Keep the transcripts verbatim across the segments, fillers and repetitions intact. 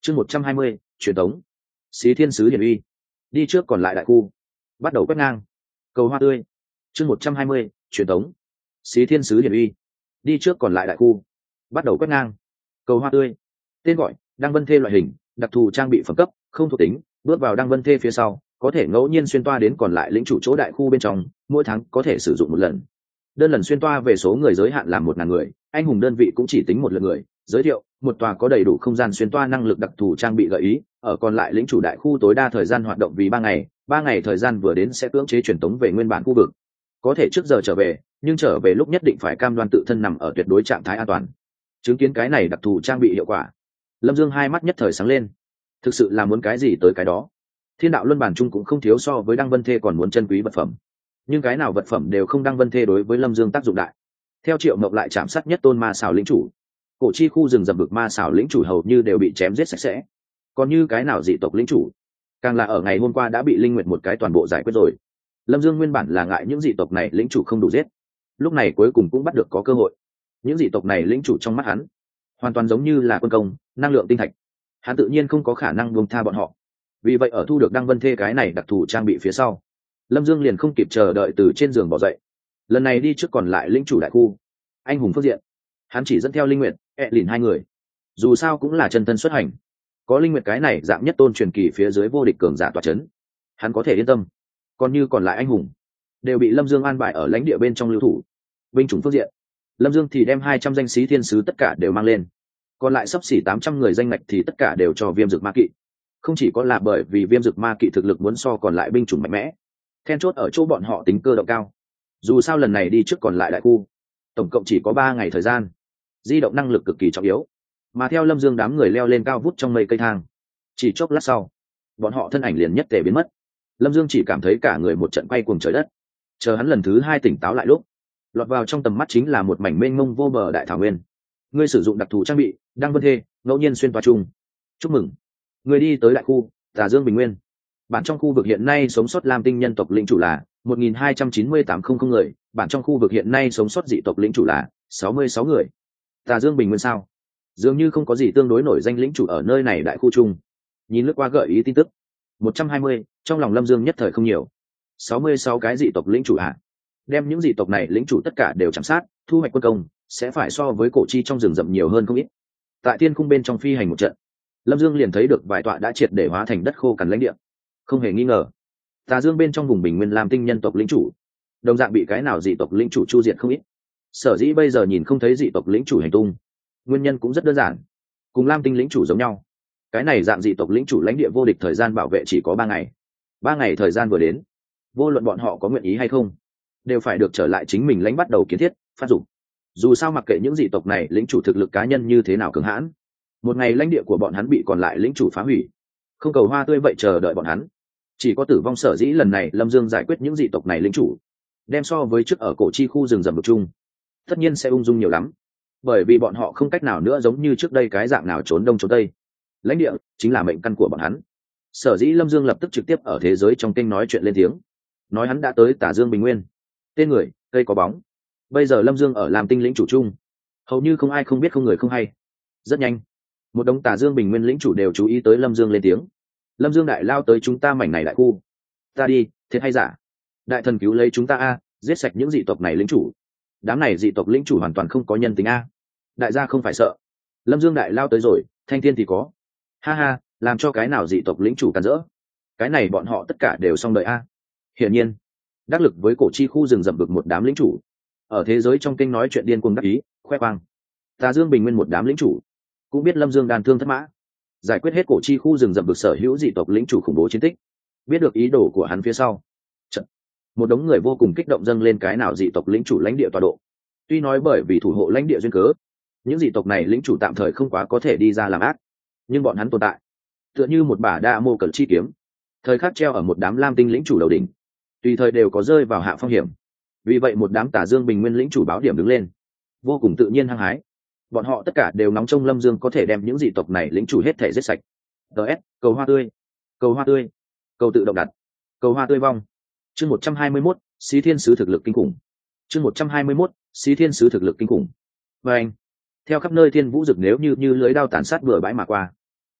chương một trăm hai mươi truyền thống. Xí thiên sứ hiển uy, đi trước còn lại đại khu, bắt đầu quét ngang. Cầu hoa tươi. chương một trăm hai mươi truyền thống. Xí thiên sứ hiển uy, đi trước còn lại đại khu, bắt đầu quét ngang. Cầu hoa tươi. Tên gọi: Đăng Vân Thê. Loại hình: đặc thù trang bị phẩm cấp, không thuộc tính. Bước vào Đăng Vân Thê phía sau, có thể ngẫu nhiên xuyên toa đến còn lại lĩnh chủ chỗ đại khu bên trong, mỗi tháng có thể sử dụng một lần. Đơn lần xuyên toa về số người giới hạn là một ngàn người, anh hùng đơn vị cũng chỉ tính một lượt người. Giới thiệu: một tòa có đầy đủ không gian xuyên toa năng lực đặc thù trang bị gợi ý, ở còn lại lĩnh chủ đại khu tối đa thời gian hoạt động vì ba ngày, ba ngày thời gian vừa đến sẽ cưỡng chế truyền tống về nguyên bản khu vực. Có thể trước giờ trở về, nhưng trở về lúc nhất định phải cam đoan tự thân nằm ở tuyệt đối trạng thái an toàn. Chứng kiến cái này đặc thù trang bị hiệu quả, Lâm Dương hai mắt nhất thời sáng lên. Thực sự là muốn cái gì tới cái đó. Thiên đạo luân bản chung cũng không thiếu so với Đăng Vân Thê còn muốn chân quý vật phẩm, nhưng cái nào vật phẩm đều không Đăng Vân Thê đối với Lâm Dương tác dụng đại. Theo Triệu Mộng lại chạm sát nhất tôn ma xảo lĩnh chủ, cổ chi khu rừng rậm vực ma xảo lĩnh chủ hầu như đều bị chém giết sạch sẽ. Còn như cái nào dị tộc lĩnh chủ, càng là ở ngày hôm qua đã bị Linh Nguyệt một cái toàn bộ giải quyết rồi. Lâm Dương nguyên bản là ngại những dị tộc này lĩnh chủ không đủ giết, lúc này cuối cùng cũng bắt được có cơ hội. Những dị tộc này lĩnh chủ trong mắt hắn hoàn toàn giống như là quân công, năng lượng tinh thạch, hắn tự nhiên không có khả năng buông tha bọn họ. Vì vậy ở thu được Đăng Vân Thê cái này đặc thù trang bị phía sau, Lâm Dương liền không kịp chờ đợi từ trên giường bỏ dậy, lần này đi trước còn lại lĩnh chủ đại khu. Anh hùng phước diện, hắn chỉ dẫn theo Linh Nguyệt, ẹ lìn hai người, dù sao cũng là chân thân xuất hành, có Linh Nguyệt cái này dạng nhất tôn truyền kỳ phía dưới vô địch cường giả tọa chấn, hắn có thể yên tâm. Còn như còn lại anh hùng đều bị Lâm Dương an bài ở lãnh địa bên trong lưu thủ. Binh chủng phước diện, Lâm Dương thì đem hai trăm danh sĩ thiên sứ tất cả đều mang lên, còn lại sắp xỉ tám trăm người danh ngạch thì tất cả đều cho Viêm Dực Ma Kỵ. Không chỉ có là bởi vì Viêm Dực Ma Kỵ thực lực muốn so còn lại binh chủng mạnh mẽ, then chốt ở chỗ bọn họ tính cơ động cao. Dù sao lần này đi trước còn lại đại khu, tổng cộng chỉ có ba ngày thời gian, di động năng lực cực kỳ trọng yếu. Mà theo Lâm Dương đám người leo lên cao vút trong mây cây thang, chỉ chốc lát sau, bọn họ thân ảnh liền nhất tề biến mất. Lâm Dương chỉ cảm thấy cả người một trận quay cuồng trời đất. Chờ hắn lần thứ hai tỉnh táo lại lúc, lọt vào trong tầm mắt chính là một mảnh mênh mông vô bờ đại thảo nguyên. Ngươi sử dụng đặc thù trang bị Đăng Vân Thê, ngẫu nhiên xuyên toa chung. Chúc mừng, người đi tới đại khu Tà Dương Bình Nguyên. Bản trong khu vực hiện nay sống sót Lam tinh nhân tộc lĩnh chủ là một nghìn hai trăm chín mươi tám không người, bản trong khu vực hiện nay sống sót dị tộc lĩnh chủ là sáu mươi sáu người. Tà Dương Bình Nguyên sao? Dường như không có gì tương đối nổi danh lĩnh chủ ở nơi này đại khu chung. Nhìn lướt qua gợi ý tin tức, một trăm hai mươi, trong lòng Lâm Dương nhất thời không nhiều. sáu mươi sáu cái dị tộc lĩnh chủ ạ. Đem những dị tộc này lĩnh chủ tất cả đều chạm sát, thu hoạch quân công sẽ phải so với cổ chi trong rừng rậm nhiều hơn không ít. Tại thiên khung bên trong phi hành một trận, Lâm Dương liền thấy được vài tọa đã triệt để hóa thành đất khô cằn lãnh địa. Không hề nghi ngờ, Tà Dương bên trong vùng bình nguyên Lam tinh nhân tộc lĩnh chủ đồng dạng bị cái nào dị tộc lĩnh chủ chu diệt không ít. Sở dĩ bây giờ nhìn không thấy dị tộc lĩnh chủ hành tung, nguyên nhân cũng rất đơn giản, cùng Lam tinh lĩnh chủ giống nhau. Cái này dạng dị tộc lĩnh chủ lãnh địa vô địch thời gian bảo vệ chỉ có ba ngày. Ba ngày thời gian vừa đến, vô luận bọn họ có nguyện ý hay không, đều phải được trở lại chính mình lãnh bắt đầu kiến thiết, phát dụng. Dù sao mặc kệ những dị tộc này lĩnh chủ thực lực cá nhân như thế nào cường hãn, một ngày lãnh địa của bọn hắn bị còn lại lĩnh chủ phá hủy, không cầu hoa tươi vậy chờ đợi bọn hắn, chỉ có tử vong. Sở dĩ lần này Lâm Dương giải quyết những dị tộc này lĩnh chủ, đem so với trước ở cổ chi khu rừng rậm vực chung, tất nhiên sẽ ung dung nhiều lắm, bởi vì bọn họ không cách nào nữa giống như trước đây cái dạng nào trốn đông trốn tây. Lãnh địa chính là mệnh căn của bọn hắn. Sở dĩ Lâm Dương lập tức trực tiếp ở thế giới trong kênh nói chuyện lên tiếng, nói hắn đã tới Tà Dương Bình Nguyên, tên người cây có bóng. Bây giờ Lâm Dương ở làm tinh lĩnh chủ chung, hầu như không ai không biết không người không hay. Rất nhanh, một đống Tà Dương Bình Nguyên lĩnh chủ đều chú ý tới Lâm Dương lên tiếng. Lâm Dương đại lao tới chúng ta mảnh này đại khu, ta đi thiệt hay giả? Đại thần cứu lấy chúng ta a, giết sạch những dị tộc này lĩnh chủ. Đám này dị tộc lĩnh chủ hoàn toàn không có nhân tính a. Đại gia không phải sợ, Lâm Dương đại lao tới rồi, thanh thiên thì có. Ha ha, làm cho cái nào dị tộc lĩnh chủ càn rỡ, cái này bọn họ tất cả đều xong đợi a. Hiển nhiên, đắc lực với cổ chi khu rừng rậm vực một đám lĩnh chủ ở thế giới trong kênh nói chuyện điên cuồng đắc ý khoe khoang. Tà Dương Bình Nguyên một đám lĩnh chủ cũng biết Lâm Dương đàn thương thất mã, giải quyết hết cổ chi khu rừng rậm vực sở hữu dị tộc lĩnh chủ khủng bố chiến tích. Biết được ý đồ của hắn phía sau, Chật. một đống người vô cùng kích động dâng lên cái nào dị tộc lĩnh chủ lãnh địa tọa độ. Tuy nói bởi vì thủ hộ lãnh địa duyên cớ, những dị tộc này lĩnh chủ tạm thời không quá có thể đi ra làm ác, nhưng bọn hắn tồn tại tựa như một bả đa mô cẩn chi kiếm, thời khắc treo ở một đám Lam tinh lĩnh chủ đầu đỉnh, tùy thời đều có rơi vào hạ phong hiểm. Vì vậy một đám Tà Dương Bình Nguyên lĩnh chủ báo điểm đứng lên, vô cùng tự nhiên hăng hái. Bọn họ tất cả đều nóng trông Lâm Dương có thể đem những dị tộc này lĩnh chủ hết thể giết sạch. ds cầu hoa tươi, cầu hoa tươi, cầu tự động đặt, cầu hoa tươi vong. Chương một trăm hai mươi mốt, Xí Thiên Sứ thực lực kinh khủng. Chương một trăm hai mươi mốt, Xí Thiên Sứ thực lực kinh khủng. Và anh, theo khắp nơi thiên vũ rực nếu như như lưới đao tàn sát bừa bãi mà qua,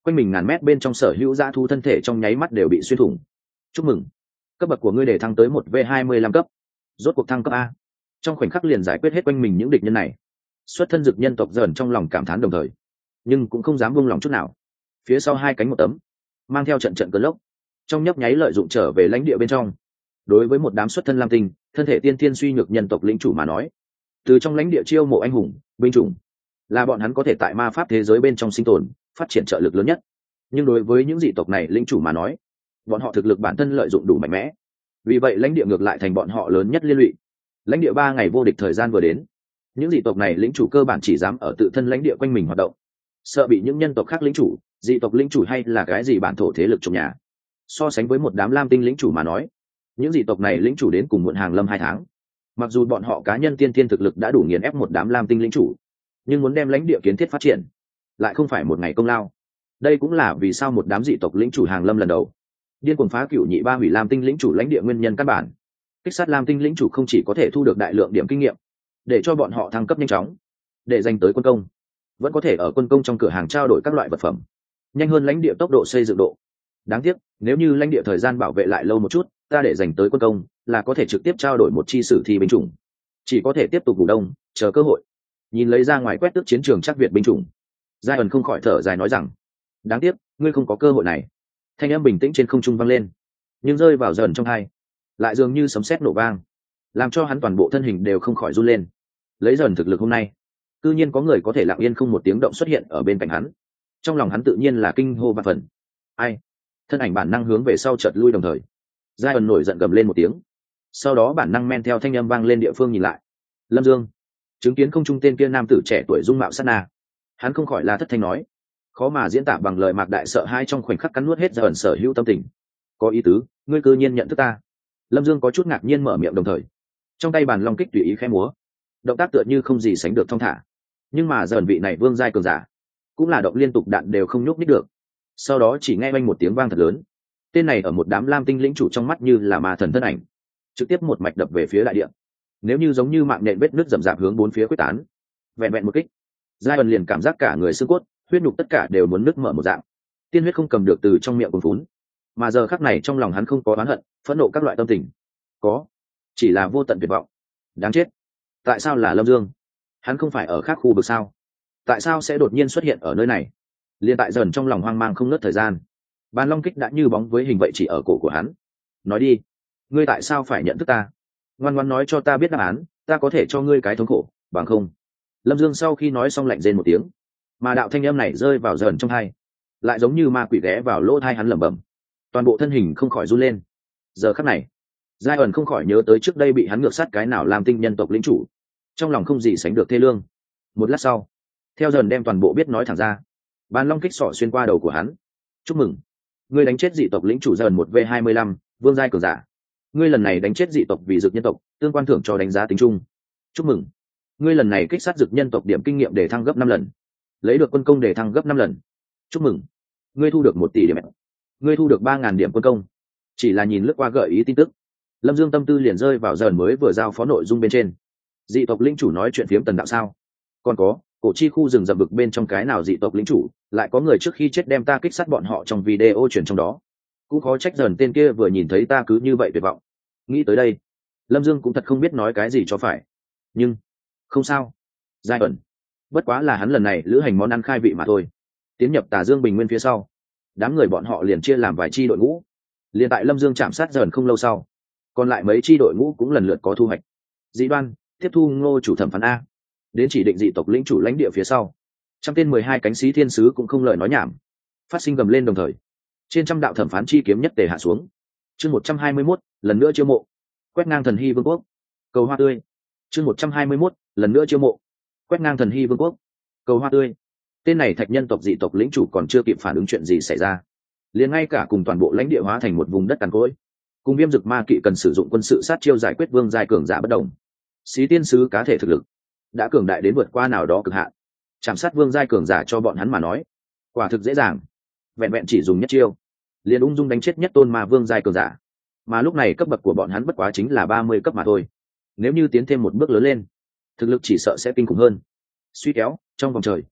quanh mình ngàn mét bên trong sở hữu dã thu thân thể trong nháy mắt đều bị xuyên thủng. Chúc mừng, cấp bậc của ngươi để thăng tới một v hai mươi lăm cấp, rốt cuộc thăng cấp a. Trong khoảnh khắc liền giải quyết hết quanh mình những địch nhân này. Xuất thân dực nhân tộc dần trong lòng cảm thán đồng thời, nhưng cũng không dám buông lòng chút nào. Phía sau hai cánh một tấm, mang theo trận trận cơn lốc, trong nhấp nháy lợi dụng trở về lãnh địa bên trong. Đối với một đám xuất thân lam tinh, thân thể tiên tiên suy nhược nhân tộc lĩnh chủ mà nói, từ trong lãnh địa chiêu mộ anh hùng, binh chủng, là bọn hắn có thể tại ma pháp thế giới bên trong sinh tồn, phát triển trợ lực lớn nhất. Nhưng đối với những dị tộc này lĩnh chủ mà nói, bọn họ thực lực bản thân lợi dụng đủ mạnh mẽ, vì vậy lãnh địa ngược lại thành bọn họ lớn nhất liên lụy. Lãnh địa ba ngày vô địch thời gian vừa đến, những dị tộc này lĩnh chủ cơ bản chỉ dám ở tự thân lãnh địa quanh mình hoạt động, sợ bị những nhân tộc khác lĩnh chủ, dị tộc lĩnh chủ hay là cái gì bản thổ thế lực trong nhà. So sánh với một đám lam tinh lĩnh chủ mà nói, những dị tộc này lĩnh chủ đến cùng muộn hàng lâm hai tháng. Mặc dù bọn họ cá nhân tiên tiên thực lực đã đủ nghiền ép một đám lam tinh lĩnh chủ, nhưng muốn đem lãnh địa kiến thiết phát triển lại không phải một ngày công lao. Đây cũng là vì sao một đám dị tộc lĩnh chủ hàng lâm lần đầu điên cuồng phá cựu nhị ba hủy lam tinh lĩnh chủ lãnh địa nguyên nhân căn bản. Kích sát lam tinh lĩnh chủ không chỉ có thể thu được đại lượng điểm kinh nghiệm để cho bọn họ thăng cấp nhanh chóng, để dành tới quân công, vẫn có thể ở quân công trong cửa hàng trao đổi các loại vật phẩm, nhanh hơn lãnh địa tốc độ xây dựng độ. Đáng tiếc, nếu như lãnh địa thời gian bảo vệ lại lâu một chút, ta để dành tới quân công là có thể trực tiếp trao đổi một chi sử thi binh chủng, chỉ có thể tiếp tục ngủ đông chờ cơ hội. Nhìn lấy ra ngoài quét tước chiến trường chắc Việt binh chủng, giai ẩn không khỏi thở dài nói rằng, đáng tiếc ngươi không có cơ hội này. Thanh âm bình tĩnh trên không trung vang lên, nhưng rơi vào dần trong hai lại dường như sấm sét nổ vang, làm cho hắn toàn bộ thân hình đều không khỏi run lên. Lấy dần thực lực hôm nay, cư nhiên có người có thể lặng yên không một tiếng động xuất hiện ở bên cạnh hắn. Trong lòng hắn tự nhiên là kinh hô vạn phần. Ai? Thân ảnh bản năng hướng về sau chợt lui đồng thời, giai ẩn nổi giận gầm lên một tiếng, sau đó bản năng men theo thanh âm vang lên địa phương nhìn lại. Lâm Dương chứng kiến không trung tên kia nam tử trẻ tuổi dung mạo sát na, hắn không khỏi là thất thanh nói, khó mà diễn tả bằng lời mạc đại sợ hai trong khoảnh khắc cắn nuốt hết giai ẩn sở hữu tâm tình. Có ý tứ, ngươi cư nhiên nhận thức ta. Lâm Dương có chút ngạc nhiên mở miệng đồng thời, trong tay bàn long kích tùy ý khẽ múa, động tác tựa như không gì sánh được thong thả. Nhưng mà dần vị này vương giai cường giả cũng là động liên tục đạn đều không nhúc nhích được. Sau đó chỉ nghe oanh một tiếng vang thật lớn, tên này ở một đám lam tinh lĩnh chủ trong mắt như là ma thần thân ảnh, trực tiếp một mạch đập về phía đại địa. Nếu như giống như mạng nện vết nứt rậm rạp hướng bốn phía quyết tán, vẹn vẹn một kích, giai ẩn liền cảm giác cả người xương cốt, huyết nhục tất cả đều muốn nứt mở một dạng, tiên huyết không cầm được từ trong miệng cuồn phún. Mà giờ khắc này trong lòng hắn không có oán hận, phẫn nộ các loại tâm tình, có chỉ là vô tận tuyệt vọng. Đáng chết, tại sao là Lâm Dương? Hắn không phải ở khác khu vực sao? Tại sao sẽ đột nhiên xuất hiện ở nơi này? Liên tại dần trong lòng hoang mang không ngớt thời gian, bàn long kích đã như bóng với hình vậy chỉ ở cổ của hắn. Nói đi, ngươi tại sao phải nhận thức ta? Ngoan ngoãn nói cho ta biết đáp án, ta có thể cho ngươi cái thống khổ, bằng không. Lâm Dương sau khi nói xong lạnh rên một tiếng, mà đạo thanh âm này rơi vào dần trong tai, lại giống như ma quỷ ghé vào lỗ tai hắn lẩm bẩm, toàn bộ thân hình không khỏi run lên. Giờ khắc này, giai ẩn không khỏi nhớ tới trước đây bị hắn ngược sát cái nào làm tinh nhân tộc lĩnh chủ, trong lòng không gì sánh được thê lương. Một lát sau, theo dần đem toàn bộ biết nói thẳng ra, bàn long kích sỏ xuyên qua đầu của hắn. Chúc mừng, ngươi đánh chết dị tộc lĩnh chủ dần một v hai mươi lăm, vương giai cường giả. Ngươi lần này đánh chết dị tộc vì dược nhân tộc, tương quan thưởng cho đánh giá tính chung. Chúc mừng, ngươi lần này kích sát dược nhân tộc điểm kinh nghiệm để thăng gấp năm lần, lấy được quân công để thăng gấp năm lần. Chúc mừng, ngươi thu được một tỷ điểm, ngươi thu được ba ngàn điểm quân công. Chỉ là nhìn lướt qua gợi ý tin tức, Lâm Dương tâm tư liền rơi vào dần mới vừa giao phó nội dung bên trên. Dị tộc lĩnh chủ nói chuyện phiếm tần đạo sao? Còn có, cổ chi khu rừng rậm vực bên trong cái nào dị tộc lĩnh chủ lại có người trước khi chết đem ta kích sát bọn họ trong video chuyển trong đó. Cũng khó trách dần tên kia vừa nhìn thấy ta cứ như vậy tuyệt vọng. Nghĩ tới đây, Lâm Dương cũng thật không biết nói cái gì cho phải. Nhưng không sao, giai ẩn bất quá là hắn lần này lữ hành món ăn khai vị mà thôi. Tiến nhập Tà Dương Bình Nguyên phía sau, đám người bọn họ liền chia làm vài chi đội ngũ. Liền tại Lâm Dương chạm sát dần không lâu sau, còn lại mấy chi đội ngũ cũng lần lượt có thu hoạch. Dị Đoan tiếp thu Ngô chủ thẩm phán a, đến chỉ định dị tộc lĩnh chủ lãnh địa phía sau, trăm tên mười hai cánh sĩ thiên sứ cũng không lời nói nhảm, phát sinh gầm lên đồng thời, trên trăm đạo thẩm phán chi kiếm nhất tề hạ xuống. Chương một trăm hai mươi mốt, lần nữa chiêu mộ, quét ngang thần hy vương quốc, cầu hoa tươi. Chương một trăm hai mươi mốt, lần nữa chiêu mộ, quét ngang thần hy vương quốc, cầu hoa tươi. Tên này thạch nhân tộc dị tộc lĩnh chủ còn chưa kịp phản ứng chuyện gì xảy ra, liền ngay cả cùng toàn bộ lãnh địa hóa thành một vùng đất cằn cỗi. Cùng viêm dực ma kỵ cần sử dụng quân sự sát chiêu giải quyết vương giai cường giả bất đồng, xí tiên sứ cá thể thực lực đã cường đại đến vượt qua nào đó cực hạn. Chạm sát vương giai cường giả cho bọn hắn mà nói quả thực dễ dàng, vẹn vẹn chỉ dùng nhất chiêu liền ung dung đánh chết nhất tôn ma vương giai cường giả. Mà lúc này cấp bậc của bọn hắn bất quá chính là ba mươi cấp mà thôi, nếu như tiến thêm một bước lớn lên, thực lực chỉ sợ sẽ kinh khủng hơn. Suy kéo trong vòng trời,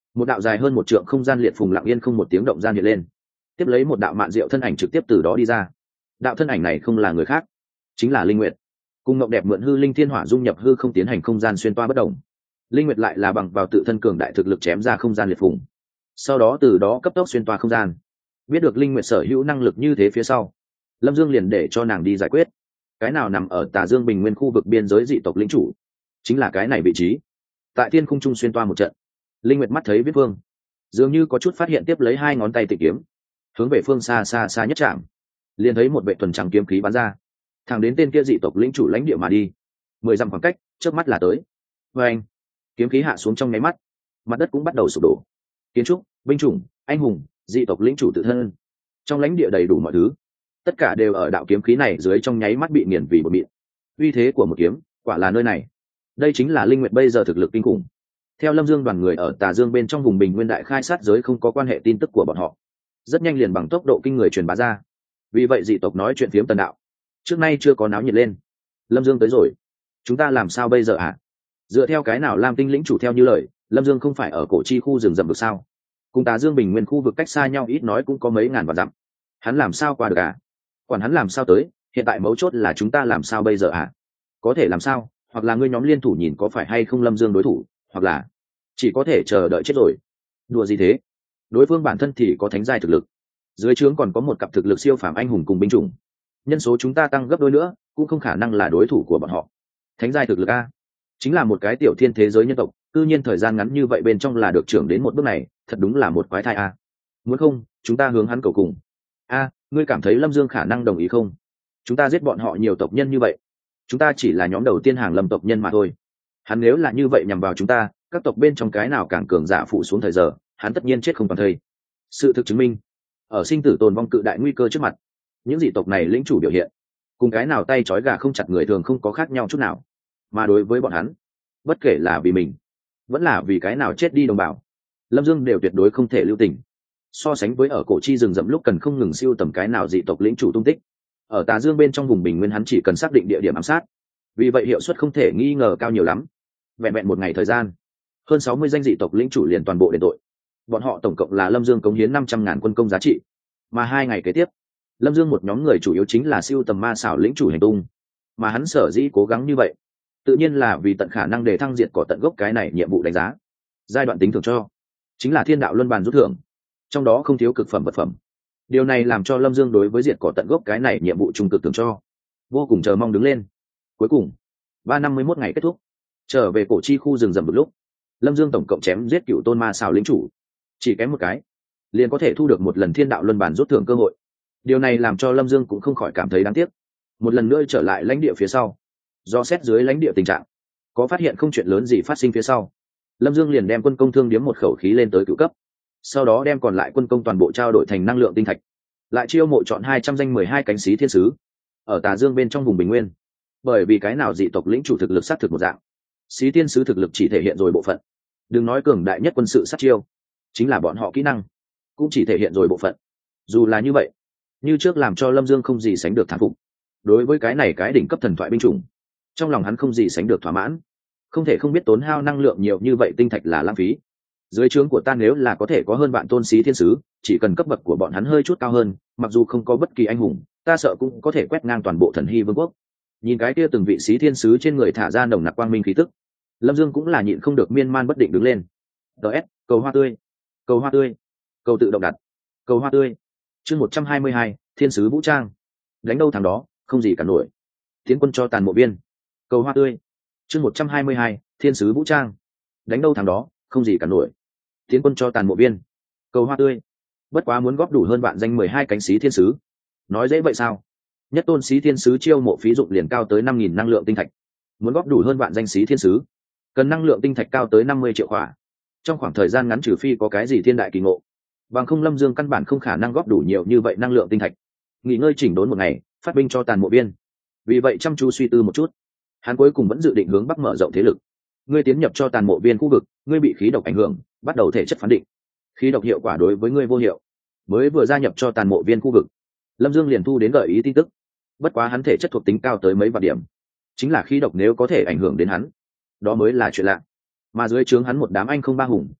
một đạo dài hơn một trượng không gian liệt phùng lặng yên không một tiếng động gian hiện lên, tiếp lấy một đạo mạn diệu thân ảnh trực tiếp từ đó đi ra. Đạo thân ảnh này không là người khác, chính là Linh Nguyệt. Cùng ngọc đẹp mượn hư linh thiên hỏa dung nhập hư không tiến hành không gian xuyên toa bất động. Linh Nguyệt lại là bằng vào tự thân cường đại thực lực chém ra không gian liệt phùng, sau đó từ đó cấp tốc xuyên toa không gian. Biết được Linh Nguyệt sở hữu năng lực như thế phía sau, Lâm Dương liền để cho nàng đi giải quyết. Cái nào nằm ở Tà Dương Bình Nguyên khu vực biên giới dị tộc lĩnh chủ, chính là cái này vị trí. Tại thiên khung trung xuyên toa một trận, Linh Nguyệt mắt thấy viết vương, dường như có chút phát hiện, tiếp lấy hai ngón tay tịch kiếm, hướng về phương xa xa xa nhất chạm, liền thấy một vệ tuần trắng kiếm khí bắn ra, thẳng đến tên kia dị tộc lĩnh chủ lãnh địa mà đi. Mười dặm khoảng cách, trước mắt là tới. Và anh, kiếm khí hạ xuống trong nháy mắt, mặt đất cũng bắt đầu sụp đổ. Kiến trúc, binh chủng, anh hùng, dị tộc lĩnh chủ tự thân, trong lãnh địa đầy đủ mọi thứ, tất cả đều ở đạo kiếm khí này dưới trong nháy mắt bị nghiền vì một mịn. Uy thế của một kiếm, quả là nơi này. Đây chính là Linh Nguyệt bây giờ thực lực kinh khủng. Theo Lâm Dương đoàn người ở Tà Dương bên trong vùng Bình Nguyên đại khai sát giới không có quan hệ tin tức của bọn họ, rất nhanh liền bằng tốc độ kinh người truyền bá ra. Vì vậy dị tộc nói chuyện phiếm tần đạo, trước nay chưa có náo nhiệt lên. Lâm Dương tới rồi, chúng ta làm sao bây giờ hả? Dựa theo cái nào Lam Tinh lĩnh chủ theo như lời, Lâm Dương không phải ở cổ chi khu rừng rậm được sao? Cùng Tà Dương Bình Nguyên khu vực cách xa nhau ít nói cũng có mấy ngàn vạn dặm, hắn làm sao qua được à? Quản hắn làm sao tới, hiện tại mấu chốt là chúng ta làm sao bây giờ à? Có thể làm sao, hoặc là ngươi nhóm liên thủ nhìn có phải hay không Lâm Dương đối thủ, hoặc là chỉ có thể chờ đợi chết rồi. Đùa gì thế? Đối phương bản thân thì có thánh giai thực lực, dưới trướng còn có một cặp thực lực siêu phàm anh hùng cùng binh chủng, nhân số chúng ta tăng gấp đôi nữa cũng không khả năng là đối thủ của bọn họ. Thánh giai thực lực a, chính là một cái tiểu thiên thế giới nhân tộc, tự nhiên thời gian ngắn như vậy bên trong là được trưởng đến một bước này, thật đúng là một quái thai a. Muốn không chúng ta hướng hắn cầu cùng. A, ngươi cảm thấy Lâm Dương khả năng đồng ý không? Chúng ta giết bọn họ nhiều tộc nhân như vậy, chúng ta chỉ là nhóm đầu tiên hàng lâm tộc nhân mà thôi. Hắn nếu là như vậy nhằm vào chúng ta, các tộc bên trong cái nào càng cường giả phụ xuống thời giờ, hắn tất nhiên chết không toàn thây. Sự thực chứng minh, ở sinh tử tồn vong cự đại nguy cơ trước mặt, những dị tộc này lĩnh chủ biểu hiện cùng cái nào tay trói gà không chặt người thường không có khác nhau chút nào. Mà đối với bọn hắn, bất kể là vì mình vẫn là vì cái nào chết đi đồng bào, Lâm Dương đều tuyệt đối không thể lưu tình. So sánh với ở cổ chi rừng rậm lúc cần không ngừng siêu tầm cái nào dị tộc lĩnh chủ tung tích, ở Tà Dương bên trong vùng Bình Nguyên hắn chỉ cần xác định địa điểm ám sát, vì vậy hiệu suất không thể nghi ngờ cao nhiều lắm. Vẹn vẹn một ngày thời gian, hơn sáu mươi danh dị tộc lĩnh chủ liền toàn bộ đền tội. Bọn họ tổng cộng là Lâm Dương cống hiến năm trăm ngàn quân công giá trị. Mà hai ngày kế tiếp, Lâm Dương một nhóm người chủ yếu chính là siêu tầm ma xảo lĩnh chủ hành tung. Mà hắn sở dĩ cố gắng như vậy, tự nhiên là vì tận khả năng để thăng diệt cỏ tận gốc cái này nhiệm vụ đánh giá. Giai đoạn tính thưởng cho chính là thiên đạo luân bàn rút thưởng, trong đó không thiếu cực phẩm vật phẩm. Điều này làm cho Lâm Dương đối với diệt cỏ tận gốc cái này nhiệm vụ trung cực thưởng cho vô cùng chờ mong đứng lên. Cuối cùng, ba năm mươi mốt ngày kết thúc, trở về cổ chi khu rừng rậm một lúc, Lâm Dương tổng cộng chém giết cựu tôn ma xảo lĩnh chủ, chỉ kém một cái liền có thể thu được một lần thiên đạo luân bản rút thưởng cơ hội. Điều này làm cho Lâm Dương cũng không khỏi cảm thấy đáng tiếc. Một lần nữa trở lại lãnh địa phía sau, do xét dưới lãnh địa tình trạng, có phát hiện không chuyện lớn gì phát sinh phía sau, Lâm Dương liền đem quân công thương điếm một khẩu khí lên tới cựu cấp, sau đó đem còn lại quân công toàn bộ trao đổi thành năng lượng tinh thạch, lại chiêu mộ chọn hai trăm danh mười hai cánh sĩ thiên sứ ở Tà Dương bên trong vùng Bình Nguyên. Bởi vì cái nào dị tộc lĩnh chủ thực lực sát thực một dạng, sĩ thiên sứ thực lực chỉ thể hiện rồi bộ phận, đừng nói cường đại nhất quân sự sát chiêu, chính là bọn họ kỹ năng cũng chỉ thể hiện rồi bộ phận. Dù là như vậy, như trước làm cho Lâm Dương không gì sánh được thán phục. Đối với cái này cái đỉnh cấp thần thoại binh chủng, trong lòng hắn không gì sánh được thỏa mãn. Không thể không biết tốn hao năng lượng nhiều như vậy tinh thạch là lãng phí. Dưới trướng của ta nếu là có thể có hơn bạn tôn sĩ thiên sứ, chỉ cần cấp bậc của bọn hắn hơi chút cao hơn, mặc dù không có bất kỳ anh hùng, ta sợ cũng có thể quét ngang toàn bộ thần hy vương quốc. Nhìn cái kia từng vị sĩ thiên sứ trên người thả ra nồng nặc quang minh khí tức, Lâm Dương cũng là nhịn không được miên man bất định đứng lên. ds cầu hoa tươi, cầu hoa tươi, cầu tự động đặt, cầu hoa tươi. Chương một trăm hai mươi hai, thiên sứ vũ trang. Đánh đâu thằng đó, không gì cả nổi. Tiến quân cho tàn mộ viên, cầu hoa tươi. Chương một trăm hai mươi hai, thiên sứ vũ trang. Đánh đâu thằng đó, không gì cả nổi. Tiến quân cho tàn mộ viên, cầu hoa tươi. Bất quá muốn góp đủ hơn bạn danh mười hai cánh sĩ thiên sứ, nói dễ vậy sao? Nhất tôn sĩ thiên sứ chiêu mộ phí dụng liền cao tới năm nghìn năng lượng tinh thạch. Muốn góp đủ hơn bạn danh sĩ thiên sứ, cần năng lượng tinh thạch cao tới năm mươi triệu khỏa. Trong khoảng thời gian ngắn trừ phi có cái gì thiên đại kỳ ngộ, bằng không Lâm Dương căn bản không khả năng góp đủ nhiều như vậy năng lượng tinh thạch. Nghỉ ngơi chỉnh đốn một ngày, phát binh cho tàn mộ viên. Vì vậy chăm chú suy tư một chút, hắn cuối cùng vẫn dự định hướng bắc mở rộng thế lực. Ngươi tiến nhập cho tàn mộ viên khu vực, ngươi bị khí độc ảnh hưởng, bắt đầu thể chất phán định. Khí độc hiệu quả đối với ngươi vô hiệu. Mới vừa gia nhập cho tàn mộ viên khu vực, Lâm Dương liền thu đến gợi ý tin tức. Bất quá hắn thể chất thuộc tính cao tới mấy vạn điểm, chính là khí độc nếu có thể ảnh hưởng đến hắn, đó mới là chuyện lạ. Mà dưới trướng hắn một đám anh không ba hùng,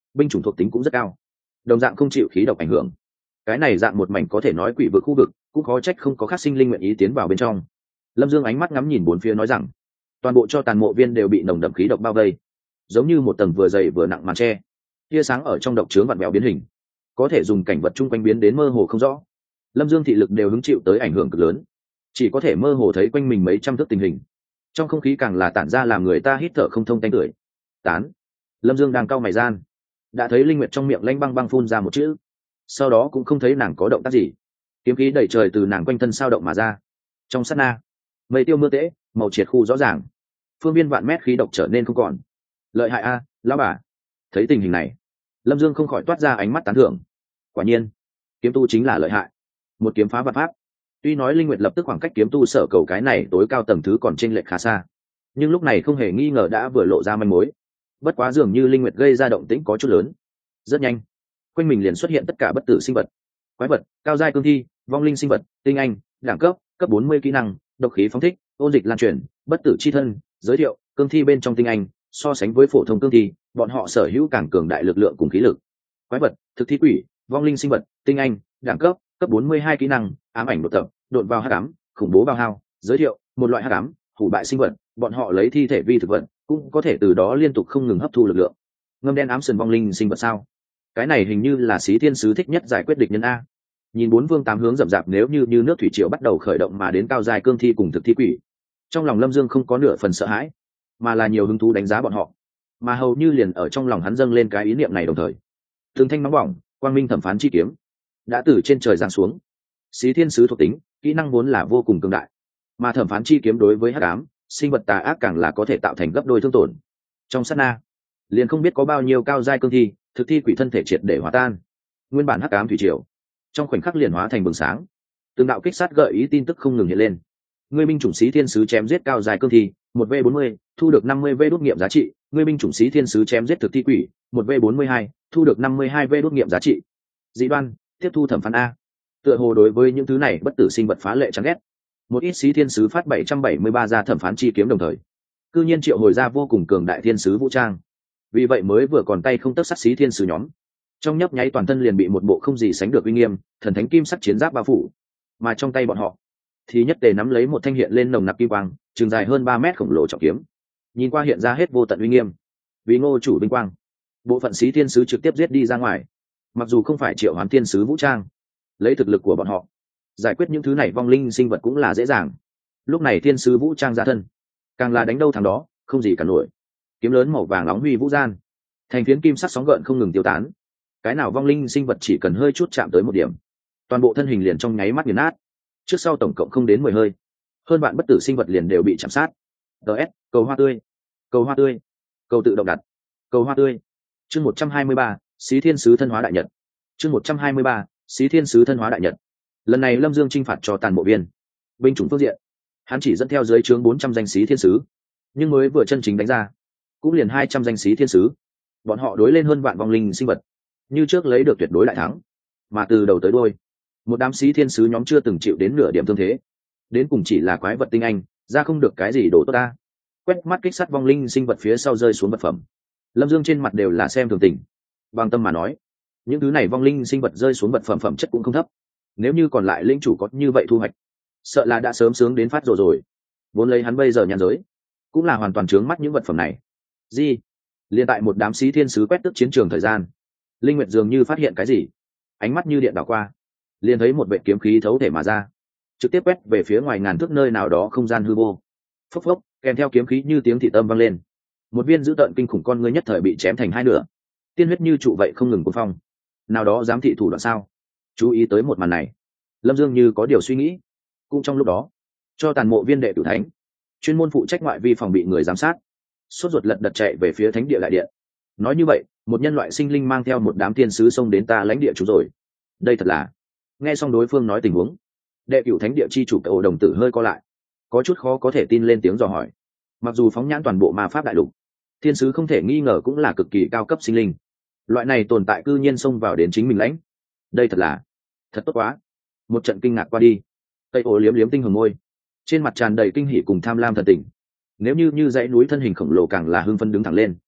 binh chủng thuộc tính cũng rất cao, đồng dạng không chịu khí độc ảnh hưởng. Cái này dạng một mảnh có thể nói quỷ vực khu vực, cũng khó trách không có khắc sinh linh nguyện ý tiến vào bên trong. Lâm Dương ánh mắt ngắm nhìn bốn phía nói rằng, toàn bộ cho tàn mộ viên đều bị nồng đậm khí độc bao vây, giống như một tầng vừa dày vừa nặng màn tre, tia sáng ở trong độc trướng vặn vẹo biến hình, có thể dùng cảnh vật chung quanh biến đến mơ hồ không rõ. Lâm Dương thị lực đều hứng chịu tới ảnh hưởng cực lớn, chỉ có thể mơ hồ thấy quanh mình mấy trăm thước tình hình, trong không khí càng là tản ra làm người ta hít thở không thông tanh tưởi. Tán. Lâm Dương đang cau mày gian, đã thấy linh nguyệt trong miệng lanh băng băng phun ra một chữ, sau đó cũng không thấy nàng có động tác gì, kiếm khí đẩy trời từ nàng quanh thân sao động mà ra. Trong sát na, mây tiêu mưa tễ, màu triệt khu rõ ràng, phương viên vạn mét khí độc trở nên không còn. Lợi hại a, lão bà. Thấy tình hình này, Lâm Dương không khỏi toát ra ánh mắt tán thưởng. Quả nhiên, kiếm tu chính là lợi hại, một kiếm phá vạn pháp. Tuy nói linh nguyệt lập tức khoảng cách kiếm tu sở cầu cái này tối cao tầng thứ còn chênh lệch khá xa, nhưng lúc này không hề nghi ngờ đã vừa lộ ra manh mối. Bất quá dường như linh nguyệt gây ra động tĩnh có chút lớn. Rất nhanh, quanh mình liền xuất hiện tất cả bất tử sinh vật, quái vật, cao giai cương thi, vong linh sinh vật, tinh anh, đẳng cấp, cấp bốn mươi kỹ năng, độc khí phóng thích, ôn dịch lan truyền, bất tử chi thân. Giới thiệu, cương thi bên trong tinh anh, so sánh với phổ thông cương thi, bọn họ sở hữu càng cường đại lực lượng cùng khí lực. Quái vật, thực thi quỷ, vong linh sinh vật, tinh anh, đẳng cấp, cấp bốn mươi hai kỹ năng, ám ảnh đột tập, đột vào hắc ám, khủng bố bao hao. Giới thiệu, một loại hắc ám, hủ bại sinh vật, bọn họ lấy thi thể vi thực vật, cũng có thể từ đó liên tục không ngừng hấp thu lực lượng. Ngâm đen ám sườn vong linh sinh vật sao? Cái này hình như là Xí Thiên Sứ thích nhất giải quyết địch nhân a. Nhìn bốn phương tám hướng rậm rạp nếu như như nước thủy triều bắt đầu khởi động mà đến cao dài cương thi cùng thực thi quỷ, trong lòng Lâm Dương không có nửa phần sợ hãi, mà là nhiều hứng thú đánh giá bọn họ. Mà hầu như liền ở trong lòng hắn dâng lên cái ý niệm này đồng thời, thường thanh nóng bỏng, quang minh thẩm phán chi kiếm đã từ trên trời giáng xuống. Xí Thiên Sứ thuộc tính, kỹ năng vốn là vô cùng cường đại, mà thẩm phán chi kiếm đối với hắc ám sinh vật tà ác càng là có thể tạo thành gấp đôi thương tổn. Trong sát na, liền không biết có bao nhiêu cao giai cương thi, thực thi quỷ thân thể triệt để hóa tan, nguyên bản hắc ám thủy triều trong khoảnh khắc liền hóa thành bừng sáng. Từng đạo kích sát gợi ý tin tức không ngừng hiện lên. Ngươi binh chủng Xí Thiên Sứ chém giết cao giai cương thi, một v bốn mươi, thu được năm mươi v đốt nghiệm giá trị. Ngươi binh chủng Xí Thiên Sứ chém giết thực thi quỷ, một v bốn mươi hai, thu được năm mươi hai v đốt nghiệm giá trị. Dị đoan, tiếp thu thẩm phán a. Tựa hồ đối với những thứ này bất tử sinh vật phá lệ chán ghét, một ít Xí Thiên Sứ phát bảy trăm bảy mươi ba ra thẩm phán chi kiếm đồng thời, cư nhiên triệu hồi ra vô cùng cường đại thiên sứ vũ trang. Vì vậy mới vừa còn tay không tấc sắt Xí Thiên Sứ nhóm, trong nhấp nháy toàn thân liền bị một bộ không gì sánh được uy nghiêm thần thánh kim sắc chiến giáp bao phủ, mà trong tay bọn họ thì nhất tề nắm lấy một thanh hiện lên nồng nặc kim quang, trường dài hơn ba mét khổng lồ trọng kiếm, nhìn qua hiện ra hết vô tận uy nghiêm. Vì Ngô chủ vinh quang, bộ phận Xí Thiên Sứ trực tiếp giết đi ra ngoài. Mặc dù không phải triệu hoán thiên sứ vũ trang, lấy thực lực của bọn họ giải quyết những thứ này vong linh sinh vật cũng là dễ dàng. Lúc này thiên sứ vũ trang ra thân, càng là đánh đâu thằng đó, không gì cả nổi. Kiếm lớn màu vàng nóng huy vũ gian, thành phiến kim sắc sóng gợn không ngừng tiêu tán. Cái nào vong linh sinh vật chỉ cần hơi chút chạm tới một điểm, toàn bộ thân hình liền trong nháy mắt nghiền nát. Trước sau tổng cộng không đến mười hơi, hơn bạn bất tử sinh vật liền đều bị chạm sát. ds cầu hoa tươi, cầu hoa tươi, cầu tự động đặt, cầu hoa tươi. Chương một trăm hai mươi ba, Xí Thiên Sứ thân hóa đại nhật. Chương một trăm hai mươi ba, Xí Thiên Sứ thân hóa đại nhật. Lần này Lâm Dương chinh phạt cho tàn bộ viên binh chủng phương diện, hắn chỉ dẫn theo dưới trướng bốn trăm danh Xí Thiên Sứ, nhưng mới vừa chân chính đánh ra cũng liền hai trăm danh Xí Thiên Sứ. Bọn họ đối lên hơn vạn vong linh sinh vật, như trước lấy được tuyệt đối đại thắng. Mà từ đầu tới đuôi, một đám Xí Thiên Sứ nhóm chưa từng chịu đến nửa điểm thương thế, đến cùng chỉ là quái vật tinh anh, ra không được cái gì đổ tốt ta. Quét mắt kích sát vong linh sinh vật phía sau rơi xuống vật phẩm, Lâm Dương trên mặt đều là xem thường tình. Bằng tâm mà nói, những thứ này vong linh sinh vật rơi xuống vật phẩm phẩm chất cũng không thấp. Nếu như còn lại linh chủ có như vậy thu hoạch, sợ là đã sớm sướng đến phát rồi rồi. Vốn lấy hắn bây giờ nhàn giới, cũng là hoàn toàn trướng mắt những vật phẩm này. Gì? Liên tại một đám Xí Thiên Sứ quét tức chiến trường thời gian, Linh Nguyệt dường như phát hiện cái gì, ánh mắt như điện đảo qua, liền thấy một vệ kiếm khí thấu thể mà ra, trực tiếp quét về phía ngoài ngàn thước nơi nào đó không gian hư vô. Phốc phốc, kèm theo kiếm khí như tiếng thị tâm vang lên, một viên dữ tợn kinh khủng con ngươi nhất thời bị chém thành hai nửa, tiên huyết như trụ vậy không ngừng cuốn phong. Nào đó dám thị thủ đoạn sao? Chú ý tới một màn này, Lâm Dương như có điều suy nghĩ. Cũng trong lúc đó, cho tàn mộ viên đệ tử thánh, chuyên môn phụ trách ngoại vi phòng bị người giám sát, sốt ruột lật đật chạy về phía thánh địa đại điện. Nói như vậy, một nhân loại sinh linh mang theo một đám thiên sứ xông đến ta lãnh địa chúng rồi. Đây thật là. Nghe xong đối phương nói tình huống, đệ cửu thánh địa chi chủ cậu đồng tử hơi co lại, có chút khó có thể tin lên tiếng dò hỏi. Mặc dù phóng nhãn toàn bộ ma pháp đại lục, thiên sứ không thể nghi ngờ cũng là cực kỳ cao cấp sinh linh, loại này tồn tại cư nhiên xông vào đến chính mình lãnh, đây thật là thật tốt quá. Một trận kinh ngạc qua đi, tây ổ liếm liếm tinh hồng môi, trên mặt tràn đầy kinh hỉ cùng tham lam thần tình. Nếu như như dãy núi thân hình khổng lồ càng là hưng phân đứng thẳng lên,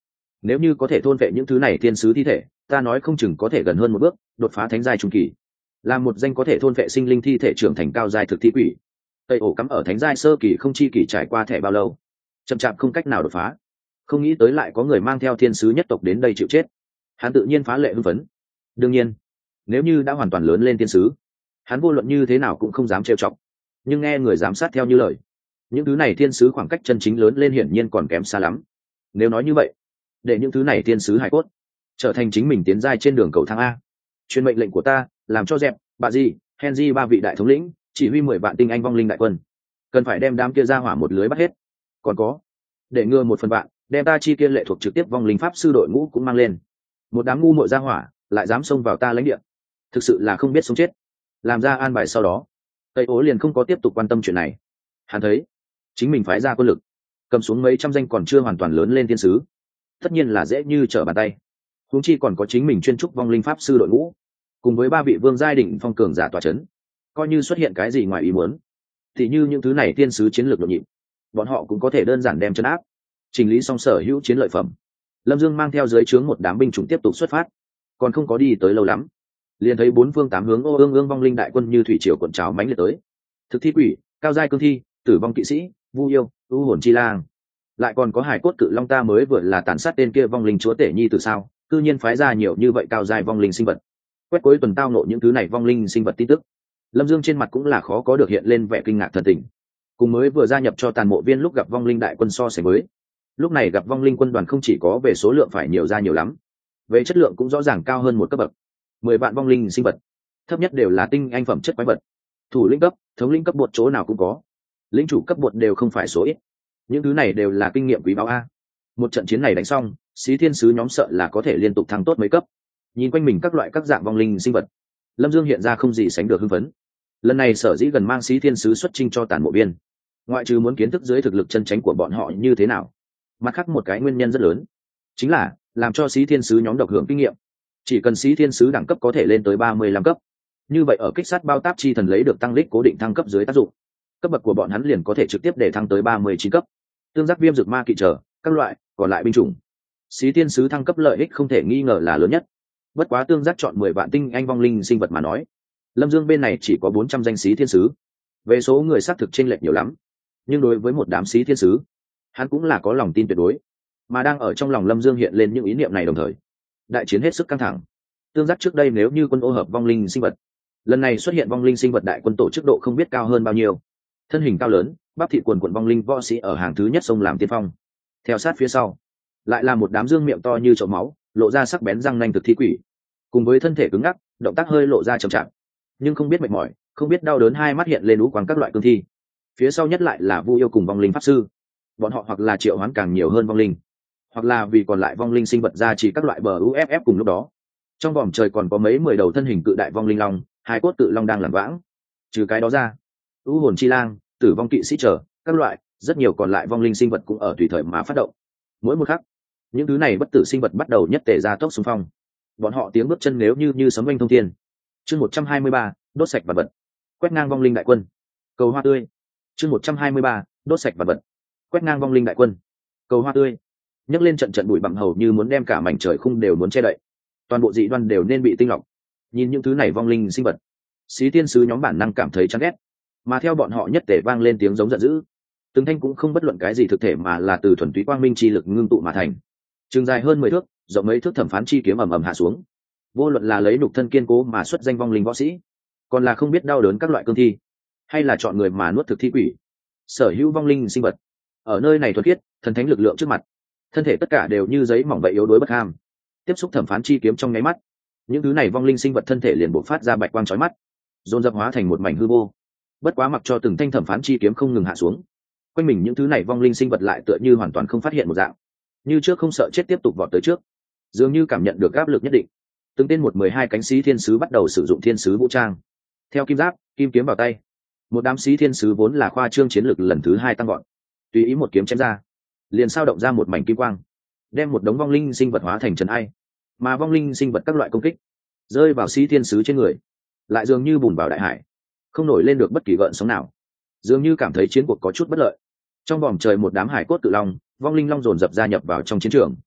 nếu như có thể thôn vệ những thứ này thiên sứ thi thể, ta nói không chừng có thể gần hơn một bước đột phá thánh giai trung kỳ, là một danh có thể thôn vệ sinh linh thi thể trưởng thành cao giai thực thi quỷ. Tây ổ cắm ở thánh giai sơ kỳ không chi kỳ trải qua thẻ bao lâu, chậm chạp không cách nào đột phá. Không nghĩ tới lại có người mang theo thiên sứ nhất tộc đến đây chịu chết, hắn tự nhiên phá lệ hưng phấn. đương nhiên nếu như đã hoàn toàn lớn lên thiên sứ, hắn vô luận như thế nào cũng không dám trêu chọc. Nhưng nghe người giám sát theo như lời, những thứ này thiên sứ khoảng cách chân chính lớn lên hiển nhiên còn kém xa lắm. Nếu nói như vậy, để những thứ này thiên sứ hải cốt trở thành chính mình tiến giai trên đường cầu thang a. Truyền mệnh lệnh của ta, làm cho dẹp bà di Henry ba vị đại thống lĩnh chỉ huy mười vạn tinh anh vong linh đại quân, cần phải đem đám kia ra hỏa một lưới bắt hết. Còn có, để ngừa một phần vạn, đem ta chi kia lệ thuộc trực tiếp vong linh pháp sư đội ngũ cũng mang lên. Một đám ngu muội ra hỏa lại dám xông vào ta lãnh địa, thực sự là không biết sống chết. Làm ra an bài sau đó, Tây ố liền không có tiếp tục quan tâm chuyện này. Hắn thấy chính mình phái ra quân lực, cầm xuống mấy trăm danh còn chưa hoàn toàn lớn lên thiên sứ, tất nhiên là dễ như trở bàn tay. Huống chi còn có chính mình chuyên trúc vong linh pháp sư đội ngũ, cùng với ba vị vương giai đỉnh phong cường giả tòa chấn, coi như xuất hiện cái gì ngoài ý muốn, thì như những thứ này thiên sứ chiến lược nhộn nhịp, bọn họ cũng có thể đơn giản đem chấn áp, chỉnh lý xong sở hữu chiến lợi phẩm. Lâm Dương mang theo dưới trướng một đám binh chủng tiếp tục xuất phát, còn không có đi tới lâu lắm, liền thấy bốn phương tám hướng ô ương ương vong linh đại quân như thủy triều cuộn trào mãnh liệt tới. Thực thi quỷ, cao giai cương thi, tử vong kỵ sĩ, vu yêu, u hồn chi lang, lại còn có hải cốt cự long. Ta mới vừa là tàn sát tên kia vong linh chúa tể nhi từ sao, cư nhiên phái ra nhiều như vậy cao giai vong linh sinh vật. Quét cuối tuần tao nộ những thứ này vong linh sinh vật tin tức, Lâm Dương trên mặt cũng là khó có được hiện lên vẻ kinh ngạc thần tình. Cùng mới vừa gia nhập cho tàn mộ viên lúc gặp vong linh đại quân so sánh với, lúc này gặp vong linh quân đoàn không chỉ có về số lượng phải nhiều ra nhiều lắm, về chất lượng cũng rõ ràng cao hơn một cấp bậc. Mười vạn vong linh sinh vật, thấp nhất đều là tinh anh phẩm chất quái vật, thủ lĩnh cấp, thống lĩnh cấp bột chỗ nào cũng có, lĩnh chủ cấp bột đều không phải số ít. Những thứ này đều là kinh nghiệm quý báu a. Một trận chiến này đánh xong, Xí Thiên sứ nhóm sợ là có thể liên tục thăng tốt mấy cấp. Nhìn quanh mình các loại các dạng vong linh sinh vật, Lâm Dương hiện ra không gì sánh được hưng phấn. Lần này sở dĩ gần mang Xí Thiên sứ xuất chinh cho tàn mộ viên, ngoại trừ muốn kiến thức dưới thực lực chân chính của bọn họ như thế nào, mặt khác một cái nguyên nhân rất lớn chính là làm cho Xí Thiên sứ nhóm độc hưởng kinh nghiệm. Chỉ cần Xí Thiên sứ đẳng cấp có thể lên tới ba mươi lăm cấp, như vậy ở kích sát bao táp chi thần lấy được tăng lích cố định thăng cấp dưới tác dụng, cấp bậc của bọn hắn liền có thể trực tiếp để thăng tới ba mươi chín cấp. Tương giác viêm dược ma kỵ trở các loại còn lại binh chủng, Xí Thiên sứ thăng cấp lợi ích không thể nghi ngờ là lớn nhất. Bất quá tương giác chọn mười vạn tinh anh vong linh sinh vật mà nói, Lâm Dương bên này chỉ có bốn trăm danh Xí Thiên sứ, về số người xác thực chênh lệch nhiều lắm. Nhưng đối với một đám Xí Thiên sứ, hắn cũng là có lòng tin tuyệt đối. Mà đang ở trong lòng Lâm Dương hiện lên những ý niệm này đồng thời, đại chiến hết sức căng thẳng. Tương giác trước đây nếu như quân ô hợp vong linh sinh vật, lần này xuất hiện vong linh sinh vật đại quân tổ chức độ không biết cao hơn bao nhiêu. Thân hình cao lớn, bắp thịt quần quần vong linh võ sĩ ở hàng thứ nhất sông làm tiên phong, theo sát phía sau lại là một đám dương miệng to như chậu máu, lộ ra sắc bén răng nanh thực thi quỷ, cùng với thân thể cứng ngắc, động tác hơi lộ ra chậm chạp nhưng không biết mệt mỏi, không biết đau đớn, hai mắt hiện lên ú quáng các loại cương thi. Phía sau nhất lại là vu yêu cùng vong linh pháp sư, bọn họ hoặc là triệu hoán càng nhiều hơn vong linh, hoặc là vì còn lại vong linh sinh vật ra chỉ các loại bờ u ép ép. Cùng lúc đó trong vòm trời còn có mấy mười đầu thân hình cự đại vong linh long, hai cốt tự long đang lẩn vãng. Trừ cái đó ra, u hồn chi lang, tử vong kỵ sĩ trở các loại rất nhiều còn lại vong linh sinh vật cũng ở tùy thời mà phát động. Mỗi một khắc, những thứ này bất tử sinh vật bắt đầu nhất tề ra tốc xung phong. Bọn họ tiếng bước chân nếu như như sấm oanh thông thiên. Chương một trăm hai mươi ba, đốt sạch vật vật, quét ngang vong linh đại quân, cầu hoa tươi. Chương một trăm hai mươi ba, đốt sạch vật vật, quét ngang vong linh đại quân, cầu hoa tươi. Nhấc lên trận trận bụi bặm hầu như muốn đem cả mảnh trời khung đều muốn che đậy, toàn bộ dị đoan đều nên bị tinh lọc. Nhìn những thứ này vong linh sinh vật, Xí Thiên sứ nhóm bản năng cảm thấy chán ghét, mà theo bọn họ nhất tề vang lên tiếng giống giận dữ. Từng thanh cũng không bất luận cái gì thực thể mà là từ thuần túy quang minh chi lực ngưng tụ mà thành, trường dài hơn mười thước, rộng mấy thước thẩm phán chi kiếm ầm ầm hạ xuống. Vô luận là lấy nhục thân kiên cố mà xuất danh vong linh võ sĩ, còn là không biết đau đớn các loại cương thi, hay là chọn người mà nuốt thực thi quỷ, sở hữu vong linh sinh vật ở nơi này thuần khiết thần thánh lực lượng trước mặt, thân thể tất cả đều như giấy mỏng vậy yếu đuối bất ham. Tiếp xúc thẩm phán chi kiếm trong nháy mắt, những thứ này vong linh sinh vật thân thể liền bộc phát ra bạch quang chói mắt, dồn dập hóa thành một mảnh hư vô. Bất quá mặc cho từng thanh thẩm phán chi kiếm không ngừng hạ xuống, quanh mình những thứ này vong linh sinh vật lại tựa như hoàn toàn không phát hiện một dạng, như trước không sợ chết tiếp tục vọt tới trước, dường như cảm nhận được áp lực nhất định. Từng tên một mười hai cánh Xí Thiên sứ bắt đầu sử dụng thiên sứ vũ trang, theo kim giáp, kim kiếm vào tay. Một đám Xí Thiên sứ vốn là khoa trương chiến lực lần thứ hai tăng gọn, tùy ý một kiếm chém ra, liền sao động ra một mảnh kim quang, đem một đống vong linh sinh vật hóa thành trần ai. Mà vong linh sinh vật các loại công kích rơi vào Xí Thiên sứ trên người, lại dường như bùn vào đại hải, không nổi lên được bất kỳ gợn sóng nào, dường như cảm thấy chiến cuộc có chút bất lợi. Trong vòm trời một đám hải cốt cự long, vong linh long dồn dập gia nhập vào trong chiến trường,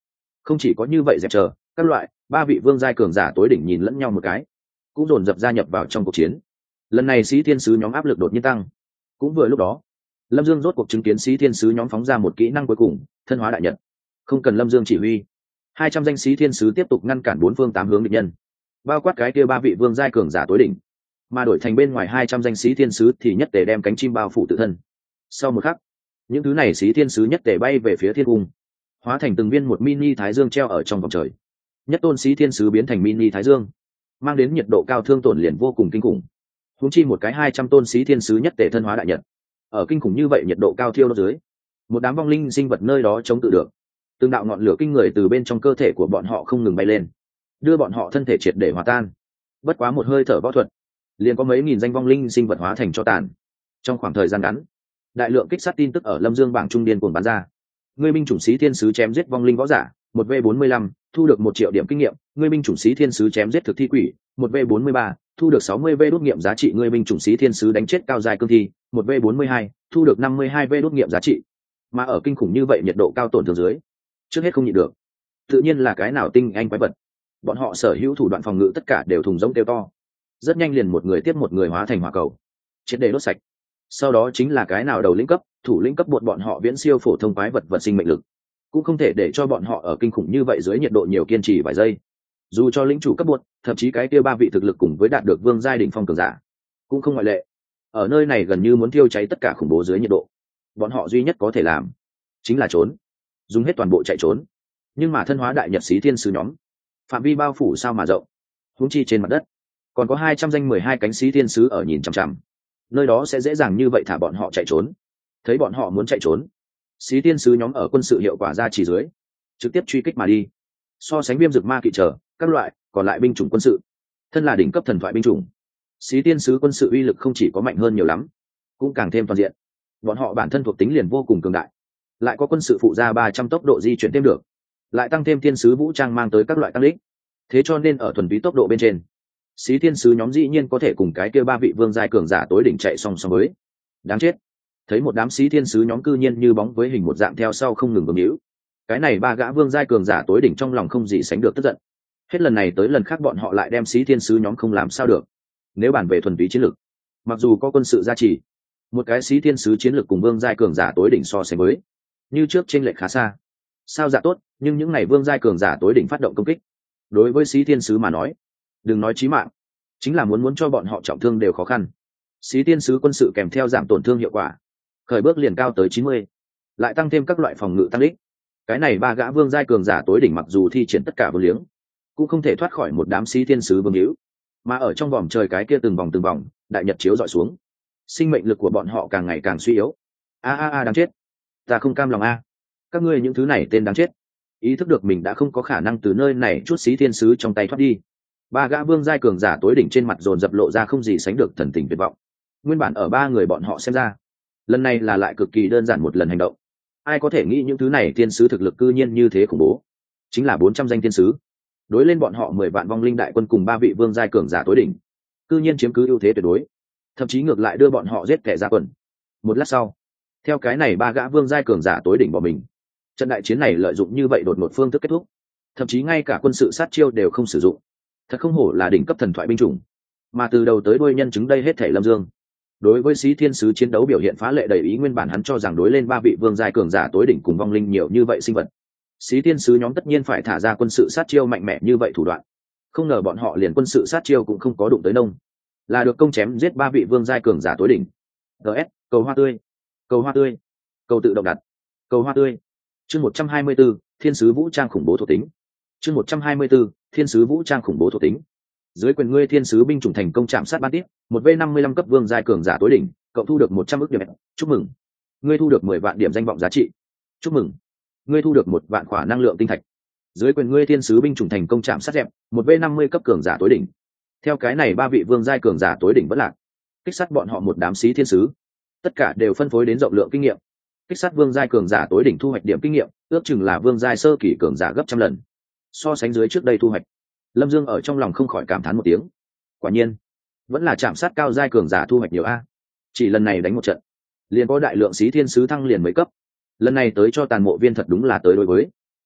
Không chỉ có như vậy dẹp chờ các loại ba vị vương giai cường giả tối đỉnh nhìn lẫn nhau một cái, cũng dồn dập gia nhập vào trong cuộc chiến. Lần này sĩ thiên sứ nhóm áp lực đột nhiên tăng. Cũng vừa lúc đó, Lâm Dương rốt cuộc chứng kiến sĩ thiên sứ nhóm phóng ra một kỹ năng cuối cùng, thân hóa đại nhật. Không cần Lâm Dương chỉ huy, hai trăm danh sĩ thiên sứ tiếp tục ngăn cản bốn phương tám hướng địch nhân, bao quát cái kia ba vị vương giai cường giả tối đỉnh, mà đổi thành bên ngoài hai trăm danh sĩ thiên sứ thì nhất tề đem cánh chim bao phủ tự thân. Sau một khắc, những thứ này sĩ thiên sứ nhất tề bay về phía thiên cung, hóa thành từng viên một mini thái dương treo ở trong vòng trời. Nhất tôn sĩ thiên sứ biến thành mini thái dương, mang đến nhiệt độ cao thương tổn liền vô cùng kinh khủng. Huống chi một cái hai trăm tôn sĩ thiên sứ nhất tề thân hóa đại nhật, ở kinh khủng như vậy nhiệt độ cao thiêu đốt dưới, một đám vong linh sinh vật nơi đó chống tự được. Từng đạo ngọn lửa kinh người từ bên trong cơ thể của bọn họ không ngừng bay lên, đưa bọn họ thân thể triệt để hòa tan. Bất quá một hơi thở võ thuật, liền có mấy nghìn danh vong linh sinh vật hóa thành cho tàn. Trong khoảng thời gian ngắn, đại lượng kích sát tin tức ở Lâm Dương bảng trung điên cuồng bắn ra. Ngươi binh chủng sĩ thiên sứ chém giết vong linh võ giả, một v bốn mươi lăm, thu được một triệu điểm kinh nghiệm. Ngươi binh chủng sĩ thiên sứ chém giết thực thi quỷ, một v bốn mươi ba, thu được sáu mươi v đốt nghiệm giá trị. Ngươi binh chủng sĩ thiên sứ đánh chết cao dài cương thi, một v bốn mươi hai, thu được năm mươi hai v đốt nghiệm giá trị. Mà ở kinh khủng như vậy nhiệt độ cao tổn thương dưới, trước hết không nhịn được, tự nhiên là cái nào tinh anh quái vật. Bọn họ sở hữu thủ đoạn phòng ngự tất cả đều thùng rỗng kêu to, rất nhanh liền một người tiếp một người hóa thành hỏa cầu, triệt để đốt sạch. Sau đó chính là cái nào đầu lĩnh cấp, thủ lĩnh cấp, bọn bọn họ viễn siêu phổ thông quái vật vật sinh mệnh lực, cũng không thể để cho bọn họ ở kinh khủng như vậy dưới nhiệt độ nhiều kiên trì vài giây. Dù cho lĩnh chủ cấp bột, thậm chí cái kia ba vị thực lực cùng với đạt được vương giai đỉnh phong cường giả, cũng không ngoại lệ. Ở nơi này gần như muốn thiêu cháy tất cả khủng bố dưới nhiệt độ, bọn họ duy nhất có thể làm chính là trốn, dùng hết toàn bộ chạy trốn. Nhưng mà thân hóa đại nhật sĩ thiên sứ nhóm, phạm vi bao phủ sao mà rộng, huống chi trên mặt đất còn có hai trăm danh mười hai cánh sĩ thiên sứ ở nhìn chằm chằm, nơi đó sẽ dễ dàng như vậy thả bọn họ chạy trốn. Thấy bọn họ muốn chạy trốn, sĩ thiên sứ nhóm ở quân sự hiệu quả ra chỉ dưới, trực tiếp truy kích mà đi. So sánh viêm dược ma kỵ trở các loại còn lại binh chủng quân sự, thân là đỉnh cấp thần thoại binh chủng, sĩ thiên sứ quân sự uy lực không chỉ có mạnh hơn nhiều lắm, cũng càng thêm toàn diện. Bọn họ bản thân thuộc tính liền vô cùng cường đại, lại có quân sự phụ ra ba trăm tốc độ di chuyển thêm được, lại tăng thêm thiên sứ vũ trang mang tới các loại tăng lích. Thế cho nên ở thuần túy tốc độ bên trên, sĩ thiên sứ nhóm dĩ nhiên có thể cùng cái kia ba vị vương giai cường giả tối đỉnh chạy song song với. Đáng chết, thấy một đám sĩ thiên sứ nhóm cư nhiên như bóng với hình một dạng theo sau không ngừng bấm hữu. Cái này ba gã vương giai cường giả tối đỉnh trong lòng không gì sánh được tức giận. Hết lần này tới lần khác bọn họ lại đem sĩ thiên sứ nhóm không làm sao được. Nếu bàn về thuần túy chiến lược, mặc dù có quân sự gia trì, một cái sĩ thiên sứ chiến lược cùng vương giai cường giả tối đỉnh so sánh với, như trước chênh lệch khá xa. Sao dạ tốt, nhưng những ngày vương giai cường giả tối đỉnh phát động công kích, đối với sĩ thiên sứ mà nói, đừng nói chí mạng, chính là muốn muốn cho bọn họ trọng thương đều khó khăn. Sĩ thiên sứ quân sự kèm theo giảm tổn thương hiệu quả, khởi bước liền cao tới chín mươi, lại tăng thêm các loại phòng ngự tăng đích. Cái này ba gã vương giai cường giả tối đỉnh mặc dù thi triển tất cả vô liếng, cũng không thể thoát khỏi một đám sĩ thiên sứ vương hữu. Mà ở trong vòng trời cái kia từng vòng từng vòng, đại nhật chiếu dọi xuống, sinh mệnh lực của bọn họ càng ngày càng suy yếu. A a a đáng chết, ta không cam lòng a. Các ngươi những thứ này tên đáng chết. Ý thức được mình đã không có khả năng từ nơi này chút sĩ thiên sứ trong tay thoát đi, ba gã vương giai cường giả tối đỉnh trên mặt dồn dập lộ ra không gì sánh được thần tình tuyệt vọng. Nguyên bản ở ba người bọn họ xem ra, lần này là lại cực kỳ đơn giản một lần hành động. Ai có thể nghĩ những thứ này thiên sứ thực lực cư nhiên như thế khủng bố, chính là bốn trăm danh thiên sứ đối lên bọn họ mười vạn vong linh đại quân cùng ba vị vương giai cường giả tối đỉnh, cư nhiên chiếm cứ ưu thế tuyệt đối, thậm chí ngược lại đưa bọn họ giết kẻ ra quần. Một lát sau, theo cái này ba gã vương giai cường giả tối đỉnh bỏ mình, trận đại chiến này lợi dụng như vậy đột ngột phương thức kết thúc, thậm chí ngay cả quân sự sát chiêu đều không sử dụng. Thật không hổ là đỉnh cấp thần thoại binh chủng, mà từ đầu tới đuôi nhân chứng đây hết thảy Lâm Dương đối với sĩ thiên sứ chiến đấu biểu hiện phá lệ đầy ý. Nguyên bản hắn cho rằng đối lên ba vị vương giai cường giả tối đỉnh cùng vong linh nhiều như vậy sinh vật, sĩ thiên sứ nhóm tất nhiên phải thả ra quân sự sát chiêu mạnh mẽ như vậy thủ đoạn, không ngờ bọn họ liền quân sự sát chiêu cũng không có đụng tới nông, là được công chém giết ba vị vương giai cường giả tối đỉnh. gs cầu hoa tươi, cầu hoa tươi, cầu tự động đặt, cầu hoa tươi. Chương một trăm hai mươi 124, thiên sứ vũ trang khủng bố thuộc tính. Chương một trăm hai mươi 124, thiên sứ vũ trang khủng bố thuộc tính. Dưới quyền ngươi thiên sứ binh chủng thành công chạm sát ban tiếp, một v năm mươi lăm cấp vương giai cường giả tối đỉnh, cậu thu được một trăm ức điểm. Chúc mừng. Ngươi thu được mười vạn điểm danh vọng giá trị. Chúc mừng. Ngươi thu được một vạn khỏa năng lượng tinh thạch. Dưới quyền ngươi thiên sứ binh chủng thành công chạm sát dẹp, một v năm mươi cấp cường giả tối đỉnh. Theo cái này ba vị vương giai cường giả tối đỉnh vẫn lạc, kích sát bọn họ một đám sĩ thiên sứ, tất cả đều phân phối đến rộng lượng kinh nghiệm. Kích sát vương giai cường giả tối đỉnh thu hoạch điểm kinh nghiệm, ước chừng là vương giai sơ kỳ cường giả gấp trăm lần. So sánh dưới trước đây thu hoạch, Lâm Dương ở trong lòng không khỏi cảm thán một tiếng. Quả nhiên, vẫn là chạm sát cao giai cường giả thu hoạch nhiều a. Chỉ lần này đánh một trận, liền có đại lượng sĩ thiên sứ thăng liền mấy cấp. Lần này tới cho tàn mộ viên thật đúng là tới đối với.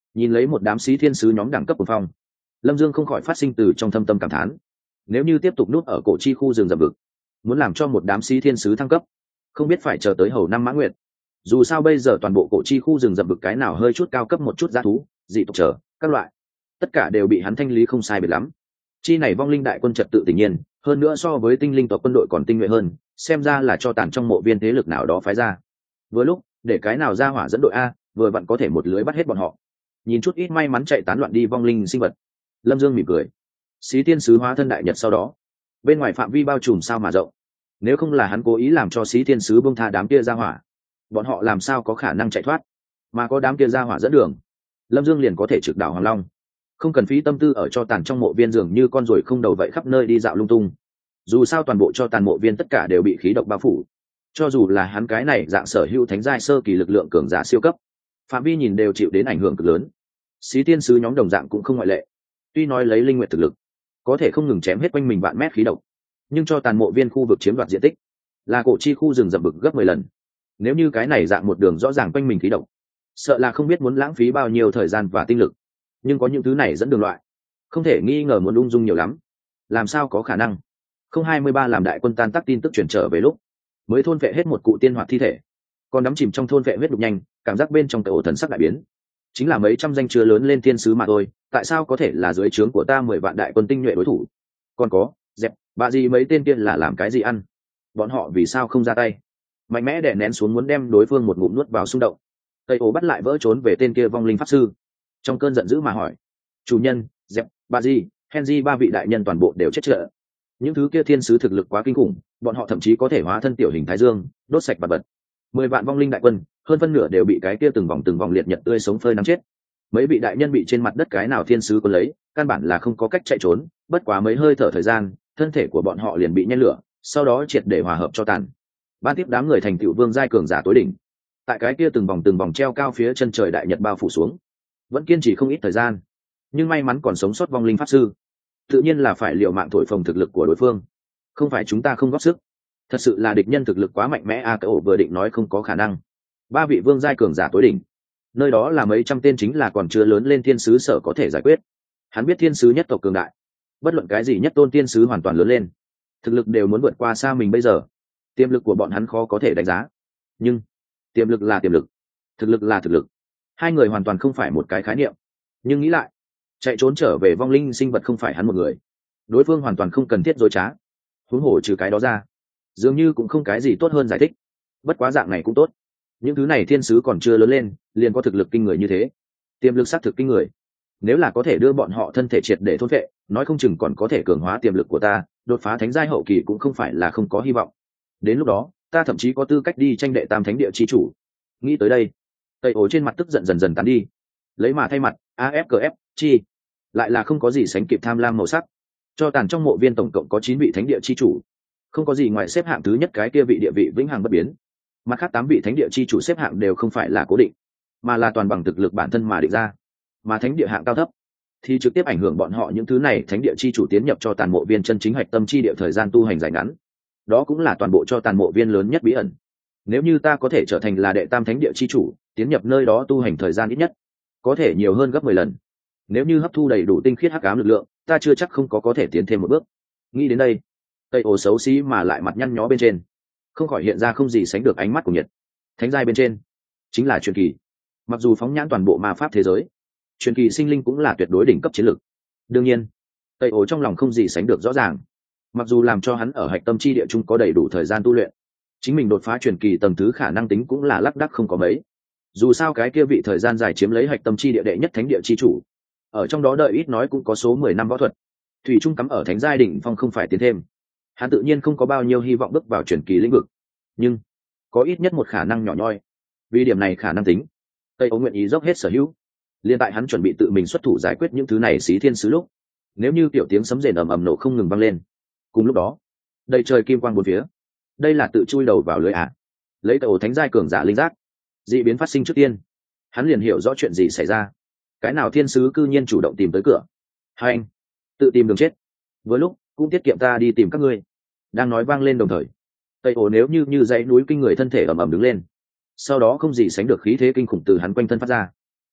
Nhìn lấy một đám sĩ thiên sứ nhóm đẳng cấp của phong, Lâm Dương không khỏi phát sinh từ trong thâm tâm cảm thán. Nếu như tiếp tục núp ở cổ chi khu rừng rậm vực, muốn làm cho một đám sĩ thiên sứ thăng cấp, không biết phải chờ tới hầu năm mã nguyệt. Dù sao bây giờ toàn bộ cổ chi khu rừng rậm vực cái nào hơi chút cao cấp một chút giá thú, dị tộc trở các loại, tất cả đều bị hắn thanh lý không sai biệt lắm. Chi này vong linh đại quân trật tự tự nhiên, hơn nữa so với tinh linh tộc quân đội còn tinh nhuệ hơn, xem ra là cho tàn trong mộ viên thế lực nào đó phái ra. Vừa lúc để cái nào ra hỏa dẫn đội a, vừa vặn có thể một lưới bắt hết bọn họ. Nhìn chút ít may mắn chạy tán loạn đi vong linh sinh vật, Lâm Dương mỉm cười. Xí tiên sứ hóa thân đại nhật sau đó, bên ngoài phạm vi bao trùm sao mà rộng. Nếu không là hắn cố ý làm cho xí tiên sứ bông tha đám kia ra hỏa, bọn họ làm sao có khả năng chạy thoát. Mà có đám kia ra hỏa dẫn đường, Lâm Dương liền có thể trực đảo Hoàng Long, không cần phí tâm tư ở cho tàn trong mộ viên dường như con ruồi không đầu vậy khắp nơi đi dạo lung tung. Dù sao toàn bộ cho tàn mộ viên tất cả đều bị khí độc bao phủ, cho dù là hắn cái này dạng sở hữu thánh giai sơ kỳ lực lượng cường giả siêu cấp, phạm vi nhìn đều chịu đến ảnh hưởng cực lớn. Xí tiên sứ nhóm đồng dạng cũng không ngoại lệ. Tuy nói lấy linh nguyện thực lực có thể không ngừng chém hết quanh mình vạn mét khí độc, nhưng cho tàn mộ viên khu vực chiếm đoạt diện tích là cổ chi khu rừng rậm vực gấp mười lần. Nếu như cái này dạng một đường rõ ràng quanh mình khí độc, sợ là không biết muốn lãng phí bao nhiêu thời gian và tinh lực. Nhưng có những thứ này dẫn đường loại, không thể nghi ngờ muốn ung dung nhiều lắm. Làm sao có khả năng? Không hai mươi ba làm đại quân tan tác tin tức chuyển trở về lúc mới thôn vệ hết một cụ tiên hoạt thi thể, còn đắm chìm trong thôn vệ huyết đục nhanh, cảm giác bên trong cái ổ thần sắc đại biến. Chính là mấy trăm danh chứa lớn lên thiên sứ mà thôi, tại sao có thể là dưới trướng của ta mười vạn đại quân tinh nhuệ đối thủ? Còn có dẹp bà gì mấy tên kia là làm cái gì ăn? Bọn họ vì sao không ra tay? Mạnh mẽ đè nén xuống muốn đem đối phương một ngụm nuốt vào xung động. Tây ổ bắt lại vỡ trốn về tên kia vong linh pháp sư, trong cơn giận dữ mà hỏi: chủ nhân, dẹp bà gì Henry ba vị đại nhân toàn bộ đều chết trợ. Những thứ kia thiên sứ thực lực quá kinh khủng, bọn họ thậm chí có thể hóa thân tiểu hình thái dương, đốt sạch bạt bật. Mười vạn vong linh đại quân, hơn phân nửa đều bị cái kia từng vòng từng vòng liệt nhật tươi sống phơi nắng chết. Mấy vị đại nhân bị trên mặt đất cái nào thiên sứ quân lấy, căn bản là không có cách chạy trốn. Bất quá mấy hơi thở thời gian, thân thể của bọn họ liền bị nhen lửa, sau đó triệt để hòa hợp cho tàn. Ban tiếp đám người thành tựu vương giai cường giả tối đỉnh, tại cái kia từng vòng từng vòng treo cao phía chân trời đại nhật bao phủ xuống, vẫn kiên trì không ít thời gian. Nhưng may mắn còn sống sót vong linh pháp sư, tự nhiên là phải liều mạng thổi phồng thực lực của đối phương. Không phải chúng ta không góp sức, thật sự là địch nhân thực lực quá mạnh mẽ. A cái ổ vừa định nói không có khả năng, ba vị vương giai cường giả tối đỉnh, nơi đó là mấy trăm tên chính là còn chưa lớn lên thiên sứ sở có thể giải quyết. Hắn biết thiên sứ nhất tộc cường đại, bất luận cái gì nhất tôn thiên sứ hoàn toàn lớn lên, thực lực đều muốn vượt qua xa mình bây giờ. Tiềm lực của bọn hắn khó có thể đánh giá, nhưng tiềm lực là tiềm lực, thực lực là thực lực, hai người hoàn toàn không phải một cái khái niệm. Nhưng nghĩ lại, chạy trốn trở về vong linh sinh vật không phải hắn một người, đối phương hoàn toàn không cần thiết dối trá. Huống hồ trừ cái đó ra, dường như cũng không cái gì tốt hơn giải thích. Bất quá dạng này cũng tốt, những thứ này thiên sứ còn chưa lớn lên liền có thực lực kinh người như thế, tiềm lực xác thực kinh người. Nếu là có thể đưa bọn họ thân thể triệt để thôn vệ, nói không chừng còn có thể cường hóa tiềm lực của ta, đột phá thánh giai hậu kỳ cũng không phải là không có hy vọng. Đến lúc đó ta thậm chí có tư cách đi tranh đệ tam thánh địa chi chủ. Nghĩ tới đây, tây ổ trên mặt tức giận dần dần tán đi, lấy mà thay mặt. Afgf chi lại là không có gì sánh kịp tham lam màu sắc. Cho tàn trong mộ viên tổng cộng có chín vị thánh địa chi chủ, không có gì ngoài xếp hạng thứ nhất cái kia vị địa vị vĩnh hằng bất biến. Mặt khác tám vị thánh địa chi chủ xếp hạng đều không phải là cố định, mà là toàn bằng thực lực bản thân mà định ra. Mà thánh địa hạng cao thấp thì trực tiếp ảnh hưởng bọn họ những thứ này thánh địa chi chủ tiến nhập cho tàn mộ viên chân chính hạch tâm chi địa thời gian tu hành dài ngắn. Đó cũng là toàn bộ cho tàn mộ viên lớn nhất bí ẩn. Nếu như ta có thể trở thành là đệ tam thánh địa chi chủ, tiến nhập nơi đó tu hành thời gian ít nhất có thể nhiều hơn gấp mười lần. Nếu như hấp thu đầy đủ tinh khiết hắc ám lực lượng, ta chưa chắc không có có thể tiến thêm một bước. Nghĩ đến đây, tây ổ xấu xí mà lại mặt nhăn nhó bên trên không khỏi hiện ra không gì sánh được ánh mắt của nhiệt. Thánh giai bên trên chính là truyền kỳ, mặc dù phóng nhãn toàn bộ ma pháp thế giới, truyền kỳ sinh linh cũng là tuyệt đối đỉnh cấp chiến lược. Đương nhiên, tây ổ trong lòng không gì sánh được rõ ràng, mặc dù làm cho hắn ở hạch tâm chi địa trung có đầy đủ thời gian tu luyện, chính mình đột phá truyền kỳ tầng thứ khả năng tính cũng là lác đác không có mấy. Dù sao cái kia vị thời gian dài chiếm lấy hạch tâm chi địa đệ nhất thánh địa chi chủ, ở trong đó đợi ít nói cũng có số mười năm võ thuật, thủy trung cắm ở thánh giai đỉnh phong không phải tiến thêm. Hắn tự nhiên không có bao nhiêu hy vọng bước vào truyền kỳ lĩnh vực, nhưng có ít nhất một khả năng nhỏ nhoi. Vì điểm này khả năng tính, tây ấu nguyện ý dốc hết sở hữu. Liên tại hắn chuẩn bị tự mình xuất thủ giải quyết những thứ này xí thiên sứ lúc, nếu như tiểu tiếng sấm rền ầm ầm nổ không ngừng vang lên, cùng lúc đó đầy trời kim quang bốn phía. Đây là tự chui đầu vào lưới ạ. À. Lấy tây ấu thánh giai cường giả linh giác, dị biến phát sinh trước tiên, hắn liền hiểu rõ chuyện gì xảy ra. Cái nào thiên sứ cư nhiên chủ động tìm tới cửa? Hai anh tự tìm đường chết, với lúc cũng tiết kiệm ta đi tìm các ngươi. Đang nói vang lên đồng thời, tây ổ nếu như như dãy núi kinh người thân thể ầm ầm đứng lên, sau đó không gì sánh được khí thế kinh khủng từ hắn quanh thân phát ra.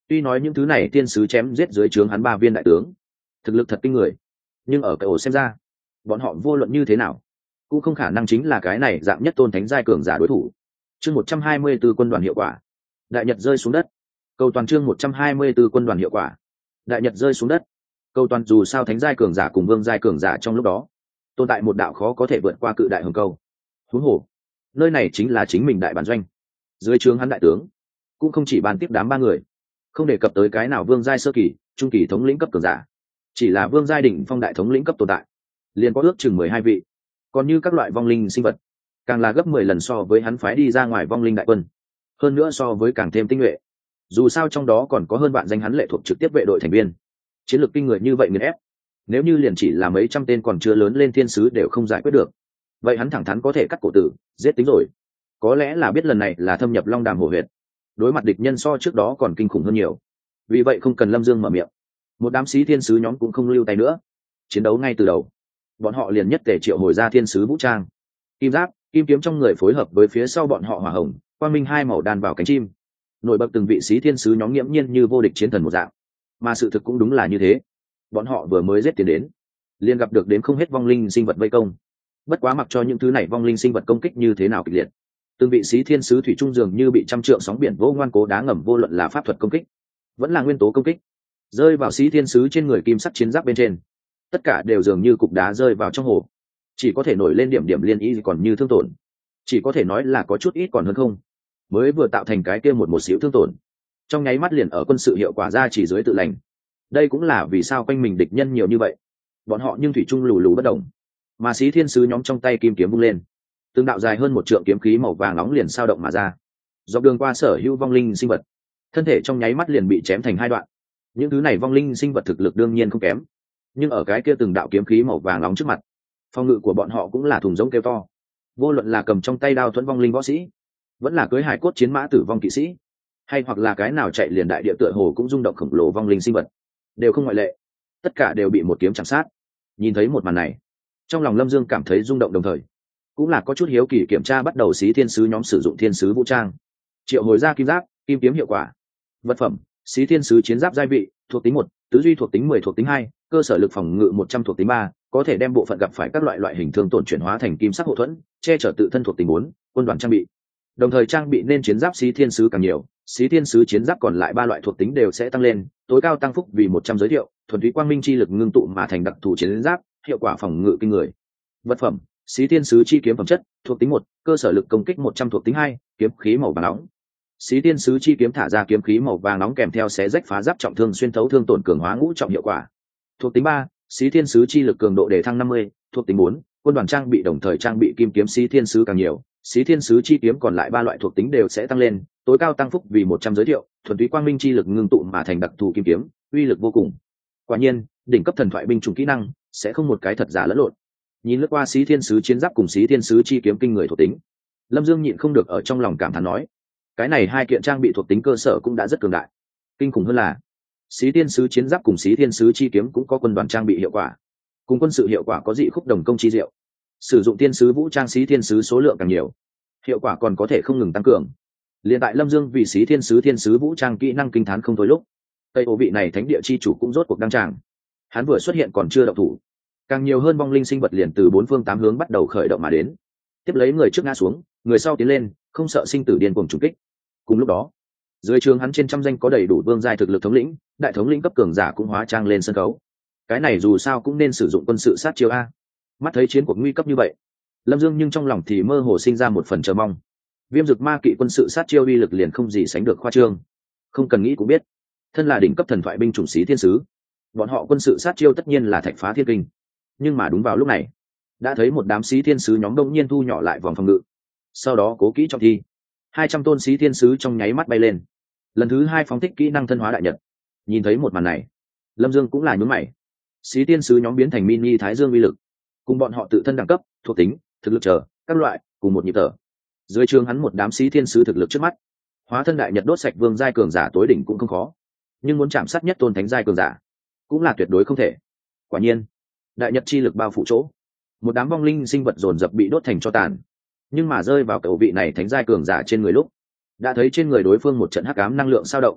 Tuy nói những thứ này thiên sứ chém giết dưới trướng hắn ba viên đại tướng thực lực thật kinh người, nhưng ở cái ổ xem ra bọn họ vô luận như thế nào cũng không khả năng chính là cái này dạng nhất tôn thánh giai cường giả đối thủ. Chương một trăm hai mươi 124 quân đoàn hiệu quả. Đại nhật rơi xuống đất. Cầu toàn chương một trăm hai mươi 124 quân đoàn hiệu quả. Đại nhật rơi xuống đất. Cầu toàn dù sao thánh giai cường giả cùng vương giai cường giả trong lúc đó tồn tại một đạo khó có thể vượt qua cự đại hồng câu. Huống hồ, nơi này chính là chính mình đại bản doanh. Dưới trướng hắn đại tướng cũng không chỉ bàn tiếp đám ba người, không đề cập tới cái nào vương giai sơ kỳ, trung kỳ thống lĩnh cấp cường giả, chỉ là vương giai đỉnh phong đại thống lĩnh cấp tồn tại liền có ước chừng mười hai vị. Còn như các loại vong linh sinh vật càng là gấp mười lần so với hắn phái đi ra ngoài vong linh đại quân, hơn nữa so với càng thêm tinh nhuệ. Dù sao trong đó còn có hơn bạn danh hắn lệ thuộc trực tiếp vệ đội thành viên, chiến lược kinh người như vậy nghiền ép, nếu như liền chỉ là mấy trăm tên còn chưa lớn lên thiên sứ đều không giải quyết được, vậy hắn thẳng thắn có thể cắt cổ tử giết tính rồi. Có lẽ là biết lần này là thâm nhập long đàm hổ huyệt, đối mặt địch nhân so trước đó còn kinh khủng hơn nhiều, vì vậy không cần Lâm Dương mở miệng, một đám sĩ thiên sứ nhóm cũng không lưu tay nữa. Chiến đấu ngay từ đầu, bọn họ liền nhất tề triệu hồi ra thiên sứ vũ trang, kim giáp, kim kiếm trong người phối hợp với phía sau bọn họ hỏa hồng, quang minh hai màu đan vào cánh chim, nổi bật từng vị sĩ thiên sứ nhóm nghiễm nhiên như vô địch chiến thần một dạng. Mà sự thực cũng đúng là như thế, bọn họ vừa mới giết tiến đến liền gặp được đến không hết vong linh sinh vật vây công. Bất quá mặc cho những thứ này vong linh sinh vật công kích như thế nào kịch liệt, từng vị sĩ thiên sứ thủy trung dường như bị trăm trượng sóng biển vô ngoan cố đá ngầm, vô luận là pháp thuật công kích vẫn là nguyên tố công kích rơi vào sĩ thiên sứ trên người kim sắc chiến giáp bên trên, tất cả đều dường như cục đá rơi vào trong hồ, chỉ có thể nổi lên điểm điểm liên ý còn như thương tổn, chỉ có thể nói là có chút ít còn hơn không, mới vừa tạo thành cái kia một một xíu thương tổn, trong nháy mắt liền ở quân sự hiệu quả ra chỉ dưới tự lành. Đây cũng là vì sao quanh mình địch nhân nhiều như vậy, bọn họ nhưng thủy chung lù lù bất động. Mà sĩ thiên sứ nhóm trong tay kim kiếm vung lên, từng đạo dài hơn một trượng kiếm khí màu vàng nóng liền sao động mà ra, dọc đường qua sở hữu vong linh sinh vật, thân thể trong nháy mắt liền bị chém thành hai đoạn. Những thứ này vong linh sinh vật thực lực đương nhiên không kém, nhưng ở cái kia từng đạo kiếm khí màu vàng nóng trước mặt, phòng ngự của bọn họ cũng là thùng rỗng kêu to. Vô luận là cầm trong tay đao thuẫn vong linh võ sĩ, vẫn là cưới hải cốt chiến mã tử vong kỵ sĩ, hay hoặc là cái nào chạy liền đại địa tựa hồ cũng rung động khổng lồ vong linh sinh vật, đều không ngoại lệ, tất cả đều bị một kiếm chạm sát. Nhìn thấy một màn này, trong lòng Lâm Dương cảm thấy rung động, đồng thời cũng là có chút hiếu kỳ kiểm tra bắt đầu xí thiên sứ nhóm sử dụng thiên sứ vũ trang, triệu hồi ra kim giáp, kim kiếm hiệu quả. Vật phẩm: xí thiên sứ chiến giáp giai vị, thuộc tính một, tứ duy thuộc tính mười, thuộc tính hai, cơ sở lực phòng ngự một trăm, thuộc tính ba, có thể đem bộ phận gặp phải các loại loại hình thương tổn chuyển hóa thành kim sắc hộ thuẫn, che chở tự thân, thuộc tính bốn, quân đoàn trang bị. Đồng thời trang bị nên chiến giáp xí thiên sứ càng nhiều, xí thiên sứ chiến giáp còn lại ba loại thuộc tính đều sẽ tăng lên, tối cao tăng phúc vì một trăm. Giới thiệu: thuần túy quang minh chi lực ngưng tụ mà thành đặc thù chiến giáp, hiệu quả phòng ngự kinh người. Vật phẩm: xí thiên sứ chi kiếm phẩm chất, thuộc tính một, cơ sở lực công kích một trăm, thuộc tính hai, kiếm khí màu vàng nóng. Xí thiên sứ chi kiếm thả ra kiếm khí màu vàng nóng kèm theo xé rách phá giáp trọng thương xuyên thấu thương tổn cường hóa ngũ trọng hiệu quả. Thuộc tính ba, xí thiên sứ chi lực cường độ để thăng năm mươi, thuộc tính bốn, quân đoàn trang bị đồng thời trang bị kim kiếm xí thiên sứ càng nhiều, xí thiên sứ chi kiếm còn lại ba loại thuộc tính đều sẽ tăng lên, tối cao tăng phúc vì một trăm. Giới thiệu: thuần túy quang minh chi lực ngưng tụ mà thành đặc thù kim kiếm, uy lực vô cùng. Quả nhiên, đỉnh cấp thần thoại binh chủng kỹ năng sẽ không một cái thật giả lẫn lộn. Nhìn lướt qua xí thiên sứ chiến giáp cùng xí thiên sứ chi kiếm kinh người thuộc tính, Lâm Dương nhịn không được ở trong lòng cảm thán nói, cái này hai kiện trang bị thuộc tính cơ sở cũng đã rất cường đại. Kinh khủng hơn là xí thiên sứ chiến giáp cùng xí thiên sứ chi kiếm cũng có quân đoàn trang bị hiệu quả, cùng quân sự hiệu quả có dị khúc đồng công chi diệu. Sử dụng thiên sứ vũ trang xí thiên sứ số lượng càng nhiều, hiệu quả còn có thể không ngừng tăng cường. Liên tại Lâm Dương vì xí thiên sứ thiên sứ vũ trang kỹ năng kinh thán không thôi lúc, tây ô vị này thánh địa chi chủ cũng rốt cuộc đăng tràng. Hắn vừa xuất hiện còn chưa động thủ, càng nhiều hơn vong linh sinh vật liền từ bốn phương tám hướng bắt đầu khởi động mà đến, tiếp lấy người trước ngã xuống, người sau tiến lên, không sợ sinh tử điên cuồng trùng kích. Cùng lúc đó, dưới trường hắn trên trăm danh có đầy đủ vương giai thực lực thống lĩnh, đại thống lĩnh cấp cường giả cũng hóa trang lên sân khấu. Cái này dù sao cũng nên sử dụng quân sự sát chiêu a. Mắt thấy chiến cuộc nguy cấp như vậy, Lâm Dương nhưng trong lòng thì mơ hồ sinh ra một phần chờ mong. Viêm dực ma kỵ quân sự sát chiêu uy lực liền không gì sánh được khoa trương, không cần nghĩ cũng biết, thân là đỉnh cấp thần thoại binh chủng xí thiên sứ, bọn họ quân sự sát chiêu tất nhiên là thạch phá thiên kinh. Nhưng mà đúng vào lúc này, đã thấy một đám xí thiên sứ nhóm đông nhiên thu nhỏ lại vòng phòng ngự, sau đó cố kỹ trọng thi, hai trăm tôn xí thiên sứ trong nháy mắt bay lên, lần thứ hai phóng thích kỹ năng thân hóa đại nhật. Nhìn thấy một màn này, Lâm Dương cũng là nhướng mày. Xí thiên sứ nhóm biến thành mini thái dương uy lực, cùng bọn họ tự thân đẳng cấp, thuộc tính, thực lực chờ các loại cùng một nhịp thở. Dưới trường hắn một đám xí thiên sứ thực lực trước mắt, hóa thân đại nhật đốt sạch vương giai cường giả tối đỉnh cũng không khó, nhưng muốn chạm sát nhất tôn thánh giai cường giả cũng là tuyệt đối không thể. Quả nhiên, đại nhật chi lực bao phủ chỗ, một đám vong linh sinh vật dồn dập bị đốt thành tro tàn. Nhưng mà rơi vào cầu vị này thánh giai cường giả trên người lúc, đã thấy trên người đối phương một trận hắc ám năng lượng sao động,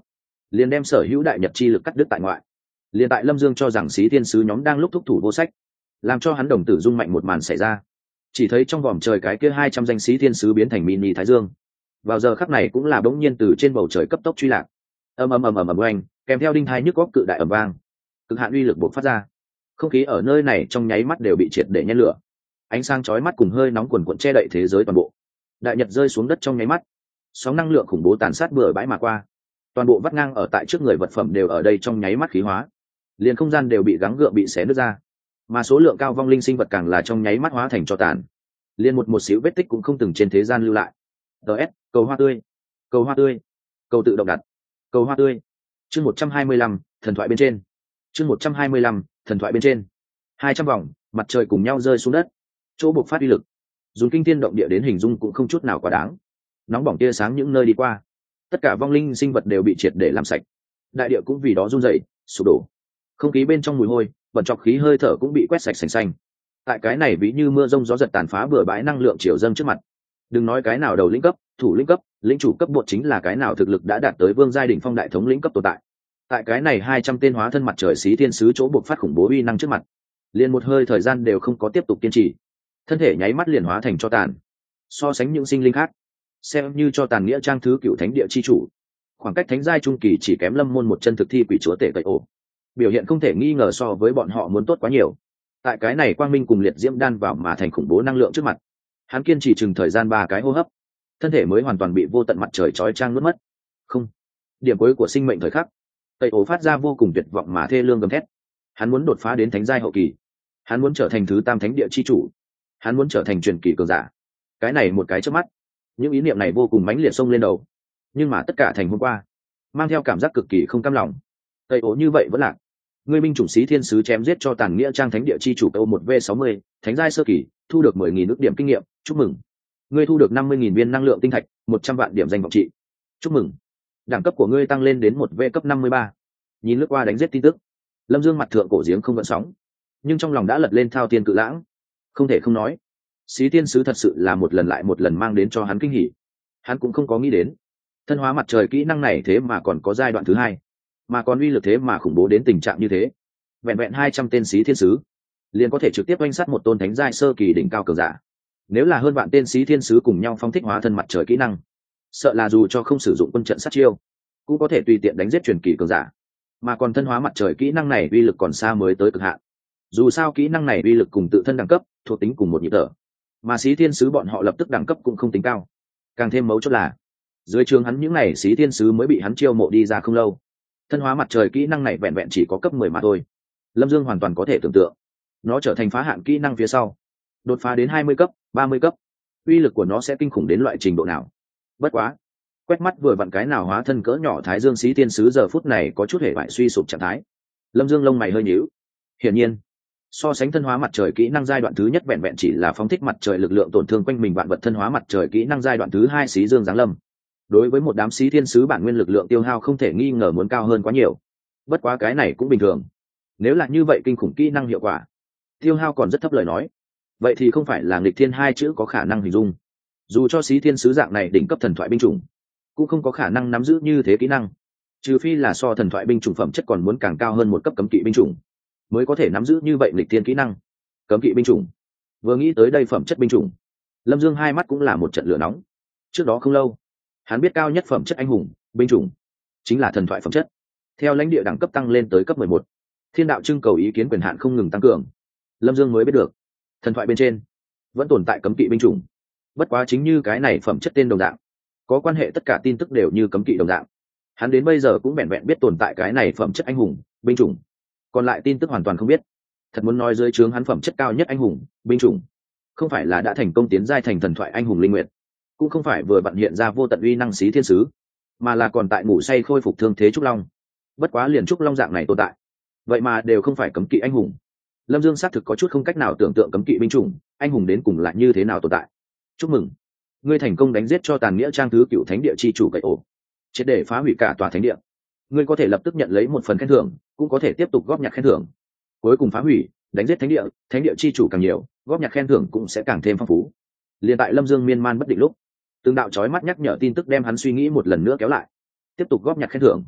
liền đem sở hữu đại nhật chi lực cắt đứt tại ngoại. Liền tại Lâm Dương cho rằng Xí Thiên Sứ nhóm đang lúc thúc thủ vô sách, làm cho hắn đồng tử rung mạnh một màn xảy ra. Chỉ thấy trong vòm trời cái kia hai trăm danh Xí Thiên Sứ biến thành mini thái dương. Vào giờ khắc này cũng là bỗng nhiên từ trên bầu trời cấp tốc truy lạc. Ầm ầm ầm ầm ầm oanh, kèm theo đinh thai nhức góc cự đại ầm vang. Cực hạn uy lực bộc phát ra. Không khí ở nơi này trong nháy mắt đều bị triệt để nhen lửa. Ánh sáng chói mắt cùng hơi nóng quần quần che đậy thế giới toàn bộ. Đại nhật rơi xuống đất trong nháy mắt, sóng năng lượng khủng bố tàn sát bừa bãi mà qua. Toàn bộ vắt ngang ở tại trước người vật phẩm đều ở đây trong nháy mắt khí hóa, liền không gian đều bị gắng gượng bị xé nứt ra, mà số lượng cao vong linh sinh vật càng là trong nháy mắt hóa thành tro tàn, liền một một xíu vết tích cũng không từng trên thế gian lưu lại. ts cầu hoa tươi, cầu hoa tươi, cầu tự động đặt, cầu hoa tươi. Chương một trăm hai mươi lăm, thần thoại bên trên. Chương một trăm hai mươi lăm, thần thoại bên trên. Hai trăm vòng mặt trời cùng nhau rơi xuống đất, chỗ buộc phát uy lực dùng kinh thiên động địa đến hình dung cũng không chút nào quá đáng. Nóng bỏng tia sáng những nơi đi qua, tất cả vong linh sinh vật đều bị triệt để làm sạch, đại địa cũng vì đó run rẩy sụp đổ. Không khí bên trong mùi hôi bẩn trọc khí hơi thở cũng bị quét sạch sành xanh. Tại cái này ví như mưa rông gió giật tàn phá bừa bãi năng lượng triều dâng trước mặt, đừng nói cái nào đầu lĩnh cấp, thủ lĩnh cấp, lĩnh chủ cấp bột, chính là cái nào thực lực đã đạt tới vương giai đỉnh phong đại thống lĩnh cấp tồn tại, tại cái này hai trăm tên hóa thân mặt trời Xí Thiên Sứ chỗ buộc phát khủng bố uy năng trước mặt, liền một hơi thời gian đều không có tiếp tục kiên trì, thân thể nháy mắt liền hóa thành cho tàn. So sánh những sinh linh khác, xem như cho tàn nghĩa trang thứ cựu thánh địa chi chủ, khoảng cách thánh giai trung kỳ chỉ kém Lâm Môn một chân thực thi quỷ chúa tể cậy ổ, biểu hiện không thể nghi ngờ so với bọn họ muốn tốt quá nhiều. Tại cái này quang minh cùng liệt diễm đan vào mà thành khủng bố năng lượng trước mặt, hắn kiên trì chừng thời gian ba cái hô hấp, thân thể mới hoàn toàn bị vô tận mặt trời chói chang nuốt mất. Không, điểm cuối của sinh mệnh thời khắc, cậy ổ phát ra vô cùng tuyệt vọng mà thê lương gầm thét. Hắn muốn đột phá đến thánh giai hậu kỳ, hắn muốn trở thành thứ tam thánh địa chi chủ, hắn muốn trở thành truyền kỳ cường giả. Cái này một cái chớp mắt, những ý niệm này vô cùng mãnh liệt xông lên đầu, nhưng mà tất cả thành hôm qua mang theo cảm giác cực kỳ không cam lòng. Tây ố như vậy vẫn lạc, ngươi binh chủng Xí Thiên Sứ chém giết cho tàn nghĩa trang thánh địa chi chủ câu một v sáu mươi, thánh giai sơ kỳ, thu được mười nghìn ước điểm kinh nghiệm, chúc mừng. Ngươi thu được năm mươi nghìn viên năng lượng tinh thạch, một trăm vạn điểm danh vọng trị, chúc mừng. Đẳng cấp của ngươi tăng lên đến một v cấp năm mươi ba. Nhìn lướt qua đánh giết tin tức, Lâm Dương mặt thượng cổ giếng không gợn sóng, nhưng trong lòng đã lật lên thao tiên cự lãng. Không thể không nói, Xí Thiên Sứ thật sự là một lần lại một lần mang đến cho hắn kinh hỉ. Hắn cũng không có nghĩ đến, thân hóa mặt trời kỹ năng này thế mà còn có giai đoạn thứ hai, mà còn uy lực thế mà khủng bố đến tình trạng như thế. Vẹn vẹn hai trăm tên Xí Thiên Sứ liền có thể trực tiếp oanh sát một tôn thánh giai sơ kỳ đỉnh cao cường giả. Nếu là hơn vạn tên Xí Thiên Sứ cùng nhau phóng thích hóa thân mặt trời kỹ năng, sợ là dù cho không sử dụng quân trận sát chiêu, cũng có thể tùy tiện đánh giết truyền kỳ cường giả. Mà còn thân hóa mặt trời kỹ năng này uy lực còn xa mới tới cực hạn. Dù sao kỹ năng này uy lực cùng tự thân đẳng cấp, thuộc tính cùng một nhịp thở, mà Xí Thiên Sứ bọn họ lập tức đẳng cấp cũng không tính cao. Càng thêm mấu chốt là, dưới trường hắn những này Xí Thiên Sứ mới bị hắn chiêu mộ đi ra không lâu, thân hóa mặt trời kỹ năng này vẹn vẹn chỉ có cấp mười mà thôi. Lâm Dương hoàn toàn có thể tưởng tượng, nó trở thành phá hạn kỹ năng phía sau, đột phá đến hai mươi cấp, ba mươi cấp, uy lực của nó sẽ kinh khủng đến loại trình độ nào. Bất quá, quét mắt vừa vặn cái nào hóa thân cỡ nhỏ Thái Dương Xí Thiên Sứ giờ phút này có chút hề bại suy sụp trạng thái. Lâm Dương lông mày hơi nhíu. Hiển nhiên, so sánh thân hóa mặt trời kỹ năng giai đoạn thứ nhất vẹn vẹn chỉ là phóng thích mặt trời lực lượng tổn thương quanh mình vạn vật thân hóa mặt trời kỹ năng giai đoạn thứ hai Xí Dương giáng lâm, đối với một đám Xí Thiên Sứ bản nguyên lực lượng tiêu hao không thể nghi ngờ muốn cao hơn quá nhiều. Bất quá cái này cũng bình thường, nếu là như vậy kinh khủng kỹ năng hiệu quả tiêu hao còn rất thấp lời nói, vậy thì không phải là nghịch thiên hai chữ có khả năng hình dung. Dù cho Xí Thiên Sứ dạng này đỉnh cấp thần thoại binh chủng cũng không có khả năng nắm giữ như thế kỹ năng, trừ phi là so thần thoại binh chủng phẩm chất còn muốn càng cao hơn một cấp cấm kỵ binh chủng mới có thể nắm giữ như vậy nghịch thiên kỹ năng. Cấm kỵ binh chủng, vừa nghĩ tới đây phẩm chất binh chủng, Lâm Dương hai mắt cũng là một trận lửa nóng. Trước đó không lâu, hắn biết cao nhất phẩm chất anh hùng binh chủng chính là thần thoại phẩm chất. Theo lãnh địa đẳng cấp tăng lên tới cấp mười một, thiên đạo trưng cầu ý kiến quyền hạn không ngừng tăng cường, Lâm Dương mới biết được thần thoại bên trên vẫn tồn tại cấm kỵ binh chủng. Bất quá chính như cái này phẩm chất tên đồng dạng, có quan hệ tất cả tin tức đều như cấm kỵ đồng dạng, hắn đến bây giờ cũng vẹn vẹn biết tồn tại cái này phẩm chất anh hùng binh chủng, còn lại tin tức hoàn toàn không biết. Thật muốn nói dưới trướng hắn phẩm chất cao nhất anh hùng binh chủng, không phải là đã thành công tiến giai thành thần thoại anh hùng linh nguyệt, cũng không phải vừa vặn hiện ra vô tận uy năng Xí Thiên Sứ, mà là còn tại ngủ say khôi phục thương thế trúc long. Bất quá liền trúc long dạng này tồn tại, vậy mà đều không phải cấm kỵ anh hùng. Lâm Dương xác thực có chút không cách nào tưởng tượng cấm kỵ binh chủng anh hùng đến cùng lại như thế nào tồn tại. Chúc mừng, ngươi thành công đánh giết cho tàn nghĩa trang thứ cựu thánh địa chi chủ cậy ổ, triệt để phá hủy cả tòa thánh địa. Ngươi có thể lập tức nhận lấy một phần khen thưởng, cũng có thể tiếp tục góp nhặt khen thưởng. Cuối cùng phá hủy, đánh giết thánh địa, thánh địa chi chủ càng nhiều, góp nhặt khen thưởng cũng sẽ càng thêm phong phú. Liên tại Lâm Dương miên man bất định lúc, từng đạo chói mắt nhắc nhở tin tức đem hắn suy nghĩ một lần nữa kéo lại. Tiếp tục góp nhặt khen thưởng,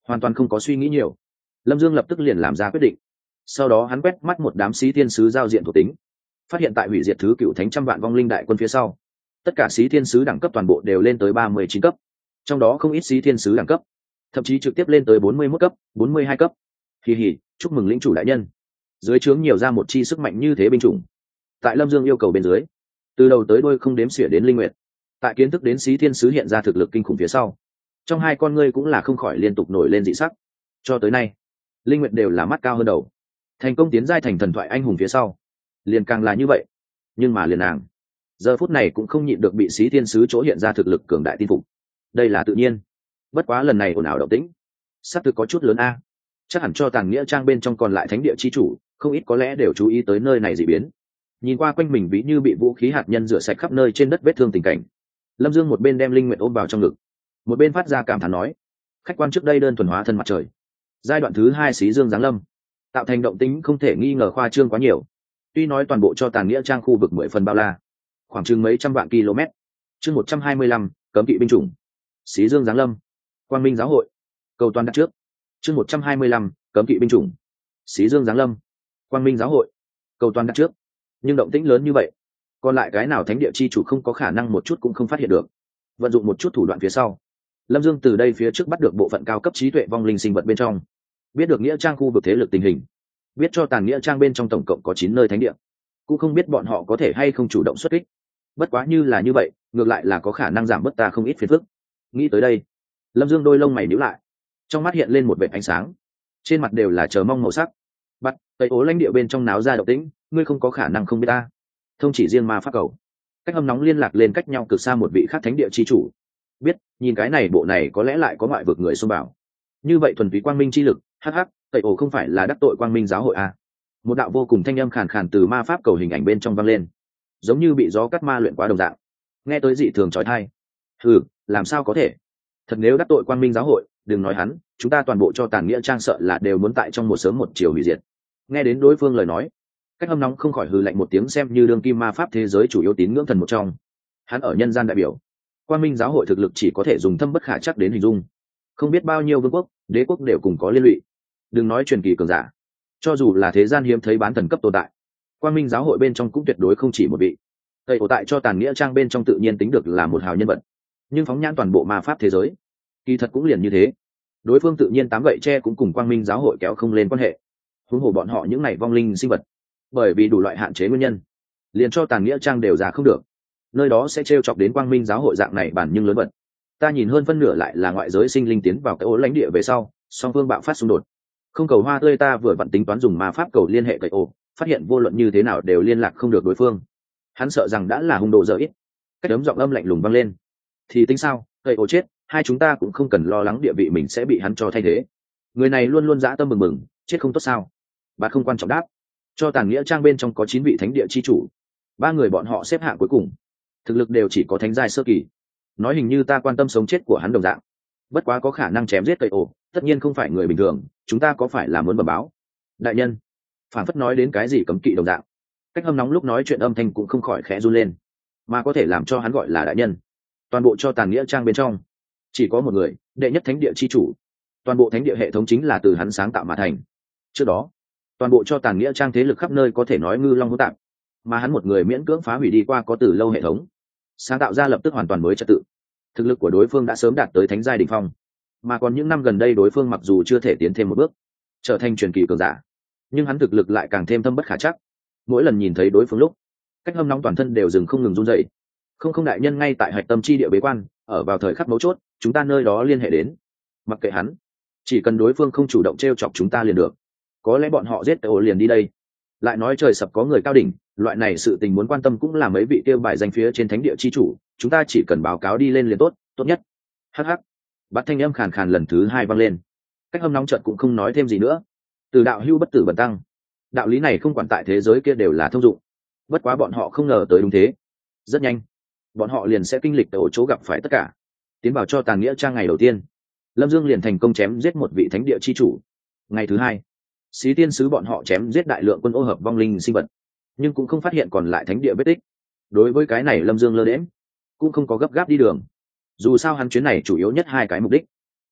hoàn toàn không có suy nghĩ nhiều. Lâm Dương lập tức liền làm ra quyết định. Sau đó hắn quét mắt một đám sĩ thiên sứ giao diện thuộc tính, phát hiện tại hủy diệt thứ cựu thánh trăm vạn vong linh đại quân phía sau, tất cả sĩ thiên sứ đẳng cấp toàn bộ đều lên tới ba mươi chín cấp, trong đó không ít sĩ thiên sứ đẳng cấp thậm chí trực tiếp lên tới bốn mươi mốt cấp, bốn mươi hai cấp. Kỳ hỉ, chúc mừng lĩnh chủ đại nhân. Dưới trướng nhiều ra một chi sức mạnh như thế binh chủng. Tại Lâm Dương yêu cầu bên dưới, từ đầu tới đuôi không đếm xỉa đến linh nguyệt. Tại kiến thức đến sĩ thiên sứ hiện ra thực lực kinh khủng phía sau, trong hai con ngươi cũng là không khỏi liên tục nổi lên dị sắc. Cho tới nay, linh nguyệt đều là mắt cao hơn đầu, thành công tiến giai thành thần thoại anh hùng phía sau, liền càng là như vậy. Nhưng mà liền nàng, giờ phút này cũng không nhịn được bị sĩ thiên sứ chỗ hiện ra thực lực cường đại tin phục. Đây là tự nhiên. Bất quá lần này ồn ào động tĩnh, sắp thực có chút lớn a. Chắc hẳn cho tàng nghĩa trang bên trong còn lại thánh địa chi chủ, không ít có lẽ đều chú ý tới nơi này dị biến. Nhìn qua quanh mình ví như bị vũ khí hạt nhân rửa sạch khắp nơi trên đất vết thương tình cảnh, Lâm Dương một bên đem linh nguyện ôm vào trong ngực, một bên phát ra cảm thán nói: khách quan trước đây đơn thuần hóa thân mặt trời, giai đoạn thứ hai xí dương giáng lâm, tạo thành động tĩnh không thể nghi ngờ khoa trương quá nhiều. Tuy nói toàn bộ cho tàng nghĩa trang khu vực mười phần bao la, khoảng chừng mấy trăm vạn km. Chương một trăm hai mươi lăm, cấm kỵ binh chủng. Xí dương giáng lâm, quang minh giáo hội, cầu toàn đặt trước. Chương một trăm hai mươi lăm, cấm kỵ binh chủng. Xí dương giáng lâm, quang minh giáo hội, cầu toàn đặt trước. Nhưng động tĩnh lớn như vậy, còn lại cái nào thánh địa chi chủ không có khả năng một chút cũng không phát hiện được. Vận dụng một chút thủ đoạn phía sau, Lâm Dương từ đây phía trước bắt được bộ phận cao cấp trí tuệ vong linh sinh vật bên trong, biết được nghĩa trang khu vực thế lực tình hình, biết cho tàn nghĩa trang bên trong tổng cộng có chín nơi thánh địa, cũng không biết bọn họ có thể hay không chủ động xuất kích. Bất quá như là như vậy, ngược lại là có khả năng giảm bớt ta không ít phiền phức. Nghĩ tới đây, Lâm Dương đôi lông mày nhíu lại, trong mắt hiện lên một vệt ánh sáng, trên mặt đều là chờ mong màu sắc. Bắt, tây ố lãnh địa bên trong náo ra động tĩnh, ngươi không có khả năng không biết ta. Thông chỉ riêng ma pháp cầu, cách hâm nóng liên lạc lên cách nhau cực xa một vị khác thánh địa chi chủ. Biết, nhìn cái này bộ này có lẽ lại có ngoại vực người xông vào. Như vậy thuần túy quang minh chi lực, hắc hắc, tây ố không phải là đắc tội quang minh giáo hội à? Một đạo vô cùng thanh âm khàn khàn từ ma pháp cầu hình ảnh bên trong vang lên, giống như bị gió cắt ma luyện quá đồng dạng, nghe tới dị thường chói tai. Ừ, làm sao có thể? Thật nếu đắc tội quang minh giáo hội, đừng nói hắn, chúng ta toàn bộ cho tàn nghĩa trang sợ là đều muốn tại trong một sớm một chiều hủy diệt. Nghe đến đối phương lời nói, cách hâm nóng không khỏi hừ lạnh một tiếng, xem như đương kim ma pháp thế giới chủ yếu tín ngưỡng thần một trong, hắn ở nhân gian đại biểu quang minh giáo hội thực lực chỉ có thể dùng thâm bất khả chắc đến hình dung, không biết bao nhiêu vương quốc đế quốc đều cùng có liên lụy, đừng nói truyền kỳ cường giả, cho dù là thế gian hiếm thấy bán thần cấp tồn tại, quang minh giáo hội bên trong cũng tuyệt đối không chỉ một vị. Tây ổ tại cho tàn nghĩa trang bên trong tự nhiên tính được là một hào nhân vật, nhưng phóng nhãn toàn bộ ma pháp thế giới, kỳ thật cũng liền như thế. Đối phương tự nhiên tám gậy tre cũng cùng quang minh giáo hội kéo không lên quan hệ, huống hồ bọn họ những này vong linh sinh vật, bởi vì đủ loại hạn chế nguyên nhân, liền cho tàn nghĩa trang đều ra không được, nơi đó sẽ t chọc đến quang minh giáo hội dạng này bản nhưng lớn vật. Ta nhìn hơn phân nửa lại là ngoại giới sinh linh tiến vào cái ố lãnh địa về sau, song phương bạo phát xung đột. Không cầu hoa tươi ta vừa vặn tính toán dùng ma pháp cầu liên hệ cậy ổ, phát hiện vô luận như thế nào đều liên lạc không được đối phương. Hắn sợ rằng đã là hung đồ dở ít. Cách đấm giọng âm lạnh lùng vang lên. Thì tính sao, cậy ổ chết, hai chúng ta cũng không cần lo lắng địa vị mình sẽ bị hắn cho thay thế. Người này luôn luôn dã tâm bừng bừng, chết không tốt sao? Bạn không quan trọng đáp. Cho tàn nghĩa trang bên trong có chín vị thánh địa chi chủ, ba người bọn họ xếp hạng cuối cùng, thực lực đều chỉ có thánh giai sơ kỳ. Nói hình như ta quan tâm sống chết của hắn đồng dạng. Bất quá có khả năng chém giết cậy ổ, tất nhiên không phải người bình thường, chúng ta có phải là muốn bẩm báo? Đại nhân, phản phất nói đến cái gì cấm kỵ đồng dạng. Cách hâm nóng lúc nói chuyện âm thanh cũng không khỏi khẽ run lên, mà có thể làm cho hắn gọi là đại nhân. Toàn bộ cho tàn nghĩa trang bên trong, chỉ có một người, đệ nhất thánh địa chi chủ. Toàn bộ thánh địa hệ thống chính là từ hắn sáng tạo mà thành. Trước đó, toàn bộ cho tàn nghĩa trang thế lực khắp nơi có thể nói ngư long hỗn tạp, mà hắn một người miễn cưỡng phá hủy đi qua có từ lâu hệ thống, sáng tạo ra lập tức hoàn toàn mới trật tự. Thực lực của đối phương đã sớm đạt tới thánh giai đỉnh phong, mà còn những năm gần đây đối phương mặc dù chưa thể tiến thêm một bước, trở thành truyền kỳ cường giả, nhưng hắn thực lực lại càng thêm thâm bất khả chắc. Mỗi lần nhìn thấy đối phương lúc, cách hâm nóng toàn thân đều dừng không ngừng run dậy. Không không đại nhân ngay tại hạch tâm chi địa bế quan, ở vào thời khắc mấu chốt, chúng ta nơi đó liên hệ đến. Mặc kệ hắn, chỉ cần đối phương không chủ động t r e o chọc chúng ta liền được. Có lẽ bọn họ giết ổ liền đi đây. Lại nói trời sập có người cao đỉnh, loại này sự tình muốn quan tâm cũng là mấy vị tiêu bài danh phía trên thánh địa chi chủ, chúng ta chỉ cần báo cáo đi lên liền tốt, tốt nhất. Hắc hắc. Bắt thanh âm khàn khàn lần thứ hai vang lên. Cách hâm nóng chợt cũng không nói thêm gì nữa. Từ đạo hưu bất tử bần tăng, đạo lý này không quản tại thế giới kia đều là thông dụng. Bất quá bọn họ không ngờ tới đúng thế. Rất nhanh, bọn họ liền sẽ kinh lịch ở chỗ gặp phải tất cả. Tiến vào cho tàn nghĩa trang ngày đầu tiên, Lâm Dương liền thành công chém giết một vị thánh địa chi chủ. Ngày thứ hai, xí tiên sứ bọn họ chém giết đại lượng quân ô hợp vong linh sinh vật, nhưng cũng không phát hiện còn lại thánh địa vết tích. Đối với cái này Lâm Dương lơ đễm, cũng không có gấp gáp đi đường. Dù sao hắn chuyến này chủ yếu nhất hai cái mục đích.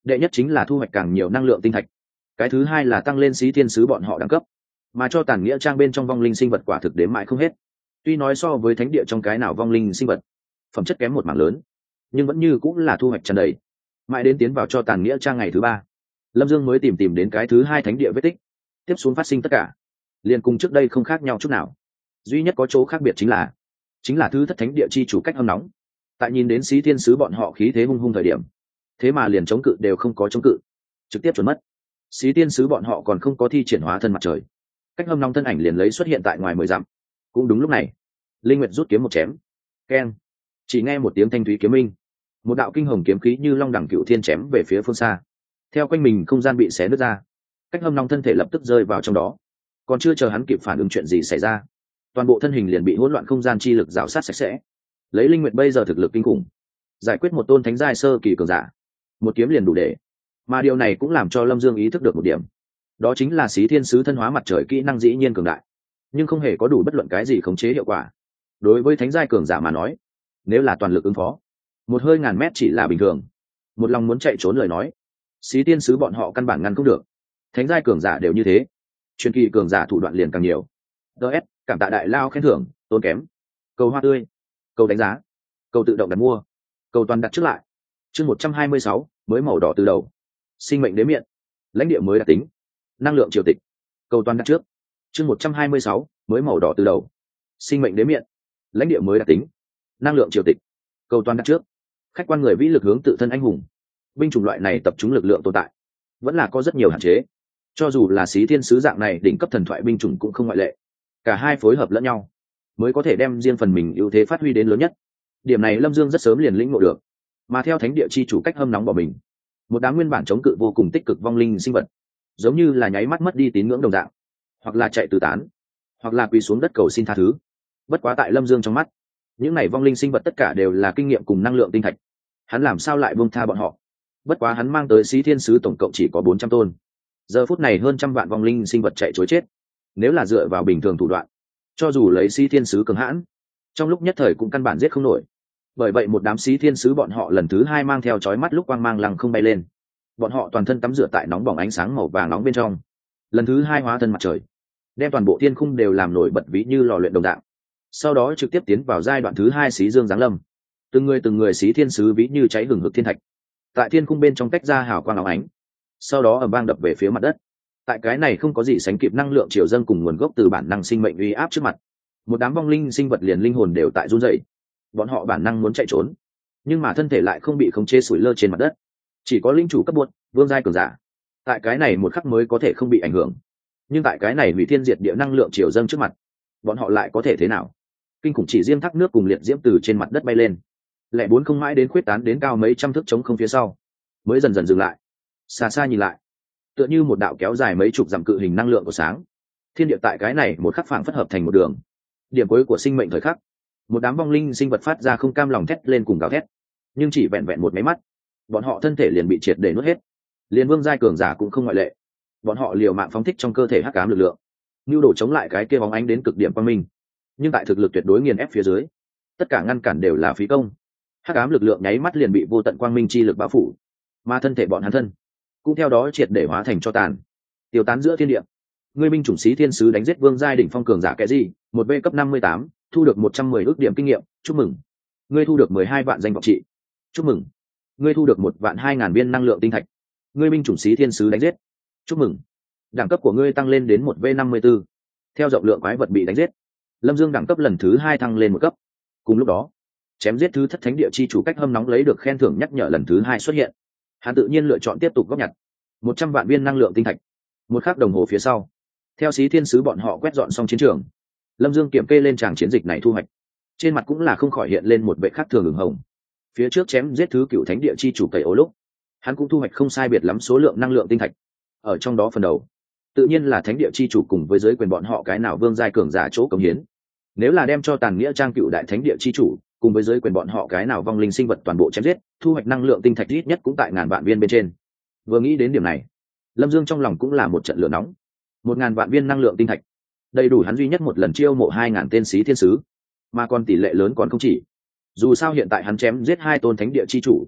đệ nhất chính là thu hoạch càng nhiều năng lượng tinh thạch, cái thứ hai là tăng lên xí thiên sứ bọn họ đẳng cấp, mà cho tàn nghĩa trang bên trong vong linh sinh vật quả thực đếm mãi không hết. Tuy nói so với thánh địa trong cái nào vong linh sinh vật phẩm chất kém một mảng lớn, nhưng vẫn như cũng là thu hoạch tràn đầy. Mãi đến tiến vào cho tàn nghĩa trang ngày thứ ba, Lâm Dương mới tìm tìm đến cái thứ hai thánh địa vết tích. Tiếp xuống phát sinh tất cả liền cùng trước đây không khác nhau chút nào, duy nhất có chỗ khác biệt chính là chính là thứ thất thánh địa chi chủ cách hâm nóng. Tại nhìn đến xí thiên sứ bọn họ khí thế hung hung thời điểm, thế mà liền chống cự đều không có chống cự, trực tiếp chuẩn mất. Xí thiên sứ bọn họ còn không có thi triển hóa thân mặt trời, cách hâm nóng thân ảnh liền lấy xuất hiện tại ngoài mười dặm. Cũng đúng lúc này, Linh Nguyệt rút kiếm một chém, keng, chỉ nghe một tiếng thanh thúy kiếm minh, một đạo kinh hồng kiếm khí như long đẳng cựu thiên chém về phía phương xa. Theo quanh mình không gian bị xé nứt ra, cách hâm nóng thân thể lập tức rơi vào trong đó. Còn chưa chờ hắn kịp phản ứng chuyện gì xảy ra, toàn bộ thân hình liền bị hỗn loạn không gian chi lực rào sát sạch sẽ. Lấy Linh Nguyệt bây giờ thực lực kinh khủng, giải quyết một tôn thánh giai sơ kỳ cường giả, một kiếm liền đủ để. Mà điều này cũng làm cho Lâm Dương ý thức được một điểm, đó chính là xí thiên sứ thân hóa mặt trời kỹ năng dĩ nhiên cường đại, nhưng không hề có đủ bất luận cái gì khống chế hiệu quả. Đối với thánh giai cường giả mà nói, nếu là toàn lực ứng phó, một hơi ngàn mét chỉ là bình thường. Một lòng muốn chạy trốn lời nói, xí thiên sứ bọn họ căn bản ngăn không được. Thánh giai cường giả đều như thế, truyền kỳ cường giả thủ đoạn liền càng nhiều. ds cảm tạ đại lao khen thưởng tốn kém, cầu hoa tươi, cầu đánh giá, cầu tự động đặt mua, cầu toàn đặt trước lại. Chương một trăm hai mươi sáu mới màu đỏ từ đầu, sinh mệnh đế miệng, lãnh địa mới đặc tính, năng lượng triều tịch, cầu toàn đặt trước. Chương một trăm hai mươi sáu mới màu đỏ từ đầu, sinh mệnh đế miệng, lãnh địa mới đặc tính, năng lượng triều tịch, cầu toàn đặt trước. Khách quan người vĩ lực hướng tự thân anh hùng, binh chủng loại này tập trung lực lượng tồn tại vẫn là có rất nhiều hạn chế, cho dù là xí thiên sứ dạng này đỉnh cấp thần thoại binh chủng cũng không ngoại lệ. Cả hai phối hợp lẫn nhau mới có thể đem riêng phần mình ưu thế phát huy đến lớn nhất. Điểm này Lâm Dương rất sớm liền lĩnh ngộ được. Mà theo thánh địa chi chủ cách hâm nóng bỏ mình, một đám nguyên bản chống cự vô cùng tích cực vong linh sinh vật giống như là nháy mắt mất đi tín ngưỡng đồng dạng, hoặc là chạy tứ tán, hoặc là quỳ xuống đất cầu xin tha thứ. Bất quá tại Lâm Dương trong mắt, những này vong linh sinh vật tất cả đều là kinh nghiệm cùng năng lượng tinh thạch, hắn làm sao lại buông tha bọn họ. Bất quá hắn mang tới xí thiên sứ tổng cộng chỉ có bốn trăm tôn, giờ phút này hơn trăm vạn vong linh sinh vật chạy chối chết. Nếu là dựa vào bình thường thủ đoạn, cho dù lấy xí thiên sứ cường hãn, trong lúc nhất thời cũng căn bản giết không nổi. Bởi vậy một đám xí thiên sứ bọn họ lần thứ hai mang theo chói mắt lúc quang mang lăng không bay lên. Bọn họ toàn thân tắm rửa tại nóng bỏng ánh sáng màu vàng nóng bên trong, lần thứ hai hóa thân mặt trời, đem toàn bộ thiên khung đều làm nổi bật ví như lò luyện đồng dạng. Sau đó trực tiếp tiến vào giai đoạn thứ hai xí dương giáng lâm. Từng người từng người xí thiên sứ ví như cháy hừng hực thiên thạch, tại thiên khung bên trong tách ra hào quang óng ánh, sau đó ầm vang đập về phía mặt đất. Tại cái này không có gì sánh kịp năng lượng triều dâng cùng nguồn gốc từ bản năng sinh mệnh uy áp trước mặt, một đám vong linh sinh vật liền linh hồn đều tại run rẩy. Bọn họ bản năng muốn chạy trốn, nhưng mà thân thể lại không bị khống chế sủi lơ trên mặt đất. Chỉ có linh chủ cấp bột vương giai cường giả tại cái này một khắc mới có thể không bị ảnh hưởng, nhưng tại cái này hủy thiên diệt địa năng lượng triều dâng trước mặt, bọn họ lại có thể thế nào? Kinh khủng chỉ riêng thác nước cùng liệt diễm từ trên mặt đất bay lên, lẻ bốn không mãi đến khuyết tán đến cao mấy trăm thước trống không phía sau, mới dần dần dừng lại. Xa xa nhìn lại, tựa như một đạo kéo dài mấy chục dặm cự hình năng lượng của sáng, thiên địa tại cái này một khắc phảng phất hợp thành một đường. Điểm cuối của sinh mệnh thời khắc, một đám vong linh sinh vật phát ra không cam lòng thét lên cùng gào thét, nhưng chỉ vẹn vẹn một máy mắt, bọn họ thân thể liền bị triệt để nuốt hết. Liên vương giai cường giả cũng không ngoại lệ, bọn họ liều mạng phóng thích trong cơ thể hắc ám lực lượng, nhu đổ chống lại cái kia bóng ánh đến cực điểm quang minh. Nhưng tại thực lực tuyệt đối nghiền ép phía dưới, tất cả ngăn cản đều là phí công. Hắc ám lực lượng nháy mắt liền bị vô tận quang minh chi lực bao phủ, mà thân thể bọn hắn thân cũng theo đó triệt để hóa thành cho tàn, tiêu tán giữa thiên địa. Ngươi binh chủng sĩ thiên sứ đánh giết vương giai đỉnh phong cường giả kẻ gì? Một V cấp năm mươi tám, thu được một trăm mười ước điểm kinh nghiệm, chúc mừng. Ngươi thu được mười hai vạn danh vọng trị, chúc mừng. Ngươi thu được một vạn hai ngàn viên năng lượng tinh thạch. Ngươi binh chủng sĩ thiên sứ đánh giết, chúc mừng. Đẳng cấp của ngươi tăng lên đến một V năm mươi tư. Theo rộng lượng quái vật bị đánh giết, Lâm Dương đẳng cấp lần thứ hai thăng lên một cấp. Cùng lúc đó, chém giết thứ thất thánh địa chi chủ cách hâm nóng lấy được khen thưởng nhắc nhở lần thứ hai xuất hiện. Hắn tự nhiên lựa chọn tiếp tục góp nhặt một trăm vạn viên năng lượng tinh thạch. Một khắc đồng hồ phía sau, theo xí thiên sứ bọn họ quét dọn xong chiến trường, Lâm Dương kiểm kê lên tràng chiến dịch này thu hoạch, trên mặt cũng là không khỏi hiện lên một vẻ khác thường ửng hồng. Phía trước chém giết thứ cựu thánh địa chi chủ cày ố lúc, hắn cũng thu hoạch không sai biệt lắm số lượng năng lượng tinh thạch. Ở trong đó phần đầu, tự nhiên là thánh địa chi chủ cùng với giới quyền bọn họ cái nào vương giai cường giả chỗ cống hiến. Nếu là đem cho tàn nghĩa trang cựu đại thánh địa chi chủ cùng với giới quyền bọn họ cái nào vong linh sinh vật toàn bộ chém giết, thu hoạch năng lượng tinh thạch ít nhất cũng tại ngàn vạn viên bên trên. Vừa nghĩ đến điểm này, Lâm Dương trong lòng cũng là một trận lửa nóng. Một ngàn vạn viên năng lượng tinh thạch, đầy đủ hắn duy nhất một lần chiêu mộ hai ngàn tên sĩ thiên sứ, mà còn tỷ lệ lớn còn không chỉ. Dù sao hiện tại hắn chém giết hai tôn thánh địa chi chủ,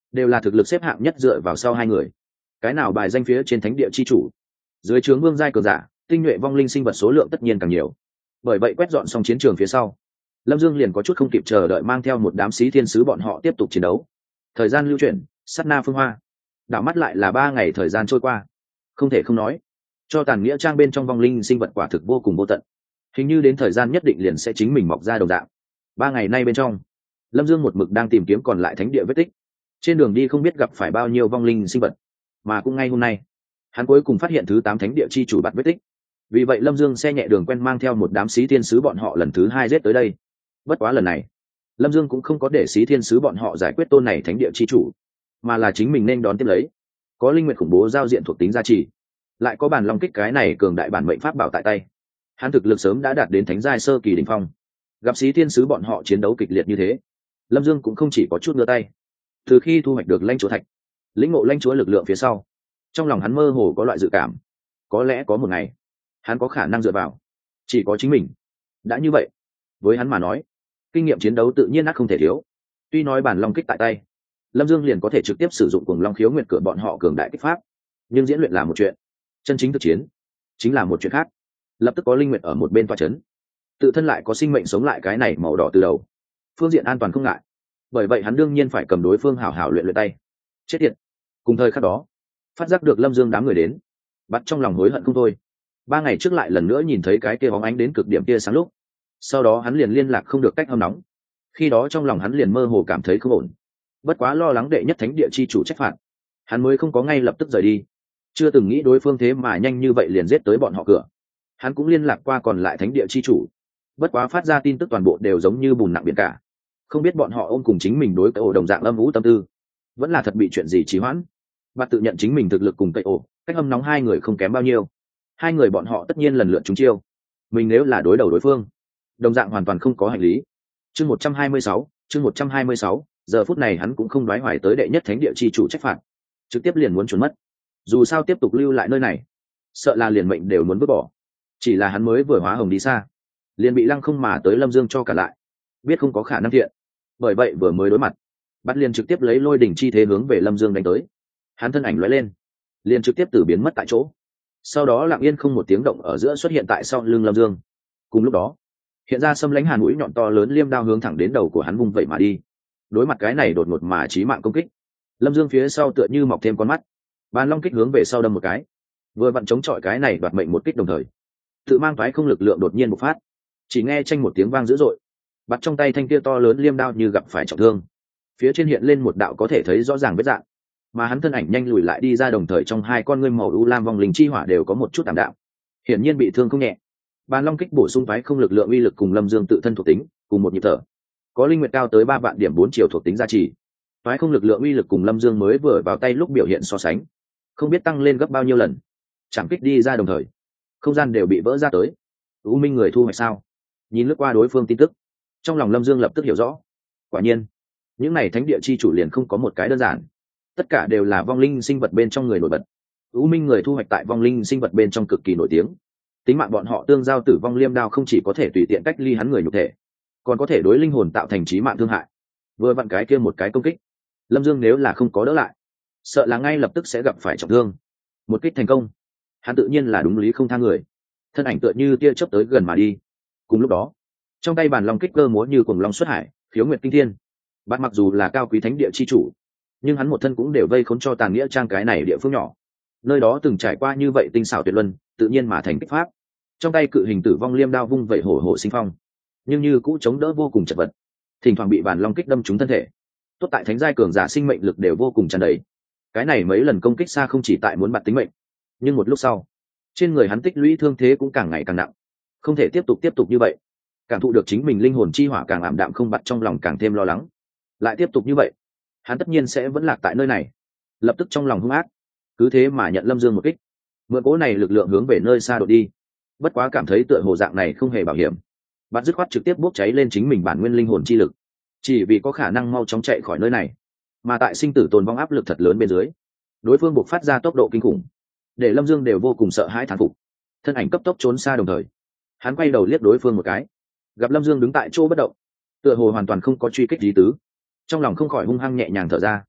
đều là thực lực xếp hạng nhất dựa vào sau hai người. Cái nào bài danh phía trên thánh địa chi chủ, dưới trướng vương giai cường giả, tinh nhuệ vong linh sinh vật số lượng tất nhiên càng nhiều. Bởi vậy quét dọn xong chiến trường phía sau, Lâm Dương liền có chút không kịp chờ đợi mang theo một đám sĩ thiên sứ bọn họ tiếp tục chiến đấu. Thời gian lưu chuyển, sát na phương hoa, đảo mắt lại là ba ngày thời gian trôi qua. Không thể không nói, cho tàn nghĩa trang bên trong vong linh sinh vật quả thực vô cùng vô tận, hình như đến thời gian nhất định liền sẽ chính mình mọc ra đồng dạng. Ba ngày nay bên trong, Lâm Dương một mực đang tìm kiếm còn lại thánh địa vết tích. Trên đường đi không biết gặp phải bao nhiêu vong linh sinh vật, mà cũng ngay hôm nay hắn cuối cùng phát hiện thứ tám thánh địa chi chủ bạt vết tích. Vì vậy Lâm Dương xe nhẹ đường quen mang theo một đám sĩ thiên sứ bọn họ lần thứ hai giết tới đây. Bất quá lần này Lâm Dương cũng không có để sĩ thiên sứ bọn họ giải quyết tôn này thánh địa chi chủ, mà là chính mình nên đón tiếp lấy. Có linh nguyệt khủng bố giao diện thuộc tính gia trì, lại có bản long kích cái này cường đại bản mệnh pháp bảo tại tay, hắn thực lực sớm đã đạt đến thánh giai sơ kỳ đỉnh phong. Gặp sĩ thiên sứ bọn họ chiến đấu kịch liệt như thế, Lâm Dương cũng không chỉ có chút ngửa tay. Từ khi thu hoạch được lãnh chúa thạch, lĩnh ngộ lãnh chúa lực lượng phía sau, trong lòng hắn mơ hồ có loại dự cảm, có lẽ có một ngày hắn có khả năng dựa vào chỉ có chính mình. Đã như vậy, với hắn mà nói, kinh nghiệm chiến đấu tự nhiên ắt không thể thiếu. Tuy nói bản long kích tại tay, Lâm Dương liền có thể trực tiếp sử dụng cùng long khiếu nguyệt cửa bọn họ cường đại kích pháp, nhưng diễn luyện là một chuyện, chân chính thực chiến chính là một chuyện khác. Lập tức có linh nguyệt ở một bên toa chấn, tự thân lại có sinh mệnh sống lại cái này màu đỏ từ đầu, phương diện an toàn không ngại. Bởi vậy hắn đương nhiên phải cầm đối phương hảo hảo luyện luyện tay. Chết tiệt! Cùng thời khắc đó, phát giác được Lâm Dương đám người đến, bắt trong lòng hối hận không thôi. Ba ngày trước lại lần nữa nhìn thấy cái kia bóng ánh đến cực điểm kia sáng lúc, sau đó hắn liền liên lạc không được cách hâm nóng. Khi đó trong lòng hắn liền mơ hồ cảm thấy không ổn, bất quá lo lắng đệ nhất thánh địa chi chủ trách phạt, hắn mới không có ngay lập tức rời đi. Chưa từng nghĩ đối phương thế mà nhanh như vậy liền giết tới bọn họ cửa. Hắn cũng liên lạc qua còn lại thánh địa chi chủ, bất quá phát ra tin tức toàn bộ đều giống như bùn nặng biển cả. Không biết bọn họ ôm cùng chính mình đối cái ổ đồng dạng âm vũ tâm tư, vẫn là thật bị chuyện gì trì hoãn. Bạn tự nhận chính mình thực lực cùng cậy ổ, cách hâm nóng hai người không kém bao nhiêu. Hai người bọn họ tất nhiên lần lượt trúng chiêu, mình nếu là đối đầu đối phương, đồng dạng hoàn toàn không có hành lý. Chương một trăm hai mươi sáu, chương một trăm hai mươi sáu, giờ phút này hắn cũng không đoái hoài tới đệ nhất thánh địa chi chủ trách phạt, trực tiếp liền muốn trốn mất. Dù sao tiếp tục lưu lại nơi này, sợ là liền mệnh đều muốn vứt bỏ. Chỉ là hắn mới vừa hóa hồng đi xa, liền bị lăng không mà tới Lâm Dương cho cả lại, biết không có khả năng thiện. Bởi vậy vừa mới đối mặt, bắt liền trực tiếp lấy lôi đỉnh chi thế hướng về Lâm Dương đánh tới. Hắn thân ảnh lóe lên, liền trực tiếp từ biến mất tại chỗ. Sau đó lặng yên không một tiếng động ở giữa xuất hiện tại sau lưng Lâm Dương. Cùng lúc đó, hiện ra xâm lãnh hàn mũi nhọn to lớn liêm đao hướng thẳng đến đầu của hắn vung vậy mà đi. Đối mặt cái này đột ngột mà chí mạng công kích, Lâm Dương phía sau tựa như mọc thêm con mắt, bàn long kích hướng về sau đâm một cái, vừa vặn chống chọi cái này đoạt mệnh một kích đồng thời, tự mang thoái không lực lượng đột nhiên bộc phát. Chỉ nghe tranh một tiếng vang dữ dội, bắt trong tay thanh kia to lớn liêm đao như gặp phải trọng thương, phía trên hiện lên một đạo có thể thấy rõ ràng vết dạng, mà hắn thân ảnh nhanh lùi lại đi ra, đồng thời trong hai con ngươi màu u lam vong linh chi hỏa đều có một chút tạm đạm, hiển nhiên bị thương không nhẹ. Bàn long kích bổ sung thoái không lực lượng uy lực cùng Lâm Dương tự thân thuộc tính cùng một nhịp thở, có linh nguyệt cao tới ba vạn điểm bốn chiều thuộc tính gia trì. Thoái không lực lượng uy lực cùng Lâm Dương mới vừa vào tay lúc biểu hiện so sánh, không biết tăng lên gấp bao nhiêu lần. Chẳng kích đi ra đồng thời, không gian đều bị vỡ ra tới. U minh người thu hoạch sao? Nhìn lướt qua đối phương tin tức, trong lòng Lâm Dương lập tức hiểu rõ. Quả nhiên, những này thánh địa chi chủ liền không có một cái đơn giản, tất cả đều là vong linh sinh vật bên trong người nổi bật. U minh người thu hoạch tại vong linh sinh vật bên trong cực kỳ nổi tiếng. Tính mạng bọn họ tương giao tử vong liêm đao không chỉ có thể tùy tiện cách ly hắn người nhục thể, còn có thể đối linh hồn tạo thành chí mạng thương hại. Vừa vặn cái kia một cái công kích, Lâm Dương nếu là không có đỡ lại, sợ là ngay lập tức sẽ gặp phải trọng thương. Một kích thành công, hắn tự nhiên là đúng lý không tha người, thân ảnh tựa như tia chớp tới gần mà đi. Cùng lúc đó, trong tay bàn long kích cơ múa như cuồng long xuất hải, khiếu nguyệt kinh thiên. Bạn mặc dù là cao quý thánh địa chi chủ, nhưng hắn một thân cũng đều vây khốn cho tàn nghĩa trang cái này địa phương nhỏ, nơi đó từng trải qua như vậy tinh xảo tuyệt luân, tự nhiên mà thành kích pháp. Trong tay cự hình tử vong liêm đao vung vẩy hổ hổ sinh phong, nhưng như cũ chống đỡ vô cùng chật vật, thỉnh thoảng bị bàn long kích đâm trúng thân thể. Tốt tại thánh giai cường giả sinh mệnh lực đều vô cùng tràn đầy, cái này mấy lần công kích xa không chỉ tại muốn bạt tính mệnh, nhưng một lúc sau, trên người hắn tích lũy thương thế cũng càng ngày càng nặng, không thể tiếp tục tiếp tục như vậy. Cảm thụ được chính mình linh hồn chi hỏa càng ảm đạm không bạt, trong lòng càng thêm lo lắng. Lại tiếp tục như vậy, hắn tất nhiên sẽ vẫn lạc tại nơi này. Lập tức trong lòng hung ác, cứ thế mà nhận Lâm Dương một kích, mượn cỗ này lực lượng hướng về nơi xa đột đi. Bất quá cảm thấy tựa hồ dạng này không hề bảo hiểm, bạn dứt khoát trực tiếp bốc cháy lên chính mình bản nguyên linh hồn chi lực, chỉ vì có khả năng mau chóng chạy khỏi nơi này. Mà tại sinh tử tồn vong áp lực thật lớn bên dưới, đối phương buộc phát ra tốc độ kinh khủng, để Lâm Dương đều vô cùng sợ hãi thán phục. Thân ảnh cấp tốc trốn xa, đồng thời hắn quay đầu liếc đối phương một cái, gặp Lâm Dương đứng tại chỗ bất động, tựa hồ hoàn toàn không có truy kích lý tứ, trong lòng không khỏi hung hăng nhẹ nhàng thở ra.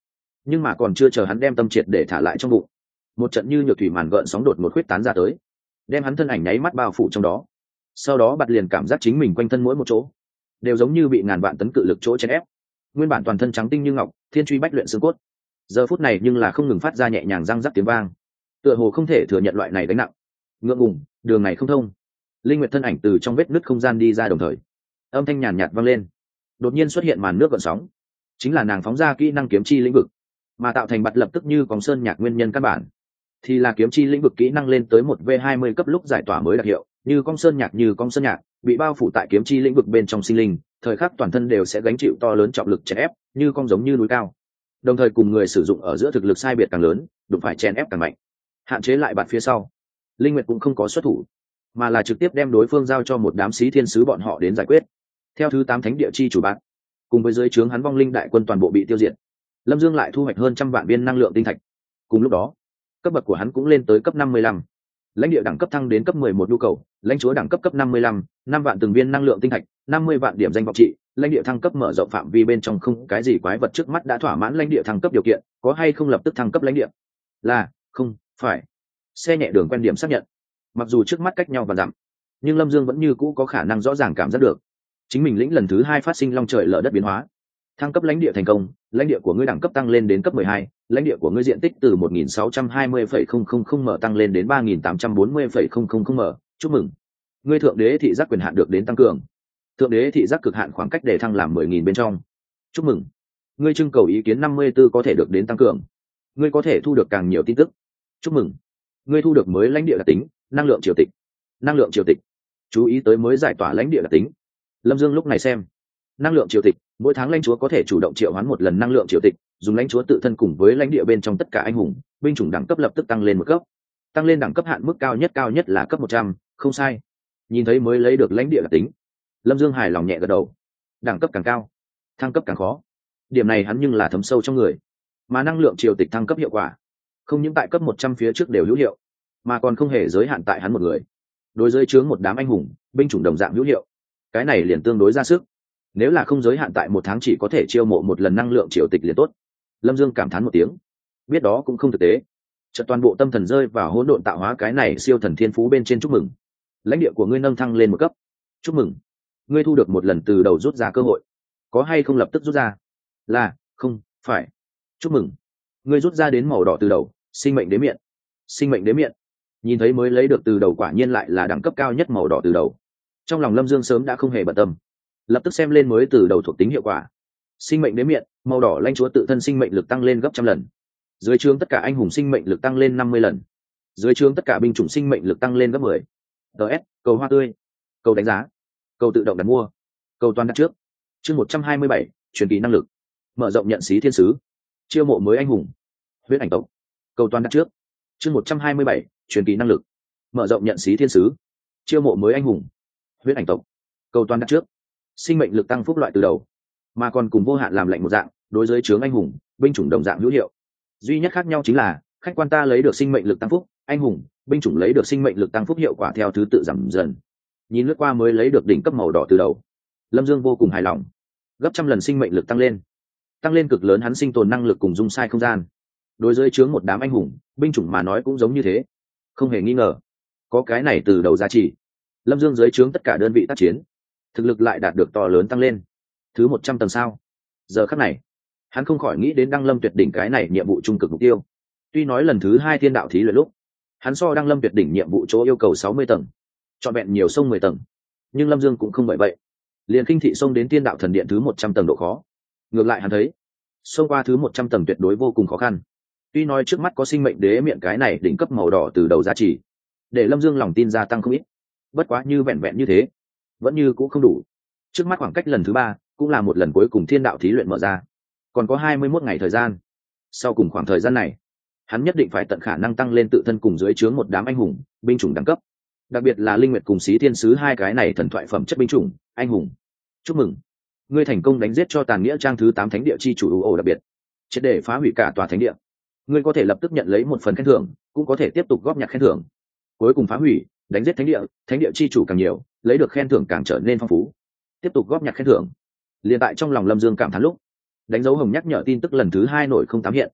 Nhưng mà còn chưa chờ hắn đem tâm triệt để thả lại trong bụng, một trận như nhược thủy màn gợn sóng đột một khuyết tán ra tới, đem hắn thân ảnh nháy mắt bao phủ trong đó. Sau đó bạt liền cảm giác chính mình quanh thân mỗi một chỗ đều giống như bị ngàn vạn tấn cự lực chỗ chèn ép, nguyên bản toàn thân trắng tinh như ngọc, thiên truy bách luyện xương cốt, giờ phút này nhưng là không ngừng phát ra nhẹ nhàng răng rắc tiếng vang, tựa hồ không thể thừa nhận loại này gánh nặng. Ngượng ngùng, đường này không thông. Linh Nguyệt thân ảnh từ trong vết nứt không gian đi ra, đồng thời âm thanh nhàn nhạt vang lên. Đột nhiên xuất hiện màn nước gợn sóng, chính là nàng phóng ra kỹ năng kiếm chi lĩnh vực, mà tạo thành bạt lập tức như còng sơn nhạc nguyên nhân căn bản thì là kiếm chi lĩnh vực kỹ năng lên tới một v hai mươi cấp lúc giải tỏa mới đặc hiệu, như cong sơn nhạc như cong sơn nhạc bị bao phủ tại kiếm chi lĩnh vực bên trong sinh linh, thời khắc toàn thân đều sẽ gánh chịu to lớn trọng lực chèn ép, như cong giống như núi cao. Đồng thời cùng người sử dụng ở giữa thực lực sai biệt càng lớn, đụng phải chèn ép càng mạnh. Hạn chế lại bạt phía sau, Linh Nguyệt cũng không có xuất thủ, mà là trực tiếp đem đối phương giao cho một đám sĩ thiên sứ bọn họ đến giải quyết. Theo thứ tám thánh địa chi chủ bạn, cùng với dưới trướng hắn vong linh đại quân toàn bộ bị tiêu diệt, Lâm Dương lại thu hoạch hơn trăm vạn viên năng lượng tinh thạch. Cùng lúc đó, cấp bậc của hắn cũng lên tới cấp năm mươi lăm, lãnh địa đẳng cấp thăng đến cấp mười một nhu cầu, lãnh chúa đẳng cấp cấp năm mươi lăm, năm vạn từng viên năng lượng tinh thạch, năm mươi vạn điểm danh vọng trị, lãnh địa thăng cấp mở rộng phạm vi bên trong không cái gì quái vật trước mắt đã thỏa mãn lãnh địa thăng cấp điều kiện, có hay không lập tức thăng cấp lãnh địa? Là, không, phải. Xe nhẹ đường quen điểm xác nhận. Mặc dù trước mắt cách nhau và dặm, nhưng Lâm Dương vẫn như cũ có khả năng rõ ràng cảm giác được chính mình lĩnh lần thứ hai phát sinh long trời lở đất biến hóa. Thăng cấp lãnh địa thành công, lãnh địa của ngươi đẳng cấp tăng lên đến cấp mười hai, lãnh địa của ngươi diện tích từ một nghìn sáu trăm hai mươi phẩy không không không m tăng lên đến ba nghìn tám trăm bốn mươi phẩy không không không m. Chúc mừng, ngươi thượng đế thị giác quyền hạn được đến tăng cường. Thượng đế thị giác cực hạn khoảng cách để thăng làm mười nghìn bên trong. Chúc mừng, ngươi trưng cầu ý kiến năm mươi tư có thể được đến tăng cường. Ngươi có thể thu được càng nhiều tin tức. Chúc mừng, ngươi thu được mới lãnh địa đặc tính, năng lượng triều tịch. Năng lượng triều tịch, chú ý tới mới giải tỏa lãnh địa đặc tính. Lâm Dương lúc này xem năng lượng triều tịch, mỗi tháng lãnh chúa có thể chủ động triệu hoán một lần năng lượng triều tịch, dùng lãnh chúa tự thân cùng với lãnh địa bên trong tất cả anh hùng binh chủng đẳng cấp lập tức tăng lên một cấp, tăng lên đẳng cấp hạn mức cao nhất cao nhất là cấp một trăm, không sai. Nhìn thấy mới lấy được lãnh địa đặc tính, Lâm Dương hài lòng nhẹ gật đầu. Đẳng cấp càng cao, thăng cấp càng khó, điểm này hắn nhưng là thấm sâu trong người. Mà năng lượng triều tịch thăng cấp hiệu quả không những tại cấp một trăm phía trước đều hữu hiệu, mà còn không hề giới hạn tại hắn một người, đối với chướng một đám anh hùng binh chủng đồng dạng hữu hiệu. Cái này liền tương đối ra sức. Nếu là không giới hạn tại một tháng chỉ có thể chiêu mộ một lần năng lượng triều tịch liền tốt. Lâm Dương cảm thán một tiếng, biết đó cũng không thực tế. Chợt toàn bộ tâm thần rơi vào hỗn độn tạo hóa cái này siêu thần thiên phú bên trên. Chúc mừng, lãnh địa của ngươi nâng thăng lên một cấp. Chúc mừng, ngươi thu được một lần từ đầu rút ra cơ hội. Có hay không lập tức rút ra? Là, không, phải. Chúc mừng, ngươi rút ra đến màu đỏ từ đầu, sinh mệnh đế miệng. Sinh mệnh đế miệng, nhìn thấy mới lấy được từ đầu quả nhiên lại là đẳng cấp cao nhất màu đỏ từ đầu. Trong lòng Lâm Dương sớm đã không hề bận tâm, lập tức xem lên mới từ đầu thuộc tính hiệu quả. Sinh mệnh đế miệng, màu đỏ lãnh chúa tự thân sinh mệnh lực tăng lên gấp trăm lần, dưới trướng tất cả anh hùng sinh mệnh lực tăng lên năm mươi lần, dưới trướng tất cả binh chủng sinh mệnh lực tăng lên gấp mười. ts cầu hoa tươi, cầu đánh giá, cầu tự động đặt mua, cầu toàn đặt trước. Chương một trăm hai mươi bảy, truyền kỳ năng lực, mở rộng nhận xí thiên sứ, chiêu mộ mới anh hùng huyết ảnh tộc, cầu toàn đặt trước. Chương một trăm hai mươi bảy, truyền kỳ năng lực, mở rộng nhận xí thiên sứ, chiêu mộ mới anh hùng huyết ảnh tộc, cầu toàn đặt trước. Sinh mệnh lực tăng phúc loại từ đầu, mà còn cùng vô hạn làm lệnh một dạng, đối với chướng anh hùng binh chủng đồng dạng hữu hiệu. Duy nhất khác nhau chính là khách quan ta lấy được sinh mệnh lực tăng phúc, anh hùng binh chủng lấy được sinh mệnh lực tăng phúc hiệu quả theo thứ tự giảm dần. Nhìn lướt qua mới lấy được đỉnh cấp màu đỏ từ đầu, Lâm Dương vô cùng hài lòng. Gấp trăm lần sinh mệnh lực tăng lên, tăng lên cực lớn hắn sinh tồn năng lực cùng dung sai không gian. Đối với chướng một đám anh hùng binh chủng mà nói cũng giống như thế, không hề nghi ngờ. Có cái này từ đầu giá trị, Lâm Dương dưới trướng tất cả đơn vị tác chiến thực lực lại đạt được to lớn tăng lên. Thứ một trăm tầng sao? Giờ khắc này, hắn không khỏi nghĩ đến Đăng Lâm tuyệt đỉnh cái này nhiệm vụ trung cực mục tiêu. Tuy nói lần thứ hai thiên đạo thí luyện lúc, hắn so Đăng Lâm tuyệt đỉnh nhiệm vụ chỗ yêu cầu sáu mươi tầng, trọn vẹn nhiều sông mười tầng, nhưng Lâm Dương cũng không bởi vậy liền khinh thị xông đến thiên đạo thần điện thứ một trăm tầng độ khó. Ngược lại hắn thấy, xông qua thứ một trăm tầng tuyệt đối vô cùng khó khăn. Tuy nói trước mắt có sinh mệnh đế miệng cái này đỉnh cấp màu đỏ từ đầu giá trị, để Lâm Dương lòng tin gia tăng không ít. Bất quá như vẹn vẹn như thế, vẫn như cũng không đủ. Trước mắt khoảng cách lần thứ ba cũng là một lần cuối cùng thiên đạo thí luyện mở ra, còn có hai mươi mốt ngày thời gian. Sau cùng khoảng thời gian này, hắn nhất định phải tận khả năng tăng lên tự thân cùng dưới trướng một đám anh hùng binh chủng đẳng cấp, đặc biệt là Linh Nguyệt cùng Xí Thiên Sứ hai cái này thần thoại phẩm chất binh chủng anh hùng. Chúc mừng, ngươi thành công đánh giết cho tàn nghĩa trang thứ tám thánh địa chi chủ ồ đặc biệt, triệt để phá hủy cả tòa thánh địa. Ngươi có thể lập tức nhận lấy một phần khen thưởng, cũng có thể tiếp tục góp nhặt khen thưởng. Cuối cùng phá hủy, đánh giết thánh địa, thánh địa chi chủ càng nhiều, lấy được khen thưởng càng trở nên phong phú. Tiếp tục góp nhặt khen thưởng. Liên tại trong lòng Lâm Dương cảm thán lúc, đánh dấu hồng nhắc nhở tin tức lần thứ hai nổi không tám hiện,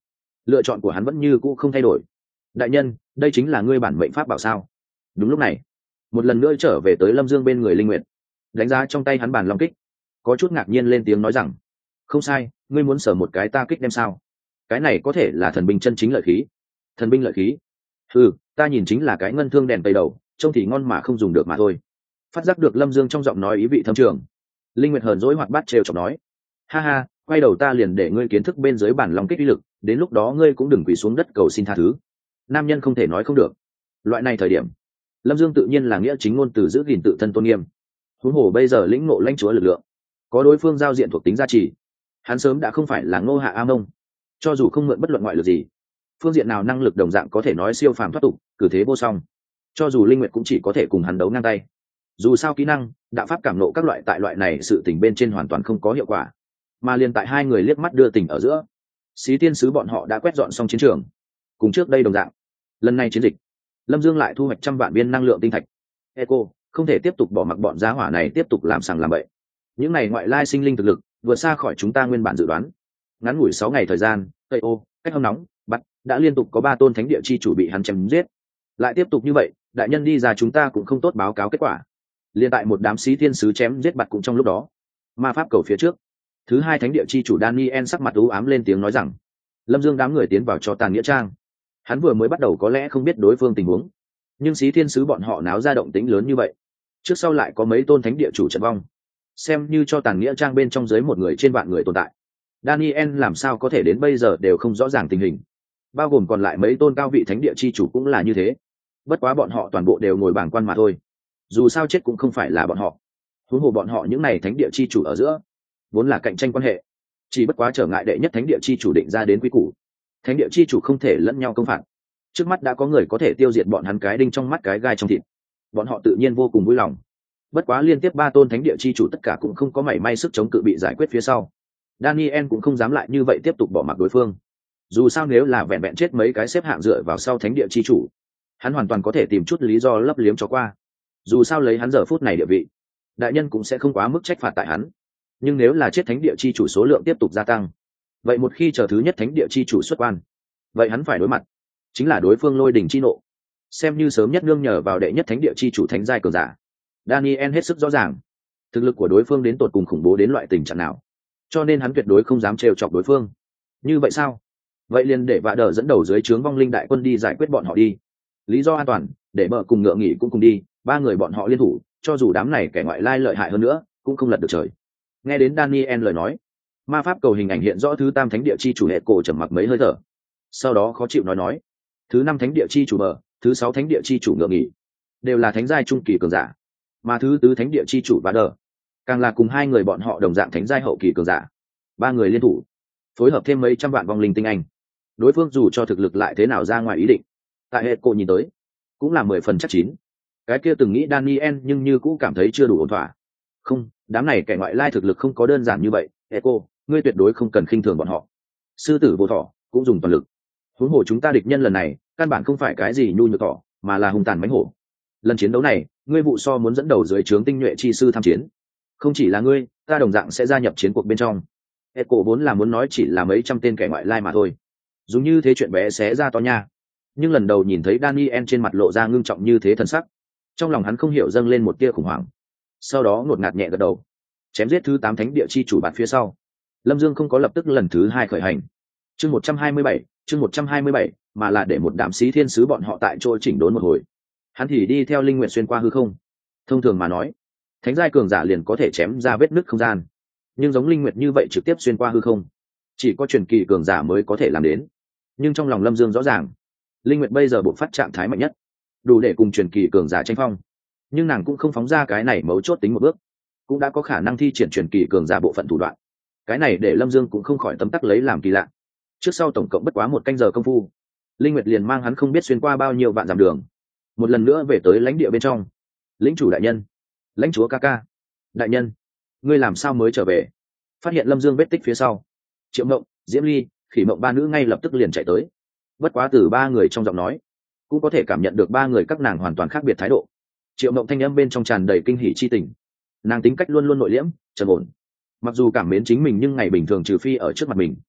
lựa chọn của hắn vẫn như cũ không thay đổi. Đại nhân, đây chính là ngươi bản mệnh pháp bảo sao? Đúng lúc này, một lần nữa trở về tới Lâm Dương bên người Linh Nguyệt, đánh giá trong tay hắn bản long kích, có chút ngạc nhiên lên tiếng nói rằng: không sai, ngươi muốn sở một cái ta kích đem sao? Cái này có thể là thần binh chân chính lợi khí. Thần binh lợi khí? Ừ, ta nhìn chính là cái ngân thương đèn tây đầu, trông thì ngon mà không dùng được mà thôi. Phát giác được Lâm Dương trong giọng nói ý vị thâm trường, Linh Nguyệt hờn dỗi hoạt bát trêu chọc nói: ha ha, quay đầu ta liền để ngươi kiến thức bên dưới bản long kích uy lực, đến lúc đó ngươi cũng đừng quỳ xuống đất cầu xin tha thứ. Nam nhân không thể nói không được. Loại này thời điểm, Lâm Dương tự nhiên là nghĩa chính ngôn từ giữ gìn tự thân tôn nghiêm. Huống hồ bây giờ lĩnh ngộ lãnh chúa lực lượng, có đối phương giao diện thuộc tính gia trì, hắn sớm đã không phải là Ngô Hạ A Mông. Cho dù không mượn bất luận ngoại lực gì, phương diện nào năng lực đồng dạng có thể nói siêu phàm thoát tục, cử thế vô song. Cho dù Linh Nguyệt cũng chỉ có thể cùng hắn đấu ngang tay. Dù sao kỹ năng, đạo pháp cảm nộ các loại tại loại này sự tình bên trên hoàn toàn không có hiệu quả. Mà liền tại hai người liếc mắt đưa tình ở giữa, Xí Tiên sứ bọn họ đã quét dọn xong chiến trường. Cùng trước đây đồng dạng, lần này chiến dịch, Lâm Dương lại thu hoạch trăm vạn viên năng lượng tinh thạch. Eco, không thể tiếp tục bỏ mặc bọn giá hỏa này tiếp tục làm sằng làm bậy. Những này ngoại lai sinh linh thực lực vượt xa khỏi chúng ta nguyên bản dự đoán. Ngắn ngủi sáu ngày thời gian, Tây Ô, cách hâm nóng, bắt đã liên tục có ba tôn thánh địa chi chủ bị hắn chém giết. Lại tiếp tục như vậy, đại nhân đi ra chúng ta cũng không tốt báo cáo kết quả. Liên tại một đám Xí Thiên sứ chém giết bặt cũng trong lúc đó, ma pháp cầu phía trước, thứ hai thánh địa chi chủ Daniel sắc mặt u ám lên tiếng nói rằng: Lâm Dương đám người tiến vào cho tàn nghĩa trang. Hắn vừa mới bắt đầu có lẽ không biết đối phương tình huống, nhưng Xí Thiên sứ bọn họ náo ra động tĩnh lớn như vậy, trước sau lại có mấy tôn thánh địa chủ trận vong, xem như cho tàn nghĩa trang bên trong dưới một người trên vạn người tồn tại. Daniel làm sao có thể đến bây giờ đều không rõ ràng tình hình, bao gồm còn lại mấy tôn cao vị thánh địa chi chủ cũng là như thế. Bất quá bọn họ toàn bộ đều ngồi bảng quan mà thôi, dù sao chết cũng không phải là bọn họ. Huống hồ bọn họ những này thánh địa chi chủ ở giữa vốn là cạnh tranh quan hệ, chỉ bất quá trở ngại đệ nhất thánh địa chi chủ định ra đến quy củ, thánh địa chi chủ không thể lẫn nhau công phạt. Trước mắt đã có người có thể tiêu diệt bọn hắn cái đinh trong mắt cái gai trong thịt, bọn họ tự nhiên vô cùng vui lòng. Bất quá liên tiếp ba tôn thánh địa chi chủ tất cả cũng không có mảy may sức chống cự bị giải quyết phía sau, Daniel cũng không dám lại như vậy tiếp tục bỏ mặc đối phương. Dù sao nếu là vẹn vẹn chết mấy cái xếp hạng dựa vào sau thánh địa chi chủ, hắn hoàn toàn có thể tìm chút lý do lấp liếm cho qua. Dù sao lấy hắn giờ phút này địa vị, đại nhân cũng sẽ không quá mức trách phạt tại hắn. Nhưng nếu là chết thánh địa chi chủ số lượng tiếp tục gia tăng, vậy một khi chờ thứ nhất thánh địa chi chủ xuất quan, vậy hắn phải đối mặt chính là đối phương lôi đỉnh chi nộ. Xem như sớm nhất nương nhờ vào đệ nhất thánh địa chi chủ thánh giai cường giả, Daniel hết sức rõ ràng thực lực của đối phương đến tột cùng khủng bố đến loại tình trạng nào, cho nên hắn tuyệt đối không dám trêu chọc đối phương. Như vậy sao? Vậy liền để vạ đờ dẫn đầu dưới trướng vong linh đại quân đi giải quyết bọn họ đi. Lý do an toàn, để bờ cùng ngựa nghỉ cũng cùng đi, ba người bọn họ liên thủ, cho dù đám này kẻ ngoại lai lợi hại hơn nữa, cũng không lật được trời. Nghe đến Daniel lời nói, ma pháp cầu hình ảnh hiện rõ thứ tam thánh địa chi chủ hệ cổ trầm mặc mấy hơi thở, sau đó khó chịu nói nói: thứ năm thánh địa chi chủ bờ, thứ sáu thánh địa chi chủ ngựa nghỉ, đều là thánh giai trung kỳ cường giả, mà thứ tứ thánh địa chi chủ vạ đờ, càng là cùng hai người bọn họ đồng dạng thánh giai hậu kỳ cường giả. Ba người liên thủ, phối hợp thêm mấy trăm vạn vong linh tinh anh, đối phương dù cho thực lực lại thế nào ra ngoài ý định, tại hệ cổ nhìn tới cũng là mười phần chắc chín. Cái kia từng nghĩ Daniel nhưng như cũ cảm thấy chưa đủ ổn thỏa. Không, đám này kẻ ngoại lai thực lực không có đơn giản như vậy. Echo, ngươi tuyệt đối không cần khinh thường bọn họ. Sư tử vô thọ cũng dùng toàn lực. Huống hồ chúng ta địch nhân lần này căn bản không phải cái gì nhu nhược thọ, mà là hung tàn mãnh hổ. Lần chiến đấu này, ngươi vụ so muốn dẫn đầu dưới trướng tinh nhuệ chi sư tham chiến. Không chỉ là ngươi, ta đồng dạng sẽ gia nhập chiến cuộc bên trong. Echo vốn là muốn nói chỉ là mấy trăm tên kẻ ngoại lai mà thôi, dùng như thế chuyện bé xé ra to nha. Nhưng lần đầu nhìn thấy Daniel trên mặt lộ ra ngưng trọng như thế thần sắc, trong lòng hắn không hiểu dâng lên một tia khủng hoảng. Sau đó ngột ngạt nhẹ gật đầu. Chém giết thứ tám thánh địa chi chủ bạn phía sau, Lâm Dương không có lập tức lần thứ hai khởi hành chương một trăm hai mươi bảy chương một trăm hai mươi bảy, mà là để một đám Xí Thiên sứ bọn họ tại chỗ chỉnh đốn một hồi. Hắn thì đi theo linh nguyện xuyên qua hư không. Thông thường mà nói, thánh giai cường giả liền có thể chém ra vết nứt không gian, nhưng giống linh nguyệt như vậy trực tiếp xuyên qua hư không, chỉ có truyền kỳ cường giả mới có thể làm đến. Nhưng trong lòng Lâm Dương rõ ràng, linh nguyệt bây giờ bộ phát trạng thái mạnh nhất, đủ để cùng truyền kỳ cường giả tranh phong. Nhưng nàng cũng không phóng ra cái này mấu chốt tính một bước, cũng đã có khả năng thi triển truyền kỳ cường giả bộ phận thủ đoạn. Cái này để Lâm Dương cũng không khỏi tấm tắc lấy làm kỳ lạ. Trước sau tổng cộng bất quá một canh giờ công phu, linh nguyệt liền mang hắn không biết xuyên qua bao nhiêu vạn dặm đường, một lần nữa về tới lãnh địa bên trong. Lĩnh chủ đại nhân, lãnh chúa ca ca, đại nhân, ngươi làm sao mới trở về? Phát hiện Lâm Dương vết tích phía sau, Triệu Mộng, Diễm Ly, Khỉ Mộng ba nữ ngay lập tức liền chạy tới. Bất quá từ ba người trong giọng nói, cũng có thể cảm nhận được ba người các nàng hoàn toàn khác biệt thái độ. Triệu Mộng thanh âm bên trong tràn đầy kinh hỉ chi tình, nàng tính cách luôn luôn nội liễm, trầm ổn. Mặc dù cảm mến chính mình nhưng ngày bình thường trừ phi ở trước mặt mình,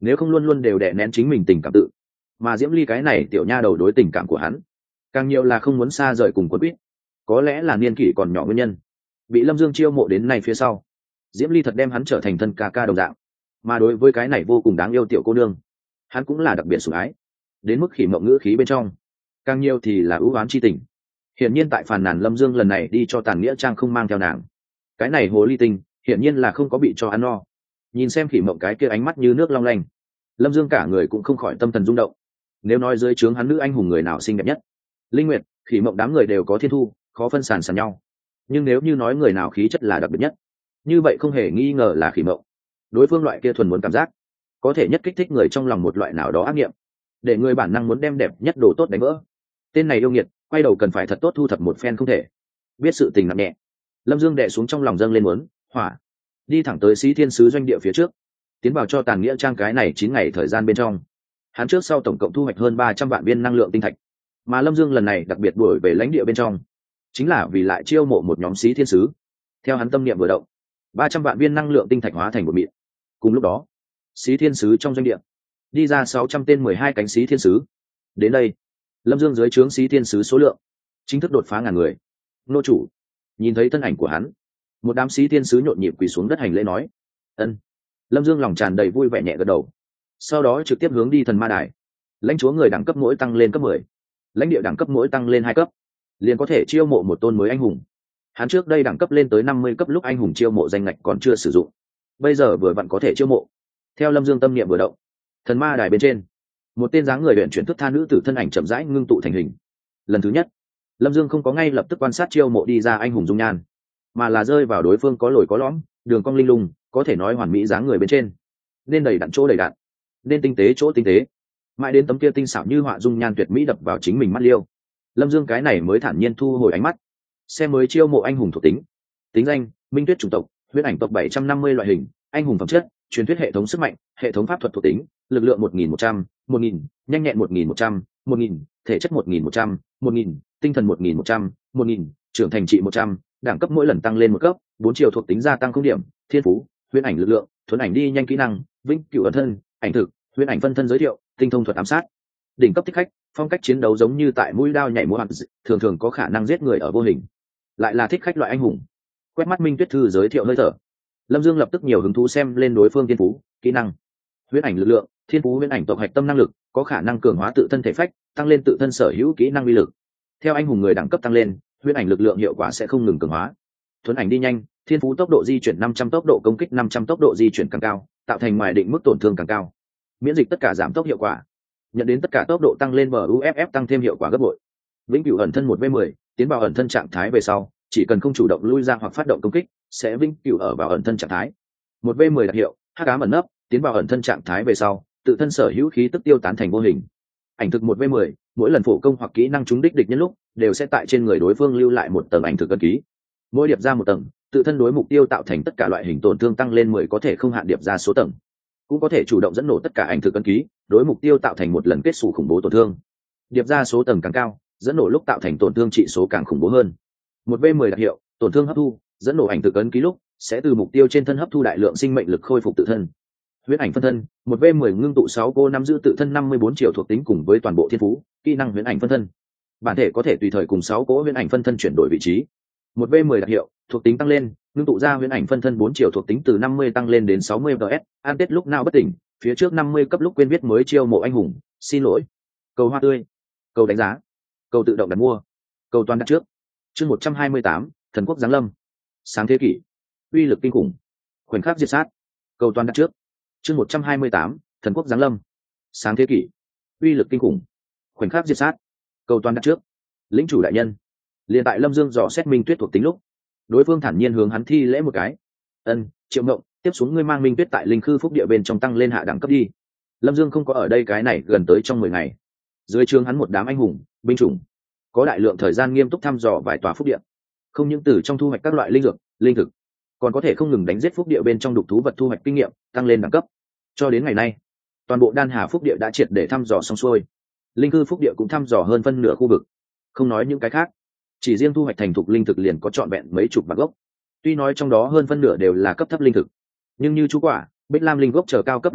nếu không luôn luôn đều đè nén chính mình tình cảm tự. Mà Diễm Ly cái này tiểu nha đầu đối tình cảm của hắn càng nhiều là không muốn xa rời cùng quấn quýt, có lẽ là niên kỷ còn nhỏ nguyên nhân. Bị Lâm Dương chiêu mộ đến nay phía sau, Diễm Ly thật đem hắn trở thành thân ca ca đồng dạng, mà đối với cái này vô cùng đáng yêu tiểu cô nương, hắn cũng là đặc biệt sủng ái, đến mức Khỉ Mộng ngữ khí bên trong càng nhiều thì là ưu oán chi tình. Hiển nhiên tại phàn nàn Lâm Dương lần này đi cho Tàn Nghĩa Trang không mang theo nàng, cái này hồ ly tinh hiển nhiên là không có bị cho ăn no. Nhìn xem Khỉ Mộng cái kia ánh mắt như nước long lanh, Lâm Dương cả người cũng không khỏi tâm thần rung động. Nếu nói dưới trướng hắn nữ anh hùng người nào xinh đẹp nhất, Linh Nguyệt, Khỉ Mộng đám người đều có thiên thu, khó phân sàn sàn nhau. Nhưng nếu như nói người nào khí chất là đặc biệt nhất, như vậy không hề nghi ngờ là Khỉ Mộng. Đối phương loại kia thuần muốn cảm giác, có thể nhất kích thích người trong lòng một loại nào đó ác nghiệm, để người bản năng muốn đem đẹp nhất đồ tốt đánh vỡ. Tên này yêu nghiệt, quay đầu cần phải thật tốt thu thập một phen không thể. Biết sự tình nặng nhẹ, Lâm Dương đè xuống trong lòng dâng lên muốn hỏa, đi thẳng tới Sĩ Thiên Sứ doanh địa phía trước, tiến vào cho Tàn Nghĩa Trang cái này chín ngày thời gian bên trong. Hắn trước sau tổng cộng thu hoạch hơn ba trăm vạn viên năng lượng tinh thạch, mà Lâm Dương lần này đặc biệt đuổi về lãnh địa bên trong, chính là vì lại chiêu mộ một nhóm Sĩ Thiên Sứ. Theo hắn tâm niệm vừa động, ba trăm vạn viên năng lượng tinh thạch hóa thành một mịn. Cùng lúc đó, Sĩ Thiên Sứ trong doanh địa đi ra sáu trăm tên mười hai cánh Sĩ Thiên Sứ. Đến đây, Lâm Dương dưới trướng Sĩ Thiên Sứ số lượng chính thức đột phá ngàn người. Nô chủ nhìn thấy thân ảnh của hắn, một đám Sĩ Thiên Sứ nhộn nhịp quỳ xuống đất hành lễ nói ân. Lâm Dương lòng tràn đầy vui vẻ nhẹ gật đầu, sau đó trực tiếp hướng đi Thần Ma Đài. Lãnh chúa người đẳng cấp mỗi tăng lên cấp mười, lãnh địa đẳng cấp mỗi tăng lên hai cấp, liền có thể chiêu mộ một tôn mới anh hùng. Hắn trước đây đẳng cấp lên tới năm mươi cấp lúc anh hùng chiêu mộ danh ngạch còn chưa sử dụng, bây giờ vừa vặn có thể chiêu mộ. Theo Lâm Dương tâm niệm vừa động, Thần Ma Đài bên trên một tên dáng người luyện chuyển thức tha nữ tử thân ảnh chậm rãi ngưng tụ thành hình. Lần thứ nhất, Lâm Dương không có ngay lập tức quan sát chiêu mộ đi ra anh hùng dung nhan, mà là rơi vào đối phương có lồi có lõm, đường cong linh lung, có thể nói hoàn mỹ dáng người bên trên, nên đầy đặn chỗ đầy đặn, nên tinh tế chỗ tinh tế, mãi đến tấm kia tinh xảo như họa dung nhan tuyệt mỹ đập vào chính mình mắt liêu. Lâm Dương cái này mới thản nhiên thu hồi ánh mắt, xem mới chiêu mộ anh hùng thuộc tính. Tính danh: Minh Tuyết chủng tộc, huyết ảnh tộc bảy trăm năm mươi loại hình, anh hùng phẩm chất: truyền thuyết hệ thống sức mạnh, hệ thống pháp thuật thuộc tính, lực lượng một nghìn một trăm, một nghìn, nhanh nhẹn một nghìn một trăm, một nghìn, thể chất một nghìn một trăm, một nghìn, tinh thần một nghìn một trăm, một nghìn, trưởng thành trị một trăm, đẳng cấp mỗi lần tăng lên một cấp, bốn chiều thuộc tính gia tăng không điểm, thiên phú: huyễn ảnh lực lượng, thuấn ảnh đi nhanh kỹ năng, vĩnh cửu ẩn thân, ảnh thực, huyễn ảnh phân thân giới thiệu, tinh thông thuật ám sát. Đỉnh cấp thích khách, phong cách chiến đấu giống như tại mũi đao nhảy múa hoặc thường thường có khả năng giết người ở vô hình, lại là thích khách loại anh hùng. Quét mắt Minh Tuyết thư giới thiệu hơi thở, Lâm Dương lập tức nhiều hứng thú xem lên đối phương thiên phú, kỹ năng. Huyễn ảnh lực lượng, thiên phú huyễn ảnh tộc hạch tâm năng lực, có khả năng cường hóa tự thân thể phách, tăng lên tự thân sở hữu kỹ năng uy lực. Theo anh hùng người đẳng cấp tăng lên, huyễn ảnh lực lượng hiệu quả sẽ không ngừng cường hóa. Thuấn ảnh đi nhanh, thiên phú tốc độ di chuyển năm trăm, tốc độ công kích năm trăm, tốc độ di chuyển càng cao, tạo thành ngoài định mức tổn thương càng cao. Miễn dịch tất cả giảm tốc hiệu quả, nhận đến tất cả tốc độ tăng lên buff tăng thêm hiệu quả gấp bội. Vĩnh cửu ẩn thân một v mười, tiến vào ẩn thân trạng thái về sau, chỉ cần không chủ động lui ra hoặc phát động công kích, sẽ vĩnh cửu ở vào ẩn thân trạng thái. một v mười đặc hiệu: hắc ám ẩn nấp, tiến vào ẩn thân trạng thái về sau, tự thân sở hữu khí tức tiêu tán thành vô hình. Ảnh thực một v mười, mỗi lần phổ công hoặc kỹ năng trúng đích địch nhân lúc, đều sẽ tại trên người đối phương lưu lại một tầng ảnh thực ấn ký. Mỗi điệp ra một tầng, tự thân đối mục tiêu tạo thành tất cả loại hình tổn thương tăng lên mười, có thể không hạn điệp ra số tầng, cũng có thể chủ động dẫn nổ tất cả ảnh thực ấn ký, đối mục tiêu tạo thành một lần kết xù khủng bố tổn thương. Điệp ra số tầng càng cao, dẫn nổ lúc tạo thành tổn thương trị số càng khủng bố hơn. một v mười đặc hiệu: tổn thương hấp thu, dẫn nổ ảnh thực ấn ký lúc sẽ từ mục tiêu trên thân hấp thu đại lượng sinh mệnh lực khôi phục tự thân. Huyễn ảnh phân thân, một v mười ngưng tụ sáu cô nắm giữ tự thân năm mươi bốn triệu thuộc tính cùng với toàn bộ thiên phú, kỹ năng huyễn ảnh phân thân. Bản thể có thể tùy thời cùng sáu cỗ huyễn ảnh phân thân chuyển đổi vị trí. một v mười đặc hiệu: thuộc tính tăng lên, ngưng tụ ra huyễn ảnh phân thân bốn triệu thuộc tính từ năm mươi tăng lên đến sáu mươi ds, an tết lúc nào bất tỉnh, phía trước năm mươi cấp lúc quên viết mới chiêu mộ anh hùng, xin lỗi. Cầu hoa tươi, cầu đánh giá, cầu tự động đặt mua, cầu toàn đặt trước. Chương một trăm hai mươi tám, thần quốc giáng lâm. Sáng thế kỷ, uy lực kinh khủng, khoảnh khắc diệt sát. Cầu toàn đặt trước. Chương một trăm hai mươi tám, thần quốc giáng lâm. Sáng thế kỷ, uy lực kinh khủng, khoảnh khắc diệt sát. Cầu toàn đặt trước. Lĩnh chủ đại nhân. Liên tại Lâm Dương dò xét Minh Tuyết thuộc tính lúc, đối phương thản nhiên hướng hắn thi lễ một cái. Ân, Triệu Mộng, tiếp xuống ngươi mang Minh Tuyết tại linh khư phúc địa bên trong tăng lên hạ đẳng cấp đi. Lâm Dương không có ở đây cái này gần tới trong mười ngày, dưới trướng hắn một đám anh hùng, binh chủng, có đại lượng thời gian nghiêm túc thăm dò vài tòa phúc địa, không những từ trong thu hoạch các loại linh dược, linh thực, còn có thể không ngừng đánh giết phúc địa bên trong đục thú vật thu hoạch kinh nghiệm, tăng lên đẳng cấp. Cho đến ngày nay, toàn bộ Đan Hà phúc địa đã triệt để thăm dò xong xuôi, linh cư phúc địa cũng thăm dò hơn phân nửa khu vực. Không nói những cái khác, chỉ riêng thu hoạch thành thục linh thực liền có trọn vẹn mấy chục vạn gốc. Tuy nói trong đó hơn phân nửa đều là cấp thấp linh thực, nhưng như chú quả, bích lam linh gốc chờ cao cấp linh thực,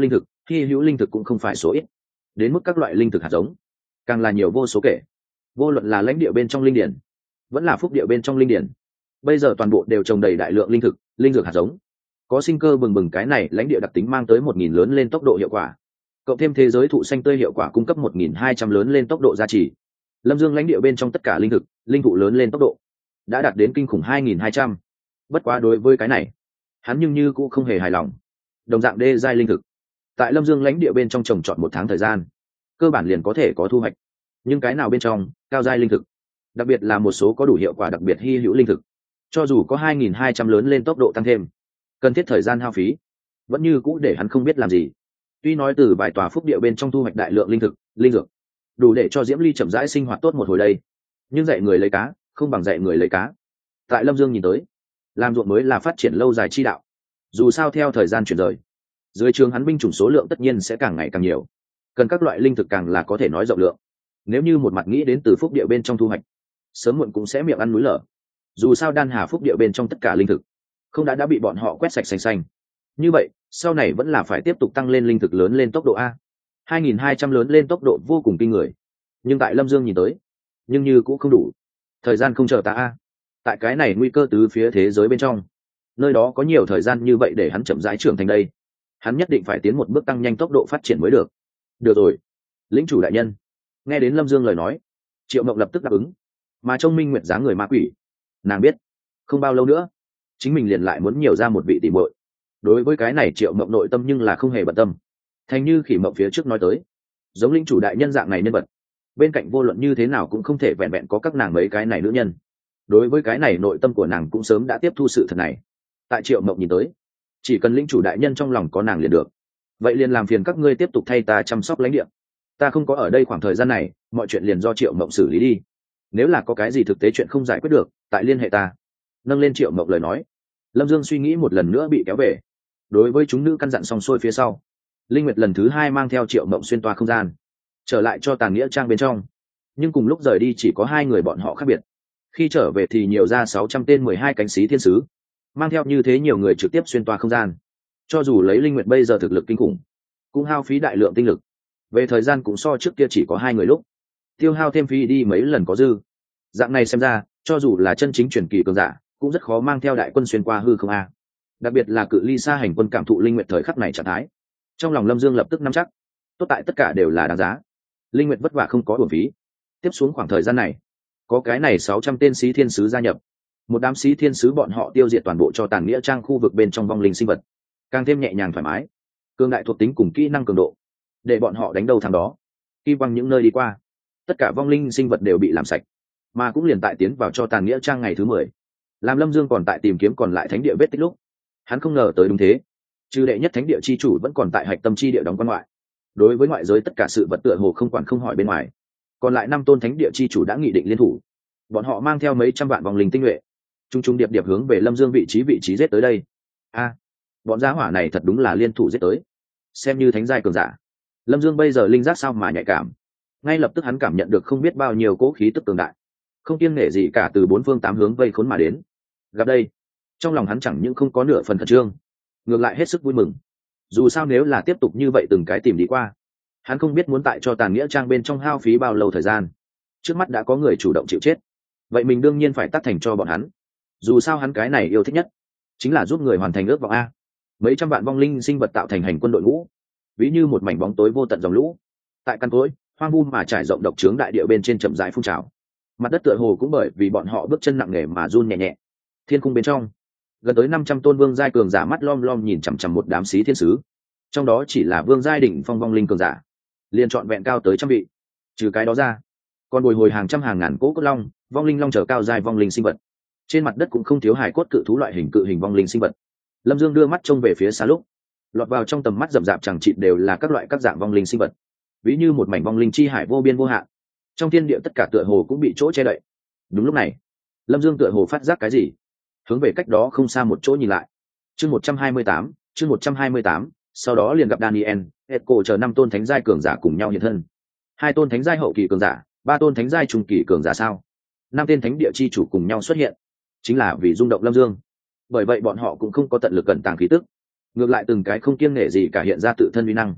hy hữu linh thực cũng không phải số ít, đến mức các loại linh thực hạt giống càng là nhiều vô số kể. Vô luận là lãnh địa bên trong linh điển vẫn là phúc địa bên trong linh điển, bây giờ toàn bộ đều trồng đầy đại lượng linh thực, linh dược hạt giống, có sinh cơ bừng bừng. Cái này lãnh địa đặc tính mang tới một nghìn lớn lên tốc độ hiệu quả, cộng thêm thế giới thụ xanh tươi hiệu quả cung cấp một nghìn hai trăm lớn lên tốc độ gia trì. Lâm Dương lãnh địa bên trong tất cả linh thực, linh thụ lớn lên tốc độ đã đạt đến kinh khủng hai nghìn hai trăm. Bất quá đối với cái này, hắn nhưng như cũng không hề hài lòng. Đồng dạng đê giai linh thực, tại Lâm Dương lãnh địa bên trong trồng trọt một tháng thời gian, cơ bản liền có thể có thu hoạch. Nhưng cái nào bên trong cao giai linh thực, đặc biệt là một số có đủ hiệu quả đặc biệt hy hữu linh thực, cho dù có hai nghìn hai trăm lớn lên tốc độ tăng thêm, cần thiết thời gian hao phí, vẫn như cũ để hắn không biết làm gì. Tuy nói từ vài tòa phúc địa bên trong thu hoạch đại lượng linh thực, linh dược, đủ để cho Diễm Ly chậm rãi sinh hoạt tốt một hồi đây, nhưng dạy người lấy cá không bằng dạy người lấy cá. Tại Lâm Dương nhìn tới, làm ruộng mới là phát triển lâu dài chi đạo. Dù sao theo thời gian chuyển rời, dưới trường hắn binh chủng số lượng tất nhiên sẽ càng ngày càng nhiều, cần các loại linh thực càng là có thể nói rộng lượng. Nếu như một mặt nghĩ đến từ phúc địa bên trong thu hoạch, sớm muộn cũng sẽ miệng ăn núi lở. Dù sao Đan Hà phúc địa bên trong tất cả linh thực không đã đã bị bọn họ quét sạch xanh xanh, như vậy sau này vẫn là phải tiếp tục tăng lên linh thực lớn lên tốc độ a. hai nghìn hai trăm lớn lên tốc độ vô cùng kinh người, nhưng tại Lâm Dương nhìn tới, nhưng như cũng không đủ. Thời gian không chờ ta a. Tại cái này nguy cơ tứ phía thế giới bên trong, nơi đó có nhiều thời gian như vậy để hắn chậm rãi trưởng thành đây. Hắn nhất định phải tiến một bước tăng nhanh tốc độ phát triển mới được. Được rồi, lĩnh chủ đại nhân. Nghe đến Lâm Dương lời nói, Triệu Mộng lập tức đáp ứng. Mà trong Minh Nguyệt dáng người ma quỷ, nàng biết không bao lâu nữa chính mình liền lại muốn nhiều ra một vị tỷ muội. Đối với cái này Triệu Mộng nội tâm nhưng là không hề bận tâm. Thành như Khỉ Mộng phía trước nói tới, giống lĩnh chủ đại nhân dạng này nhân vật, bên cạnh vô luận như thế nào cũng không thể vẹn vẹn có các nàng mấy cái này nữ nhân. Đối với cái này nội tâm của nàng cũng sớm đã tiếp thu sự thật này. Tại Triệu Mộng nhìn tới, chỉ cần lĩnh chủ đại nhân trong lòng có nàng liền được. Vậy liền làm phiền các ngươi tiếp tục thay ta chăm sóc lãnh địa. Ta không có ở đây khoảng thời gian này, mọi chuyện liền do Triệu Mộng xử lý đi. Nếu là có cái gì thực tế chuyện không giải quyết được, tại liên hệ ta. Nâng lên Triệu Mộng lời nói, Lâm Dương suy nghĩ một lần nữa bị kéo về. Đối với chúng nữ căn dặn xong xuôi phía sau, Linh Nguyệt lần thứ hai mang theo Triệu Mộng xuyên toa không gian, trở lại cho Tàn Nghĩa Trang bên trong. Nhưng cùng lúc rời đi chỉ có hai người bọn họ khác biệt. Khi trở về thì nhiều ra sáu trăm tên mười hai cánh sĩ thiên sứ, mang theo như thế nhiều người trực tiếp xuyên toa không gian. Cho dù lấy Linh Nguyệt bây giờ thực lực kinh khủng, cũng hao phí đại lượng tinh lực. Về thời gian cũng so trước kia chỉ có hai người lúc, tiêu hao thêm phí đi mấy lần có dư. Dạng này xem ra, cho dù là chân chính truyền kỳ cường giả, cũng rất khó mang theo đại quân xuyên qua hư không a. Đặc biệt là cự ly xa hành quân cảm thụ Linh Nguyệt thời khắc này trạng thái. Trong lòng Lâm Dương lập tức nắm chắc, tốt tại tất cả đều là đáng giá. Linh Nguyệt vất vả không có uổng phí. Tiếp xuống khoảng thời gian này, có cái này sáu trăm tên sĩ thiên sứ gia nhập, một đám sĩ thiên sứ bọn họ tiêu diệt toàn bộ cho Tàn Nghĩa Trang khu vực bên trong vong linh sinh vật, càng thêm nhẹ nhàng thoải mái. Cường đại thuộc tính cùng kỹ năng cường độ, để bọn họ đánh đầu thằng đó. Khi quăng những nơi đi qua, tất cả vong linh sinh vật đều bị làm sạch, mà cũng liền tại tiến vào cho Tàn Nghĩa Trang ngày thứ mười. Làm Lâm Dương còn tại tìm kiếm còn lại thánh địa vết tích lúc, hắn không ngờ tới đúng thế, trừ đệ nhất thánh địa chi chủ vẫn còn tại hạch tâm chi địa đóng quan ngoại. Đối với ngoại giới tất cả sự vật tựa hồ không quản không hỏi bên ngoài, còn lại năm tôn thánh địa chi chủ đã nghị định liên thủ. Bọn họ mang theo mấy trăm vạn vong linh tinh nhuệ, trung trung điệp điệp hướng về Lâm Dương vị trí vị trí giết tới đây. A, bọn giá hỏa này thật đúng là liên thủ giết tới. Xem như thánh giai cường giả, Lâm Dương bây giờ linh giác sao mà nhạy cảm. Ngay lập tức hắn cảm nhận được không biết bao nhiêu cỗ khí tức cường đại, không kiêng nể gì cả từ bốn phương tám hướng vây khốn mà đến. Gặp đây, trong lòng hắn chẳng những không có nửa phần khẩn trương, ngược lại hết sức vui mừng. Dù sao nếu là tiếp tục như vậy từng cái tìm đi qua, hắn không biết muốn tại cho Tàn Nghĩa Trang bên trong hao phí bao lâu thời gian. Trước mắt đã có người chủ động chịu chết, vậy mình đương nhiên phải tác thành cho bọn hắn. Dù sao hắn cái này yêu thích nhất chính là giúp người hoàn thành ước vọng a. Mấy trăm vạn vong linh sinh vật tạo thành hành quân đội ngũ, ví như một mảnh bóng tối vô tận dòng lũ, tại căn tối hoang vu mà trải rộng độc trướng đại địa bên trên chậm rãi phun trào. Mặt đất tựa hồ cũng bởi vì bọn họ bước chân nặng nề mà run nhẹ nhẹ. Thiên cung bên trong, gần tới năm trăm tôn vương giai cường giả mắt lom lom nhìn chằm chằm một đám sĩ thiên sứ, trong đó chỉ là vương giai đỉnh phong vong linh cường giả liền trọn vẹn cao tới trăm vị. Trừ cái đó ra, còn bồi hồi hàng trăm hàng ngàn cỗ cốt long, vong linh long trở cao giai vong linh sinh vật. Trên mặt đất cũng không thiếu hài cốt cự thú loại hình cự hình vong linh sinh vật. Lâm Dương đưa mắt trông về phía xa lúc, lọt vào trong tầm mắt rậm rạp chẳng chịt đều là các loại các dạng vong linh sinh vật, ví như một mảnh vong linh chi hải vô biên vô hạn. Trong thiên địa tất cả tựa hồ cũng bị chỗ che đậy. Đúng lúc này, Lâm Dương tựa hồ phát giác cái gì, hướng về cách đó không xa một chỗ nhìn lại. Chương một trăm hai mươi tám, chương một trăm hai mươi tám, sau đó liền gặp Daniel, Echo chờ năm tôn thánh giai cường giả cùng nhau hiện thân. Hai tôn thánh giai hậu kỳ cường giả, ba tôn thánh giai trung kỳ cường giả sao? Năm tên thánh địa chi chủ cùng nhau xuất hiện, chính là vì rung động Lâm Dương. Bởi vậy bọn họ cũng không có tận lực cẩn tàng khí tức, ngược lại từng cái không kiêng nể gì cả hiện ra tự thân uy năng,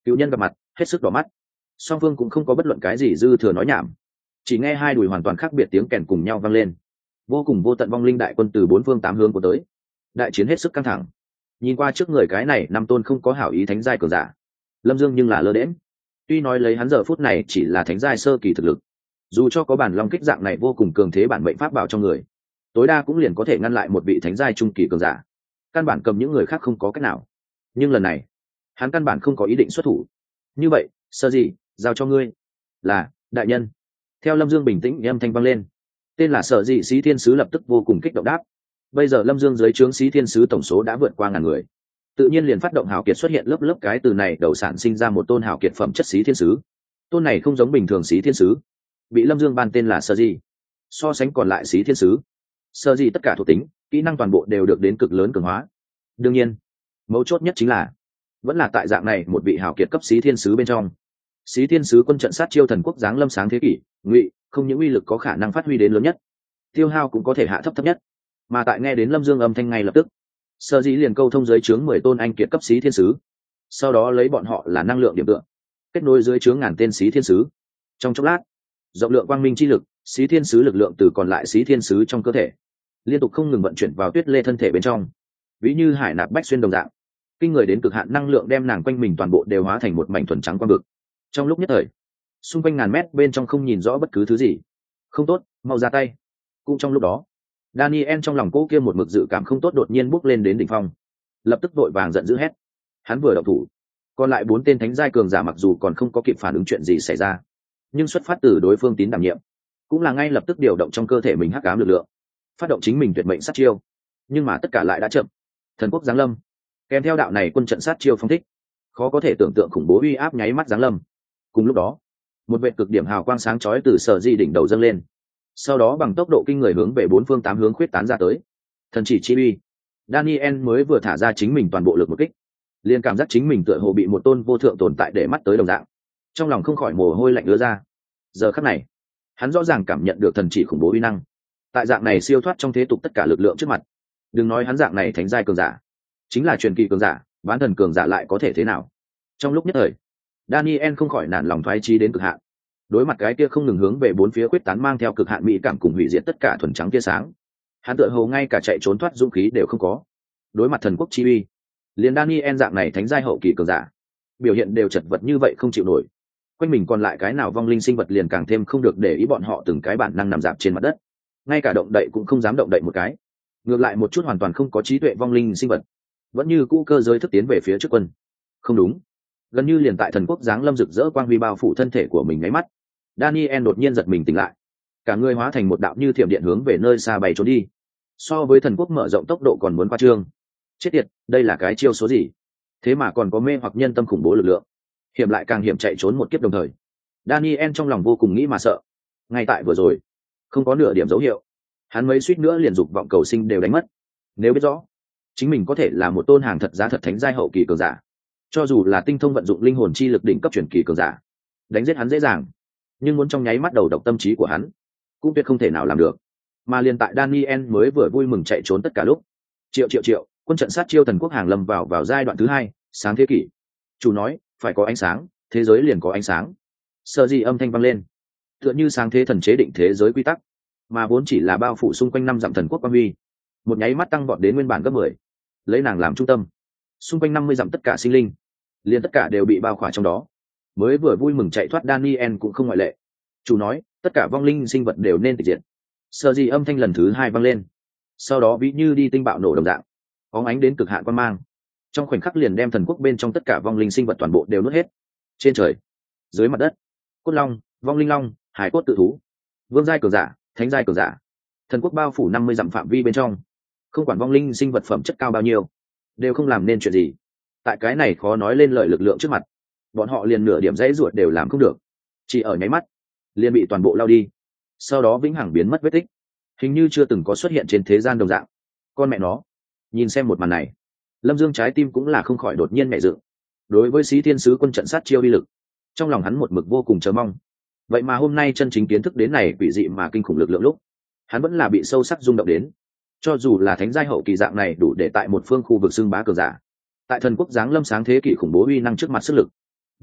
cựu nhân gặp mặt hết sức đỏ mắt, song phương cũng không có bất luận cái gì dư thừa nói nhảm, chỉ nghe hai đùi hoàn toàn khác biệt tiếng kèn cùng nhau vang lên, vô cùng vô tận vong linh đại quân từ bốn phương tám hướng của tới, đại chiến hết sức căng thẳng. Nhìn qua trước người cái này năm tôn không có hảo ý thánh giai cường giả, Lâm Dương nhưng là lơ đễm. Tuy nói lấy hắn giờ phút này chỉ là thánh giai sơ kỳ thực lực, dù cho có bản long kích dạng này vô cùng cường thế bản mệnh pháp bảo trong người, tối đa cũng liền có thể ngăn lại một vị thánh giai trung kỳ cường giả, căn bản cầm những người khác không có cách nào. Nhưng lần này hắn căn bản không có ý định xuất thủ. Như vậy Sơ gì giao cho ngươi. Là đại nhân. Theo Lâm Dương bình tĩnh âm thanh vang lên, tên là Sở Dị Xí Thiên Sứ lập tức vô cùng kích động đáp. Bây giờ Lâm Dương dưới trướng Xí Thiên Sứ tổng số đã vượt qua ngàn người, tự nhiên liền phát động hào kiệt xuất hiện lớp lớp cái từ này đầu sản sinh ra một tôn hào kiệt phẩm chất Xí Thiên Sứ. Tôn này không giống bình thường Xí Thiên Sứ, bị Lâm Dương ban tên là Sở Dị. So sánh còn lại Xí Thiên Sứ, Sở Dị tất cả thuộc tính kỹ năng toàn bộ đều được đến cực lớn cường hóa. Đương nhiên mấu chốt nhất chính là vẫn là tại dạng này một vị hào kiệt cấp Xí Thiên Sứ bên trong. Xí Thiên Sứ quân trận sát chiêu thần quốc giáng lâm sáng thế kỷ ngụy, không những uy lực có khả năng phát huy đến lớn nhất, tiêu hao cũng có thể hạ thấp thấp nhất. Mà tại nghe đến Lâm Dương âm thanh ngay lập tức, Sở Dĩ liền câu thông dưới trướng mười tôn anh kiệt cấp Xí Thiên Sứ, sau đó lấy bọn họ là năng lượng điểm tựa, kết nối dưới trướng ngàn tên Xí Thiên Sứ. Trong chốc lát, rộng lượng quang minh chi lực, Xí Thiên Sứ lực lượng từ còn lại Xí Thiên Sứ trong cơ thể liên tục không ngừng vận chuyển vào Tuyết Lê thân thể bên trong, ví như hải nạp bách xuyên đồng dạng, kinh người đến cực hạn năng lượng đem nàng quanh mình toàn bộ đều hóa thành một mảnh thuần trắng quang vực. Trong lúc nhất thời, xung quanh ngàn mét bên trong không nhìn rõ bất cứ thứ gì. Không tốt, mau ra tay. Cũng trong lúc đó, Daniel trong lòng cô kia một mực dự cảm không tốt đột nhiên bốc lên đến đỉnh phong, lập tức vội vàng giận dữ hét. Hắn vừa động thủ, còn lại bốn tên thánh giai cường giả mặc dù còn không có kịp phản ứng chuyện gì xảy ra, nhưng xuất phát từ đối phương tín đảm nhiệm, cũng là ngay lập tức điều động trong cơ thể mình hắc ám lực lượng, phát động chính mình tuyệt mệnh sát chiêu. Nhưng mà tất cả lại đã chậm. Thần quốc giáng lâm, kèm theo đạo này quân trận sát chiêu phong thích, khó có thể tưởng tượng khủng bố uy áp nháy mắt giáng lâm. Cùng lúc đó, một vệt cực điểm hào quang sáng chói từ Sở Di đỉnh đầu dâng lên, sau đó bằng tốc độ kinh người hướng về bốn phương tám hướng khuyết tán ra tới. Thần chỉ chi uy. Daniel mới vừa thả ra chính mình toàn bộ lực một kích, liền cảm giác chính mình tựa hồ bị một tôn vô thượng tồn tại để mắt tới đồng dạng, trong lòng không khỏi mồ hôi lạnh ứa ra. Giờ khắc này, hắn rõ ràng cảm nhận được thần chỉ khủng bố uy năng, tại dạng này siêu thoát trong thế tục tất cả lực lượng trước mặt. Đừng nói hắn dạng này thánh giai cường giả, chính là truyền kỳ cường giả, bán thần cường giả lại có thể thế nào? Trong lúc nhất thời, Daniel không khỏi nản lòng thoái chí đến cực hạn. Đối mặt cái kia không ngừng hướng về bốn phía quyết tán mang theo cực hạn mỹ cảm cùng hủy diệt tất cả thuần trắng tia sáng, hắn tựa hồ ngay cả chạy trốn thoát dũng khí đều không có. Đối mặt thần quốc chi uy, liền Daniel dạng này thánh giai hậu kỳ cường giả, biểu hiện đều chật vật như vậy không chịu nổi. Quanh mình còn lại cái nào vong linh sinh vật liền càng thêm không được để ý, bọn họ từng cái bản năng nằm dạp trên mặt đất, ngay cả động đậy cũng không dám động đậy một cái. Ngược lại một chút hoàn toàn không có trí tuệ vong linh sinh vật, vẫn như cũ cơ giới thức tiến về phía trước quân. Không đúng, gần như liền tại thần quốc giáng lâm rực rỡ quang huy bao phủ thân thể của mình ngáy mắt, Daniel đột nhiên giật mình tỉnh lại, cả người hóa thành một đạo như thiểm điện hướng về nơi xa bay trốn đi. So với thần quốc mở rộng tốc độ còn muốn qua trương. Chết tiệt, đây là cái chiêu số gì? Thế mà còn có mê hoặc nhân tâm khủng bố lực lượng. Hiểm lại càng hiểm, chạy trốn một kiếp đồng thời. Daniel trong lòng vô cùng nghĩ mà sợ. Ngay tại vừa rồi, không có nửa điểm dấu hiệu, hắn mấy suýt nữa liền dục vọng cầu sinh đều đánh mất. Nếu biết rõ chính mình có thể là một tôn hàng thật giá thật thánh giai hậu kỳ cường giả, cho dù là tinh thông vận dụng linh hồn chi lực đỉnh cấp truyền kỳ cường giả, đánh giết hắn dễ dàng, nhưng muốn trong nháy mắt đầu độc tâm trí của hắn, cũng tuyệt không thể nào làm được. Mà liền tại Daniel mới vừa vui mừng chạy trốn tất cả lúc, triệu triệu triệu quân trận sát chiêu thần quốc hàng lâm vào vào giai đoạn thứ hai, sáng thế kỷ. Chủ nói, phải có ánh sáng, thế giới liền có ánh sáng. Sở Dĩ âm thanh vang lên, tựa như sáng thế thần chế định thế giới quy tắc, mà vốn chỉ là bao phủ xung quanh năm dặm thần quốc quang huy, một nháy mắt tăng vọt đến nguyên bản gấp mười. Lấy nàng làm trung tâm, xung quanh năm mươi dặm tất cả sinh linh, liền tất cả đều bị bao khỏa trong đó. Mới vừa vui mừng chạy thoát Daniel cũng không ngoại lệ. Chủ nói, tất cả vong linh sinh vật đều nên tịch diệt. Sở Dĩ âm thanh lần thứ hai vang lên, sau đó ví như đi tinh bạo nổ đồng dạng, bóng ánh đến cực hạn quan mang, trong khoảnh khắc liền đem thần quốc bên trong tất cả vong linh sinh vật toàn bộ đều nuốt hết. Trên trời, dưới mặt đất, cốt long, vong linh long, hải cốt tự thú, vương giai cường giả, thánh giai cường giả, thần quốc bao phủ năm mươi dặm phạm vi bên trong, không quản vong linh sinh vật phẩm chất cao bao nhiêu, đều không làm nên chuyện gì. Tại cái này khó nói lên lời lực lượng trước mặt, bọn họ liền nửa điểm dãy ruột đều làm không được, chỉ ở nháy mắt liền bị toàn bộ lao đi, sau đó vĩnh hằng biến mất vết tích, hình như chưa từng có xuất hiện trên thế gian đồng dạng. Con mẹ nó, nhìn xem một màn này, Lâm Dương trái tim cũng là không khỏi đột nhiên mẹ dự. Đối với Xí Thiên Sứ quân trận sát chiêu uy lực, trong lòng hắn một mực vô cùng chờ mong. Vậy mà hôm nay chân chính kiến thức đến này quỷ dị mà kinh khủng lực lượng lúc, hắn vẫn là bị sâu sắc rung động đến. Cho dù là thánh giai hậu kỳ dạng này đủ để tại một phương khu vực xưng bá cường giả, tại thần quốc giáng lâm sáng thế kỷ khủng bố uy năng trước mặt sức lực,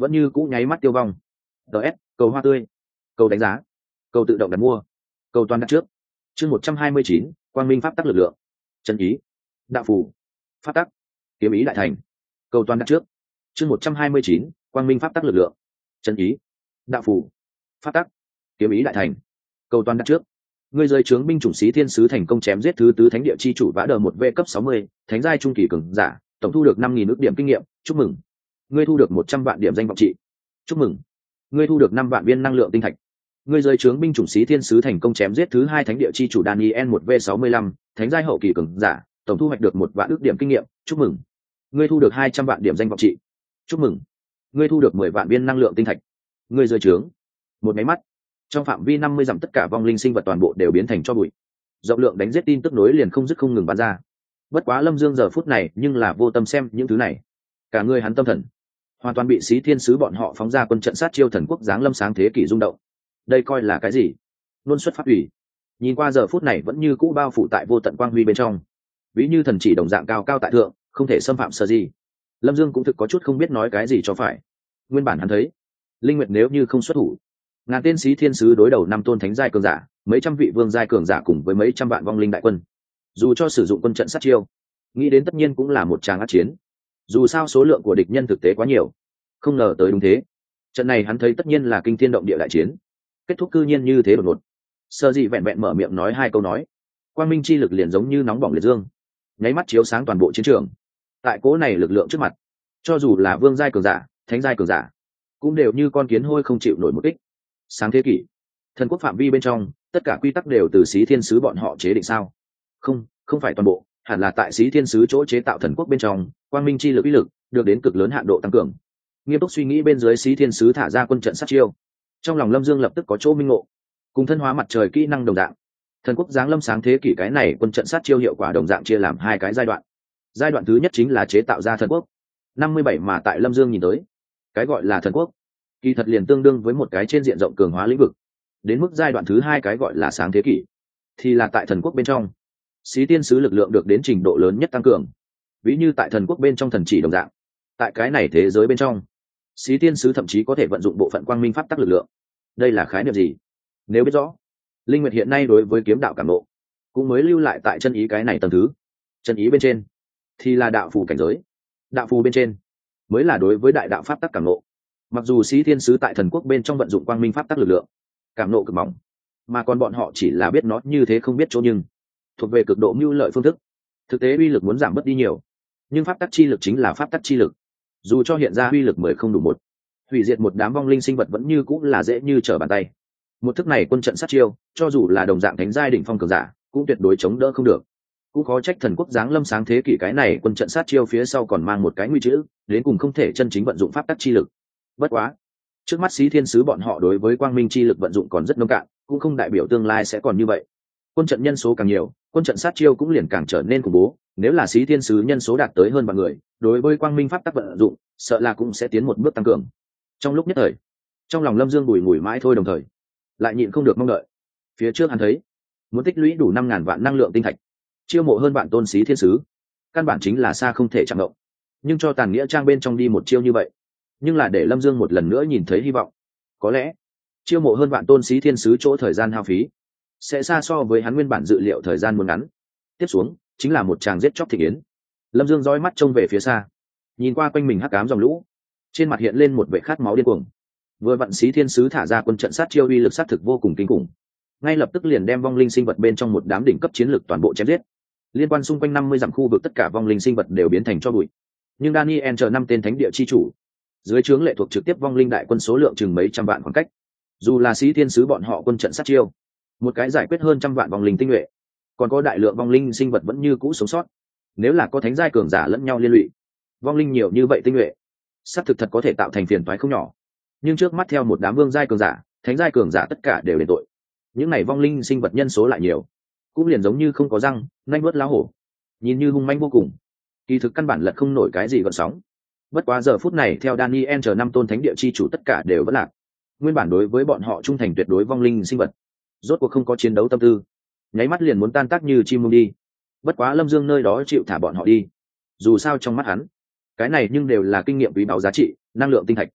vẫn như cũ nháy mắt tiêu vong. ts cầu hoa tươi, cầu đánh giá, cầu tự động đặt mua, cầu toàn đặt trước. Chương một trăm hai mươi chín, quang minh pháp tắc lực lượng. Chân ý, đạo phù, pháp tắc, kiếm ý đại thành. Cầu toàn đặt trước. Chương một trăm hai mươi chín, quang minh pháp tắc lực lượng. Chân ý, đạo phù, pháp tắc, kiếm ý đại thành. Cầu toàn đặt trước. Ngươi rơi trướng binh chủng sĩ thiên sứ thành công chém giết thứ tứ thánh địa chi chủ vã đờ một v cấp sáu mươi, thánh giai trung kỳ cường giả, tổng thu được năm nghìn ước điểm kinh nghiệm, chúc mừng. Ngươi thu được một trăm vạn điểm danh vọng trị, chúc mừng. Ngươi thu được năm vạn viên năng lượng tinh thạch. Ngươi rơi trướng binh chủng sĩ thiên sứ thành công chém giết thứ hai thánh địa chi chủ Daniel một v sáu mươi lăm, thánh giai hậu kỳ cường giả, tổng thu hoạch được một vạn ước điểm kinh nghiệm, chúc mừng. Ngươi thu được hai trăm vạn điểm danh vọng trị, chúc mừng. Ngươi thu được mười vạn viên năng lượng tinh thạch. Ngươi rơi trướng. Một máy mắt, trong phạm vi năm mươi dặm tất cả vong linh sinh vật toàn bộ đều biến thành tro bụi. Rộng lượng đánh giết tin tức nối liền không dứt không ngừng bắn ra. Bất quá Lâm Dương giờ phút này nhưng là vô tâm xem những thứ này, cả người hắn tâm thần hoàn toàn bị Xí Thiên sứ bọn họ phóng ra quân trận sát chiêu thần quốc giáng lâm sáng thế kỷ rung động. Đây coi là cái gì? Luân xuất pháp ủy. Nhìn qua giờ phút này vẫn như cũ bao phủ tại vô tận quang huy bên trong, ví như thần chỉ đồng dạng cao cao tại thượng, không thể xâm phạm sơ gì. Lâm Dương cũng thực có chút không biết nói cái gì cho phải. Nguyên bản hắn thấy linh nguyệt nếu như không xuất thủ, ngàn tên Xí Thiên sứ đối đầu năm tôn thánh giai cường giả, mấy trăm vị vương giai cường giả cùng với mấy trăm vạn vong linh đại quân, dù cho sử dụng quân trận sát chiêu, nghĩ đến tất nhiên cũng là một tràng ác chiến. Dù sao số lượng của địch nhân thực tế quá nhiều, không ngờ tới đúng thế. Trận này hắn thấy tất nhiên là kinh thiên động địa đại chiến, kết thúc cư nhiên như thế đột ngột. Sơ dị vẹn vẹn mở miệng nói hai câu nói, quang minh chi lực liền giống như nóng bỏng liệt dương, nháy mắt chiếu sáng toàn bộ chiến trường. Tại cố này lực lượng trước mặt, cho dù là vương giai cường giả, thánh giai cường giả, cũng đều như con kiến hôi không chịu nổi một kích. Sáng thế kỷ, thần quốc phạm vi bên trong, tất cả quy tắc đều từ Xí Thiên sứ bọn họ chế định sao? Không, không phải toàn bộ, hẳn là tại Xí Thiên sứ chỗ chế tạo thần quốc bên trong, quang minh chi lực uy lực được đến cực lớn hạn độ tăng cường. Nghiêm túc suy nghĩ bên dưới, Xí Thiên sứ thả ra quân trận sát chiêu, trong lòng Lâm Dương lập tức có chỗ minh ngộ. Cùng thân hóa mặt trời kỹ năng đồng dạng, thần quốc giáng lâm sáng thế kỷ cái này quân trận sát chiêu hiệu quả đồng dạng chia làm hai cái giai đoạn. Giai đoạn thứ nhất chính là chế tạo ra thần quốc, năm mươi bảy mà tại Lâm Dương nhìn tới, cái gọi là thần quốc kỳ thật liền tương đương với một cái trên diện rộng cường hóa lĩnh vực. Đến mức giai đoạn thứ hai cái gọi là sáng thế kỷ, thì là tại thần quốc bên trong, Xí Thiên sứ lực lượng được đến trình độ lớn nhất tăng cường. Ví như tại thần quốc bên trong thần chỉ đồng dạng, tại cái này thế giới bên trong, Xí Thiên sứ thậm chí có thể vận dụng bộ phận quang minh pháp tắc lực lượng. Đây là khái niệm gì? Nếu biết rõ, linh nguyệt hiện nay đối với kiếm đạo cảm ngộ cũng mới lưu lại tại chân ý cái này tầng thứ. Chân ý bên trên thì là đạo phù cảnh giới, đạo phù bên trên mới là đối với đại đạo pháp tắc cảm ngộ. Mặc dù Xí Thiên sứ tại thần quốc bên trong vận dụng quang minh pháp tắc lực lượng, cảm ngộ cực mỏng, mà còn bọn họ chỉ là biết nó như thế không biết chỗ nhưng thuộc về cực độ mưu lợi phương thức. Thực tế uy lực muốn giảm bớt đi nhiều, nhưng pháp tắc chi lực chính là pháp tắc chi lực, dù cho hiện ra uy lực mười không đủ một, hủy diệt một đám vong linh sinh vật vẫn như cũng là dễ như trở bàn tay. Một thức này quân trận sát chiêu, cho dù là đồng dạng thánh giai đỉnh phong cường giả, cũng tuyệt đối chống đỡ không được. Cũng khó trách thần quốc giáng lâm sáng thế kỷ cái này quân trận sát chiêu phía sau còn mang một cái nguy chữ, đến cùng không thể chân chính vận dụng pháp tắc chi lực. Bất quá, trước mắt Xí Thiên sứ bọn họ đối với quang minh chi lực vận dụng còn rất nông cạn, cũng không đại biểu tương lai sẽ còn như vậy. Quân trận nhân số càng nhiều, quân trận sát chiêu cũng liền càng trở nên khủng bố. Nếu là Xí Thiên sứ nhân số đạt tới hơn vạn người, đối với quang minh pháp tắc vận dụng, sợ là cũng sẽ tiến một bước tăng cường. Trong lúc nhất thời, trong lòng Lâm Dương bùi ngùi mãi thôi, đồng thời lại nhịn không được mong đợi. Phía trước hắn thấy, muốn tích lũy đủ năm ngàn vạn năng lượng tinh thạch, chiêu mộ hơn vạn tôn Xí Thiên sứ, căn bản chính là xa không thể chạm động. Nhưng cho tàn nghĩa trang bên trong đi một chiêu như vậy, nhưng là để Lâm Dương một lần nữa nhìn thấy hy vọng. Có lẽ chiêu mộ hơn vạn tôn Xí Thiên sứ chỗ thời gian hao phí sẽ xa so với hắn nguyên bản dự liệu thời gian muốn ngắn. Tiếp xuống chính là một tràng giết chóc thị yến. Lâm Dương dõi mắt trông về phía xa, nhìn qua quanh mình hắc ám dòng lũ, trên mặt hiện lên một vẻ khát máu điên cuồng. Vừa vặn Xí Thiên sứ thả ra quân trận sát chiêu uy lực sát thực vô cùng kinh khủng, ngay lập tức liền đem vong linh sinh vật bên trong một đám đỉnh cấp chiến lược toàn bộ chém giết. Liên quan xung quanh năm mươi dặm khu vực tất cả vong linh sinh vật đều biến thành tro bụi. Nhưng Daniel chờ năm tên thánh địa chi chủ, dưới trướng lệ thuộc trực tiếp vong linh đại quân số lượng chừng mấy trăm vạn khoảng cách. Dù là Xí Thiên sứ bọn họ quân trận sát chiêu, một cái giải quyết hơn trăm vạn vong linh tinh nhuệ, còn có đại lượng vong linh sinh vật vẫn như cũ sống sót. Nếu là có thánh giai cường giả lẫn nhau liên lụy, vong linh nhiều như vậy tinh nhuệ, xác thực thật có thể tạo thành phiền toái không nhỏ. Nhưng trước mắt theo một đám vương giai cường giả, thánh giai cường giả tất cả đều đền tội. Những này vong linh sinh vật nhân số lại nhiều, cũng liền giống như không có răng nanh vớt lá hổ, nhìn như hung manh vô cùng, kỳ thực căn bản lật không nổi cái gì gợn sóng. Bất quá giờ phút này theo Daniel chờ năm tôn thánh địa chi chủ tất cả đều vẫn lạc. Nguyên bản đối với bọn họ trung thành tuyệt đối vong linh sinh vật, rốt cuộc không có chiến đấu tâm tư, nháy mắt liền muốn tan tác như chim mông đi. Bất quá Lâm Dương nơi đó chịu thả bọn họ đi, dù sao trong mắt hắn, cái này nhưng đều là kinh nghiệm quý báu giá trị, năng lượng tinh thạch.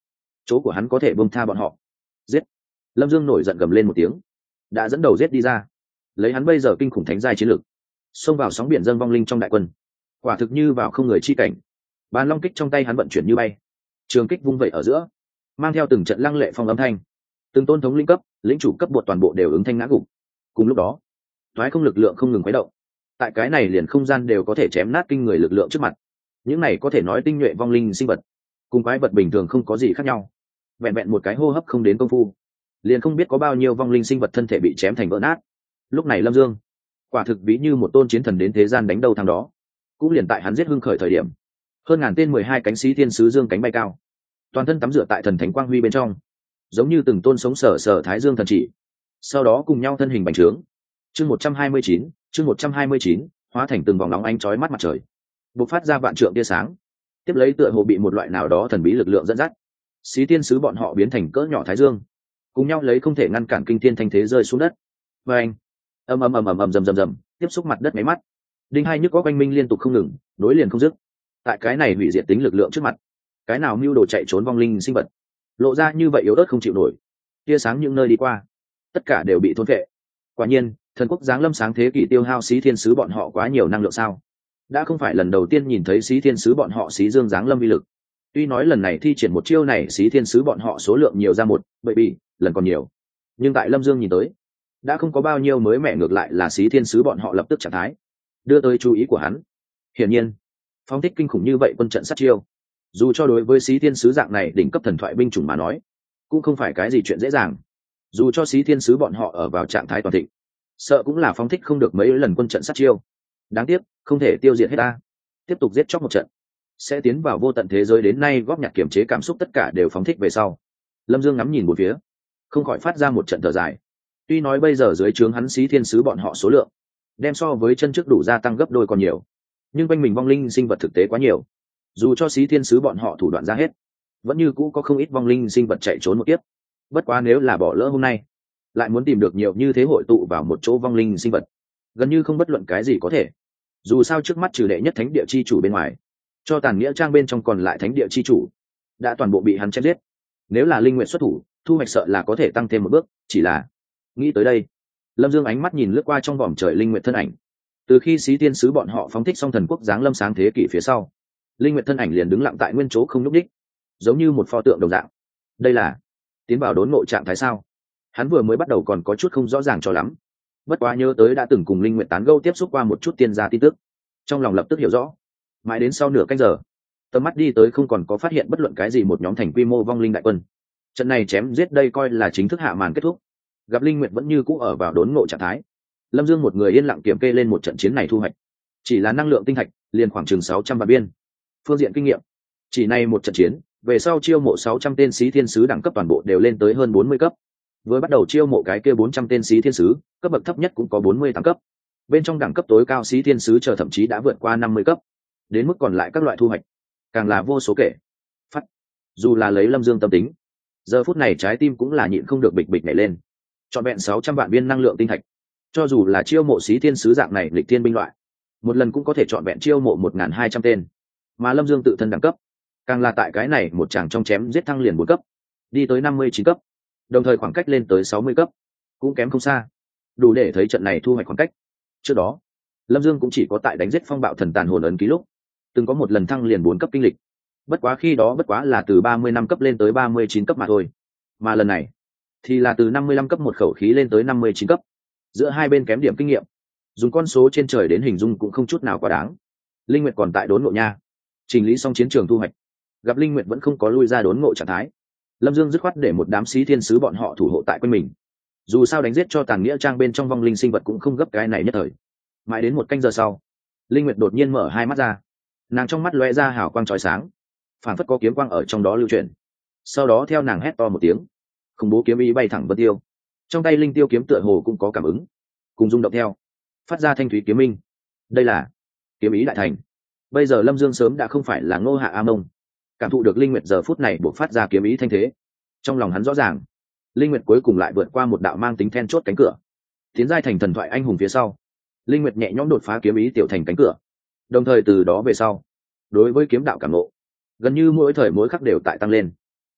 chỗ của hắn có thể bông tha bọn họ. Giết! Lâm Dương nổi giận gầm lên một tiếng, đã dẫn đầu giết đi ra, lấy hắn bây giờ kinh khủng thánh giai chiến lực, xông vào sóng biển dâng vong linh trong đại quân, quả thực như vào không người chi cảnh. Bàn long kích trong tay hắn vận chuyển như bay, trường kích vung vẩy ở giữa, mang theo từng trận lăng lệ phong âm thanh, từng tôn thống lĩnh cấp, lĩnh chủ cấp bột toàn bộ đều ứng thanh ngã gục. Cùng lúc đó, thoái không lực lượng không ngừng khuấy động, tại cái này liền không gian đều có thể chém nát kinh người lực lượng trước mặt. Những này có thể nói tinh nhuệ vong linh sinh vật, cùng quái vật bình thường không có gì khác nhau. Vẹn vẹn một cái hô hấp không đến công phu, liền không biết có bao nhiêu vong linh sinh vật thân thể bị chém thành vỡ nát. Lúc này Lâm Dương quả thực ví như một tôn chiến thần đến thế gian đánh đầu thằng đó. Cũng liền tại hắn giết hưng khởi thời điểm, hơn ngàn tên mười hai cánh sĩ thiên sứ dương cánh bay cao, toàn thân tắm rửa tại thần thánh quang huy bên trong, giống như từng tôn sống sở sở thái dương thần chỉ, sau đó cùng nhau thân hình bành trướng. Chương một trăm hai mươi chín, chương một trăm hai mươi chín, hóa thành từng vòng nóng ánh chói mắt mặt trời, bộc phát ra vạn trượng tia sáng, tiếp lấy tựa hồ bị một loại nào đó thần bí lực lượng dẫn dắt, sĩ thiên sứ bọn họ biến thành cỡ nhỏ thái dương, cùng nhau lấy không thể ngăn cản kinh thiên thanh thế rơi xuống đất. Và anh, ầm ầm ầm ầm ầm rầm rầm rầm, tiếp xúc mặt đất máy mắt, đinh hai nhức có quanh minh liên tục không ngừng, nối liền không dứt. Tại cái này hủy diệt tính lực lượng trước mặt, cái nào mưu đồ chạy trốn vong linh sinh vật lộ ra như vậy yếu ớt không chịu nổi. Tia sáng những nơi đi qua, tất cả đều bị thôn phệ. Quả nhiên, thần quốc giáng lâm sáng thế kỷ tiêu hao sĩ thiên sứ bọn họ quá nhiều năng lượng sao? Đã không phải lần đầu tiên nhìn thấy sĩ thiên sứ bọn họ sĩ dương giáng lâm vi lực. Tuy nói lần này thi triển một chiêu này sĩ thiên sứ bọn họ số lượng nhiều ra một, bởi vì lần còn nhiều. Nhưng tại Lâm Dương nhìn tới, đã không có bao nhiêu mới mẻ, ngược lại là sĩ thiên sứ bọn họ lập tức trạng thái đưa tới chú ý của hắn. Hiển nhiên, phóng thích kinh khủng như vậy quân trận sát chiêu, dù cho đối với sĩ thiên sứ dạng này đỉnh cấp thần thoại binh chủng mà nói, cũng không phải cái gì chuyện dễ dàng. Dù cho sĩ thiên sứ bọn họ ở vào trạng thái toàn thịnh, sợ cũng là phóng thích không được mấy lần quân trận sát chiêu. Đáng tiếc, không thể tiêu diệt hết ta. Tiếp tục giết chóc một trận, sẽ tiến vào vô tận thế giới. Đến nay góp nhặt kiểm chế cảm xúc tất cả đều phóng thích về sau, Lâm Dương ngắm nhìn một phía, không khỏi phát ra một trận thở dài. Tuy nói bây giờ dưới trướng hắn sĩ thiên sứ bọn họ số lượng đem so với chân trước đủ gia tăng gấp đôi còn nhiều, nhưng quanh mình vong linh sinh vật thực tế quá nhiều. Dù cho sĩ thiên sứ bọn họ thủ đoạn ra hết, vẫn như cũ có không ít vong linh sinh vật chạy trốn một kiếp. Bất quá nếu là bỏ lỡ hôm nay, lại muốn tìm được nhiều như thế hội tụ vào một chỗ vong linh sinh vật, gần như không bất luận cái gì có thể. Dù sao trước mắt trừ đệ nhất thánh địa chi chủ bên ngoài, cho tàn nghĩa trang bên trong còn lại thánh địa chi chủ đã toàn bộ bị hắn chém giết. Nếu là linh nguyện xuất thủ, thu hoạch sợ là có thể tăng thêm một bước. Chỉ là nghĩ tới đây, Lâm Dương ánh mắt nhìn lướt qua trong vòm trời linh nguyện thân ảnh. Từ khi sĩ tiên sứ bọn họ phóng thích xong thần quốc giáng lâm sáng thế kỷ phía sau, linh nguyện thân ảnh liền đứng lặng tại nguyên chỗ không nhúc đích, giống như một pho tượng đồng dạng. Đây là tiến vào đốn ngộ trạng thái sao? Hắn vừa mới bắt đầu còn có chút không rõ ràng cho lắm, bất quá nhớ tới đã từng cùng linh nguyện tán gẫu tiếp xúc qua một chút tiên gia tin tức, trong lòng lập tức hiểu rõ. Mãi đến sau nửa canh giờ, tầm mắt đi tới không còn có phát hiện bất luận cái gì một nhóm thành quy mô vong linh đại quân. Trận này chém giết đây coi là chính thức hạ màn kết thúc. Gặp linh nguyện vẫn như cũ ở vào đốn ngộ trạng thái, Lâm Dương một người yên lặng kiểm kê lên một trận chiến này thu hoạch. Chỉ là năng lượng tinh thạch liền khoảng chừng sáu trăm vạn viên. Phương diện kinh nghiệm, chỉ này một trận chiến, về sau chiêu mộ sáu trăm tên sĩ thiên sứ đẳng cấp toàn bộ đều lên tới hơn bốn mươi cấp. Với bắt đầu chiêu mộ cái kia bốn trăm tên sĩ thiên sứ, cấp bậc thấp nhất cũng có bốn mươi tám cấp. Bên trong đẳng cấp tối cao sĩ thiên sứ chờ thậm chí đã vượt qua năm mươi cấp. Đến mức còn lại các loại thu hoạch, càng là vô số kể. Phát. Dù là lấy Lâm Dương tâm tính, giờ phút này trái tim cũng là nhịn không được bịch bịch nhảy lên. Trọn vẹn sáu trăm vạn viên năng lượng tinh thạch, cho dù là chiêu mộ sĩ thiên sứ dạng này lịch thiên binh loại, một lần cũng có thể trọn vẹn chiêu mộ một nghìn hai trăm tên. Mà Lâm Dương tự thân đẳng cấp, càng là tại cái này một chàng trong chém giết thăng liền bốn cấp, đi tới năm mươi chín cấp, đồng thời khoảng cách lên tới sáu mươi cấp, cũng kém không xa, đủ để thấy trận này thu hoạch khoảng cách. Trước đó, Lâm Dương cũng chỉ có tại đánh giết phong bạo thần tàn hồn ấn ký lúc, từng có một lần thăng liền bốn cấp kinh lịch. Bất quá khi đó bất quá là từ ba mươi năm cấp lên tới ba mươi chín cấp mà thôi. Mà lần này thì là từ năm mươi lăm cấp một khẩu khí lên tới năm mươi chín cấp. Giữa hai bên kém điểm kinh nghiệm, dùng con số trên trời đến hình dung cũng không chút nào quá đáng. Linh Nguyệt còn tại đốn ngộ nha. Trình lý xong chiến trường thu hoạch, gặp Linh Nguyệt vẫn không có lui ra đốn ngộ trạng thái, Lâm Dương dứt khoát để một đám sĩ thiên sứ bọn họ thủ hộ tại quanh mình. Dù sao đánh giết cho tàn nghĩa trang bên trong vong linh sinh vật cũng không gấp cái này nhất thời. Mãi đến một canh giờ sau, Linh Nguyệt đột nhiên mở hai mắt ra, nàng trong mắt lóe ra hào quang chói sáng, phản phất có kiếm quang ở trong đó lưu chuyển. Sau đó theo nàng hét to một tiếng, khủng bố kiếm ý bay thẳng vân tiêu. Trong tay linh tiêu kiếm tựa hồ cũng có cảm ứng, cùng rung động theo, phát ra thanh thúy kiếm minh. Đây là kiếm ý đại thành. Bây giờ Lâm Dương sớm đã không phải là Ngô Hạ A Mông, cảm thụ được Linh Nguyệt giờ phút này buộc phát ra kiếm ý thanh thế, trong lòng hắn rõ ràng, Linh Nguyệt cuối cùng lại vượt qua một đạo mang tính then chốt cánh cửa, tiến giai thành thần thoại anh hùng phía sau. Linh Nguyệt nhẹ nhõm đột phá kiếm ý tiểu thành cánh cửa, đồng thời từ đó về sau, đối với kiếm đạo cảm ngộ, gần như mỗi thời mỗi khắc đều tại tăng lên.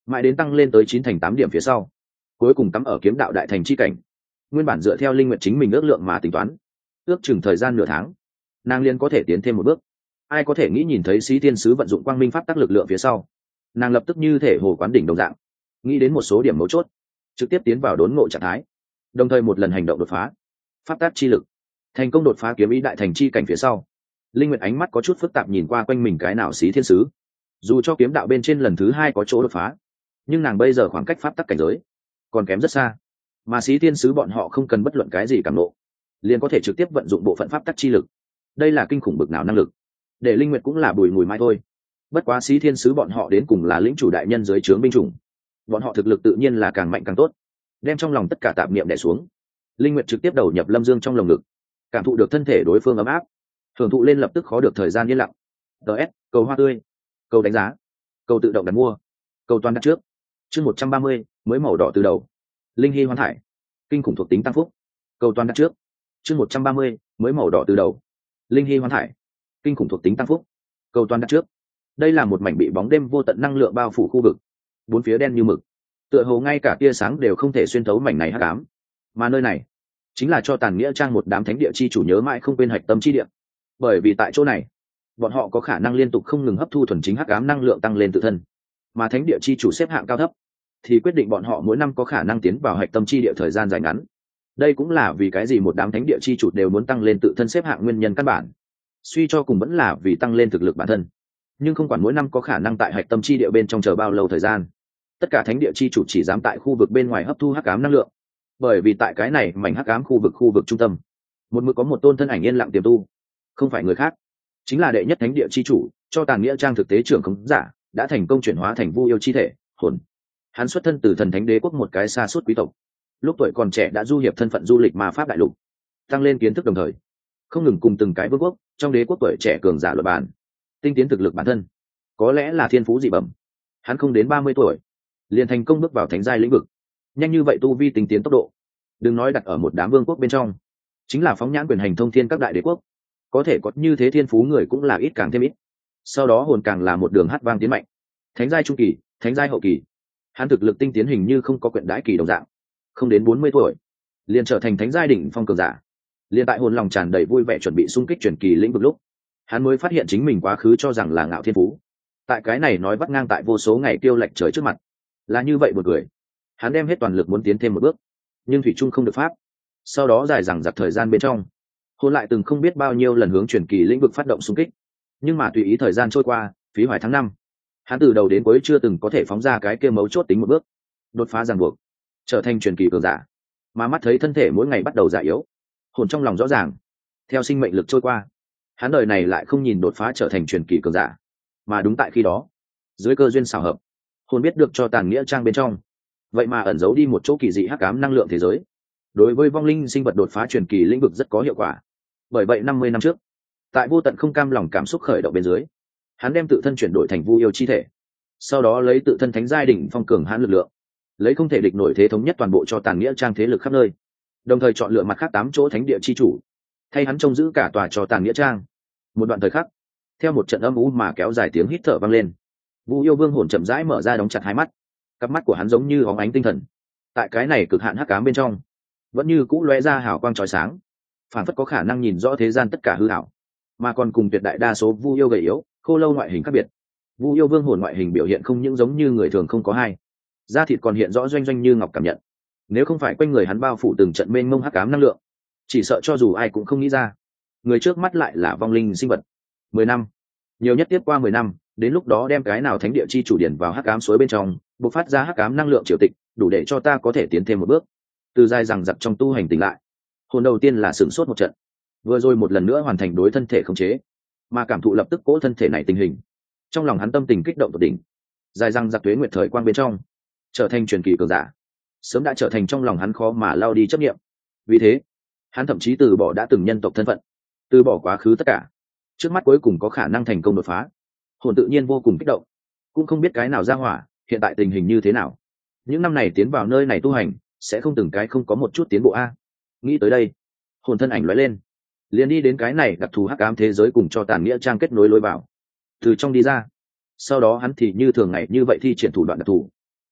mãi đến tăng lên tới chín thành tám điểm phía sau, cuối cùng cắm ở kiếm đạo đại thành chi cảnh. Nguyên bản dựa theo linh nguyện chính mình ước lượng mà tính toán, ước chừng thời gian nửa tháng, nàng liền có thể tiến thêm một bước. Ai có thể nghĩ nhìn thấy Xí Thiên Sứ vận dụng quang minh pháp tắc lực lượng phía sau, nàng lập tức như thể hồ quán đỉnh đồng dạng, nghĩ đến một số điểm mấu chốt, trực tiếp tiến vào đốn ngộ trạng thái, đồng thời một lần hành động đột phá pháp tắc chi lực, thành công đột phá kiếm ý đại thành chi cảnh phía sau. Linh nguyện ánh mắt có chút phức tạp nhìn qua quanh mình cái nào Xí Thiên Sứ. Dù cho kiếm đạo bên trên lần thứ hai có chỗ đột phá, nhưng nàng bây giờ khoảng cách pháp tắc cảnh giới còn kém rất xa, mà Xí Thiên Sứ bọn họ không cần bất luận cái gì cảm nộ, liền có thể trực tiếp vận dụng bộ phận pháp tắc chi lực. Đây là kinh khủng bực nào năng lực, để linh nguyệt cũng là bùi ngùi mai thôi. Bất quá Xí Thiên Sứ bọn họ đến cùng là lĩnh chủ đại nhân dưới trướng binh chủng, bọn họ thực lực tự nhiên là càng mạnh càng tốt. Đem trong lòng tất cả tạp niệm đè xuống, linh nguyệt trực tiếp đầu nhập Lâm Dương trong lồng ngực, cảm thụ được thân thể đối phương ấm áp, thưởng thụ lên lập tức khó được thời gian yên lặng. ds cầu hoa tươi, cầu đánh giá, cầu tự động đặt mua, cầu toàn đặt trước. Chương một trăm ba mươi, mới màu đỏ từ đầu. Linh hy hoán thải, kinh khủng thuộc tính tăng phúc, cầu toàn đặt trước. Chương một trăm ba mươi, mới màu đỏ từ đầu. Linh hy hoán thải, kinh khủng thuộc tính tăng phúc, cầu toàn đặt trước. Đây là một mảnh bị bóng đêm vô tận năng lượng bao phủ khu vực, bốn phía đen như mực, tựa hồ ngay cả tia sáng đều không thể xuyên thấu mảnh này hắc ám. Mà nơi này chính là cho Tàn Nghĩa Trang một đám thánh địa chi chủ nhớ mãi không quên hạch tâm chi địa. Bởi vì tại chỗ này, bọn họ có khả năng liên tục không ngừng hấp thu thuần chính hắc ám năng lượng tăng lên tự thân, mà thánh địa chi chủ xếp hạng cao thấp thì quyết định bọn họ mỗi năm có khả năng tiến vào hạch tâm chi địa thời gian dài ngắn. Đây cũng là vì cái gì một đám thánh địa chi chủ đều muốn tăng lên tự thân xếp hạng nguyên nhân căn bản. Suy cho cùng vẫn là vì tăng lên thực lực bản thân, nhưng không quản mỗi năm có khả năng tại hạch tâm chi địa bên trong chờ bao lâu thời gian, tất cả thánh địa chi chủ chỉ dám tại khu vực bên ngoài hấp thu hắc ám năng lượng. Bởi vì tại cái này mảnh hắc ám khu vực khu vực trung tâm, một mực có một tôn thân ảnh yên lặng tiềm tu, không phải người khác, chính là đệ nhất thánh địa chi chủ, cho Tàn Nghĩa Trang thực tế trưởng khống giả, đã thành công chuyển hóa thành vu yêu chi thể hồn. Hắn xuất thân từ thần thánh đế quốc một cái xa suốt quý tộc, lúc tuổi còn trẻ đã du hiệp thân phận du lịch ma pháp đại lục, tăng lên kiến thức đồng thời không ngừng cùng từng cái vương quốc trong đế quốc tuổi trẻ cường giả luật bàn, tinh tiến thực lực bản thân. Có lẽ là thiên phú dị bẩm, hắn không đến ba mươi tuổi liền thành công bước vào thánh giai lĩnh vực. Nhanh như vậy tu vi tinh tiến tốc độ, đừng nói đặt ở một đám vương quốc bên trong, chính là phóng nhãn quyền hành thông thiên các đại đế quốc, có thể có như thế thiên phú người cũng là ít càng thêm ít. Sau đó hồn càng là một đường hát vang tiến mạnh, thánh giai trung kỳ, thánh giai hậu kỳ, hắn thực lực tinh tiến hình như không có quyển đãi kỳ đồng dạng, không đến bốn mươi tuổi liền trở thành thánh giai đỉnh phong cường giả. Liên tại hồn lòng tràn đầy vui vẻ chuẩn bị xung kích truyền kỳ lĩnh vực lúc, hắn mới phát hiện chính mình quá khứ cho rằng là ngạo thiên phú, tại cái này nói vắt ngang tại vô số ngày tiêu lệch trời trước mặt là như vậy một người. Hắn đem hết toàn lực muốn tiến thêm một bước, nhưng thủy trung không được pháp. Sau đó dài dằng dặc thời gian bên trong, hồn lại từng không biết bao nhiêu lần hướng truyền kỳ lĩnh vực phát động xung kích, nhưng mà tùy ý thời gian trôi qua, phí hoài tháng năm, hắn từ đầu đến cuối chưa từng có thể phóng ra cái kia mấu chốt tính một bước, đột phá ràng buộc, trở thành truyền kỳ cường giả. Mà mắt thấy thân thể mỗi ngày bắt đầu già yếu, hồn trong lòng rõ ràng, theo sinh mệnh lực trôi qua, hắn đời này lại không nhìn đột phá trở thành truyền kỳ cường giả. Mà đúng tại khi đó, dưới cơ duyên xảo hợp, hồn biết được cho Tàn Nghĩa Trang bên trong vậy mà ẩn giấu đi một chỗ kỳ dị hắc ám năng lượng thế giới, đối với vong linh sinh vật đột phá truyền kỳ lĩnh vực rất có hiệu quả. Bởi vậy năm mươi năm trước, tại vô tận không cam lòng cảm xúc khởi động bên dưới, hắn đem tự thân chuyển đổi thành vu yêu chi thể, sau đó lấy tự thân thánh giai đỉnh phong cường hãn lực lượng, lấy không thể địch nổi thế thống nhất toàn bộ cho Tàn Nghĩa Trang thế lực khắp nơi, đồng thời chọn lựa mặt khác tám chỗ thánh địa chi chủ thay hắn trông giữ cả tòa cho Tàn Nghĩa Trang. Một đoạn thời khắc, theo một trận âm u mà kéo dài tiếng hít thở vang lên, vu yêu vương hồn chậm rãi mở ra đóng chặt hai mắt, cặp mắt của hắn giống như óng ánh tinh thần, tại cái này cực hạn hắc ám bên trong vẫn như cũ lóe ra hào quang chói sáng, phản phất có khả năng nhìn rõ thế gian tất cả hư ảo, mà còn cùng tuyệt đại đa số vu yêu gầy yếu khô lâu ngoại hình khác biệt. Vu yêu vương hồn ngoại hình biểu hiện không những giống như người thường không có hai, da thịt còn hiện rõ doanh doanh như ngọc cảm nhận. Nếu không phải quanh người hắn bao phủ từng trận mênh mông hắc ám năng lượng, chỉ sợ cho dù ai cũng không nghĩ ra người trước mắt lại là vong linh sinh vật. Mười năm, nhiều nhất tiếp qua mười năm, đến lúc đó đem cái nào thánh địa chi chủ điển vào hắc ám suối bên trong, bộc phát ra hắc ám năng lượng triều tịch, đủ để cho ta có thể tiến thêm một bước, từ dài rằng giặc trong tu hành tỉnh lại. Hồn đầu tiên là sửng sốt một trận, vừa rồi một lần nữa hoàn thành đối thân thể khống chế, mà cảm thụ lập tức cỗ thân thể này tình hình, trong lòng hắn tâm tình kích động tột đỉnh. Dài rằng giặc tuế nguyệt thời quang bên trong, trở thành truyền kỳ cường giả, sớm đã trở thành trong lòng hắn khó mà lao đi chấp niệm. Vì thế, hắn thậm chí từ bỏ đã từng nhân tộc thân phận, từ bỏ quá khứ tất cả, trước mắt cuối cùng có khả năng thành công đột phá. Hồn tự nhiên vô cùng kích động, cũng không biết cái nào ra hỏa, hiện tại tình hình như thế nào. Những năm này tiến vào nơi này tu hành, sẽ không từng cái không có một chút tiến bộ a. Nghĩ tới đây, hồn thân ảnh lóe lên, liền đi đến cái này đặc thù hắc ám thế giới cùng cho Tàn Nghĩa Trang kết nối lối vào, từ trong đi ra. Sau đó hắn thì như thường ngày như vậy thi triển thủ đoạn đặc thù,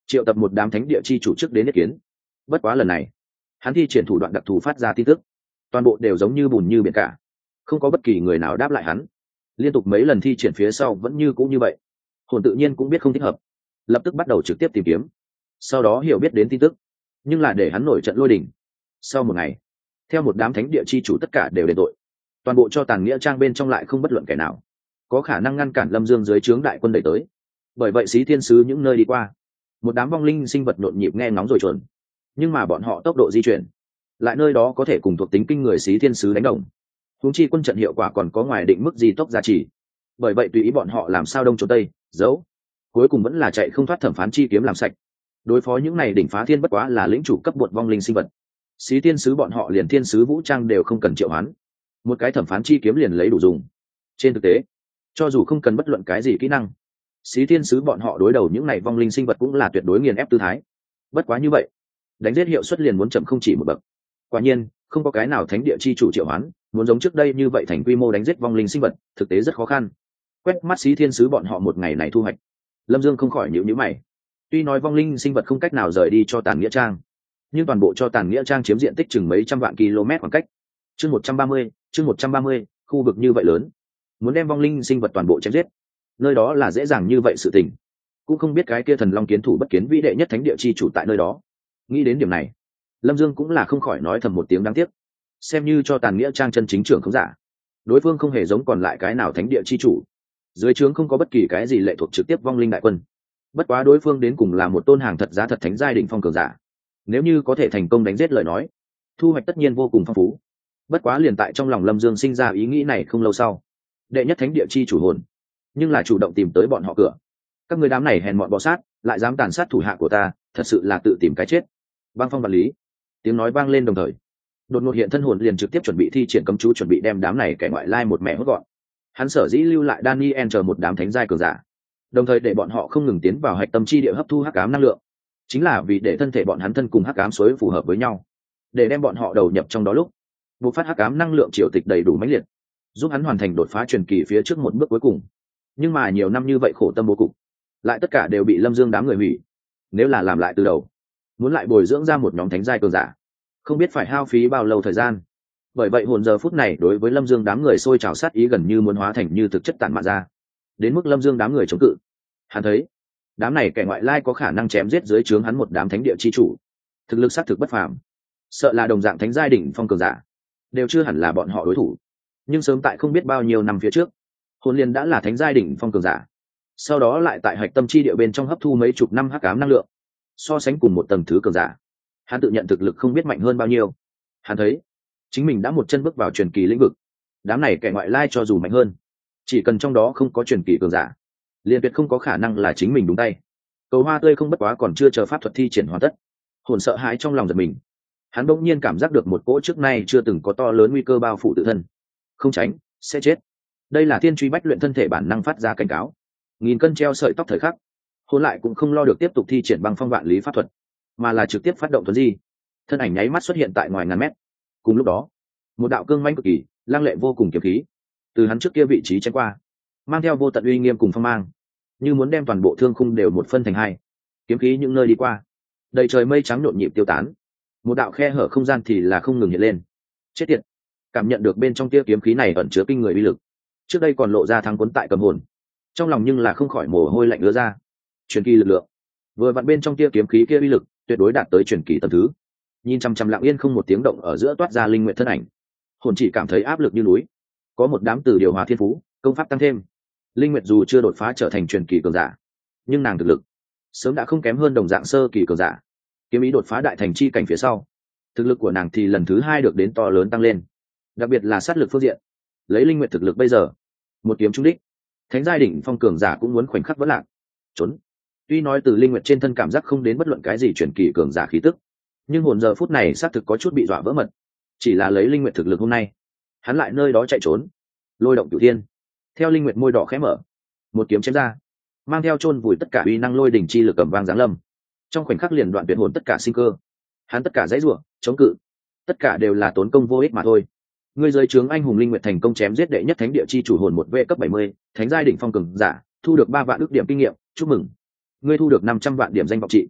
triệu tập một đám thánh địa chi chủ trước đến ý kiến. Bất quá lần này hắn thi triển thủ đoạn đặc thù phát ra tin tức, toàn bộ đều giống như bùn như biển cả, không có bất kỳ người nào đáp lại hắn. Liên tục mấy lần thi triển phía sau vẫn như cũ như vậy. Hồn tự nhiên cũng biết không thích hợp, lập tức bắt đầu trực tiếp tìm kiếm, sau đó hiểu biết đến tin tức, nhưng là để hắn nổi trận lôi đình. Sau một ngày, theo một đám thánh địa chi chủ tất cả đều đền tội, toàn bộ cho tàn nghĩa trang bên trong lại không bất luận kẻ nào có khả năng ngăn cản Lâm Dương dưới trướng đại quân đẩy tới. Bởi vậy Xí Thiên Sứ những nơi đi qua, một đám vong linh sinh vật nhộn nhịp nghe ngóng rồi chuồn, nhưng mà bọn họ tốc độ di chuyển lại nơi đó có thể cùng thuộc tính kinh người Xí Thiên Sứ đánh đồng. Huống chi quân trận hiệu quả còn có ngoài định mức di tốc giá trị, bởi vậy tùy ý bọn họ làm sao đông trốn tây giấu, cuối cùng vẫn là chạy không thoát thẩm phán chi kiếm làm sạch. Đối phó những này đỉnh phá thiên bất quá là lĩnh chủ cấp bột vong linh sinh vật, Xí Thiên Sứ bọn họ liền thiên sứ vũ trang đều không cần triệu hoán, một cái thẩm phán chi kiếm liền lấy đủ dùng. Trên thực tế, cho dù không cần bất luận cái gì kỹ năng, Xí Thiên Sứ bọn họ đối đầu những này vong linh sinh vật cũng là tuyệt đối nghiền ép tư thái. Bất quá như vậy, đánh giết hiệu suất liền muốn chậm không chỉ một bậc. Quả nhiên, không có cái nào thánh địa chi chủ triệu hoán, muốn giống trước đây như vậy thành quy mô đánh giết vong linh sinh vật, thực tế rất khó khăn. Quét mắt Xí Thiên Sứ bọn họ một ngày này thu hoạch, Lâm Dương không khỏi nhíu nhíu mày. Tuy nói vong linh sinh vật không cách nào rời đi cho tàn nghĩa trang, nhưng toàn bộ cho tàn nghĩa trang chiếm diện tích chừng mấy trăm vạn km khoảng cách. Chương một trăm ba mươi, chương một trăm ba mươi, khu vực như vậy lớn, muốn đem vong linh sinh vật toàn bộ chém giết, nơi đó là dễ dàng như vậy sự tình. Cũng không biết cái kia thần long kiến thủ bất kiến vĩ đệ nhất thánh địa chi chủ tại nơi đó. Nghĩ đến điểm này, Lâm Dương cũng là không khỏi nói thầm một tiếng đáng tiếc. Xem như cho tàn nghĩa trang chân chính trưởng không giả, đối phương không hề giống còn lại cái nào thánh địa chi chủ, dưới trướng không có bất kỳ cái gì lệ thuộc trực tiếp vong linh đại quân. Bất quá đối phương đến cùng là một tôn hàng thật giá thật thánh giai đỉnh phong cường giả, nếu như có thể thành công đánh giết lời nói, thu hoạch tất nhiên vô cùng phong phú. Bất quá liền tại trong lòng Lâm Dương sinh ra ý nghĩ này không lâu sau, đệ nhất thánh địa chi chủ hồn nhưng là chủ động tìm tới bọn họ cửa. Các người đám này hèn mọn bọ sát, lại dám tàn sát thủ hạ của ta, thật sự là tự tìm cái chết. Băng phong vật lý, tiếng nói vang lên đồng thời, đột ngột hiện thân hồn liền trực tiếp chuẩn bị thi triển cấm chú, chuẩn bị đem đám này kẻ ngoại lai một mẹ hốt gọn. Hắn sở dĩ lưu lại Daniel chờ một đám thánh giai cường giả, đồng thời để bọn họ không ngừng tiến vào hạch tâm chi địa hấp thu hắc ám năng lượng, chính là vì để thân thể bọn hắn thân cùng hắc ám suối phù hợp với nhau, để đem bọn họ đầu nhập trong đó lúc buộc phát hắc ám năng lượng triều tịch đầy đủ mãnh liệt, giúp hắn hoàn thành đột phá truyền kỳ phía trước một bước cuối cùng. Nhưng mà nhiều năm như vậy khổ tâm bố cục, lại tất cả đều bị Lâm Dương đám người hủy. Nếu là làm lại từ đầu, muốn lại bồi dưỡng ra một nhóm thánh giai cường giả, không biết phải hao phí bao lâu thời gian. Bởi vậy hồn giờ phút này đối với Lâm Dương đám người sôi trào sát ý gần như muốn hóa thành như thực chất tản mạn ra, đến mức Lâm Dương đám người chống cự. Hắn thấy đám này kẻ ngoại lai có khả năng chém giết dưới trướng hắn một đám thánh địa chi chủ, thực lực xác thực bất phàm, sợ là đồng dạng thánh giai đỉnh phong cường giả đều chưa hẳn là bọn họ đối thủ. Nhưng sớm tại không biết bao nhiêu năm phía trước, hồn liền đã là thánh giai đỉnh phong cường giả, sau đó lại tại hạch tâm chi địa bên trong hấp thu mấy chục năm hắc ám năng lượng, so sánh cùng một tầng thứ cường giả, hắn tự nhận thực lực không biết mạnh hơn bao nhiêu. Hắn thấy chính mình đã một chân bước vào truyền kỳ lĩnh vực, đám này kẻ ngoại lai cho dù mạnh hơn, chỉ cần trong đó không có truyền kỳ cường giả, liền tuyệt không có khả năng là chính mình đúng tay. Cầu hoa tươi không bất quá còn chưa chờ pháp thuật thi triển hoàn tất, hồn sợ hãi trong lòng giật mình. Hắn bỗng nhiên cảm giác được một cỗ trước nay chưa từng có to lớn nguy cơ bao phủ tự thân, không tránh sẽ chết. Đây là thiên truy bách luyện thân thể bản năng phát ra cảnh cáo. Nghìn cân treo sợi tóc thời khắc, hồn lại cũng không lo được tiếp tục thi triển băng phong vạn lý pháp thuật, mà là trực tiếp phát động thuấn di, thân ảnh nháy mắt xuất hiện tại ngoài ngàn mét. Cùng lúc đó, một đạo cương mãnh cực kỳ lang lệ vô cùng kiếm khí từ hắn trước kia vị trí chém qua, mang theo vô tận uy nghiêm cùng phong mang, như muốn đem toàn bộ thương khung đều một phân thành hai. Kiếm khí những nơi đi qua, đầy trời mây trắng nhộn nhịp tiêu tán, một đạo khe hở không gian thì là không ngừng hiện lên. Chết tiệt! Cảm nhận được bên trong tia kiếm khí này ẩn chứa kinh người uy lực, trước đây còn lộ ra thắng cuốn tại cầm hồn, trong lòng nhưng là không khỏi mồ hôi lạnh ứa ra. Truyền kỳ lực lượng, vừa vặn bên trong tia kiếm khí kia uy lực tuyệt đối đạt tới truyền kỳ tầng thứ. Nhìn chăm chăm lặng yên không một tiếng động ở giữa toát ra linh nguyện thân ảnh, hồn chỉ cảm thấy áp lực như núi. Có một đám từ điều hòa thiên phú, công pháp tăng thêm, linh nguyệt dù chưa đột phá trở thành truyền kỳ cường giả, nhưng nàng thực lực sớm đã không kém hơn đồng dạng sơ kỳ cường giả. Kiếm ý đột phá đại thành chi cảnh phía sau, thực lực của nàng thì lần thứ hai được đến to lớn tăng lên, đặc biệt là sát lực phương diện. Lấy linh nguyệt thực lực bây giờ, một kiếm trúng đích, thánh giai đỉnh phong cường giả cũng muốn khoảnh khắc vỡ lạc. Trốn. Tuy nói từ linh nguyệt trên thân cảm giác không đến bất luận cái gì truyền kỳ cường giả khí tức, nhưng hồn giờ phút này xác thực có chút bị dọa vỡ mật. Chỉ là lấy linh nguyệt thực lực hôm nay, hắn lại nơi đó chạy trốn. Lôi động cửu thiên, theo linh nguyệt môi đỏ khẽ mở, một kiếm chém ra, mang theo chôn vùi tất cả uy năng lôi đỉnh chi lực cầm vang giáng lâm, trong khoảnh khắc liền đoạn tuyệt hồn tất cả sinh cơ. Hắn tất cả dãy rủa chống cự, tất cả đều là tốn công vô ích mà thôi. Ngươi dưới trướng anh hùng linh nguyệt thành công chém giết đệ nhất thánh địa chi chủ hồn một v cấp bảy mươi, thánh giai đỉnh phong cường giả, thu được ba vạn ước điểm kinh nghiệm, chúc mừng. Ngươi thu được năm trăm vạn điểm danh vọng trị,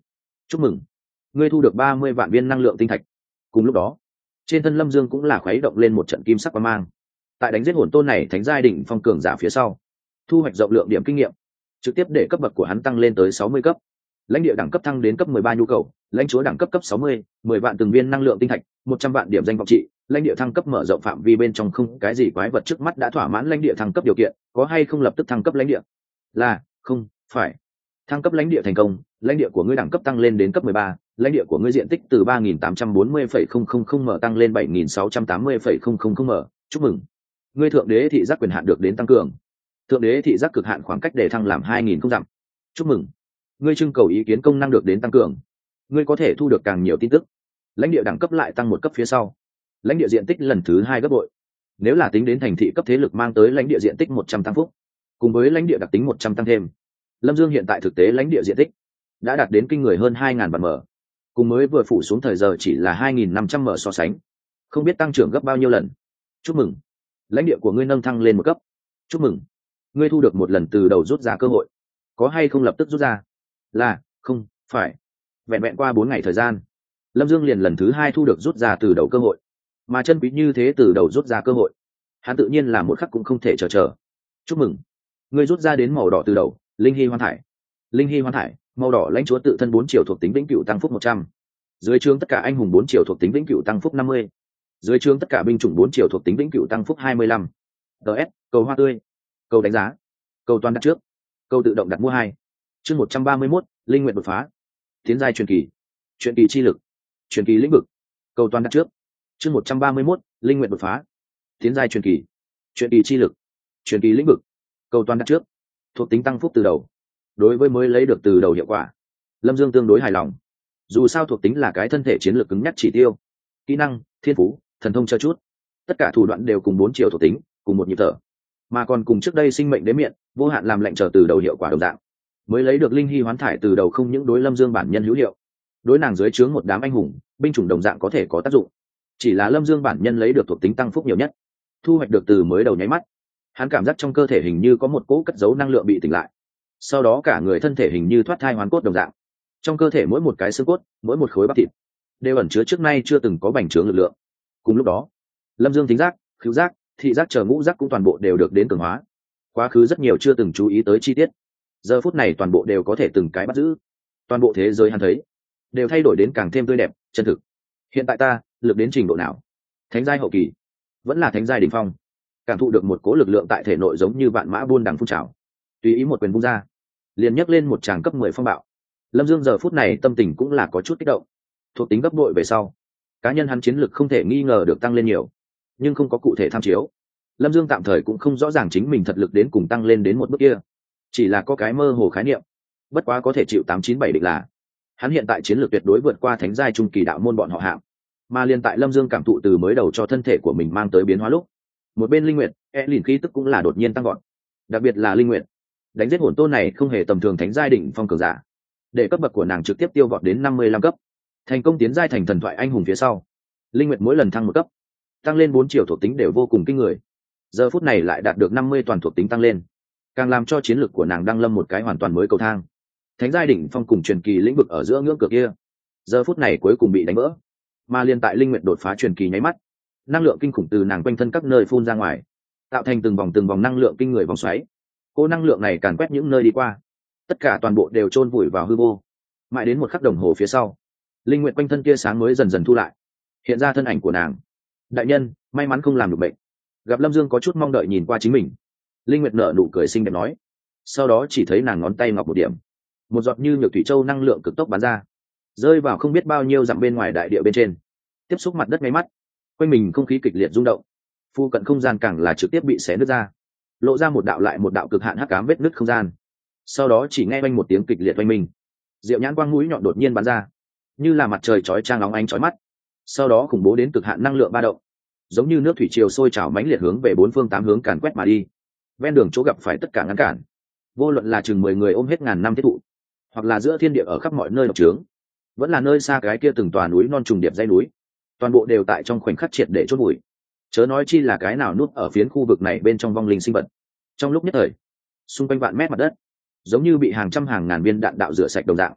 chúc mừng, ngươi thu được ba mươi vạn viên năng lượng tinh thạch. Cùng lúc đó, trên thân Lâm Dương cũng là khuấy động lên một trận kim sắc quang mang. Tại đánh giết hồn tôn này thánh giai đỉnh phong cường giả phía sau, thu hoạch rộng lượng điểm kinh nghiệm, trực tiếp để cấp bậc của hắn tăng lên tới sáu mươi cấp. Lãnh địa đẳng cấp thăng đến cấp mười ba nhu cầu, lãnh chúa đẳng cấp cấp sáu mươi, mười vạn từng viên năng lượng tinh thạch, một trăm vạn điểm danh vọng trị, lãnh địa thăng cấp mở rộng phạm vi bên trong không cái gì quái vật trước mắt đã thỏa mãn lãnh địa thăng cấp điều kiện, có hay không lập tức thăng cấp lãnh địa? Là, không, phải. Thăng cấp lãnh địa thành công, lãnh địa của ngươi đẳng cấp tăng lên đến cấp mười ba, lãnh địa của ngươi diện tích từ ba nghìn tám trăm bốn mươi phẩy không không không m tăng lên bảy nghìn sáu trăm tám mươi phẩy không không không m. Chúc mừng. Ngươi thượng đế thị giác quyền hạn được đến tăng cường. Thượng đế thị giác cực hạn khoảng cách để thăng làm hai nghìn không dặm. Chúc mừng. Ngươi trưng cầu ý kiến công năng được đến tăng cường. Ngươi có thể thu được càng nhiều tin tức. Lãnh địa đẳng cấp lại tăng một cấp phía sau. Lãnh địa diện tích lần thứ hai gấp bội. Nếu là tính đến thành thị cấp thế lực mang tới lãnh địa diện tích một trăm tăng phúc, cùng với lãnh địa đặc tính một trăm tăng thêm, Lâm Dương hiện tại thực tế lãnh địa diện tích đã đạt đến kinh người hơn hai nghìn vạn mở, cùng mới vừa phủ xuống thời giờ chỉ là hai nghìn năm trăm mở so sánh, không biết tăng trưởng gấp bao nhiêu lần. Chúc mừng, lãnh địa của ngươi nâng thăng lên một cấp. Chúc mừng, ngươi thu được một lần từ đầu rút ra cơ hội, có hay không lập tức rút ra? Là, không, phải. Vẹn vẹn qua bốn ngày thời gian, Lâm Dương liền lần thứ hai thu được rút ra từ đầu cơ hội, mà chân quý như thế từ đầu rút ra cơ hội, hắn tự nhiên là một khắc cũng không thể chờ chờ. Chúc mừng, ngươi rút ra đến màu đỏ từ đầu, linh hy hoan thải. Linh hy hoan thải, màu đỏ lãnh chúa tự thân bốn triệu thuộc tính vĩnh cửu tăng phúc một trăm. Dưới trướng tất cả anh hùng bốn triệu thuộc tính vĩnh cửu tăng phúc năm mươi. Dưới trướng tất cả binh chủng bốn triệu thuộc tính vĩnh cửu tăng phúc hai mươi lăm. ds cầu hoa tươi, cầu đánh giá, cầu toàn đặt trước, cầu tự động đặt mua hai. Chương một trăm ba mươi mốt, linh nguyện đột phá. Tiến giai truyền kỳ, truyền kỳ chi lực, truyền kỳ lĩnh vực, cầu toàn đặt trước. Chương một trăm ba mươi mốt, linh nguyện đột phá. Tiến giai truyền kỳ, truyền kỳ chi lực, truyền kỳ lĩnh vực, cầu toàn đặt trước. Thuộc tính tăng phúc từ đầu. Đối với mới lấy được từ đầu hiệu quả, Lâm Dương tương đối hài lòng. Dù sao thuộc tính là cái thân thể chiến lược cứng nhắc chỉ tiêu, kỹ năng, thiên phú, thần thông cho chút, tất cả thủ đoạn đều cùng bốn triệu thuộc tính, cùng một nhịp thở, mà còn cùng trước đây sinh mệnh đế miệng vô hạn làm lệnh trở từ đầu hiệu quả đồng dạng. Mới lấy được linh hy hoán thải từ đầu không những đối Lâm Dương bản nhân hữu hiệu, đối nàng dưới trướng một đám anh hùng binh chủng đồng dạng có thể có tác dụng. Chỉ là Lâm Dương bản nhân lấy được thuộc tính tăng phúc nhiều nhất, thu hoạch được từ mới đầu nháy mắt, hắn cảm giác trong cơ thể hình như có một cỗ cất giấu năng lượng bị tỉnh lại, sau đó cả người thân thể hình như thoát thai hoán cốt đồng dạng, trong cơ thể mỗi một cái xương cốt, mỗi một khối bắp thịt đều ẩn chứa trước nay chưa từng có bành trướng lực lượng. Cùng lúc đó, Lâm Dương thính giác, khứu giác, thị giác chờ ngũ giác cũng toàn bộ đều được đến cường hóa. Quá khứ rất nhiều chưa từng chú ý tới chi tiết, giờ phút này toàn bộ đều có thể từng cái bắt giữ. Toàn bộ thế giới hắn thấy đều thay đổi đến càng thêm tươi đẹp, chân thực. Hiện tại ta lực đến trình độ nào? Thánh giai hậu kỳ, vẫn là thánh giai đỉnh phong. Cảm thụ được một cỗ lực lượng tại thể nội giống như vạn mã buôn đằng phun trào, tùy ý một quyền vung ra, liền nhấc lên một tràng cấp mười phong bạo. Lâm Dương giờ phút này tâm tình cũng là có chút kích động. Thuộc tính gấp bội về sau, cá nhân hắn chiến lực không thể nghi ngờ được tăng lên nhiều, nhưng không có cụ thể tham chiếu. Lâm Dương tạm thời cũng không rõ ràng chính mình thật lực đến cùng tăng lên đến một bước kia, chỉ là có cái mơ hồ khái niệm. Bất quá có thể chịu tám chín bảy định là hắn hiện tại chiến lược tuyệt đối vượt qua thánh giai trung kỳ đạo môn bọn họ hạng. Mà liên tại Lâm Dương cảm thụ từ mới đầu cho thân thể của mình mang tới biến hóa lúc, một bên linh nguyệt e lìn khí tức cũng là đột nhiên tăng gọn. Đặc biệt là linh nguyệt đánh giết hồn tôn này không hề tầm thường thánh giai đỉnh phong cường giả, để cấp bậc của nàng trực tiếp tiêu vọt đến năm mươi lăm cấp, thành công tiến giai thành thần thoại anh hùng phía sau. Linh nguyệt mỗi lần thăng một cấp, tăng lên bốn triệu thuộc tính đều vô cùng kinh người. Giờ phút này lại đạt được năm mươi toàn thuộc tính tăng lên, càng làm cho chiến lược của nàng đăng lâm một cái hoàn toàn mới cầu thang. Thánh giai đỉnh phong cùng truyền kỳ lĩnh vực ở giữa ngưỡng cửa kia, giờ phút này cuối cùng bị đánh vỡ. Mà liên tại linh nguyệt đột phá truyền kỳ nháy mắt, năng lượng kinh khủng từ nàng quanh thân các nơi phun ra ngoài, tạo thành từng vòng từng vòng năng lượng kinh người vòng xoáy. Cô năng lượng này càn quét những nơi đi qua, tất cả toàn bộ đều chôn vùi vào hư vô. Mãi đến một khắc đồng hồ phía sau, linh nguyệt quanh thân kia sáng mới dần dần thu lại, hiện ra thân ảnh của nàng. Đại nhân, may mắn không làm được bệnh. Gặp Lâm Dương có chút mong đợi nhìn qua chính mình, linh nguyệt nở nụ cười xinh đẹp nói. Sau đó chỉ thấy nàng ngón tay ngọc một điểm, một giọt như nhược thủy châu năng lượng cực tốc bắn ra, rơi vào không biết bao nhiêu dặm bên ngoài đại địa bên trên, tiếp xúc mặt đất ngay mắt, quanh mình không khí kịch liệt rung động, phu cận không gian càng là trực tiếp bị xé nứt ra, lộ ra một đạo lại một đạo cực hạn hắc ám vết nứt không gian. Sau đó chỉ nghe vang một tiếng kịch liệt vang minh, diệu nhãn quang mũi nhọn đột nhiên bắn ra, như là mặt trời chói chang óng ánh chói mắt. Sau đó khủng bố đến cực hạn năng lượng ba động, giống như nước thủy triều sôi trào mãnh liệt hướng về bốn phương tám hướng càn quét mà đi. Ven đường chỗ gặp phải tất cả ngăn cản, vô luận là chừng mười người ôm hết ngàn năm thiết thụ, hoặc là giữa thiên địa ở khắp mọi nơi độc trướng, vẫn là nơi xa cái kia từng tòa núi non trùng điệp dãy núi, toàn bộ đều tại trong khoảnh khắc triệt để chôn bụi. Chớ nói chi là cái nào núp ở phiến khu vực này bên trong vong linh sinh vật. Trong lúc nhất thời, xung quanh vạn mét mặt đất giống như bị hàng trăm hàng ngàn viên đạn đạo rửa sạch đồng dạng,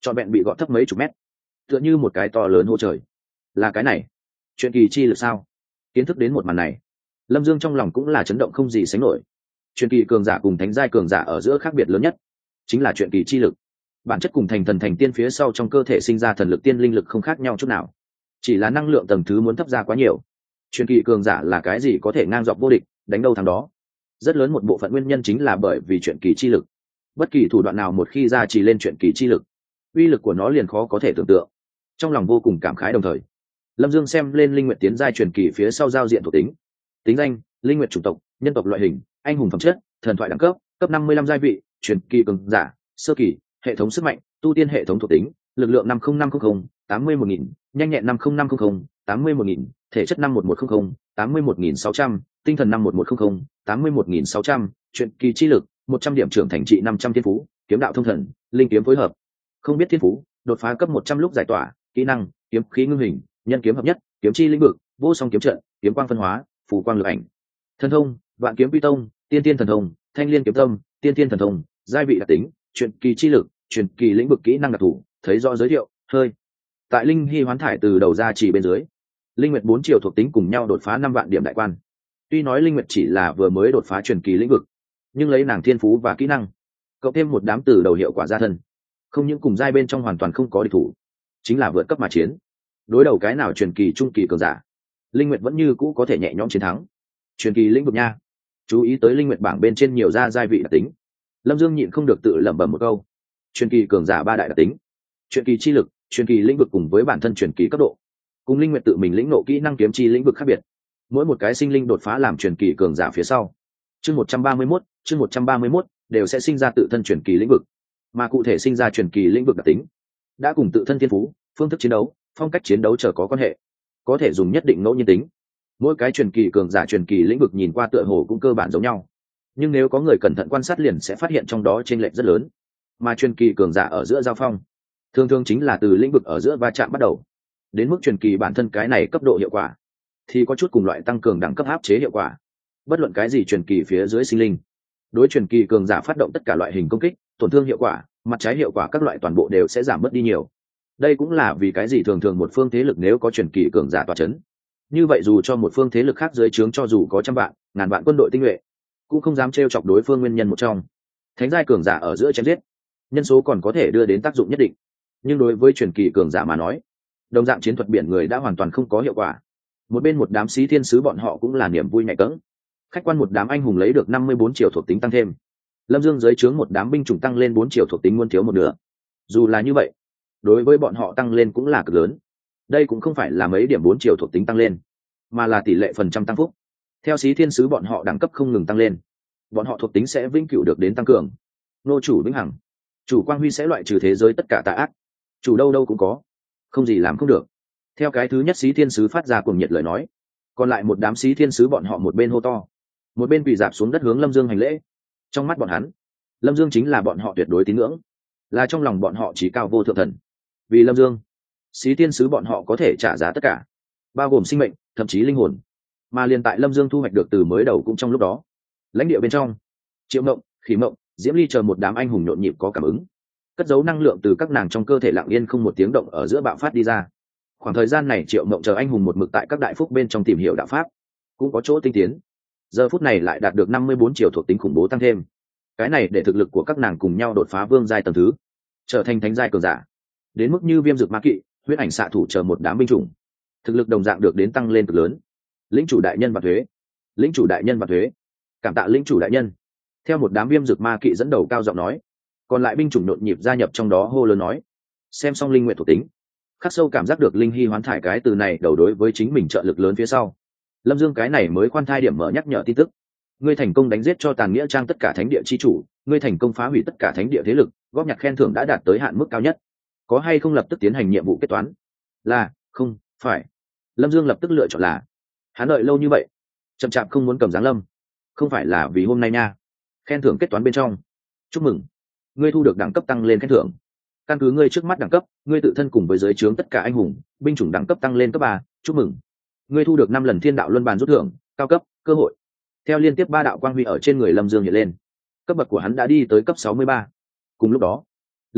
trọn vẹn bị gọt thấp mấy chục mét, tựa như một cái to lớn hô trời. Là cái này chuyện kỳ chi lực sao? Kiến thức đến một màn này, Lâm Dương trong lòng cũng là chấn động không gì sánh nổi. Truyền kỳ cường giả cùng thánh giai cường giả ở giữa khác biệt lớn nhất chính là chuyện kỳ chi lực. Bản chất cùng thành thần thành tiên phía sau trong cơ thể sinh ra thần lực tiên linh lực không khác nhau chút nào, chỉ là năng lượng tầng thứ muốn thấp ra quá nhiều. Truyền kỳ cường giả là cái gì có thể ngang dọc vô địch, đánh đâu thắng đó. Rất lớn một bộ phận nguyên nhân chính là bởi vì chuyện kỳ chi lực. Bất kỳ thủ đoạn nào một khi ra chỉ lên chuyện kỳ chi lực, uy lực của nó liền khó có thể tưởng tượng. Trong lòng vô cùng cảm khái, đồng thời Lâm Dương xem lên linh nguyệt tiến giai truyền kỳ phía sau giao diện thuộc tính. Tính danh: linh nguyệt chủng tộc, nhân tộc loại hình, anh hùng phẩm chất, thần thoại đẳng cấp, cấp năm mươi lăm giai vị, truyền kỳ cường giả, sơ kỳ, hệ thống sức mạnh, tu tiên hệ thống thuộc tính, lực lượng năm không năm không không, tám mươi một nghìn, nhanh nhẹn năm không năm không không, tám mươi một nghìn, thể chất năm một một không không, tám mươi một nghìn sáu trăm, tinh thần năm một một không không, tám mươi một nghìn sáu trăm, truyền kỳ chi lực, một trăm điểm trưởng thành trị năm trăm thiên phú, kiếm đạo thông thần, linh kiếm phối hợp. Không biết thiên phú, đột phá cấp một trăm lúc giải tỏa, kỹ năng, kiếm khí ngưng hình, nhân kiếm hợp nhất, kiếm chi lĩnh vực, vô song kiếm trận, kiếm quang phân hóa, phù quang lực ảnh. Thần thông: vạn kiếm quy tông, tiên tiên thần thông, thanh liên kiếm tâm, tiên tiên thần thông, giai vị đặc tính, truyền kỳ chi lực, truyền kỳ lĩnh vực kỹ năng đặc thù, thấy rõ giới thiệu, hơi. Tại linh hy hoán thải từ đầu ra chỉ bên dưới, linh nguyệt bốn triệu thuộc tính cùng nhau đột phá năm vạn điểm đại quan. Tuy nói linh nguyệt chỉ là vừa mới đột phá truyền kỳ lĩnh vực, nhưng lấy nàng thiên phú và kỹ năng, cộng thêm một đám từ đầu hiệu quả gia thân, không những cùng giai bên trong hoàn toàn không có địch thủ, chính là vượt cấp mà chiến. Đối đầu cái nào truyền kỳ trung kỳ cường giả, linh nguyệt vẫn như cũ có thể nhẹ nhõm chiến thắng. Truyền kỳ lĩnh vực nha. Chú ý tới linh nguyệt bảng bên trên nhiều ra giai vị đặc tính, Lâm Dương nhịn không được tự lẩm bẩm một câu. Truyền kỳ cường giả ba đại đặc tính: truyền kỳ chi lực, truyền kỳ lĩnh vực cùng với bản thân truyền kỳ cấp độ, cùng linh nguyệt tự mình lĩnh ngộ kỹ năng kiếm chi lĩnh vực khác biệt. Mỗi một cái sinh linh đột phá làm truyền kỳ cường giả phía sau, chương một trăm ba mươi mốt, chương một trăm ba mươi mốt đều sẽ sinh ra tự thân truyền kỳ lĩnh vực, mà cụ thể sinh ra truyền kỳ lĩnh vực đặc tính đã cùng tự thân thiên phú, phương thức chiến đấu, phong cách chiến đấu trở có quan hệ, có thể dùng nhất định ngẫu nhiên tính. Mỗi cái truyền kỳ cường giả truyền kỳ lĩnh vực nhìn qua tựa hồ cũng cơ bản giống nhau, nhưng nếu có người cẩn thận quan sát liền sẽ phát hiện trong đó chênh lệch rất lớn. Mà truyền kỳ cường giả ở giữa giao phong, thường thường chính là từ lĩnh vực ở giữa va chạm bắt đầu, đến mức truyền kỳ bản thân cái này cấp độ hiệu quả thì có chút cùng loại tăng cường đẳng cấp áp chế hiệu quả. Bất luận cái gì truyền kỳ phía dưới sinh linh, đối truyền kỳ cường giả phát động tất cả loại hình công kích, tổn thương hiệu quả, mặt trái hiệu quả các loại toàn bộ đều sẽ giảm mất đi nhiều. Đây cũng là vì cái gì thường thường một phương thế lực nếu có truyền kỳ cường giả tọa chấn, như vậy dù cho một phương thế lực khác dưới trướng cho dù có trăm vạn, ngàn vạn quân đội tinh nhuệ, cũng không dám trêu chọc đối phương. Nguyên nhân một trong, thánh giai cường giả ở giữa chém giết, nhân số còn có thể đưa đến tác dụng nhất định, nhưng đối với truyền kỳ cường giả mà nói, đồng dạng chiến thuật biển người đã hoàn toàn không có hiệu quả. Một bên một đám sĩ thiên sứ bọn họ cũng là niềm vui nhạy cẫng. Khách quan một đám anh hùng lấy được năm mươi bốn triệu thuộc tính tăng thêm, Lâm Dương dưới trướng một đám binh chủng tăng lên bốn triệu thuộc tính muốn thiếu một nửa. Dù là như vậy, đối với bọn họ tăng lên cũng là cực lớn. Đây cũng không phải là mấy điểm bốn triệu thuộc tính tăng lên, mà là tỷ lệ phần trăm tăng phúc. Theo sĩ thiên sứ bọn họ đẳng cấp không ngừng tăng lên, bọn họ thuộc tính sẽ vĩnh cửu được đến tăng cường. Nô chủ vĩnh hằng, chủ quang huy sẽ loại trừ thế giới tất cả tà ác, chủ đâu đâu cũng có, không gì làm không được. Theo cái thứ nhất sĩ thiên sứ phát ra cuồng nhiệt lời nói, còn lại một đám sĩ thiên sứ bọn họ một bên hô to, một bên quỳ dạp xuống đất hướng Lâm Dương hành lễ. Trong mắt bọn hắn, Lâm Dương chính là bọn họ tuyệt đối tín ngưỡng, là trong lòng bọn họ chí cao vô thượng thần. Vì Lâm Dương, sĩ thiên sứ bọn họ có thể trả giá tất cả, bao gồm sinh mệnh, thậm chí linh hồn. Mà liền tại Lâm Dương thu hoạch được từ mới đầu cũng trong lúc đó, lãnh địa bên trong, Triệu Mộng, Khí Mộng, Diễm Ly chờ một đám anh hùng nhộn nhịp có cảm ứng, cất giấu năng lượng từ các nàng trong cơ thể lặng yên không một tiếng động ở giữa bạo phát đi ra. Khoảng thời gian này Triệu Mộng chờ anh hùng một mực tại các đại phúc bên trong tìm hiểu đạo pháp, cũng có chỗ tinh tiến. Giờ phút này lại đạt được năm mươi bốn triệu thuộc tính khủng bố tăng thêm. Cái này để thực lực của các nàng cùng nhau đột phá vương giai tầng thứ, trở thành thánh giai cường giả. Đến mức như Viêm Dược Ma Kỵ, Huyết Ảnh Xạ Thủ chờ một đám binh chủng, thực lực đồng dạng được đến tăng lên cực lớn. Lĩnh chủ đại nhân và thuế, lĩnh chủ đại nhân và thuế, cảm tạ lĩnh chủ đại nhân. Theo một đám Viêm Dược Ma Kỵ dẫn đầu cao giọng nói, còn lại binh chủng nhộn nhịp gia nhập trong đó hô lớn nói. Xem xong linh nguyện thuộc tính, khắc sâu cảm giác được linh hy hoán thải cái từ này đầu đối với chính mình trợ lực lớn phía sau, Lâm Dương cái này mới khoan thai điểm mở nhắc nhở tin tức. Ngươi thành công đánh giết cho tàn nghĩa trang tất cả thánh địa chi chủ, ngươi thành công phá hủy tất cả thánh địa thế lực, góp nhặt khen thưởng đã đạt tới hạn mức cao nhất. Có hay không lập tức tiến hành nhiệm vụ kết toán? Là, không, phải. Lâm Dương lập tức lựa chọn là. Hắn đợi lâu như vậy, chậm chạp không muốn cầm giáng lâm, không phải là vì hôm nay nha. Khen thưởng kết toán bên trong. Chúc mừng, ngươi thu được đẳng cấp tăng lên khen thưởng. Căn cứ ngươi trước mắt đẳng cấp, ngươi tự thân cùng với giới trướng tất cả anh hùng, binh chủng đẳng cấp tăng lên cấp ba. Chúc mừng, ngươi thu được năm lần thiên đạo luân bàn rút thưởng, cao cấp, cơ hội. Theo liên tiếp ba đạo quang huy ở trên người Lâm Dương hiện lên, cấp bậc của hắn đã đi tới cấp sáu mươi ba. Cùng lúc đó, linh nguyệt,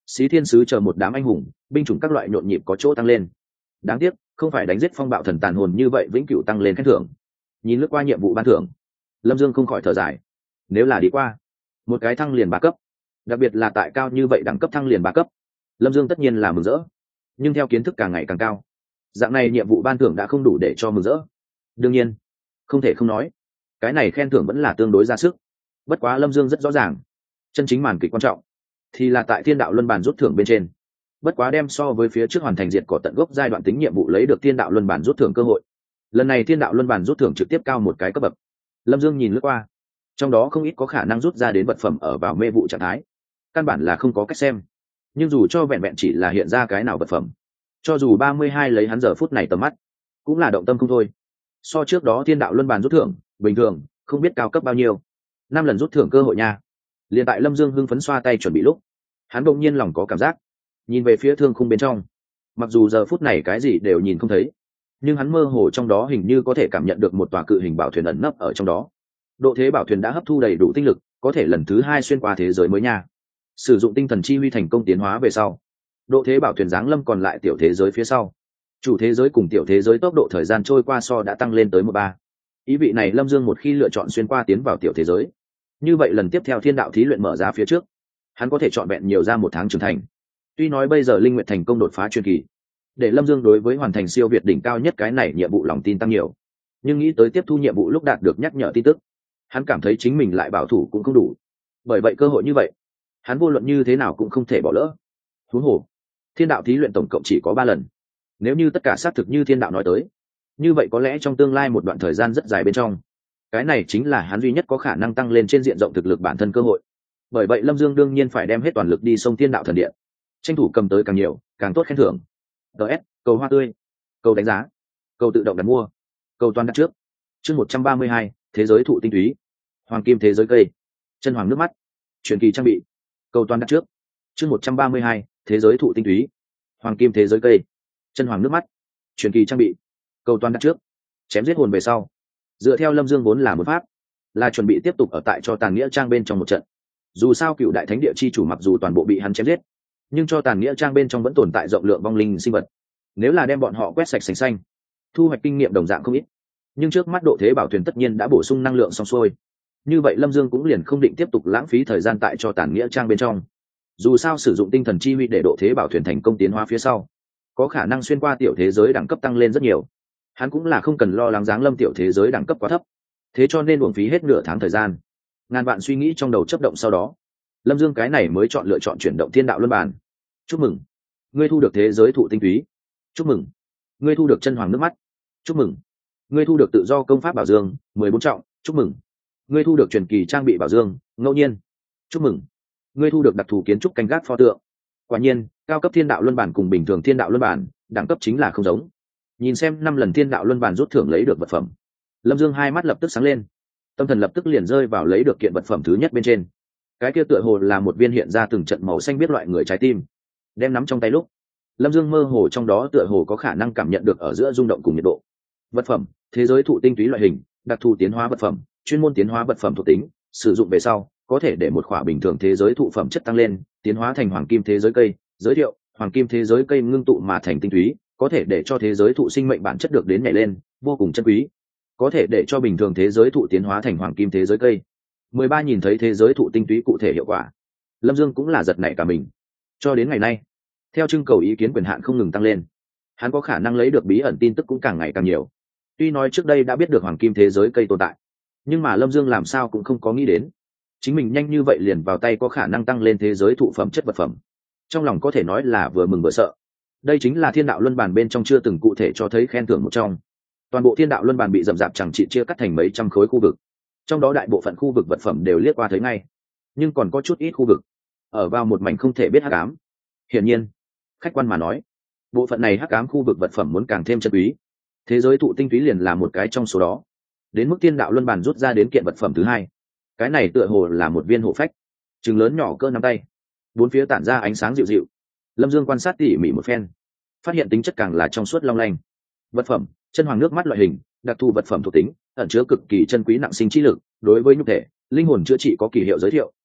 Xí Thiên Sứ chờ một đám anh hùng binh chủng các loại nhộn nhịp có chỗ tăng lên. Đáng tiếc không phải đánh giết phong bạo thần tàn hồn như vậy vĩnh cửu tăng lên khen thưởng. Nhìn lướt qua nhiệm vụ ban thưởng, Lâm Dương không khỏi thở dài. Nếu là đi qua một cái thăng liền ba cấp, đặc biệt là tại cao như vậy đẳng cấp thăng liền ba cấp, Lâm Dương tất nhiên là mừng rỡ. Nhưng theo kiến thức càng ngày càng cao, dạng này nhiệm vụ ban thưởng đã không đủ để cho mừng rỡ. Đương nhiên không thể không nói, cái này khen thưởng vẫn là tương đối ra sức. Bất quá Lâm Dương rất rõ ràng, chân chính màn kịch quan trọng thì là tại thiên đạo luân bàn rút thưởng bên trên. Bất quá đem so với phía trước hoàn thành diệt cỏ tận gốc giai đoạn tính nhiệm vụ lấy được thiên đạo luân bàn rút thưởng cơ hội, lần này thiên đạo luân bàn rút thưởng trực tiếp cao một cái cấp bậc. Lâm Dương nhìn lướt qua, trong đó không ít có khả năng rút ra đến vật phẩm ở vào mê vụ trạng thái, căn bản là không có cách xem. Nhưng dù cho vẹn vẹn chỉ là hiện ra cái nào vật phẩm, cho dù ba mươi hai lấy hắn giờ phút này tầm mắt, cũng là động tâm không thôi. So trước đó thiên đạo luân bàn rút thưởng bình thường không biết cao cấp bao nhiêu, năm lần rút thưởng cơ hội nha. Liền tại Lâm Dương hưng phấn xoa tay chuẩn bị lúc, hắn bỗng nhiên lòng có cảm giác, nhìn về phía thương khung bên trong. Mặc dù giờ phút này cái gì đều nhìn không thấy, nhưng hắn mơ hồ trong đó hình như có thể cảm nhận được một tòa cự hình bảo thuyền ẩn nấp ở trong đó. Độ thế bảo thuyền đã hấp thu đầy đủ tinh lực, có thể lần thứ hai xuyên qua thế giới mới nha. Sử dụng tinh thần chi huy thành công tiến hóa về sau, độ thế bảo thuyền giáng lâm còn lại tiểu thế giới phía sau. Chủ thế giới cùng tiểu thế giới tốc độ thời gian trôi qua so đã tăng lên tới một ba. Ý vị này Lâm Dương một khi lựa chọn xuyên qua tiến vào tiểu thế giới, như vậy lần tiếp theo thiên đạo thí luyện mở ra phía trước, hắn có thể chọn vẹn nhiều ra một tháng trưởng thành. Tuy nói bây giờ linh nguyện thành công đột phá truyền kỳ, để Lâm Dương đối với hoàn thành siêu việt đỉnh cao nhất cái này nhiệm vụ lòng tin tăng nhiều, nhưng nghĩ tới tiếp thu nhiệm vụ lúc đạt được nhắc nhở tin tức, hắn cảm thấy chính mình lại bảo thủ cũng không đủ. Bởi vậy cơ hội như vậy, hắn vô luận như thế nào cũng không thể bỏ lỡ. Huống hồ thiên đạo thí luyện tổng cộng chỉ có ba lần, nếu như tất cả xác thực như thiên đạo nói tới, như vậy có lẽ trong tương lai một đoạn thời gian rất dài bên trong, cái này chính là hắn duy nhất có khả năng tăng lên trên diện rộng thực lực bản thân cơ hội. Bởi vậy Lâm Dương đương nhiên phải đem hết toàn lực đi sông thiên đạo thần điện, tranh thủ cầm tới càng nhiều càng tốt khen thưởng. ts cầu hoa tươi, cầu đánh giá, cầu tự động đặt mua, cầu toàn đặt trước. Chương một trăm ba mươi hai, thế giới thụ tinh túy, hoàng kim thế giới cây, chân hoàng nước mắt, truyền kỳ trang bị, cầu toàn đặt trước. Chương một trăm ba mươi hai, thế giới thụ tinh túy, hoàng kim thế giới cây, chân hoàng nước mắt, truyền kỳ trang bị, cầu toàn đặt trước. Chém giết hồn về sau, dựa theo Lâm Dương vốn là một pháp, là chuẩn bị tiếp tục ở tại cho tàn nghĩa trang bên trong một trận. Dù sao cựu đại thánh địa chi chủ mặc dù toàn bộ bị hắn chém giết, nhưng cho tàn nghĩa trang bên trong vẫn tồn tại rộng lượng vong linh sinh vật. Nếu là đem bọn họ quét sạch sành xanh, thu hoạch kinh nghiệm đồng dạng không ít. Nhưng trước mắt độ thế bảo thuyền tất nhiên đã bổ sung năng lượng xong xuôi, như vậy Lâm Dương cũng liền không định tiếp tục lãng phí thời gian tại cho tàn nghĩa trang bên trong. Dù sao sử dụng tinh thần chi huy để độ thế bảo thuyền thành công tiến hóa phía sau, có khả năng xuyên qua tiểu thế giới đẳng cấp tăng lên rất nhiều. Hắn cũng là không cần lo lắng giáng lâm tiểu thế giới đẳng cấp quá thấp, thế cho nên uổng phí hết nửa tháng thời gian. Ngàn vạn suy nghĩ trong đầu chấp động sau đó, Lâm Dương cái này mới chọn lựa chọn chuyển động thiên đạo luân bàn. Chúc mừng, ngươi thu được thế giới thụ tinh túy. Chúc mừng, ngươi thu được chân hoàng nước mắt. Chúc mừng, ngươi thu được tự do công pháp bảo dương mười bốn trọng. Chúc mừng, ngươi thu được truyền kỳ trang bị bảo dương ngẫu nhiên. Chúc mừng, ngươi thu được đặc thù kiến trúc canh gác pho tượng. Quả nhiên cao cấp thiên đạo luân bản cùng bình thường thiên đạo luân bản đẳng cấp chính là không giống. Nhìn xem năm lần thiên đạo luân bản rút thưởng lấy được vật phẩm, Lâm Dương hai mắt lập tức sáng lên, tâm thần lập tức liền rơi vào lấy được kiện vật phẩm thứ nhất bên trên. Cái kia tựa hồ là một viên hiện ra từng trận màu xanh biết loại người trái tim. Đem nắm trong tay lúc, Lâm Dương mơ hồ trong đó tựa hồ có khả năng cảm nhận được ở giữa rung động cùng nhiệt độ. Vật phẩm thế giới thụ tinh túy loại hình, đặc thù tiến hóa vật phẩm, chuyên môn tiến hóa vật phẩm thuộc tính, sử dụng về sau có thể để một khỏa bình thường thế giới thụ phẩm chất tăng lên, tiến hóa thành hoàng kim thế giới cây. Giới thiệu: hoàng kim thế giới cây ngưng tụ mà thành tinh túy, có thể để cho thế giới thụ sinh mệnh bản chất được đến nhảy lên, vô cùng chân quý. Có thể để cho bình thường thế giới thụ tiến hóa thành hoàng kim thế giới cây. mười ba Nhìn thấy thế giới thụ tinh túy cụ thể hiệu quả, Lâm Dương cũng là giật nảy cả mình. Cho đến ngày nay, theo trưng cầu ý kiến quyền hạn không ngừng tăng lên, hắn có khả năng lấy được bí ẩn tin tức cũng càng ngày càng nhiều. Tuy nói trước đây đã biết được hoàng kim thế giới cây tồn tại, nhưng mà Lâm Dương làm sao cũng không có nghĩ đến chính mình nhanh như vậy liền vào tay có khả năng tăng lên thế giới thụ phẩm chất vật phẩm. Trong lòng có thể nói là vừa mừng vừa sợ. Đây chính là thiên đạo luân bàn bên trong chưa từng cụ thể cho thấy khen thưởng một trong. Toàn bộ thiên đạo luân bàn bị rậm rạp chẳng trị chia cắt thành mấy trăm khối khu vực, trong đó đại bộ phận khu vực vật phẩm đều liếc qua thấy ngay, nhưng còn có chút ít khu vực ở vào một mảnh không thể biết hắc ám. Hiển nhiên, khách quan mà nói, bộ phận này hắc ám khu vực vật phẩm muốn càng thêm chân quý. Thế giới thụ tinh túy liền là một cái trong số đó. Đến mức thiên đạo luân bàn rút ra đến kiện vật phẩm thứ hai, cái này tựa hồ là một viên hộ phách, chừng lớn nhỏ cỡ nắm tay, bốn phía tản ra ánh sáng dịu dịu. Lâm Dương quan sát tỉ mỉ một phen, phát hiện tính chất càng là trong suốt long lanh. Vật phẩm chân hoàng nước mắt loại hình, đặc thù vật phẩm thuộc tính, ẩn chứa cực kỳ chân quý nặng sinh trí lực, đối với nhục thể linh hồn chữa trị có kỳ hiệu giới thiệu: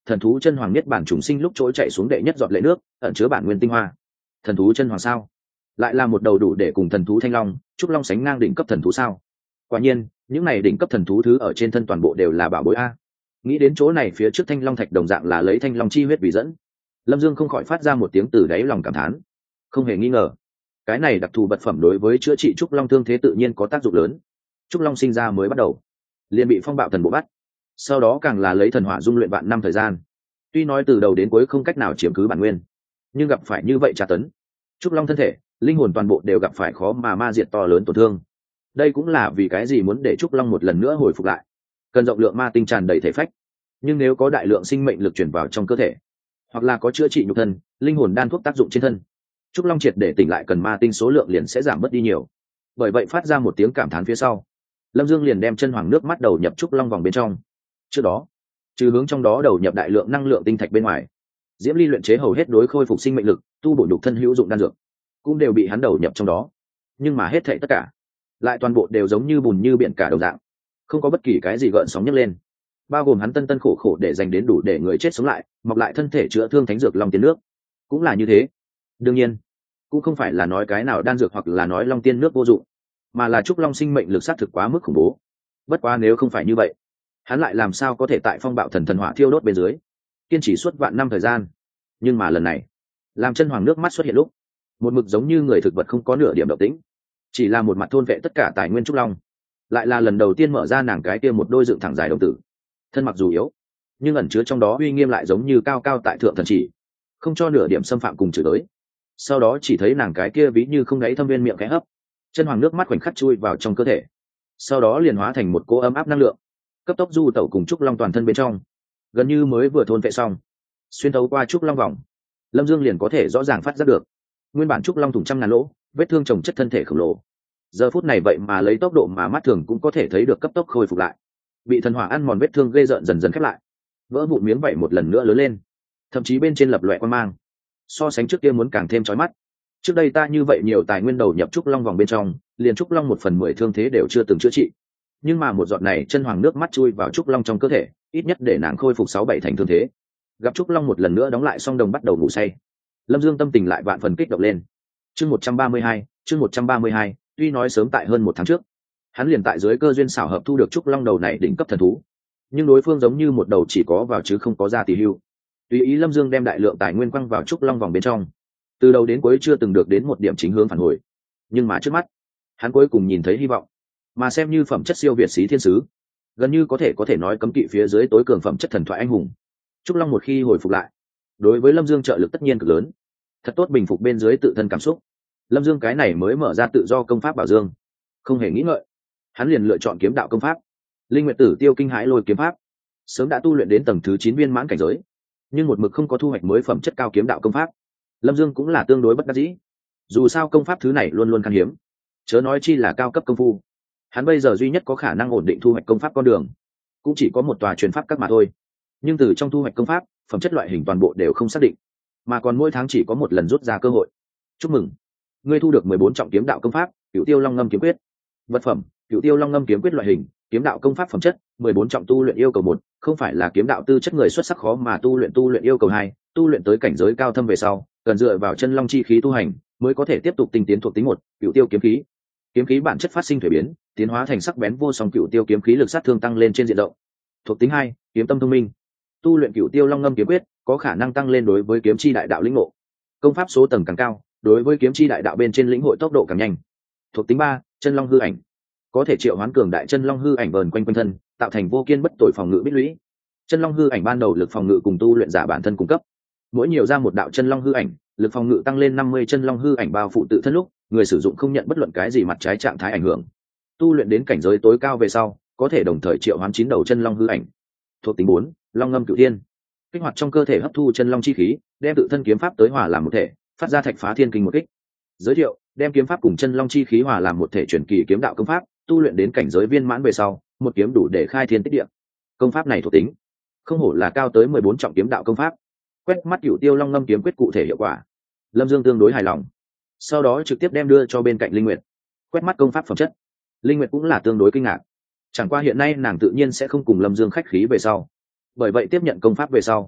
thần thú chân hoàng nhất bản trùng sinh lúc trỗi chạy xuống đệ nhất giọt lệ nước ẩn chứa bản nguyên tinh hoa. Thần thú chân hoàng sao? Lại là một đầu đủ để cùng thần thú thanh long trúc long sánh ngang đỉnh cấp thần thú sao? Quả nhiên những này đỉnh cấp thần thú thứ ở trên thân toàn bộ đều là bảo bối a. Nghĩ đến chỗ này, phía trước thanh long thạch đồng dạng là lấy thanh long chi huyết vì dẫn, Lâm Dương không khỏi phát ra một tiếng từ đáy lòng cảm thán. Không hề nghi ngờ, cái này đặc thù vật phẩm đối với chữa trị trúc long thương thế tự nhiên có tác dụng lớn. Trúc long sinh ra mới bắt đầu liền bị phong bạo thần bộ bắt, sau đó càng là lấy thần hỏa dung luyện vạn năm thời gian. Tuy nói từ đầu đến cuối không cách nào chiếm cứ bản nguyên, nhưng gặp phải như vậy tra tấn, trúc long thân thể linh hồn toàn bộ đều gặp phải khó mà ma diệt to lớn tổn thương. Đây cũng là vì cái gì muốn để trúc long một lần nữa hồi phục lại, cần rộng lượng ma tinh tràn đầy thể phách. Nhưng nếu có đại lượng sinh mệnh lực chuyển vào trong cơ thể, hoặc là có chữa trị nhục thân linh hồn đan thuốc tác dụng trên thân, trúc long triệt để tỉnh lại cần ma tinh số lượng liền sẽ giảm bớt đi nhiều. Bởi vậy phát ra một tiếng cảm thán phía sau, Lâm Dương liền đem chân hoàng nước mắt đầu nhập trúc long vòng bên trong. Trước đó trừ hướng trong đó đầu nhập đại lượng năng lượng tinh thạch bên ngoài, diễm ly luyện chế hầu hết đối khôi phục sinh mệnh lực tu bổ nhục thân hữu dụng đan dược cũng đều bị hắn đầu nhập trong đó. Nhưng mà hết thảy tất cả lại toàn bộ đều giống như bùn như biển cả đồng dạng, không có bất kỳ cái gì gợn sóng nhấc lên, bao gồm hắn tân tân khổ khổ để dành đến đủ để người chết sống lại mọc lại thân thể chữa thương thánh dược long tiên nước cũng là như thế. Đương nhiên cũng không phải là nói cái nào đan dược hoặc là nói long tiên nước vô dụng, mà là trúc long sinh mệnh lực sát thực quá mức khủng bố. Bất quá nếu không phải như vậy, hắn lại làm sao có thể tại phong bạo thần thần hỏa thiêu đốt bên dưới kiên trì suốt vạn năm thời gian. Nhưng mà lần này làm chân hoàng nước mắt xuất hiện lúc, một mực giống như người thực vật không có nửa điểm động tĩnh, chỉ là một mặt thôn vệ tất cả tài nguyên trúc long. Lại là lần đầu tiên mở ra nàng cái kia một đôi dựng thẳng dài đồng tử, thân mặc dù yếu nhưng ẩn chứa trong đó uy nghiêm lại giống như cao cao tại thượng thần chỉ, không cho nửa điểm xâm phạm cùng chửi tới. Sau đó chỉ thấy nàng cái kia ví như không đáy thâm viên miệng khẽ hấp, chân hoàng nước mắt khoảnh khắc chui vào trong cơ thể, sau đó liền hóa thành một cỗ ấm áp năng lượng cấp tốc du tẩu cùng trúc long toàn thân bên trong. Gần như mới vừa thôn vệ xong, xuyên thấu qua trúc long vòng, Lâm Dương liền có thể rõ ràng phát giác được nguyên bản trúc long thủng trăm ngàn lỗ, vết thương trồng chất thân thể khổng lồ, giờ phút này vậy mà lấy tốc độ mà mắt thường cũng có thể thấy được cấp tốc khôi phục lại. Bị thần hỏa ăn mòn vết thương gây rợn dần dần khép lại, vỡ vụn miếng vảy một lần nữa lớn lên, thậm chí bên trên lập loè quan mang, so sánh trước kia muốn càng thêm chói mắt. Trước đây ta như vậy nhiều tài nguyên đầu nhập trúc long vòng bên trong, liền trúc long một phần mười thương thế đều chưa từng chữa trị, nhưng mà một giọt này chân hoàng nước mắt chui vào trúc long trong cơ thể, ít nhất để nàng khôi phục sáu bảy thành thương thế. Gặp trúc long một lần nữa đóng lại song đồng bắt đầu ngủ say, Lâm Dương tâm tình lại vạn phần kích động lên. Chương một trăm ba mươi hai, chương một trăm ba mươi hai, tuy nói sớm tại hơn một tháng trước, hắn liền tại dưới cơ duyên xảo hợp thu được trúc long đầu này đỉnh cấp thần thú, nhưng đối phương giống như một đầu chỉ có vào chứ không có ra tỉ hưu. Tùy ý Lâm Dương đem đại lượng tài nguyên quăng vào trúc long vòng bên trong, từ đầu đến cuối chưa từng được đến một điểm chính hướng phản hồi. Nhưng mà trước mắt hắn cuối cùng nhìn thấy hy vọng, mà xem như phẩm chất siêu việt xí thiên sứ, gần như có thể có thể nói cấm kỵ phía dưới tối cường phẩm chất thần thoại anh hùng. Trúc long một khi hồi phục lại, đối với Lâm Dương trợ lực tất nhiên cực lớn, thật tốt bình phục bên dưới tự thân cảm xúc. Lâm Dương cái này mới mở ra tự do công pháp bảo dương, không hề nghĩ ngợi hắn liền lựa chọn kiếm đạo công pháp linh nguyệt tử tiêu kinh hãi lôi kiếm pháp. Sớm đã tu luyện đến tầng thứ chín viên mãn cảnh giới, nhưng một mực không có thu hoạch mới phẩm chất cao kiếm đạo công pháp, Lâm Dương cũng là tương đối bất đắc dĩ. Dù sao công pháp thứ này luôn luôn khan hiếm, chớ nói chi là cao cấp công phu. Hắn bây giờ duy nhất có khả năng ổn định thu hoạch công pháp con đường cũng chỉ có một tòa truyền pháp các mà thôi. Nhưng từ trong thu hoạch công pháp, phẩm chất loại hình toàn bộ đều không xác định, mà còn mỗi tháng chỉ có một lần rút ra cơ hội. Chúc mừng, ngươi thu được mười bốn trọng kiếm đạo công pháp Cửu Tiêu Long Ngâm kiếm quyết. Vật phẩm: Cửu Tiêu Long Ngâm kiếm quyết. Loại hình: kiếm đạo công pháp. Phẩm chất: mười bốn trọng. Tu luyện yêu cầu: một, không phải là kiếm đạo tư chất người xuất sắc khó mà tu luyện. Tu luyện yêu cầu: hai, tu luyện tới cảnh giới cao thâm về sau, cần dựa vào chân long chi khí tu hành mới có thể tiếp tục tinh tiến. Thuộc tính: một, Cửu Tiêu kiếm khí. Kiếm khí bản chất phát sinh thuế biến, tiến hóa thành sắc bén vô song Cửu Tiêu kiếm khí, lực sát thương tăng lên trên diện rộng. Thuộc tính: hai, kiếm tâm thông minh. Tu luyện Cửu Tiêu Long Ngâm kiếm quyết có khả năng tăng lên đối với kiếm chi đại đạo lĩnh ngộ. Công pháp số tầng càng cao, đối với kiếm chi đại đạo bên trên lĩnh hội tốc độ càng nhanh. Thuộc tính: ba, chân long hư ảnh. Có thể triệu hoán cường đại chân long hư ảnh vờn quanh quanh thân, tạo thành vô kiên bất tội phòng ngự bích lũy. Chân long hư ảnh ban đầu lực phòng ngự cùng tu luyện giả bản thân cung cấp, mỗi nhiều ra một đạo chân long hư ảnh, lực phòng ngự tăng lên năm mươi. Chân long hư ảnh bao phủ tự thân lúc, người sử dụng không nhận bất luận cái gì mặt trái trạng thái ảnh hưởng. Tu luyện đến cảnh giới tối cao về sau, có thể đồng thời triệu hoán chín đầu chân long hư ảnh. Thuộc tính: bốn, long ngâm cửu thiên. Kích hoạt trong cơ thể hấp thu chân long chi khí, đem tự thân kiếm pháp tới hòa làm một thể, phát ra thạch phá thiên kinh một kích. Giới thiệu: đem kiếm pháp cùng chân long chi khí hòa làm một thể truyền kỳ kiếm đạo công pháp, tu luyện đến cảnh giới viên mãn về sau, một kiếm đủ để khai thiên tích địa. Công pháp này thuộc tính không hổ là cao tới mười bốn trọng kiếm đạo công pháp. Quét mắt Cửu Tiêu Long Ngâm kiếm quyết cụ thể hiệu quả, Lâm Dương tương đối hài lòng, sau đó trực tiếp đem đưa cho bên cạnh Linh Nguyệt. Quét mắt công pháp phẩm chất, Linh Nguyệt cũng là tương đối kinh ngạc. Chẳng qua hiện nay nàng tự nhiên sẽ không cùng Lâm Dương khách khí về sau, bởi vậy tiếp nhận công pháp về sau,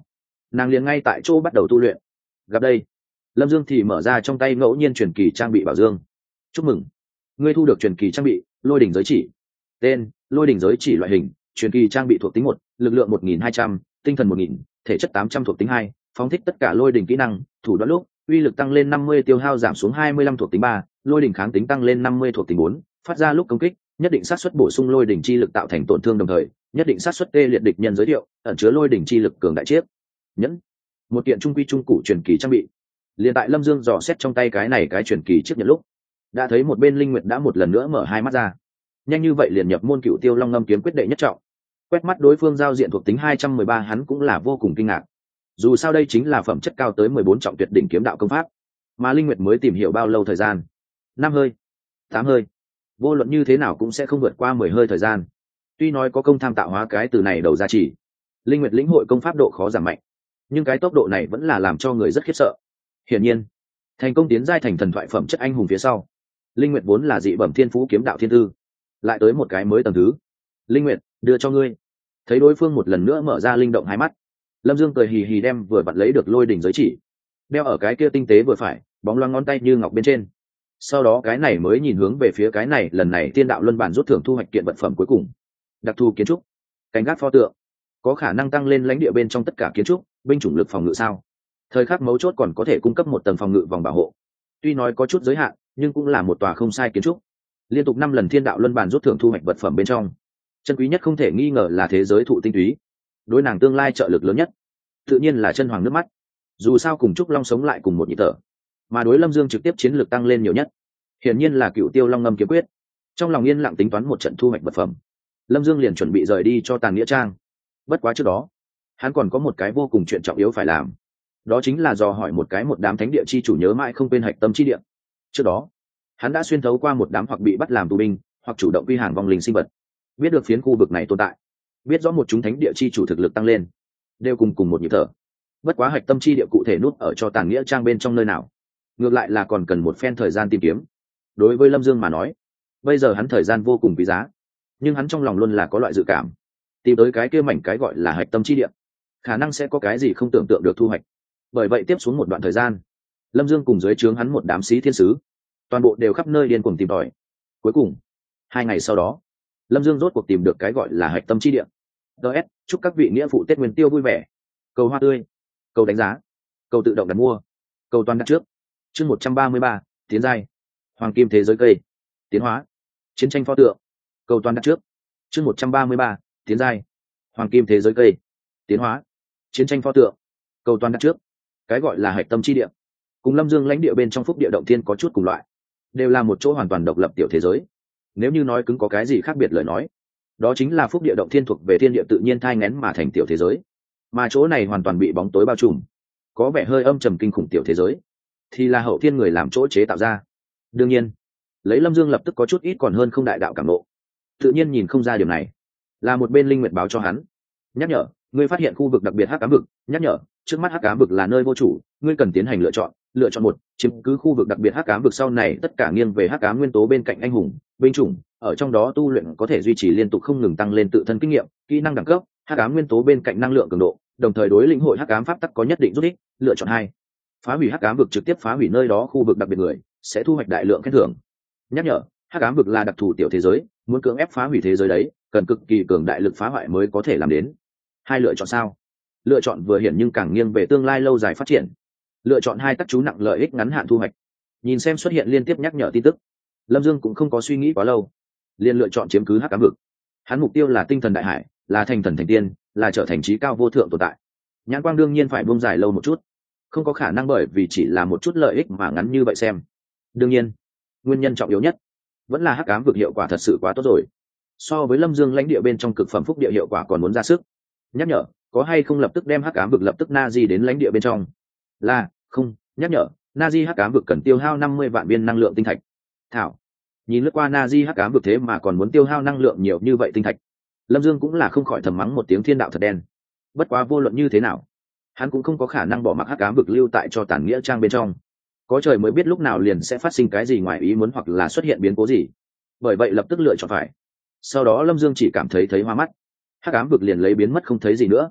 nàng liền ngay tại chỗ bắt đầu tu luyện. Gặp đây, Lâm Dương thì mở ra trong tay ngẫu nhiên truyền kỳ trang bị bảo dương. Chúc mừng, ngươi thu được truyền kỳ trang bị lôi đỉnh giới chỉ. Tên: lôi đỉnh giới chỉ. Loại hình: truyền kỳ trang bị thuộc tính một, lực lượng một nghìn hai trăm, tinh thần một nghìn, thể chất tám trăm. Thuộc tính hai, phóng thích tất cả lôi đỉnh kỹ năng, thủ đoạn lúc uy lực tăng lên năm mươi, tiêu hao giảm xuống hai mươi lăm. Thuộc tính ba, lôi đỉnh kháng tính tăng lên năm mươi. Thuộc tính bốn, phát ra lúc công kích nhất định sát suất bổ sung lôi đỉnh chi lực tạo thành tổn thương, đồng thời nhất định sát suất tê liệt địch nhân. Giới thiệu: ẩn chứa lôi đỉnh chi lực cường đại chiếc nhẫn, một kiện trung quy trung cụ truyền kỳ trang bị. Liền tại Lâm Dương dò xét trong tay cái này cái truyền kỳ chiếc nhẫn lúc, đã thấy một bên Linh Nguyệt đã một lần nữa mở hai mắt ra. Nhanh như vậy liền nhập môn Cựu Tiêu Long Ngâm kiếm quyết đệ nhất trọng. Quét mắt đối phương giao diện thuộc tính hai trăm mười ba, hắn cũng là vô cùng kinh ngạc. Dù sao đây chính là phẩm chất cao tới mười bốn trọng tuyệt đỉnh kiếm đạo công pháp, mà Linh Nguyệt mới tìm hiểu bao lâu thời gian? Năm hơi, tám hơi, vô luận như thế nào cũng sẽ không vượt qua mười hơi thời gian. Tuy nói có công tham tạo hóa cái từ này đầu ra chỉ, Linh Nguyệt lĩnh hội công pháp độ khó giảm mạnh, nhưng cái tốc độ này vẫn là làm cho người rất khiếp sợ. Hiển nhiên, thành công tiến giai thành thần thoại phẩm chất anh hùng phía sau, Linh Nguyệt vốn là dị bẩm thiên phú kiếm đạo thiên tư, lại tới một cái mới tầng thứ. Linh Nguyệt, đưa cho ngươi. Thấy đối phương một lần nữa mở ra linh động hai mắt, Lâm Dương cười hì hì đem vừa vặn lấy được lôi đỉnh giới chỉ đeo ở cái kia tinh tế vừa phải bóng loáng ngón tay như ngọc bên trên. Sau đó cái này mới nhìn hướng về phía cái này lần này tiên đạo luân bản rút thưởng thu hoạch kiện vật phẩm cuối cùng, đặc thù kiến trúc, canh gác pho tượng, có khả năng tăng lên lãnh địa bên trong tất cả kiến trúc binh chủng lực phòng ngự sao. Thời khắc mấu chốt còn có thể cung cấp một tầng phòng ngự vòng bảo hộ. Tuy nói có chút giới hạn, nhưng cũng là một tòa không sai kiến trúc. Liên tục năm lần thiên đạo luân bản rút thưởng thu hoạch vật phẩm bên trong, chân quý nhất không thể nghi ngờ là thế giới thụ tinh túy. Đối nàng tương lai trợ lực lớn nhất tự nhiên là chân hoàng nước mắt. Dù sao cùng Trúc Long sống lại cùng một nhịp thở, mà đối Lâm Dương trực tiếp chiến lược tăng lên nhiều nhất hiển nhiên là Cựu Tiêu Long Ngâm kiếm quyết. Trong lòng yên lặng tính toán một trận thu hoạch vật phẩm, Lâm Dương liền chuẩn bị rời đi cho Tàn Nghĩa Trang. Bất quá trước đó hắn còn có một cái vô cùng chuyện trọng yếu phải làm, đó chính là dò hỏi một cái một đám thánh địa chi chủ nhớ mãi không quên hạch tâm chi địa. Trước đó hắn đã xuyên thấu qua một đám hoặc bị bắt làm tù binh hoặc chủ động quy hàng vong linh sinh vật, biết được phiến khu vực này tồn tại, biết rõ một chúng thánh địa chi chủ thực lực tăng lên đều cùng cùng một nhịp thở. Bất quá hạch tâm chi địa cụ thể nút ở cho Tàn Nghĩa Trang bên trong nơi nào, ngược lại là còn cần một phen thời gian tìm kiếm. Đối với Lâm Dương mà nói, bây giờ hắn thời gian vô cùng quý giá, nhưng hắn trong lòng luôn là có loại dự cảm, tìm tới cái kia mảnh cái gọi là hạch tâm chi địa, khả năng sẽ có cái gì không tưởng tượng được thu hoạch. Bởi vậy tiếp xuống một đoạn thời gian, Lâm Dương cùng dưới trướng hắn một đám sĩ thiên sứ toàn bộ đều khắp nơi điên cuồng tìm tòi. Cuối cùng hai ngày sau đó, Lâm Dương rốt cuộc tìm được cái gọi là hạch tâm chi địa. ds chúc các vị nghĩa phụ Tết Nguyên Tiêu vui vẻ. Cầu hoa tươi, cầu đánh giá, cầu tự động đặt mua, cầu toàn đặt trước. Chương một trăm ba mươi ba, tiến giai. Hoàng kim thế giới cây tiến hóa. Chiến tranh pho tượng, cầu toàn đặt trước. Chương một trăm ba mươi ba, tiến giai. Hoàng kim thế giới cây tiến hóa. Chiến tranh pho tượng, cầu toàn đặt trước. Cái gọi là hạch tâm chi địa cùng Lâm Dương lãnh địa bên trong Phúc Địa Động Thiên có chút cùng loại, đều là một chỗ hoàn toàn độc lập tiểu thế giới. Nếu như nói cứng có cái gì khác biệt lời nói, đó chính là Phúc Địa Động Thiên thuộc về thiên địa tự nhiên thai nghén mà thành tiểu thế giới, mà chỗ này hoàn toàn bị bóng tối bao trùm, có vẻ hơi âm trầm kinh khủng tiểu thế giới thì là hậu thiên người làm chỗ chế tạo ra. Đương nhiên, lấy Lâm Dương lập tức có chút ít còn hơn không đại đạo cảm nộ, tự nhiên nhìn không ra điều này. Là một bên Linh Nguyệt báo cho hắn, nhắc nhở ngươi phát hiện khu vực đặc biệt hắc ám vực, nhắc nhở trước mắt hắc ám vực là nơi vô chủ, ngươi cần tiến hành lựa chọn. Lựa chọn một, chiếm cứ khu vực đặc biệt hắc ám vực sau này tất cả nghiêng về hắc ám nguyên tố bên cạnh anh hùng binh chủng, ở trong đó tu luyện có thể duy trì liên tục không ngừng tăng lên tự thân kinh nghiệm, kỹ năng đẳng cấp, hắc ám nguyên tố bên cạnh năng lượng cường độ, đồng thời đối lĩnh hội hắc ám pháp tắc có nhất định giúp ích. Lựa chọn hai, phá hủy hắc ám vực, trực tiếp phá hủy nơi đó khu vực đặc biệt người sẽ thu hoạch đại lượng khen thưởng. Nhắc nhở hắc ám vực là đặc thù tiểu thế giới, muốn cưỡng ép phá hủy thế giới đấy cần cực kỳ cường đại lực phá hoại mới có thể làm đến. Hai lựa chọn sao? Lựa chọn vừa hiển nhưng càng nghiêng về tương lai lâu dài phát triển. Lựa chọn hai, tắc chú nặng lợi ích ngắn hạn thu hoạch. Nhìn xem xuất hiện liên tiếp nhắc nhở tin tức, Lâm Dương cũng không có suy nghĩ quá lâu, liền lựa chọn chiếm cứ hắc ám vực. Hắn mục tiêu là tinh thần đại hải, là thành thần thành tiên, là trở thành trí cao vô thượng tồn tại. Nhãn quang đương nhiên phải buông dài lâu một chút, không có khả năng bởi vì chỉ là một chút lợi ích mà ngắn như vậy xem. Đương nhiên, nguyên nhân trọng yếu nhất vẫn là hắc ám vực hiệu quả thật sự quá tốt rồi, so với Lâm Dương lãnh địa bên trong cực phẩm Phúc Địa hiệu quả còn muốn ra sức. Nhắc nhở có hay không lập tức đem hắc ám vực lập tức na di đến lãnh địa bên trong? Là không. Nhắc nhở Nazi hắc ám vực cần tiêu hao năm mươi vạn viên năng lượng tinh thạch. Thảo, nhìn lướt qua Nazi hắc ám vực thế mà còn muốn tiêu hao năng lượng nhiều như vậy tinh thạch, Lâm Dương cũng là không khỏi thầm mắng một tiếng thiên đạo thật đen. Bất quá vô luận như thế nào, hắn cũng không có khả năng bỏ mặc hắc ám vực lưu tại cho Tàn Nghĩa Trang bên trong. Có trời mới biết lúc nào liền sẽ phát sinh cái gì ngoài ý muốn hoặc là xuất hiện biến cố gì. Bởi vậy lập tức lựa chọn phải. Sau đó Lâm Dương chỉ cảm thấy thấy hoa mắt, hắc ám vực liền lấy biến mất không thấy gì nữa.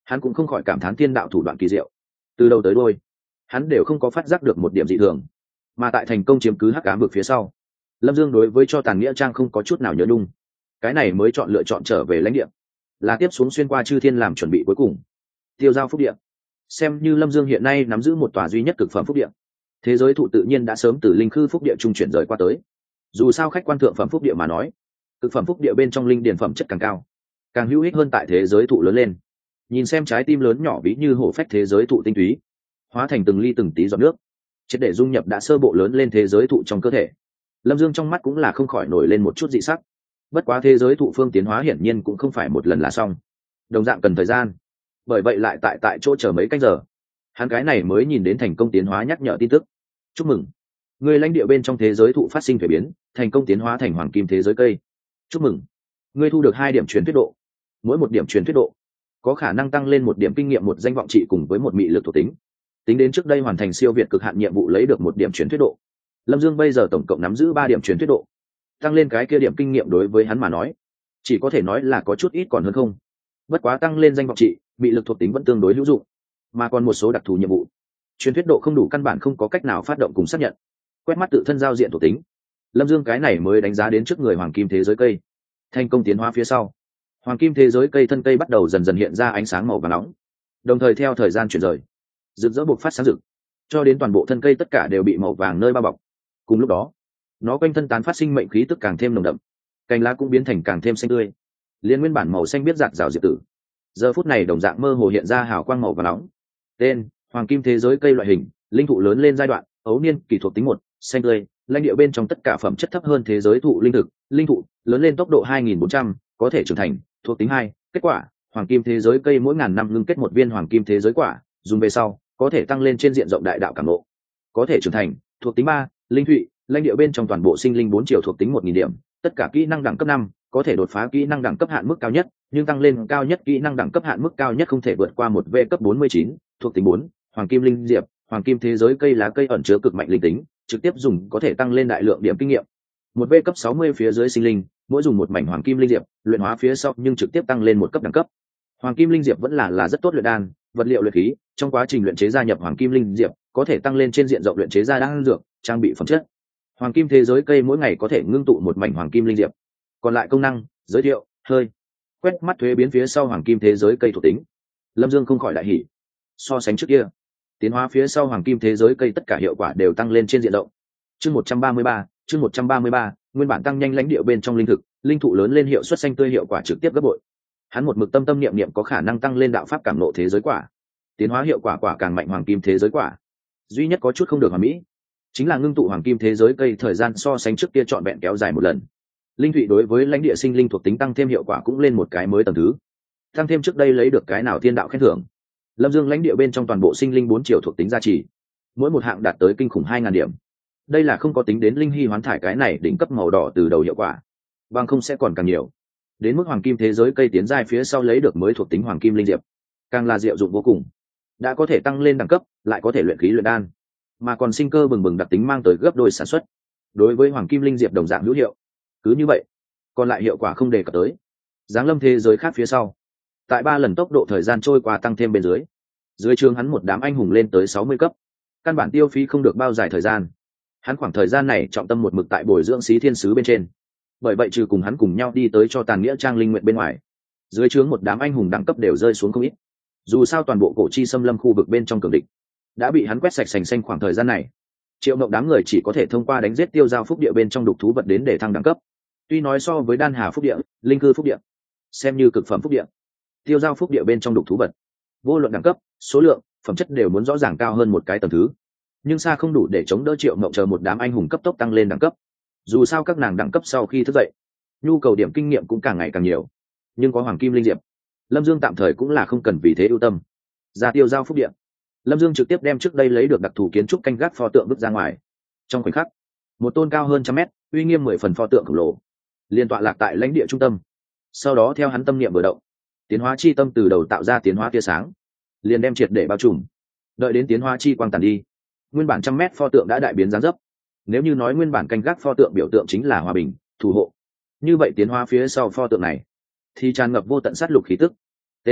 hắn cũng không khỏi cảm thán thiên đạo thủ đoạn kỳ diệu. Từ đầu tới đôi hắn đều không có phát giác được một điểm dị thường, mà tại thành công chiếm cứ hắc ám vực phía sau, Lâm Dương đối với cho tàn nghĩa trang không có chút nào nhớ nhung, cái này mới chọn lựa chọn trở về lãnh địa, là tiếp xuống xuyên qua chư thiên làm chuẩn bị cuối cùng. Tiêu giao phúc địa xem như Lâm Dương hiện nay nắm giữ một tòa duy nhất cực phẩm phúc địa, thế giới thụ tự nhiên đã sớm từ linh khư phúc địa trung chuyển rời qua tới. Dù sao khách quan thượng phẩm phúc địa mà nói, cực phẩm phúc địa bên trong linh điển phẩm chất càng cao, càng hữu ích hơn tại thế giới thụ lớn lên. Nhìn xem trái tim lớn nhỏ ví như hổ phách thế giới thụ tinh túy, hóa thành từng ly từng tí giọt nước, triệt để dung nhập đã sơ bộ lớn lên thế giới thụ trong cơ thể. Lâm Dương trong mắt cũng là không khỏi nổi lên một chút dị sắc. Bất quá thế giới thụ phương tiến hóa hiển nhiên cũng không phải một lần là xong, đồng dạng cần thời gian, bởi vậy lại tại tại chỗ chờ mấy canh giờ, hắn cái này mới nhìn đến thành công tiến hóa nhắc nhở tin tức. Chúc mừng, người lãnh địa bên trong thế giới thụ phát sinh thuế biến, thành công tiến hóa thành hoàng kim thế giới cây. Chúc mừng, ngươi thu được hai điểm truyền thuyết độ, mỗi một điểm truyền thuyết độ có khả năng tăng lên một điểm kinh nghiệm, một danh vọng trị cùng với một mị lực thuộc tính. Tính đến trước đây hoàn thành siêu việt cực hạn nhiệm vụ lấy được một điểm truyền thuyết độ, Lâm Dương bây giờ tổng cộng nắm giữ ba điểm truyền thuyết độ, tăng lên cái kia điểm kinh nghiệm đối với hắn mà nói chỉ có thể nói là có chút ít còn hơn không. Bất quá tăng lên danh vọng trị, mị lực thuộc tính vẫn tương đối hữu dụng, mà còn một số đặc thù nhiệm vụ truyền thuyết độ không đủ, căn bản không có cách nào phát động cùng xác nhận. Quét mắt tự thân giao diện thuộc tính, Lâm Dương cái này mới đánh giá đến trước người hoàng kim thế giới cây. Thành công tiến hóa phía sau, hoàng kim thế giới cây thân cây bắt đầu dần dần hiện ra ánh sáng màu vàng nóng, đồng thời theo thời gian chuyển rời, rực rỡ bộc phát sáng rực, cho đến toàn bộ thân cây tất cả đều bị màu vàng nơi bao bọc. Cùng lúc đó, nó quanh thân tán phát sinh mệnh khí tức càng thêm nồng đậm, cành lá cũng biến thành càng thêm xanh tươi, liên nguyên bản màu xanh biết rạc rào diệp tử giờ phút này đồng dạng mơ hồ hiện ra hào quang màu vàng nóng. Tên: hoàng kim thế giới cây. Loại hình: linh thụ lớn lên giai đoạn, ấu niên kỳ, thuộc tính một, xanh tươi, lãnh địa bên trong tất cả phẩm chất thấp hơn thế giới thụ linh thực, linh thụ lớn lên tốc độ hai nghìn bốn trăm, có thể trưởng thành, thuộc tính hai. Kết quả: hoàng kim thế giới cây mỗi ngàn năm ngưng kết một viên hoàng kim thế giới quả, dùng về sau có thể tăng lên trên diện rộng đại đạo cảm ngộ, có thể trưởng thành, thuộc tính ba. Linh thụy, lãnh địa bên trong toàn bộ sinh linh bốn triệu, thuộc tính một nghìn điểm, tất cả kỹ năng đẳng cấp năm, có thể đột phá kỹ năng đẳng cấp hạn mức cao nhất, nhưng tăng lên cao nhất kỹ năng đẳng cấp hạn mức cao nhất không thể vượt qua một V cấp bốn mươi chín, thuộc tính bốn. Hoàng kim linh diệp, hoàng kim thế giới cây lá cây ẩn chứa cực mạnh linh tính, trực tiếp dùng có thể tăng lên đại lượng điểm kinh nghiệm. Một V cấp sáu mươi phía dưới sinh linh, mỗi dùng một mảnh hoàng kim linh diệp, luyện hóa phía sau nhưng trực tiếp tăng lên một cấp đẳng cấp. Hoàng kim linh diệp vẫn là là rất tốt luyện đan, vật liệu luyện khí, trong quá trình luyện chế gia nhập hoàng kim linh diệp, có thể tăng lên trên diện rộng luyện chế ra đan dược, trang bị phẩm chất. Hoàng kim thế giới cây mỗi ngày có thể ngưng tụ một mảnh hoàng kim linh diệp. Còn lại công năng, giới thiệu, hơi quét mắt thuế biến phía sau hoàng kim thế giới cây thuộc tính, Lâm Dương không khỏi đại hỉ. So sánh trước kia, tiến hóa phía sau hoàng kim thế giới cây tất cả hiệu quả đều tăng lên trên diện rộng. Chương một trăm ba mươi ba, chương một trăm ba mươi ba, nguyên bản tăng nhanh lãnh địa bên trong linh thực, linh thụ lớn lên hiệu suất xanh tươi hiệu quả trực tiếp gấp bội. Hắn một mực tâm tâm niệm niệm có khả năng tăng lên đạo pháp cảm nộ thế giới quả, tiến hóa hiệu quả quả càng mạnh hoàng kim thế giới quả. Duy nhất có chút không được hoàn mỹ, chính là ngưng tụ hoàng kim thế giới cây thời gian so sánh trước kia trọn vẹn kéo dài một lần. Linh thụy đối với lãnh địa sinh linh thuộc tính tăng thêm hiệu quả cũng lên một cái mới tầng thứ, tăng thêm trước đây lấy được cái nào thiên đạo khen thưởng. Lâm Dương lãnh địa bên trong toàn bộ sinh linh bốn triệu thuộc tính gia trì, mỗi một hạng đạt tới kinh khủng hai ngàn điểm. Đây là không có tính đến linh hy hoán thải cái này đỉnh cấp màu đỏ từ đầu hiệu quả, bằng không sẽ còn càng nhiều. Đến mức hoàng kim thế giới cây tiến giai phía sau lấy được mới thuộc tính hoàng kim linh diệp, càng là diệu dụng vô cùng, đã có thể tăng lên đẳng cấp, lại có thể luyện khí luyện đan, mà còn sinh cơ bừng bừng đặc tính mang tới gấp đôi sản xuất, đối với hoàng kim linh diệp đồng dạng hữu hiệu. Cứ như vậy, còn lại hiệu quả không đề cập tới. Giáng lâm thế giới khác phía sau, tại ba lần tốc độ thời gian trôi qua tăng thêm bên dưới, dưới trường hắn một đám anh hùng lên tới sáu mươi cấp, căn bản tiêu phí không được bao dài thời gian. Hắn khoảng thời gian này trọng tâm một mực tại bồi dưỡng Xí Thiên Sứ bên trên, bởi vậy trừ cùng hắn cùng nhau đi tới cho tàn nghĩa trang linh nguyện bên ngoài, dưới trướng một đám anh hùng đẳng cấp đều rơi xuống không ít. Dù sao toàn bộ cổ chi xâm lâm khu vực bên trong cường địch đã bị hắn quét sạch sành xanh. Khoảng thời gian này, Triệu Mộng đám người chỉ có thể thông qua đánh giết tiêu giao phúc địa bên trong đục thú vật đến để thăng đẳng cấp. Tuy nói so với đan hà phúc địa, linh cư phúc địa, xem như cực phẩm phúc địa, tiêu giao phúc địa bên trong đục thú vật, vô luận đẳng cấp, số lượng, phẩm chất đều muốn rõ ràng cao hơn một cái tầng thứ, nhưng xa không đủ để chống đỡ Triệu Mộng chờ một đám anh hùng cấp tốc tăng lên đẳng cấp. Dù sao các nàng đẳng cấp sau khi thức dậy, nhu cầu điểm kinh nghiệm cũng càng ngày càng nhiều, nhưng có hoàng kim linh diệp, Lâm Dương tạm thời cũng là không cần vì thế ưu tâm. Ra tiêu giao phúc địa, Lâm Dương trực tiếp đem trước đây lấy được đặc thù kiến trúc canh gác pho tượng vứt ra ngoài. Trong khoảnh khắc, một tôn cao hơn trăm mét, uy nghiêm mười phần pho tượng khổng lồ liên tọa lạc tại lãnh địa trung tâm. Sau đó theo hắn tâm niệm vừa động, tiến hóa chi tâm từ đầu tạo ra tiến hóa tia sáng, liền đem triệt để bao trùm. Đợi đến tiến hóa chi quang tàn đi, nguyên bản trăm mét pho tượng đã đại biến dáng dấp. Nếu như nói nguyên bản canh gác pho tượng biểu tượng chính là hòa bình, thủ hộ, như vậy tiến hóa phía sau pho tượng này thì tràn ngập vô tận sát lục khí tức. Tên: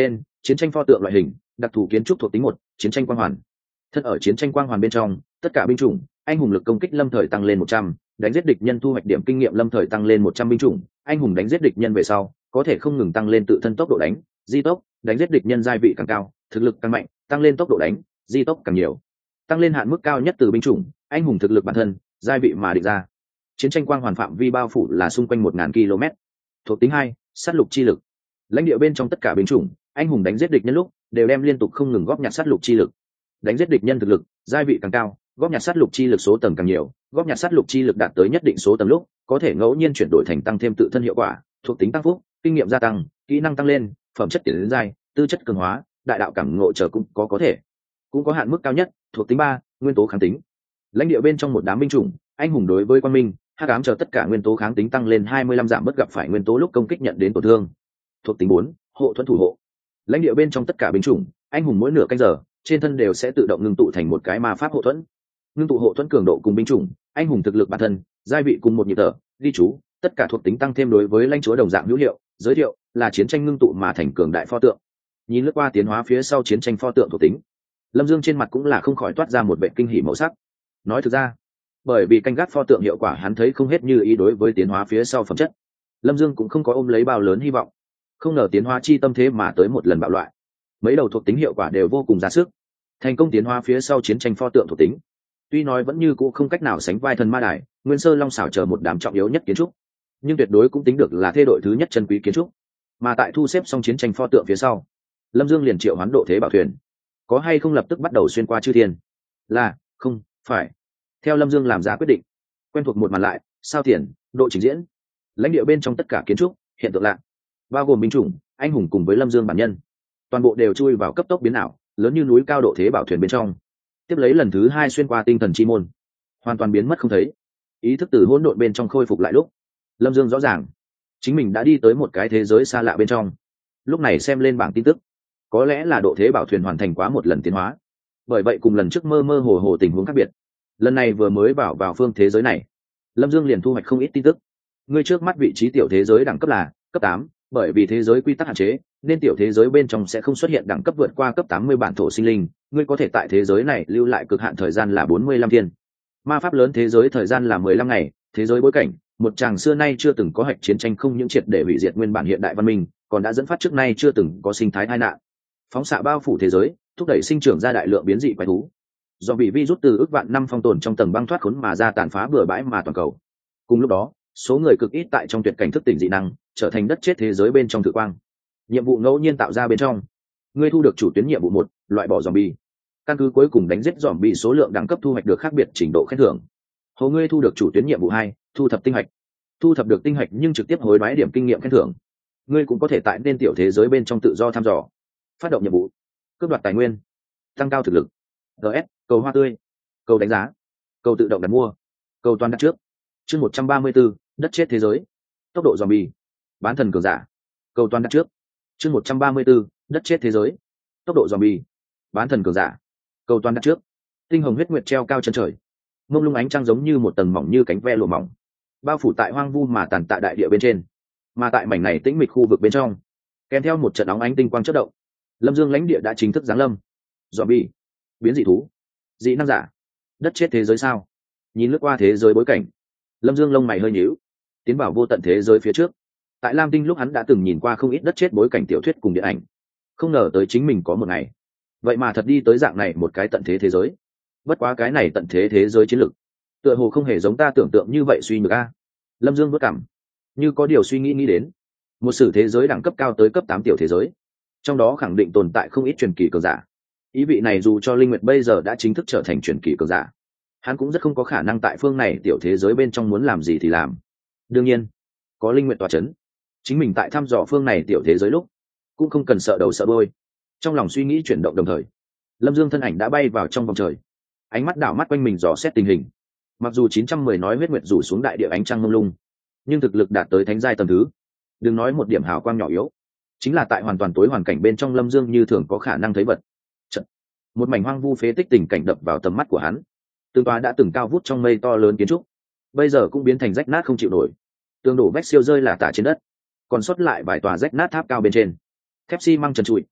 chiến tranh pho tượng loại hình, đặc thù kiến trúc thuộc tính một, chiến tranh quang hoàn. Thân ở chiến tranh quang hoàn bên trong, tất cả binh chủng anh hùng lực công kích lâm thời tăng lên một trăm, đánh giết địch nhân thu hoạch điểm kinh nghiệm lâm thời tăng lên một trăm. Binh chủng anh hùng đánh giết địch nhân về sau có thể không ngừng tăng lên tự thân tốc độ đánh, di tốc, đánh giết địch nhân giai vị càng cao, thực lực càng mạnh, tăng lên tốc độ đánh, di tốc càng nhiều. Tăng lên hạn mức cao nhất từ binh chủng anh hùng thực lực bản thân, giai vị mà định ra. Chiến tranh quang hoàn phạm vi bao phủ là xung quanh một nghìn ki lô mét. Thuộc tính hai, sát lục chi lực. Lãnh địa bên trong tất cả binh chủng anh hùng đánh giết địch nhân lúc đều đem liên tục không ngừng góp nhặt sát lục chi lực. Đánh giết địch nhân thực lực, giai vị càng cao, góp nhặt sát lục chi lực số tầng càng nhiều, góp nhặt sát lục chi lực đạt tới nhất định số tầng lúc có thể ngẫu nhiên chuyển đổi thành tăng thêm tự thân hiệu quả, thuộc tính tăng phúc, kinh nghiệm gia tăng, kỹ năng tăng lên, phẩm chất tiến đến giai, tư chất cường hóa, đại đạo cảm ngộ trở cũng có có thể. Cũng có hạn mức cao nhất, thuộc tính ba, nguyên tố kháng tính. Lãnh địa bên trong một đám binh chủng anh hùng đối với quang minh, hắc ám chờ tất cả nguyên tố kháng tính tăng lên hai mươi lăm, giảm bất gặp phải nguyên tố lúc công kích nhận đến tổn thương. Thuộc tính bốn, hộ thuẫn thủ hộ. Lãnh địa bên trong tất cả binh chủng anh hùng mỗi nửa canh giờ trên thân đều sẽ tự động ngưng tụ thành một cái ma pháp hộ thuẫn. Ngưng tụ hộ thuẫn cường độ cùng binh chủng anh hùng thực lực bản thân, giai vị cùng một nhịp thở, ghi chú, tất cả thuộc tính tăng thêm đối với lãnh chúa đồng dạng hữu hiệu. Giới thiệu là chiến tranh ngưng tụ mà thành cường đại pho tượng. Nhìn lướt qua tiến hóa phía sau chiến tranh pho tượng thuộc tính, Lâm Dương trên mặt cũng là không khỏi toát ra một vẻ kinh hỉ màu sắc. Nói thực ra, bởi vì canh gác pho tượng hiệu quả hắn thấy không hết như ý đối với tiến hóa phía sau phẩm chất, Lâm Dương cũng không có ôm lấy bao lớn hy vọng. Không ngờ tiến hóa chi tâm thế mà tới một lần bạo loại, mấy đầu thuộc tính hiệu quả đều vô cùng ra sức. Thành công tiến hóa phía sau chiến tranh pho tượng thuộc tính, tuy nói vẫn như cũ không cách nào sánh vai thần ma đài, nguyên sơ long xảo chờ một đám trọng yếu nhất kiến trúc, nhưng tuyệt đối cũng tính được là thê đội thứ nhất chân quý kiến trúc. Mà tại thu xếp xong chiến tranh pho tượng phía sau, Lâm Dương liền triệu hoán độ thế bảo thuyền. Có hay không lập tức bắt đầu xuyên qua chư thiên? Là không phải. Theo Lâm Dương làm ra quyết định, quen thuộc một màn lại, sao tiền, độ trình diễn, lãnh địa bên trong tất cả kiến trúc hiện tượng lạ, bao gồm binh chủng anh hùng cùng với Lâm Dương bản nhân, toàn bộ đều chui vào cấp tốc biến ảo, lớn như núi cao độ thế bảo thuyền bên trong. Tiếp lấy lần thứ hai xuyên qua tinh thần chi môn, hoàn toàn biến mất không thấy. Ý thức từ hỗn độn bên trong khôi phục lại lúc, Lâm Dương rõ ràng chính mình đã đi tới một cái thế giới xa lạ bên trong. Lúc này xem lên bảng tin tức, có lẽ là độ thế bảo thuyền hoàn thành quá một lần tiến hóa, bởi vậy cùng lần trước mơ mơ hồ hồ tình huống khác biệt. Lần này vừa mới vào vào phương thế giới này, Lâm Dương liền thu hoạch không ít tin tức. Ngươi trước mắt vị trí tiểu thế giới đẳng cấp là cấp tám, bởi vì thế giới quy tắc hạn chế nên tiểu thế giới bên trong sẽ không xuất hiện đẳng cấp vượt qua cấp tám mươi bản thổ sinh linh. Ngươi có thể tại thế giới này lưu lại cực hạn thời gian là bốn mươi lăm thiên. Ma pháp lớn thế giới thời gian là mười lăm ngày. Thế giới bối cảnh, một chàng xưa nay chưa từng có hạch chiến tranh không những triệt để hủy diệt nguyên bản hiện đại văn minh, còn đã dẫn phát trước nay chưa từng có sinh thái tai nạn. Phóng xạ bao phủ thế giới, thúc đẩy sinh trưởng ra đại lượng biến dị quái thú. Do bị virus từ ước vạn năm phong tồn trong tầng băng thoát khốn mà ra tàn phá bừa bãi mà toàn cầu. Cùng lúc đó, số người cực ít tại trong tuyệt cảnh thức tỉnh dị năng, trở thành đất chết thế giới bên trong thử quang. Nhiệm vụ ngẫu nhiên tạo ra bên trong. Ngươi thu được chủ tuyến nhiệm vụ một, loại bỏ zombie. Căn cứ cuối cùng đánh giết zombie số lượng đẳng cấp thu hoạch được khác biệt trình độ khen thưởng. Hồ ngươi thu được chủ tuyến nhiệm vụ hai, thu thập tinh hạch. Thu thập được tinh hạch nhưng trực tiếp hối đoái điểm kinh nghiệm khen thưởng. Ngươi cũng có thể tại nên tiểu thế giới bên trong tự do thăm dò. Phát động nhiệm vụ, cướp đoạt tài nguyên, tăng cao thực lực. gs cầu hoa tươi, cầu đánh giá, cầu tự động đặt mua, cầu toàn đặt trước. Chương một trăm ba mươi 4, đất chết thế giới, tốc độ zombie, bán thần cường giả, cầu toàn đặt trước. Chương một trăm ba mươi 4, đất chết thế giới, tốc độ zombie, bán thần cường giả, cầu toàn đặt trước. Tinh hồng huyết nguyệt treo cao chân trời, mông lung ánh trăng giống như một tầng mỏng như cánh ve lụa mỏng, bao phủ tại hoang vu mà tàn tạ đại địa bên trên. Mà tại mảnh này tĩnh mịch khu vực bên trong, kèm theo một trận óng ánh tinh quang chớp động, Lâm Dương lãnh địa đã chính thức giáng lâm. Zombie, biến dị thú, dị năng giả, đất chết thế giới sao? Nhìn lướt qua thế giới bối cảnh, Lâm Dương lông mày hơi nhíu. Tiến vào vô tận thế giới phía trước, tại Lam Tinh lúc hắn đã từng nhìn qua không ít đất chết bối cảnh tiểu thuyết cùng điện ảnh, không ngờ tới chính mình có một ngày vậy mà thật đi tới dạng này một cái tận thế thế giới. Bất quá cái này tận thế thế giới chiến lược tựa hồ không hề giống ta tưởng tượng như vậy suy nhược a. Lâm Dương vất cảm, như có điều suy nghĩ nghĩ đến một sử thế giới đẳng cấp cao tới cấp tám tiểu thế giới, trong đó khẳng định tồn tại không ít truyền kỳ cường giả. Ý vị này dù cho Linh Nguyệt bây giờ đã chính thức trở thành truyền kỳ cường giả, hắn cũng rất không có khả năng tại phương này tiểu thế giới bên trong muốn làm gì thì làm. Đương nhiên, có Linh Nguyệt tọa chấn, chính mình tại thăm dò phương này tiểu thế giới lúc cũng không cần sợ đầu sợ đuôi. Trong lòng suy nghĩ chuyển động đồng thời, Lâm Dương thân ảnh đã bay vào trong vòng trời, ánh mắt đảo mắt quanh mình dò xét tình hình. Mặc dù chín trăm mười nói huyết nguyệt rủ xuống đại địa ánh trăng mông lung, nhưng thực lực đạt tới thánh giai tầng thứ, đừng nói một điểm hào quang nhỏ yếu, chính là tại hoàn toàn tối hoàn cảnh bên trong Lâm Dương như thường có khả năng thấy vật. Chật, một mảnh hoang vu phế tích tình cảnh đập vào tầm mắt của hắn. Tương tòa đã từng cao vút trong mây to lớn kiến trúc, bây giờ cũng biến thành rách nát không chịu nổi. Tường đổ vách siêu rơi là tả trên đất, còn sót lại vài tòa rách nát tháp cao bên trên, thép xi măng trần trụi,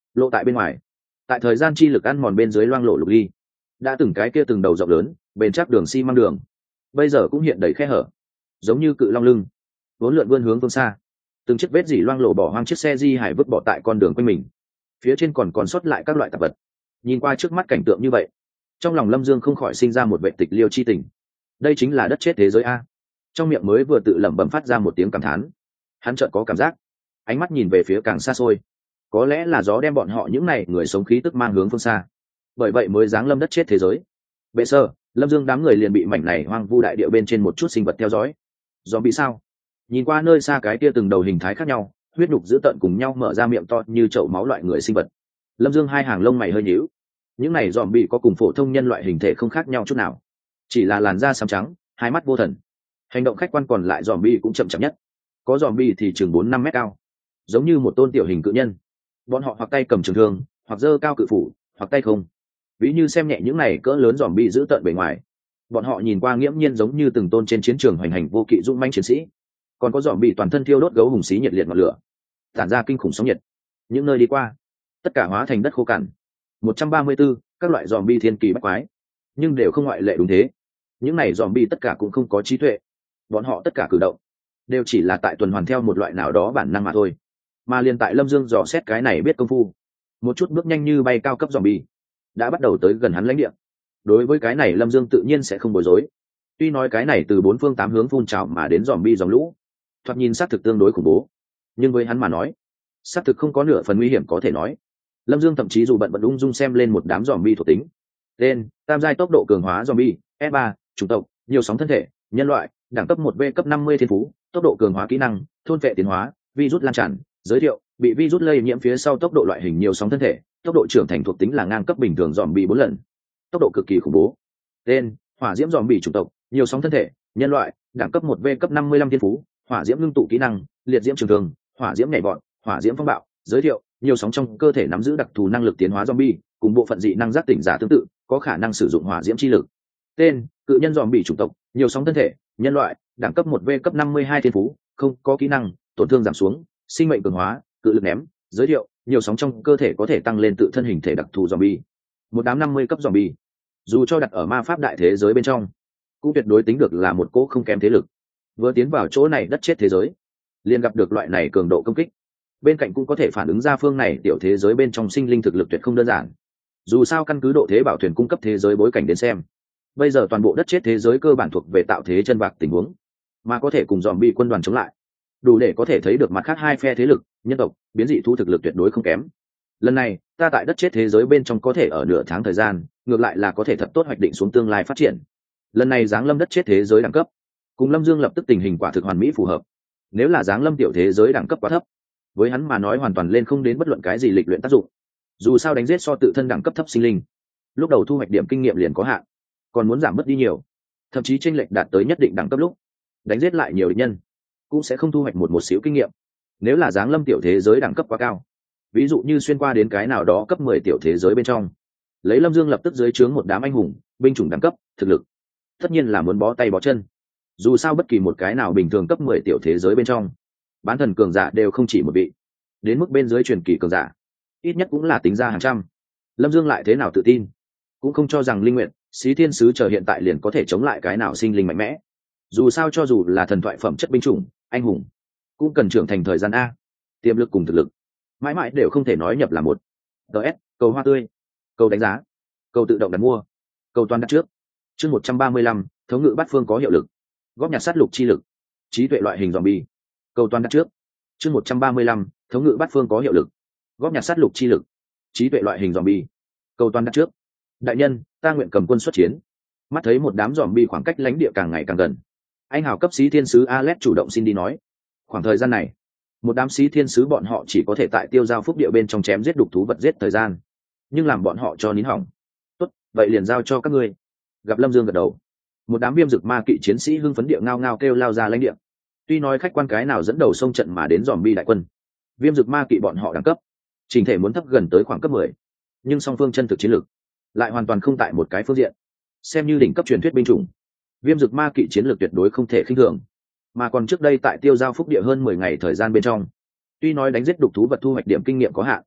lộ tại bên ngoài. Tại thời gian chi lực ăn mòn bên dưới loang lộ lục ly, đã từng cái kia từng đầu rộng lớn bền chắc đường xi măng đường bây giờ cũng hiện đầy khe hở, giống như cự long lưng vốn lượn vươn hướng phương xa. Từng chiếc vết dỉ loang lổ bỏ hoang chiếc xe di hải vứt bỏ tại con đường quanh mình, phía trên còn còn sót lại các loại tạp vật. Nhìn qua trước mắt cảnh tượng như vậy, trong lòng Lâm Dương không khỏi sinh ra một vệ tịch liêu chi tình. Đây chính là đất chết thế giới a. Trong miệng mới vừa tự lẩm bẩm phát ra một tiếng cảm thán, hắn chợt có cảm giác, ánh mắt nhìn về phía càng xa xôi. Có lẽ là gió đem bọn họ những này người sống khí tức mang hướng phương xa, bởi vậy mới giáng lâm đất chết thế giới. Bệ sơ, Lâm Dương đám người liền bị mảnh này hoang vu đại địa bên trên một chút sinh vật theo dõi. Do bị sao? Nhìn qua nơi xa cái kia từng đầu hình thái khác nhau, huyết nhục dữ tợn cùng nhau mở ra miệng to như chậu máu loại người sinh vật. Lâm Dương hai hàng lông mày hơi nhíu. Những này dòm bị có cùng phổ thông nhân loại hình thể không khác nhau chút nào, chỉ là làn da xám trắng, hai mắt vô thần. Hành động khách quan còn lại dòm bị cũng chậm chậm nhất. Có dòm bị thì chừng bốn năm mét cao, giống như một tôn tiểu hình cự nhân. Bọn họ hoặc tay cầm trường thương, hoặc giơ cao cự phủ, hoặc tay không. Ví như xem nhẹ những này cỡ lớn dòm bị giữ tợn bề ngoài, bọn họ nhìn qua nghiễm nhiên giống như từng tôn trên chiến trường hoành hành vô kỵ dũng mãnh chiến sĩ. Còn có dòm bị toàn thân thiêu đốt gấu hùng xí nhiệt liệt ngọn lửa, tản ra kinh khủng sóng nhiệt. Những nơi đi qua, tất cả hóa thành đất khô cằn. một trăm ba mươi tư, các loại dòm bi thiên kỳ bách quái, nhưng đều không ngoại lệ đúng thế. Những này dòm bi tất cả cũng không có trí tuệ, bọn họ tất cả cử động đều chỉ là tại tuần hoàn theo một loại nào đó bản năng mà thôi. Mà liền tại Lâm Dương dò xét cái này biết công phu, một chút bước nhanh như bay cao cấp dòm bi đã bắt đầu tới gần hắn lãnh địa. Đối với cái này Lâm Dương tự nhiên sẽ không bối rối. Tuy nói cái này từ bốn phương tám hướng phun trào mà đến dòm bi dòng lũ, thoạt nhìn xác thực tương đối khủng bố, nhưng với hắn mà nói, xác thực không có nửa phần nguy hiểm có thể nói. Lâm Dương thậm chí dù bận bận ung dung xem lên một đám dòm bi thuộc tính. Tên: tam giai tốc độ cường hóa dòm bi, S ba, chủng tộc: nhiều sóng thân thể, nhân loại, đẳng cấp một V cấp năm mươi thiên phú, tốc độ cường hóa kỹ năng: thôn vệ tiến hóa, virus lan tràn. Giới thiệu: bị virus lây nhiễm phía sau tốc độ loại hình nhiều sóng thân thể, tốc độ trưởng thành thuộc tính là ngang cấp bình thường dòm bi bốn lần, tốc độ cực kỳ khủng bố. Tên: hỏa diễm dòm bi chủng tộc: nhiều sóng thân thể, nhân loại, đẳng cấp một V cấp năm mươi lăm thiên phú, hỏa diễm ngưng tụ kỹ năng: liệt diễm trường thường, hỏa diễm nhảy vọt, hỏa diễm phong bạo. Giới thiệu: nhiều sóng trong cơ thể nắm giữ đặc thù năng lực tiến hóa zombie, cùng bộ phận dị năng giác tỉnh giả tương tự, có khả năng sử dụng hỏa diễm chi lực. Tên: cự nhân zombie chủng tộc, nhiều sóng thân thể, nhân loại, đẳng cấp một V cấp năm mươi hai thiên phú, không có kỹ năng, tổn thương giảm xuống, sinh mệnh cường hóa, cự lực ném. Giới thiệu: nhiều sóng trong cơ thể có thể tăng lên tự thân hình thể đặc thù zombie. Một đám năm mươi cấp zombie, dù cho đặt ở ma pháp đại thế giới bên trong, cũng tuyệt đối tính được là một cỗ không kém thế lực. Vừa tiến vào chỗ này đất chết thế giới, liền gặp được loại này cường độ công kích, bên cạnh cũng có thể phản ứng ra phương này tiểu thế giới bên trong sinh linh thực lực tuyệt không đơn giản. Dù sao căn cứ độ thế bảo thuyền cung cấp thế giới bối cảnh đến xem, bây giờ toàn bộ đất chết thế giới cơ bản thuộc về tạo thế chân bạc tình huống, mà có thể cùng dòm bi quân đoàn chống lại, đủ để có thể thấy được mặt khác hai phe thế lực, nhân tộc, biến dị thú thực lực tuyệt đối không kém. Lần này ta tại đất chết thế giới bên trong có thể ở nửa tháng thời gian, ngược lại là có thể thật tốt hoạch định xuống tương lai phát triển. Lần này giáng lâm đất chết thế giới đẳng cấp cùng Lâm Dương lập tức tình hình quả thực hoàn mỹ phù hợp. Nếu là giáng lâm tiểu thế giới đẳng cấp quá thấp, với hắn mà nói hoàn toàn lên không đến bất luận cái gì lịch luyện tác dụng. Dù sao đánh giết so tự thân đẳng cấp thấp sinh linh, lúc đầu thu hoạch điểm kinh nghiệm liền có hạn, còn muốn giảm mất đi nhiều, thậm chí chênh lệch đạt tới nhất định đẳng cấp lúc đánh giết lại nhiều địch nhân cũng sẽ không thu hoạch một một xíu kinh nghiệm. Nếu là giáng lâm tiểu thế giới đẳng cấp quá cao, ví dụ như xuyên qua đến cái nào đó cấp mười tiểu thế giới bên trong, lấy Lâm Dương lập tức dưới trướng một đám anh hùng binh chủng đẳng cấp thực lực, tất nhiên là muốn bó tay bó chân. Dù sao bất kỳ một cái nào bình thường cấp mười tiểu thế giới bên trong, bán thần cường giả đều không chỉ một vị, đến mức bên dưới truyền kỳ cường giả ít nhất cũng là tính ra hàng trăm. Lâm Dương lại thế nào tự tin, cũng không cho rằng linh nguyện, xí thiên sứ chờ hiện tại liền có thể chống lại cái nào sinh linh mạnh mẽ. Dù sao cho dù là thần thoại phẩm chất binh chủng anh hùng, cũng cần trưởng thành thời gian a, tiềm lực cùng thực lực mãi mãi đều không thể nói nhập là một. ts cầu hoa tươi, cầu đánh giá, cầu tự động đặt mua, cầu toàn đặt trước. chương một trăm ba mươi lăm, thống ngự bát phương có hiệu lực, góp nhặt sát lục chi lực, trí tuệ loại hình zombie. Cầu toàn đặt trước. chương một trăm ba mươi lăm, thống ngự bát phương có hiệu lực, góp nhặt sát lục chi lực, trí tuệ loại hình zombie. Cầu toàn đặt trước. Đại nhân, ta nguyện cầm quân xuất chiến. Mắt thấy một đám zombie khoảng cách lãnh địa càng ngày càng gần, anh hào cấp sĩ thiên sứ Alex chủ động xin đi nói. Khoảng thời gian này, một đám sĩ thiên sứ bọn họ chỉ có thể tại tiêu giao phúc địa bên trong chém giết đục thú vật giết thời gian, nhưng làm bọn họ cho nín hỏng. Tốt, vậy liền giao cho các ngươi. Gặp Lâm Dương gật đầu, một đám viêm dực ma kỵ chiến sĩ hưng phấn địa ngao ngao kêu lao ra lãnh địa. Tuy nói khách quan cái nào dẫn đầu sông trận mà đến zombie đại quân, viêm dực ma kỵ bọn họ đẳng cấp trình thể muốn thấp gần tới khoảng cấp mười, nhưng song phương chân thực chiến lược lại hoàn toàn không tại một cái phương diện. Xem như đỉnh cấp truyền thuyết binh chủng, viêm dực ma kỵ chiến lược tuyệt đối không thể khinh thường. Mà còn trước đây tại tiêu giao phúc địa hơn mười ngày thời gian bên trong, tuy nói đánh giết đục thú vật thu hoạch điểm kinh nghiệm có hạn,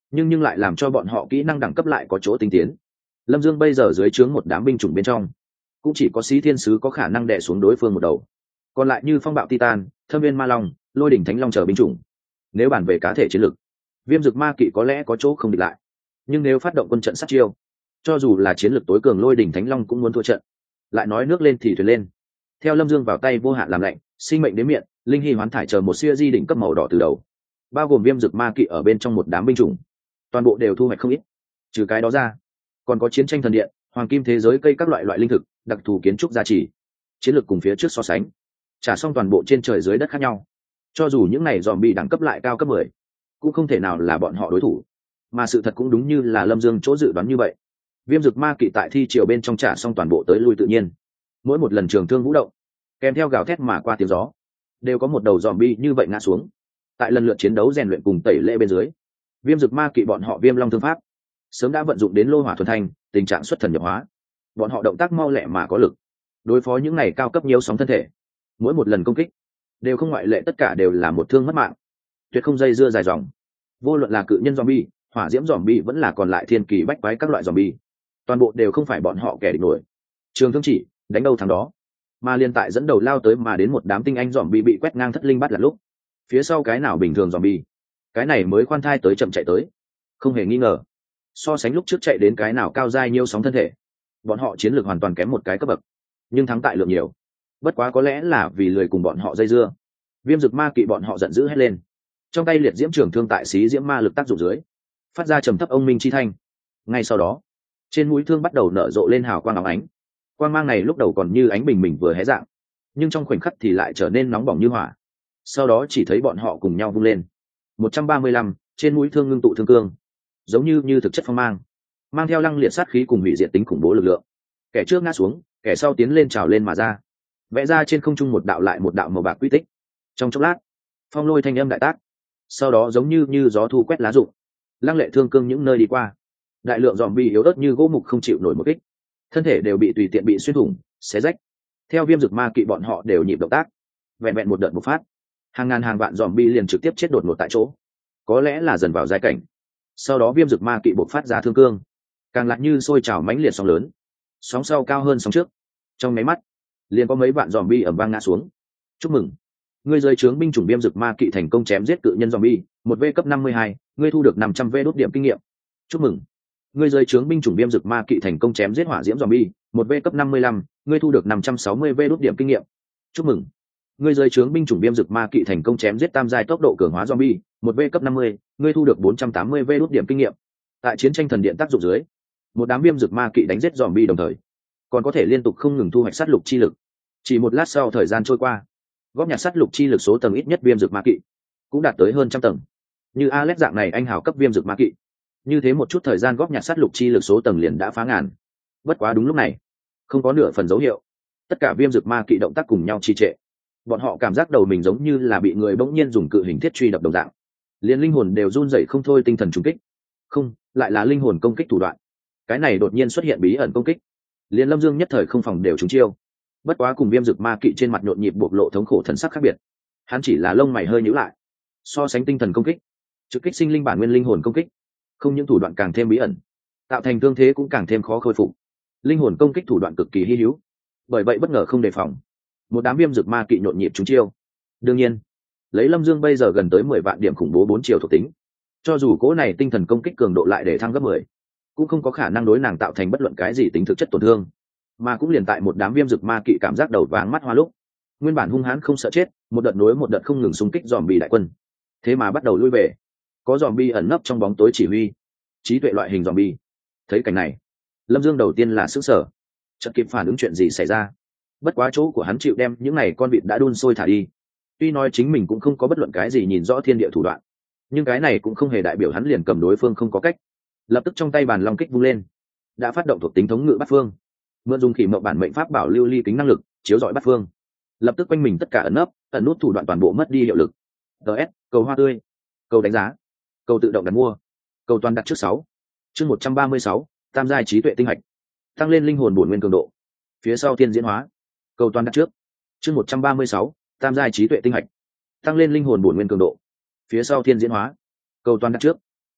nhưng nhưng lại làm cho bọn họ kỹ năng đẳng cấp lại có chỗ tinh tiến. Lâm Dương bây giờ dưới trướng một đám binh chủng bên trong, cũng chỉ có Xí Thiên Sứ có khả năng đè xuống đối phương một đầu, còn lại như Phong Bạo Titan, Thâm Viên Ma Long, Lôi Đỉnh Thánh Long chờ binh chủng. Nếu bàn về cá thể chiến lực, Viêm Dực Ma Kỵ có lẽ có chỗ không địch lại, nhưng nếu phát động quân trận sát chiêu, cho dù là chiến lực tối cường Lôi Đỉnh Thánh Long cũng muốn thua trận. Lại nói nước lên thì thuyền lên. Theo Lâm Dương vào tay vô hạn làm lạnh, sinh mệnh đến miệng, linh hy hoán thải chờ một siêu di đỉnh cấp màu đỏ từ đầu, bao gồm Viêm Dực Ma Kỵ ở bên trong một đám binh chủng, toàn bộ đều thu hoạch không ít. Trừ cái đó ra, còn có chiến tranh thần điện, hoàng kim thế giới cây các loại loại linh thực, đặc thù kiến trúc gia trì, chiến lược cùng phía trước so sánh, trả xong toàn bộ trên trời dưới đất khác nhau. Cho dù những này dòm bị đẳng cấp lại cao cấp mười, cũng không thể nào là bọn họ đối thủ. Mà sự thật cũng đúng như là Lâm Dương chỗ dự đoán như vậy. Viêm Dực Ma Kỵ tại thi triều bên trong trả xong toàn bộ tới lui tự nhiên. Mỗi một lần trường thương vũ động, kèm theo gào thét mà qua tiếng gió, đều có một đầu dòm bi như vậy ngã xuống. Tại lần lượt chiến đấu rèn luyện cùng tẩy lễ bên dưới, Viêm Dực Ma Kỵ bọn họ Viêm Long thương pháp sớm đã vận dụng đến lô hỏa thuần thanh, tình trạng xuất thần nhập hóa. Bọn họ động tác mau lẹ mà có lực, đối phó những này cao cấp nhiều sóng thân thể. Mỗi một lần công kích đều không ngoại lệ, tất cả đều là một thương mất mạng, tuyệt không dây dưa dài dòng. Vô luận là cự nhân zombie, hỏa diễm zombie vẫn là còn lại thiên kỳ bách quái các loại zombie, toàn bộ đều không phải bọn họ kẻ địch nổi. Trường thương chỉ đánh đâu thắng đó, mà liên tại dẫn đầu lao tới mà đến một đám tinh anh zombie bị quét ngang thất linh bắt là lúc, phía sau cái nào bình thường zombie, cái này mới khoan thai tới chậm chạy tới. Không hề nghi ngờ, so sánh lúc trước chạy đến cái nào cao dai nhiêu sóng thân thể, bọn họ chiến lược hoàn toàn kém một cái cấp bậc, nhưng thắng tại lượng nhiều. Bất quá có lẽ là vì lười cùng bọn họ dây dưa, Viêm Dực Ma Kỵ bọn họ giận dữ hét lên, trong tay liệt diễm trường thương tại xí diễm ma lực tác dụng dưới, phát ra trầm thấp ông minh chi thanh. Ngay sau đó, trên mũi thương bắt đầu nở rộ lên hào quang óng ánh. Quang mang này lúc đầu còn như ánh bình mình vừa hé dạng, nhưng trong khoảnh khắc thì lại trở nên nóng bỏng như hỏa. Sau đó chỉ thấy bọn họ cùng nhau vung lên một trăm ba mươi lăm, trên mũi thương ngưng tụ thương cương, giống như như thực chất phong mang, mang theo lăng liệt sát khí cùng hủy diệt tính khủng bố lực lượng. Kẻ trước ngã xuống, kẻ sau tiến lên trào lên mà ra, vẽ ra trên không trung một đạo lại một đạo màu bạc quy tích. Trong chốc lát, phong lôi thanh âm đại tác, sau đó giống như như gió thu quét lá rụng, lăng lệ thương cương những nơi đi qua. Đại lượng dòm bi yếu ớt như gỗ mục không chịu nổi một kích, thân thể đều bị tùy tiện bị xuyên thủng, xé rách. Theo Viêm Dực Ma Kỵ bọn họ đều nhịp động tác, vẹn vẹn một đợt bộc phát, hàng ngàn hàng vạn dòm bi liền trực tiếp chết đột ngột tại chỗ. Có lẽ là dần vào giai cảnh, sau đó Viêm Dực Ma Kỵ bộc phát ra thương cương, càng lại như sôi trào mãnh liệt sóng lớn, sóng sau cao hơn sóng trước. Trong mấy mắt, liền có mấy vạn dòm bi ầm vang ngã xuống. Chúc mừng, ngươi dưới trướng binh chủng Viêm Dực Ma Kỵ thành công chém giết cự nhân zombie, một V cấp năm mươi hai, ngươi thu được năm trăm V đốt điểm kinh nghiệm. Chúc mừng, ngươi dưới trướng binh chủng Viêm Dực Ma Kỵ thành công chém giết hỏa diễm zombie, một V cấp năm mươi lăm, ngươi thu được năm trăm sáu mươi V đốt điểm kinh nghiệm. Chúc mừng, ngươi dưới trướng binh chủng Viêm Dực Ma Kỵ thành công chém giết tam giai tốc độ cường hóa zombie, một V cấp năm mươi, ngươi thu được bốn trăm tám mươi V đốt điểm kinh nghiệm. Tại chiến tranh thần điện tác dụng dưới, một đám Viêm Dực Ma Kỵ đánh giết zombie đồng thời, còn có thể liên tục không ngừng thu hoạch sát lục chi lực. Chỉ một lát sau thời gian trôi qua, góp nhặt sát lục chi lực số tầng ít nhất Viêm Dực Ma Kỵ cũng đạt tới hơn trăm tầng. Như Alex dạng này anh hào cấp Viêm Dực Ma Kỵ, như thế một chút thời gian góp nhặt sát lục chi lực số tầng liền đã phá ngàn. Bất quá đúng lúc này, không có nửa phần dấu hiệu, tất cả Viêm Dực Ma Kỵ động tác cùng nhau trì trệ. Bọn họ cảm giác đầu mình giống như là bị người bỗng nhiên dùng cự hình thiết truy đập đồng dạng, liền linh hồn đều run rẩy không thôi. Tinh thần trùng kích, không, lại là linh hồn công kích thủ đoạn. Cái này đột nhiên xuất hiện bí ẩn công kích, liền Lâm Dương nhất thời không phòng đều trúng chiêu. Bất quá cùng Viêm Dực Ma Kỵ trên mặt nhộn nhịp bộc lộ thống khổ thần sắc khác biệt, hắn chỉ là lông mày hơi nhíu lại. So sánh tinh thần công kích, trực kích sinh linh bản nguyên linh hồn công kích, không những thủ đoạn càng thêm bí ẩn, tạo thành thương thế cũng càng thêm khó khôi phục. Linh hồn công kích thủ đoạn cực kỳ hy hữu, bởi vậy bất ngờ không đề phòng, một đám Viêm Dực Ma Kỵ nhộn nhịp trúng chiêu. Đương nhiên, lấy Lâm Dương bây giờ gần tới mười vạn điểm khủng bố bốn chiều thuộc tính, cho dù cỗ này tinh thần công kích cường độ lại để thăng gấp mười, cũng không có khả năng đối nàng tạo thành bất luận cái gì tính thực chất tổn thương. Mà cũng liền tại một đám Viêm Dực Ma Kỵ cảm giác đầu váng mắt hoa lúc, nguyên bản hung hãn không sợ chết, một đợt nối một đợt không ngừng xung kích zombie đại quân, thế mà bắt đầu lui về. Có zombie ẩn nấp trong bóng tối chỉ huy, trí tuệ loại hình zombie. Thấy cảnh này, Lâm Dương đầu tiên là sửng sở, chợt kịp phản ứng chuyện gì xảy ra. Bất quá chỗ của hắn chịu đem những này con vịt đã đun sôi thả đi. Tuy nói chính mình cũng không có bất luận cái gì nhìn rõ thiên địa thủ đoạn, nhưng cái này cũng không hề đại biểu hắn liền cầm đối phương không có cách. Lập tức trong tay bàn long kích vung lên, đã phát động thuộc tính thống ngự bát phương, mượn dùng khỉ mậu bản mệnh pháp bảo lưu ly kính năng lực chiếu rọi bát phương. Lập tức quanh mình tất cả ẩn nấp ẩn nút thủ đoạn toàn bộ mất đi hiệu lực. ts cầu hoa tươi, cầu đánh giá, cầu tự động đặt mua, cầu toàn đặt trước sáu. Chương một trăm ba mươi sáu, tam giai trí tuệ tinh hạch, tăng lên linh hồn bổn nguyên cường độ. Phía sau thiên diễn hóa, cầu toàn đặt trước. Chương một trăm ba mươi sáu, tam giai trí tuệ tinh hạch, tăng lên linh hồn bổn nguyên cường độ. Phía sau thiên diễn hóa, cầu toàn đặt trước.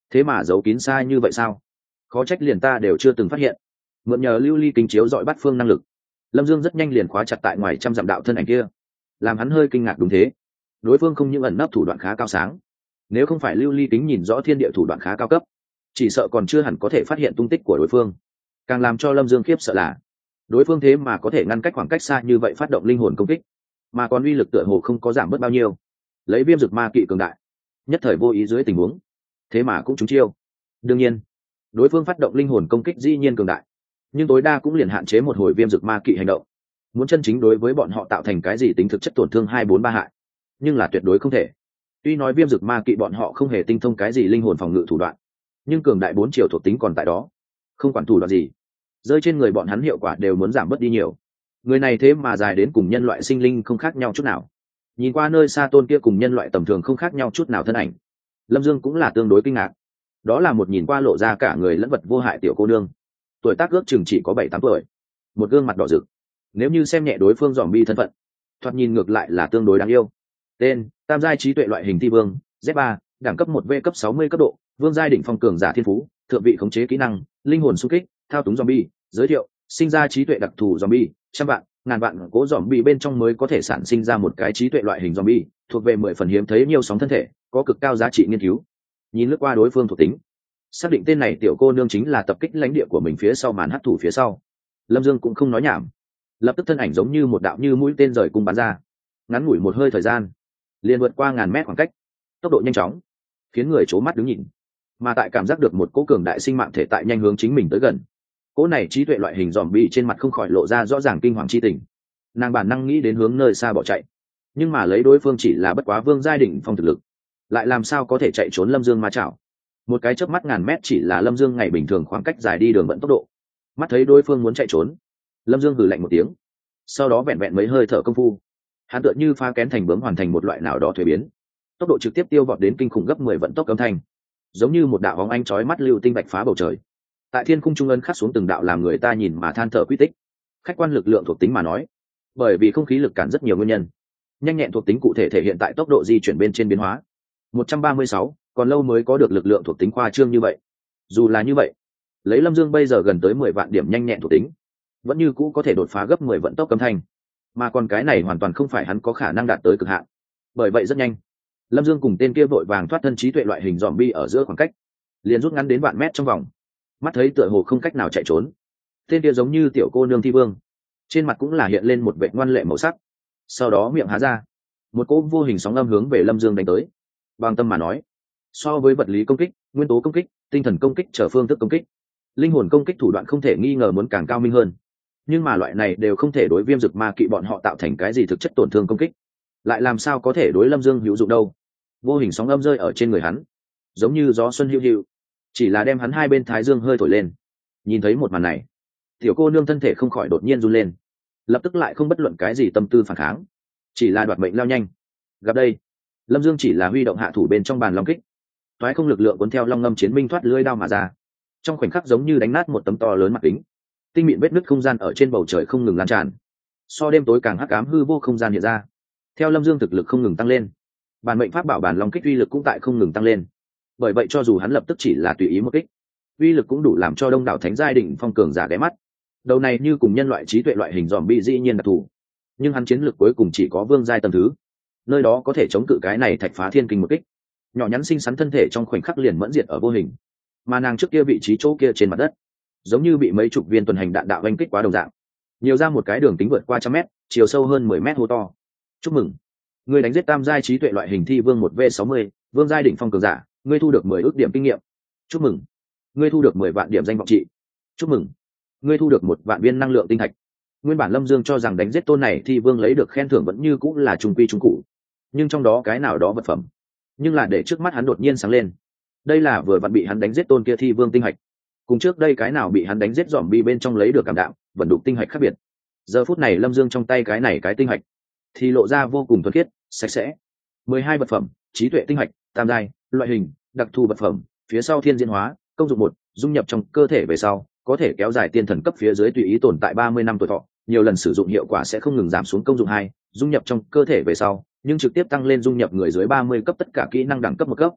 thế mà giấu kín sai như vậy sao? Khó trách liền ta đều chưa từng phát hiện. Mượn nhờ lưu ly kính chiếu dọi bắt phương năng lực, Lâm Dương rất nhanh liền khóa chặt tại ngoài trăm dặm đạo thân ảnh kia, làm hắn hơi kinh ngạc. Đúng thế, đối phương không những ẩn nấp thủ đoạn khá cao sáng, nếu không phải lưu ly kính nhìn rõ thiên địa thủ đoạn khá cao cấp, chỉ sợ còn chưa hẳn có thể phát hiện tung tích của đối phương. Càng làm cho Lâm Dương khiếp sợ là đối phương thế mà có thể ngăn cách khoảng cách xa như vậy phát động linh hồn công kích, mà còn uy lực tựa hồ không có giảm bớt bao nhiêu. Lấy viêm dực ma kỵ cường đại, nhất thời vô ý dưới tình huống thế mà cũng trúng chiêu. Đương nhiên đối phương phát động linh hồn công kích dĩ nhiên cường đại, nhưng tối đa cũng liền hạn chế một hồi viêm dực ma kỵ hành động. Muốn chân chính đối với bọn họ tạo thành cái gì tính thực chất tổn thương hai bốn ba hại, nhưng là tuyệt đối không thể. Tuy nói viêm dực ma kỵ bọn họ không hề tinh thông cái gì linh hồn phòng ngự thủ đoạn, nhưng cường đại bốn chiều thuộc tính còn tại đó, không quản thủ đoạn gì rơi trên người bọn hắn hiệu quả đều muốn giảm bớt đi nhiều. Người này thế mà dài đến cùng nhân loại sinh linh không khác nhau chút nào. Nhìn qua nơi xa tôn kia cùng nhân loại tầm thường không khác nhau chút nào thân ảnh, Lâm Dương cũng là tương đối kinh ngạc. Đó là một nhìn qua lộ ra cả người lẫn vật vô hại tiểu cô nương, tuổi tác ước chừng chỉ có bảy tám tuổi, một gương mặt đỏ rực. Nếu như xem nhẹ đối phương dòm bi thân phận, thoạt nhìn ngược lại là tương đối đáng yêu. Tên: tam giai trí tuệ loại hình thi vương, Z ba, đẳng cấp một V cấp sáu mươi cấp độ, vương giai đỉnh phong cường giả thiên phú, thượng vị khống chế kỹ năng, linh hồn xung kích, thao túng zombie. Giới thiệu: sinh ra trí tuệ đặc thù zombie, trăm vạn, ngàn vạn cố zombie bên trong mới có thể sản sinh ra một cái trí tuệ loại hình zombie, thuộc về mười phần hiếm thấy nhiều sóng thân thể, có cực cao giá trị nghiên cứu. Nhìn lướt qua đối phương thuộc tính, xác định tên này tiểu cô nương chính là tập kích lãnh địa của mình phía sau màn hắc thủ phía sau. Lâm Dương cũng không nói nhảm, lập tức thân ảnh giống như một đạo như mũi tên rời cung bắn ra, ngắn ngủi một hơi thời gian liền vượt qua ngàn mét khoảng cách, tốc độ nhanh chóng khiến người c mắt đứng nhìn. Mà tại cảm giác được một cỗ cường đại sinh mạng thể tại nhanh hướng chính mình tới gần, cỗ này trí tuệ loại hình dòm bi trên mặt không khỏi lộ ra rõ ràng kinh hoàng chi tình. Nàng bản năng nghĩ đến hướng nơi xa bỏ chạy, nhưng mà lấy đối phương chỉ là bất quá vương giai đỉnh phong thực lực, lại làm sao có thể chạy trốn Lâm Dương ma chảo. Một cái chớp mắt ngàn mét chỉ là Lâm Dương ngày bình thường khoảng cách dài đi đường vận tốc độ. Mắt thấy đối phương muốn chạy trốn, Lâm Dương hừ lạnh một tiếng, sau đó vẹn vẹn mấy hơi thở công phu, hắn tựa như pha kén thành bướm hoàn thành một loại nào đó thuế biến, tốc độ trực tiếp tiêu vọt đến kinh khủng gấp mười vận tốc âm thanh, giống như một đạo bóng ánh chói mắt lưu tinh bạch phá bầu trời. Tại thiên khung trung ân khắc xuống từng đạo làm người ta nhìn mà than thở quy tích. Khách quan lực lượng thuộc tính mà nói, bởi vì không khí lực cản rất nhiều nguyên nhân, nhanh nhẹn thuộc tính cụ thể thể hiện tại tốc độ di chuyển bên trên biến hóa. một trăm ba mươi sáu, còn lâu mới có được lực lượng thuộc tính khoa trương như vậy. Dù là như vậy, lấy Lâm Dương bây giờ gần tới mười vạn điểm nhanh nhẹn thuộc tính, vẫn như cũ có thể đột phá gấp mười vận tốc âm thanh, mà còn cái này hoàn toàn không phải hắn có khả năng đạt tới cực hạn. Bởi vậy rất nhanh, Lâm Dương cùng tên kia vội vàng thoát thân trí tuệ loại hình zombie ở giữa khoảng cách liền rút ngắn đến vạn mét trong vòng. Mắt thấy tựa hồ không cách nào chạy trốn, tên kia giống như tiểu cô nương thi vương, trên mặt cũng là hiện lên một vệ ngoan lệ màu sắc. Sau đó miệng há ra, một cỗ vô hình sóng âm hướng về Lâm Dương đánh tới. Bằng tâm mà nói, so với vật lý công kích, nguyên tố công kích, tinh thần công kích trở phương thức công kích, linh hồn công kích thủ đoạn không thể nghi ngờ muốn càng cao minh hơn. Nhưng mà loại này đều không thể đối viêm dực ma kỵ bọn họ tạo thành cái gì thực chất tổn thương công kích, lại làm sao có thể đối Lâm Dương hữu dụng đâu. Vô hình sóng âm rơi ở trên người hắn, giống như gió xuân hữu hữu, chỉ là đem hắn hai bên thái dương hơi thổi lên. Nhìn thấy một màn này, tiểu cô nương thân thể không khỏi đột nhiên run lên, lập tức lại không bất luận cái gì tâm tư phản kháng, chỉ là đoạt mệnh lao nhanh. Gặp đây, Lâm Dương chỉ là huy động hạ thủ bên trong bàn long kích, toái không lực lượng cuốn theo long ngâm chiến minh thoát lưỡi đao mà ra, trong khoảnh khắc giống như đánh nát một tấm to lớn mặt kính, tinh mịn vết nứt không gian ở trên bầu trời không ngừng lan tràn, so đêm tối càng hắc ám hư vô không gian hiện ra. Theo Lâm Dương thực lực không ngừng tăng lên, bản mệnh pháp bảo bản long kích uy lực cũng tại không ngừng tăng lên. Bởi vậy cho dù hắn lập tức chỉ là tùy ý một kích, uy lực cũng đủ làm cho đông đảo thánh giai đỉnh phong cường giả ghé mắt. Đầu này như cùng nhân loại trí tuệ loại hình zombie dĩ nhiên đặc thù, nhưng hắn chiến lực cuối cùng chỉ có vương giai tầng thứ, nơi đó có thể chống cự cái này thạch phá thiên kinh một kích. Nhỏ nhắn xinh xắn thân thể trong khoảnh khắc liền mẫn diệt ở vô hình, mà nàng trước kia vị trí chỗ kia trên mặt đất, giống như bị mấy chục viên tuần hành đạn đạo oanh kích quá đồng dạng, nhiều ra một cái đường kính vượt qua trăm mét, chiều sâu hơn mười mét hô to. Chúc mừng, ngươi đánh giết tam giai trí tuệ loại hình thi vương một v sáu mươi, vương giai đỉnh phong cường giả, ngươi thu được mười ước điểm kinh nghiệm. Chúc mừng, ngươi thu được mười vạn điểm danh vọng trị. Chúc mừng, ngươi thu được một vạn viên năng lượng tinh thạch. Nguyên bản Lâm Dương cho rằng đánh giết tôn này thi vương lấy được khen thưởng vẫn như cũng là trung quy trung cụ, nhưng trong đó cái nào đó vật phẩm, nhưng là để trước mắt hắn đột nhiên sáng lên. Đây là vừa vặn bị hắn đánh giết tôn kia thi vương tinh hạch, cùng trước đây cái nào bị hắn đánh giết dòm bi bên trong lấy được cảm đạo vận đục tinh hạch khác biệt. Giờ phút này Lâm Dương trong tay cái này cái tinh hạch thì lộ ra vô cùng thuần khiết, sạch sẽ. Mười hai vật phẩm, trí tuệ tinh hạch, tam giai, loại hình, đặc thù vật phẩm, phía sau thiên diễn hóa, công dụng một, dung nhập trong cơ thể về sau, có thể kéo dài tiên thần cấp phía dưới tùy ý tồn tại ba mươi năm tuổi thọ, nhiều lần sử dụng hiệu quả sẽ không ngừng giảm xuống. Công dụng hai, dung nhập trong cơ thể về sau, nhưng trực tiếp tăng lên dung nhập người dưới ba mươi cấp tất cả kỹ năng đẳng cấp một cấp.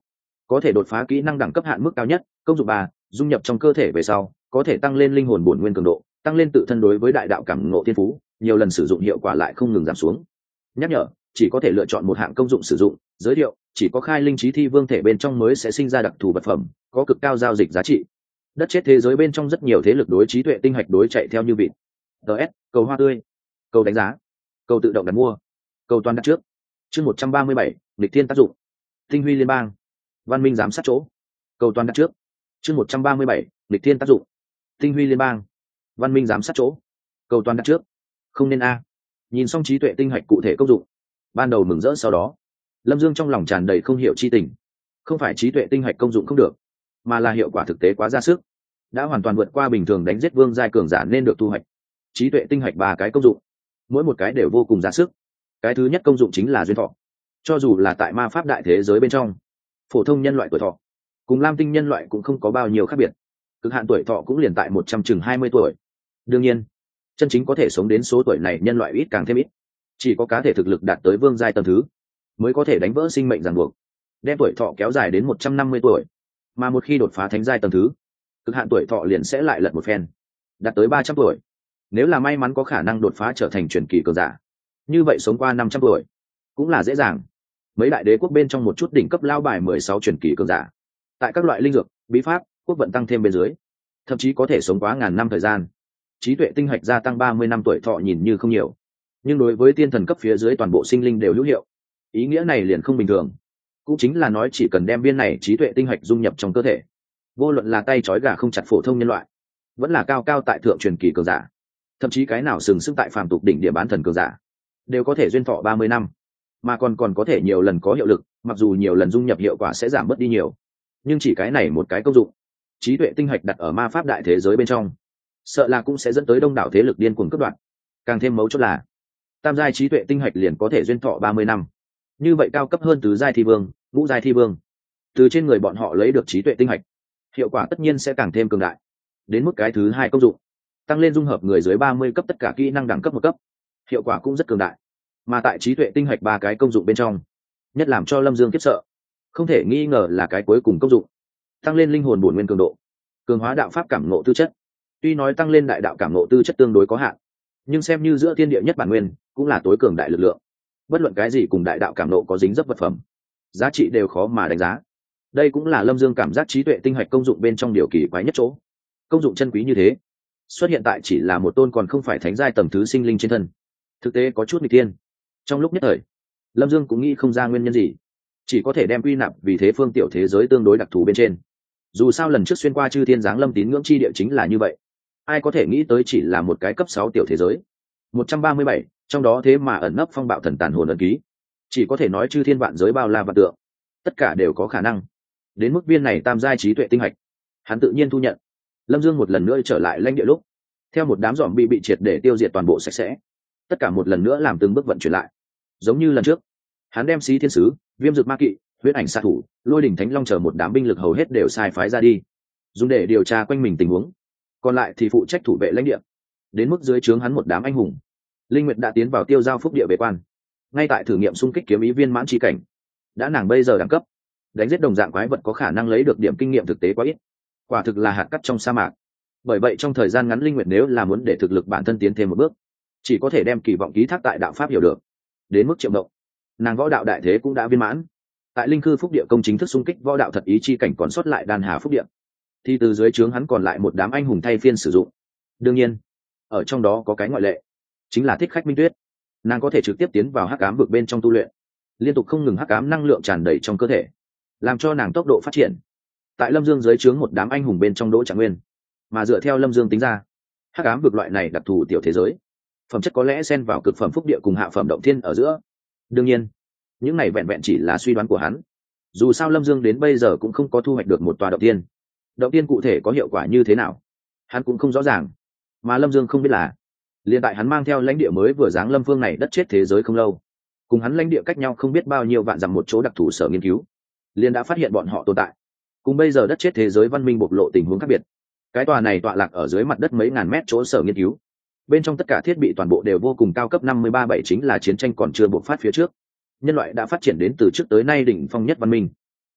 có thể đột phá kỹ năng đẳng cấp hạn mức cao nhất. Công dụng ba, dung nhập trong cơ thể về sau có thể tăng lên linh hồn bổn nguyên cường độ, tăng lên tự thân đối với đại đạo cảm ngộ thiên phú, nhiều lần sử dụng hiệu quả lại không ngừng giảm xuống. Nhắc nhở, chỉ có thể lựa chọn một hạng công dụng sử dụng. Giới thiệu, chỉ có khai linh trí thi vương thể bên trong mới sẽ sinh ra đặc thù vật phẩm, có cực cao giao dịch giá trị. Đất chết thế giới bên trong rất nhiều thế lực đối trí tuệ tinh hạch đối chạy theo như vịt. ts cầu hoa tươi, cầu đánh giá, cầu tự động đặt mua, cầu toàn đặt trước. Chương một trăm ba mươi bảy, nghịch thiên tác dụng. Tinh huy liên bang, văn minh giám sát chỗ, cầu toàn đặt trước. Chương một trăm ba mươi bảy, nghịch thiên tác dụng. Tinh huy liên bang, văn minh giám sát chỗ, cầu toàn đặt trước. Không nên a. Nhìn xong trí tuệ tinh hạch cụ thể công dụng, ban đầu mừng rỡ, sau đó Lâm Dương trong lòng tràn đầy không hiểu chi tình. Không phải trí tuệ tinh hạch công dụng không được, mà là hiệu quả thực tế quá ra sức, đã hoàn toàn vượt qua bình thường đánh giết vương giai cường giả nên được thu hoạch. Trí tuệ tinh hạch ba cái công dụng, mỗi một cái đều vô cùng ra sức. Cái thứ nhất công dụng chính là duyên thọ. Cho dù là tại ma pháp đại thế giới bên trong, phổ thông nhân loại tuổi thọ cùng lam tinh nhân loại cũng không có bao nhiêu khác biệt, cực hạn tuổi thọ cũng liền tại một trăm chừng hai mươi tuổi. Đương nhiên, chân chính có thể sống đến số tuổi này nhân loại ít càng thêm ít, chỉ có cá thể thực lực đạt tới vương giai tầng thứ mới có thể đánh vỡ sinh mệnh ràng buộc, đem tuổi thọ kéo dài đến một trăm năm mươi tuổi. Mà một khi đột phá thánh giai tầng thứ, cực hạn tuổi thọ liền sẽ lại lật một phen, đạt tới ba trăm tuổi. Nếu là may mắn có khả năng đột phá trở thành truyền kỳ cường giả, như vậy sống qua năm trăm tuổi cũng là dễ dàng. Mấy đại đế quốc bên trong một chút đỉnh cấp lao bài mười sáu truyền kỳ cường giả, tại các loại linh dược, bí pháp, quốc vận tăng thêm bên dưới, thậm chí có thể sống quá ngàn năm thời gian. Trí tuệ tinh hạch gia tăng ba mươi năm tuổi thọ nhìn như không nhiều, nhưng đối với tiên thần cấp phía dưới toàn bộ sinh linh đều hữu hiệu. Ý nghĩa này liền không bình thường, cũng chính là nói chỉ cần đem viên này trí tuệ tinh hạch dung nhập trong cơ thể, vô luận là tay trói gà không chặt phổ thông nhân loại, vẫn là cao cao tại thượng truyền kỳ cường giả, thậm chí cái nào sừng sững tại phàm tục đỉnh địa bán thần cường giả, đều có thể duyên thọ ba mươi năm, mà còn còn có thể nhiều lần có hiệu lực. Mặc dù nhiều lần dung nhập hiệu quả sẽ giảm bớt đi nhiều, nhưng chỉ cái này một cái công dụng, trí tuệ tinh hạch đặt ở ma pháp đại thế giới bên trong, sợ là cũng sẽ dẫn tới đông đảo thế lực điên cuồng cướp đoạt. Càng thêm mấu chốt là tam giai trí tuệ tinh hạch liền có thể duyên thọ ba mươi năm, như vậy cao cấp hơn tứ giai thi vương, ngũ giai thi vương, từ trên người bọn họ lấy được trí tuệ tinh hạch, hiệu quả tất nhiên sẽ càng thêm cường đại. Đến mức cái thứ hai công dụng, tăng lên dung hợp người dưới ba mươi cấp tất cả kỹ năng đẳng cấp một cấp, hiệu quả cũng rất cường đại. Mà tại trí tuệ tinh hạch ba cái công dụng bên trong, nhất làm cho Lâm Dương khiếp sợ, không thể nghi ngờ là cái cuối cùng công dụng, tăng lên linh hồn bổn nguyên cường độ, cường hóa đạo pháp cảm ngộ tư chất. Tuy nói tăng lên đại đạo cảm ngộ tư chất tương đối có hạn, nhưng xem như giữa thiên địa nhất bản nguyên, cũng là tối cường đại lực lượng. Bất luận cái gì cùng đại đạo cảm ngộ có dính dấp vật phẩm, giá trị đều khó mà đánh giá. Đây cũng là Lâm Dương cảm giác trí tuệ tinh hạch công dụng bên trong điều kỳ quái nhất chỗ. Công dụng chân quý như thế, xuất hiện tại chỉ là một tôn còn không phải thánh giai tầng thứ sinh linh trên thân, thực tế có chút nghịch thiên. Trong lúc nhất thời, Lâm Dương cũng nghĩ không ra nguyên nhân gì, chỉ có thể đem quy nạp vì thế phương tiểu thế giới tương đối đặc thù bên trên. Dù sao lần trước xuyên qua chư thiên giáng lâm tín ngưỡng chi địa chính là như vậy, ai có thể nghĩ tới chỉ là một cái cấp sáu tiểu thế giới. một trăm ba mươi bảy, trong đó thế mà ẩn nấp phong bạo thần tàn hồn ẩn ký, chỉ có thể nói chư thiên vạn giới bao la vạn tượng, tất cả đều có khả năng. Đến mức viên này tam giai trí tuệ tinh hạch, hắn tự nhiên thu nhận. Lâm Dương một lần nữa trở lại lãnh địa lúc, theo một đám dòm bị bị triệt để tiêu diệt toàn bộ sạch sẽ, tất cả một lần nữa làm từng bước vận chuyển lại. Giống như lần trước, hắn đem Xí Thiên Sứ, Viêm Dực Ma Kỵ, Huyết Ảnh Xạ Thủ, Lôi Đỉnh Thánh Long chờ một đám binh lực hầu hết đều sai phái ra đi, dùng để điều tra quanh mình tình huống. Còn lại thì phụ trách thủ vệ lãnh địa. Đến mức dưới trướng hắn một đám anh hùng, Linh Nguyệt đã tiến vào tiêu giao phúc địa bế quan, ngay tại thử nghiệm xung kích kiếm ý viên mãn chi cảnh. Đã nàng bây giờ đẳng cấp, đánh giết đồng dạng quái vật có khả năng lấy được điểm kinh nghiệm thực tế quá ít, quả thực là hạt cát trong sa mạc. Bởi vậy trong thời gian ngắn, Linh Nguyệt nếu là muốn để thực lực bản thân tiến thêm một bước, chỉ có thể đem kỳ vọng ký thác tại đạo pháp hiểu được. Đến mức Triệu Mộng, nàng võ đạo đại thế cũng đã viên mãn, tại linh khư phúc địa công chính thức xung kích võ đạo thật ý chi cảnh còn sót lại đan hà phúc địa, thì từ dưới trướng hắn còn lại một đám anh hùng thay phiên sử dụng. Đương nhiên, ở trong đó có cái ngoại lệ, chính là Thích Khách Minh Tuyết. Nàng có thể trực tiếp tiến vào hắc ám vực bên trong tu luyện, liên tục không ngừng hắc ám năng lượng tràn đầy trong cơ thể, làm cho nàng tốc độ phát triển. Tại Lâm Dương dưới trướng một đám anh hùng bên trong Đỗ Trạng Nguyên, mà dựa theo Lâm Dương tính ra, hắc ám vực loại này đặc thù tiểu thế giới, phẩm chất có lẽ xen vào cực phẩm phúc địa cùng hạ phẩm động thiên ở giữa. Đương nhiên, những này vẹn vẹn chỉ là suy đoán của hắn. Dù sao Lâm Dương đến bây giờ cũng không có thu hoạch được một tòa động thiên. Động thiên cụ thể có hiệu quả như thế nào, hắn cũng không rõ ràng. Mà Lâm Dương không biết là, liền tại hắn mang theo lãnh địa mới vừa giáng lâm phương này đất chết thế giới không lâu, cùng hắn lãnh địa cách nhau không biết bao nhiêu vạn dặm một chỗ đặc thù sở nghiên cứu, liền đã phát hiện bọn họ tồn tại. Cùng bây giờ đất chết thế giới văn minh bộc lộ tình huống khác biệt. Cái tòa này tọa lạc ở dưới mặt đất mấy ngàn mét chỗ sở nghiên cứu, bên trong tất cả thiết bị toàn bộ đều vô cùng cao cấp. Năm mươi ba bảy chính là chiến tranh còn chưa bộc phát phía trước, nhân loại đã phát triển đến từ trước tới nay đỉnh phong nhất văn minh.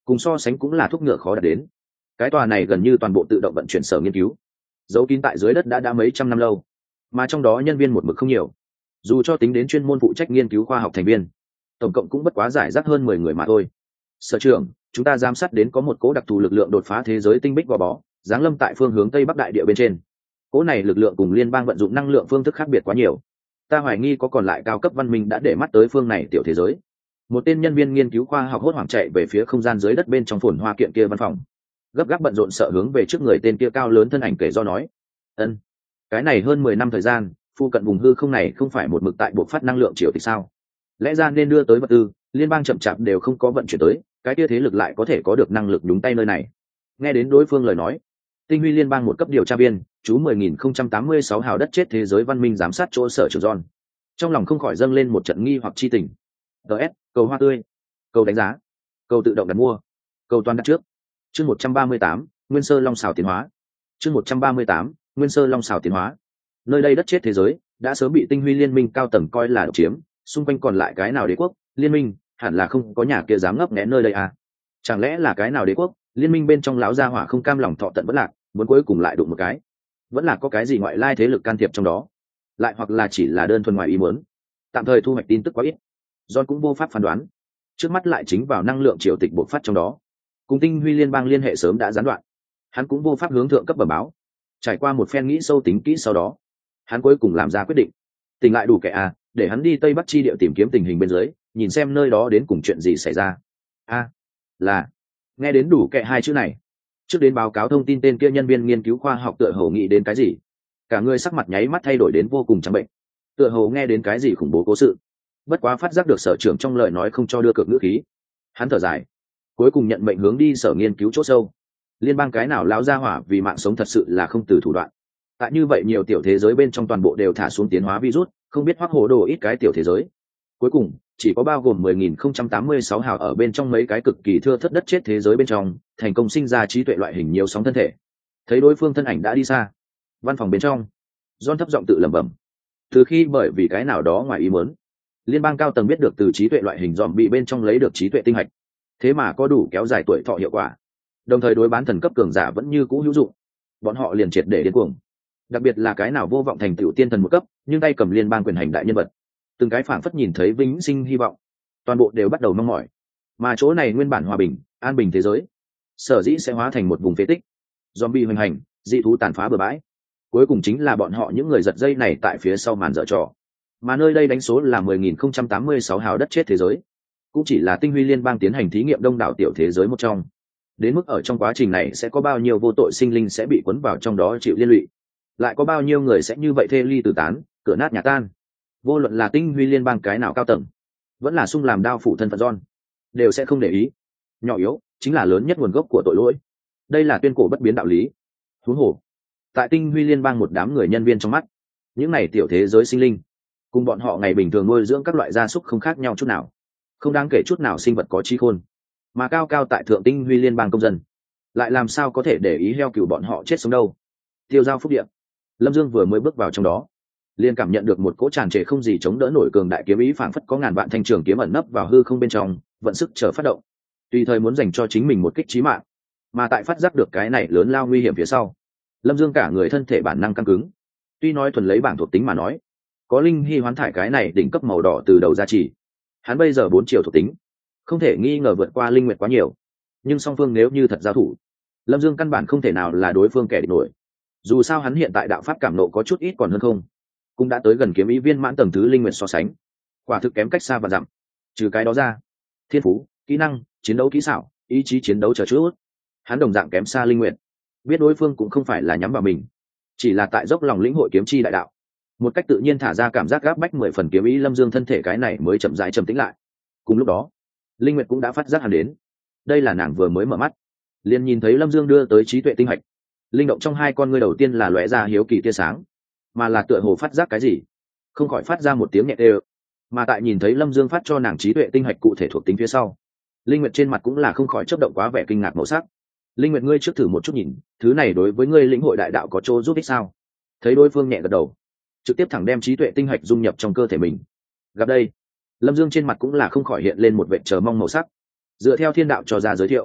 cùng so sánh cũng là thuốc ngựa khó đạt đến. Cái tòa này gần như toàn bộ tự động vận chuyển sở nghiên cứu, giấu kín tại dưới đất đã đã mấy trăm năm lâu, mà trong đó nhân viên một mực không nhiều. Dù cho tính đến chuyên môn phụ trách nghiên cứu khoa học thành viên, tổng cộng cũng bất quá giải rác hơn mười người mà thôi. Sở trưởng, chúng ta giám sát đến có một cỗ đặc thù lực lượng đột phá thế giới tinh bích gò bó, giáng lâm tại phương hướng tây bắc đại địa bên trên. Cỗ này lực lượng cùng liên bang vận dụng năng lượng phương thức khác biệt quá nhiều. Ta hoài nghi có còn lại cao cấp văn minh đã để mắt tới phương này tiểu thế giới. Một tên nhân viên nghiên cứu khoa học hốt hoảng chạy về phía không gian dưới đất bên trong phồn hoa kiện kia văn phòng, gấp gáp bận rộn sợ hướng về trước người tên kia cao lớn thân ảnh kể do nói. Ân, cái này hơn mười năm thời gian, phụ cận vùng hư không này không phải một mực tại buộc phát năng lượng triều thì sao? Lẽ ra nên đưa tới vật tư, liên bang chậm chạp đều không có vận chuyển tới, cái kia thế lực lại có thể có được năng lực đúng tay nơi này. Nghe đến đối phương lời nói, tinh huy liên bang một cấp điều tra viên chú mười nghìn không trăm tám mươi sáu hào đất chết thế giới văn minh giám sát chỗ sở trưởng John, trong lòng không khỏi dâng lên một trận nghi hoặc chi tình. ds cầu hoa tươi, cầu đánh giá, cầu tự động đặt mua, cầu toàn đặt trước. Chương một trăm ba mươi tám, nguyên sơ long xào tiến hóa. Chương một trăm ba mươi tám, nguyên sơ long xào tiến hóa. Nơi đây đất chết thế giới đã sớm bị tinh huy liên minh cao tầng coi là độc chiếm, xung quanh còn lại cái nào đế quốc liên minh hẳn là không có nhà kia dám ngấp nghé nơi đây à? Chẳng lẽ là cái nào đế quốc liên minh bên trong lão gia hỏa không cam lòng thọ tận vẫn lạc, muốn cuối cùng lại đụng một cái? Vẫn là có cái gì ngoại lai thế lực can thiệp trong đó, lại hoặc là chỉ là đơn thuần ngoài ý muốn? Tạm thời thu hoạch tin tức quá ít, John cũng vô pháp phán đoán. Trước mắt lại chính vào năng lượng triều tịch bộc phát trong đó, cùng tinh huy liên bang liên hệ sớm đã gián đoạn, hắn cũng vô pháp hướng thượng cấp bẩm báo. Trải qua một phen nghĩ sâu tính kỹ sau đó, hắn cuối cùng làm ra quyết định, tỉnh lại đủ kẻ à, để hắn đi tây bắc chi địa tìm kiếm tình hình bên dưới, nhìn xem nơi đó đến cùng chuyện gì xảy ra. A, à, là nghe đến đủ kẻ hai chữ này, trước đến báo cáo thông tin tên kia nhân viên nghiên cứu khoa học tựa hồ nghĩ đến cái gì, cả người sắc mặt nháy mắt thay đổi đến vô cùng trắng bệnh, tựa hồ nghe đến cái gì khủng bố cố sự. Bất quá phát giác được sở trưởng trong lời nói không cho đưa cược ngữ khí, hắn thở dài, cuối cùng nhận mệnh hướng đi sở nghiên cứu chỗ sâu. Liên bang cái nào lão gia hỏa vì mạng sống thật sự là không từ thủ đoạn. Tại như vậy nhiều tiểu thế giới bên trong toàn bộ đều thả xuống tiến hóa virus, không biết hoắc hồ đồ ít cái tiểu thế giới. Cuối cùng chỉ có bao gồm mười nghìn không trăm tám mươi sáu hào ở bên trong mấy cái cực kỳ thưa thớt đất chết thế giới bên trong, thành công sinh ra trí tuệ loại hình nhiều sóng thân thể. Thấy đối phương thân ảnh đã đi xa, văn phòng bên trong, John thấp giọng tự lẩm bẩm. Từ khi bởi vì cái nào đó ngoài ý muốn, liên bang cao tầng biết được từ trí tuệ loại hình dòm bị bên trong lấy được trí tuệ tinh hạch, thế mà có đủ kéo dài tuổi thọ hiệu quả, đồng thời đối bán thần cấp cường giả vẫn như cũ hữu dụng, bọn họ liền triệt để điên cuồng. Đặc biệt là cái nào vô vọng thành tựu tiên thần một cấp nhưng tay cầm liên bang quyền hành đại nhân vật, từng cái phảng phất nhìn thấy vĩnh sinh hy vọng, toàn bộ đều bắt đầu mong mỏi. Mà chỗ này nguyên bản hòa bình an bình thế giới, sở dĩ sẽ hóa thành một vùng phế tích, zombie hoành hành, dị thú tàn phá bừa bãi. Cuối cùng chính là bọn họ những người giật dây này tại phía sau màn dở trò. Mà nơi đây đánh số là mười nghìn không trăm tám mươi sáu hào đất chết thế giới, cũng chỉ là tinh huy liên bang tiến hành thí nghiệm đông đảo tiểu thế giới một trong. Đến mức ở trong quá trình này sẽ có bao nhiêu vô tội sinh linh sẽ bị cuốn vào trong đó chịu liên lụy, lại có bao nhiêu người sẽ như vậy thê ly tử tán, cửa nát nhà tan, vô luận là tinh huy liên bang cái nào cao tầng, vẫn là sung làm đao phủ thân phận John, đều sẽ không để ý. Nhỏ yếu chính là lớn nhất nguồn gốc của tội lỗi, đây là tuyên cổ bất biến đạo lý. Huống hồ tại tinh huy liên bang một đám người nhân viên trong mắt, những này tiểu thế giới sinh linh cùng bọn họ ngày bình thường nuôi dưỡng các loại gia súc không khác nhau chút nào, không đáng kể chút nào sinh vật có trí khôn. Mà cao cao tại thượng tinh huy liên bang công dân lại làm sao có thể để ý heo cừu bọn họ chết sống đâu. Tiêu giao phúc địa, Lâm Dương vừa mới bước vào trong đó, liền cảm nhận được một cỗ tràn trề không gì chống đỡ nổi cường đại kiếm ý, phảng phất có ngàn vạn thanh trường kiếm ẩn nấp vào hư không bên trong, vận sức chờ phát động, tùy thời muốn dành cho chính mình một kích chí mạng. Mà tại phát giác được cái này lớn lao nguy hiểm phía sau, Lâm Dương cả người thân thể bản năng căng cứng. Tuy nói thuần lấy bảng thuộc tính mà nói, có linh hy hoán thải cái này đỉnh cấp màu đỏ từ đầu ra chỉ, hắn bây giờ bốn chiều thuộc tính không thể nghi ngờ vượt qua linh nguyệt quá nhiều, nhưng song phương nếu như thật giao thủ, Lâm Dương căn bản không thể nào là đối phương kẻ địch nổi. Dù sao hắn hiện tại đạo pháp cảm nộ có chút ít còn hơn không, cũng đã tới gần kiếm ý viên mãn tầng thứ linh nguyệt so sánh, quả thực kém cách xa và dặm. Trừ cái đó ra, thiên phú, kỹ năng, chiến đấu kỹ xảo, ý chí chiến đấu chờ chút, hắn đồng dạng kém xa linh nguyệt. Biết đối phương cũng không phải là nhắm vào mình, chỉ là tại dốc lòng lĩnh hội kiếm chi đại đạo, một cách tự nhiên thả ra cảm giác gáp bách mười phần kiếm ý. Lâm Dương thân thể cái này mới chậm rãi trầm tĩnh lại. Cùng lúc đó, linh nguyệt cũng đã phát giác hắn đến. Đây là nàng vừa mới mở mắt, liền nhìn thấy Lâm Dương đưa tới trí tuệ tinh hạch. Linh động trong hai con ngươi đầu tiên là lóe ra hiếu kỳ tia sáng, mà là tựa hồ phát giác cái gì, không khỏi phát ra một tiếng nhẹ đều. Mà tại nhìn thấy Lâm Dương phát cho nàng trí tuệ tinh hạch cụ thể thuộc tính phía sau, linh nguyệt trên mặt cũng là không khỏi chớp động quá vẻ kinh ngạc màu sắc. Linh nguyệt, ngươi trước thử một chút nhìn, thứ này đối với ngươi lĩnh hội đại đạo có chỗ giúp ích sao? Thấy đối phương nhẹ gật đầu, trực tiếp thẳng đem trí tuệ tinh hạch dung nhập trong cơ thể mình. Gặp đây, Lâm Dương trên mặt cũng là không khỏi hiện lên một vẻ chờ mong màu sắc. Dựa theo thiên đạo cho ra giới thiệu,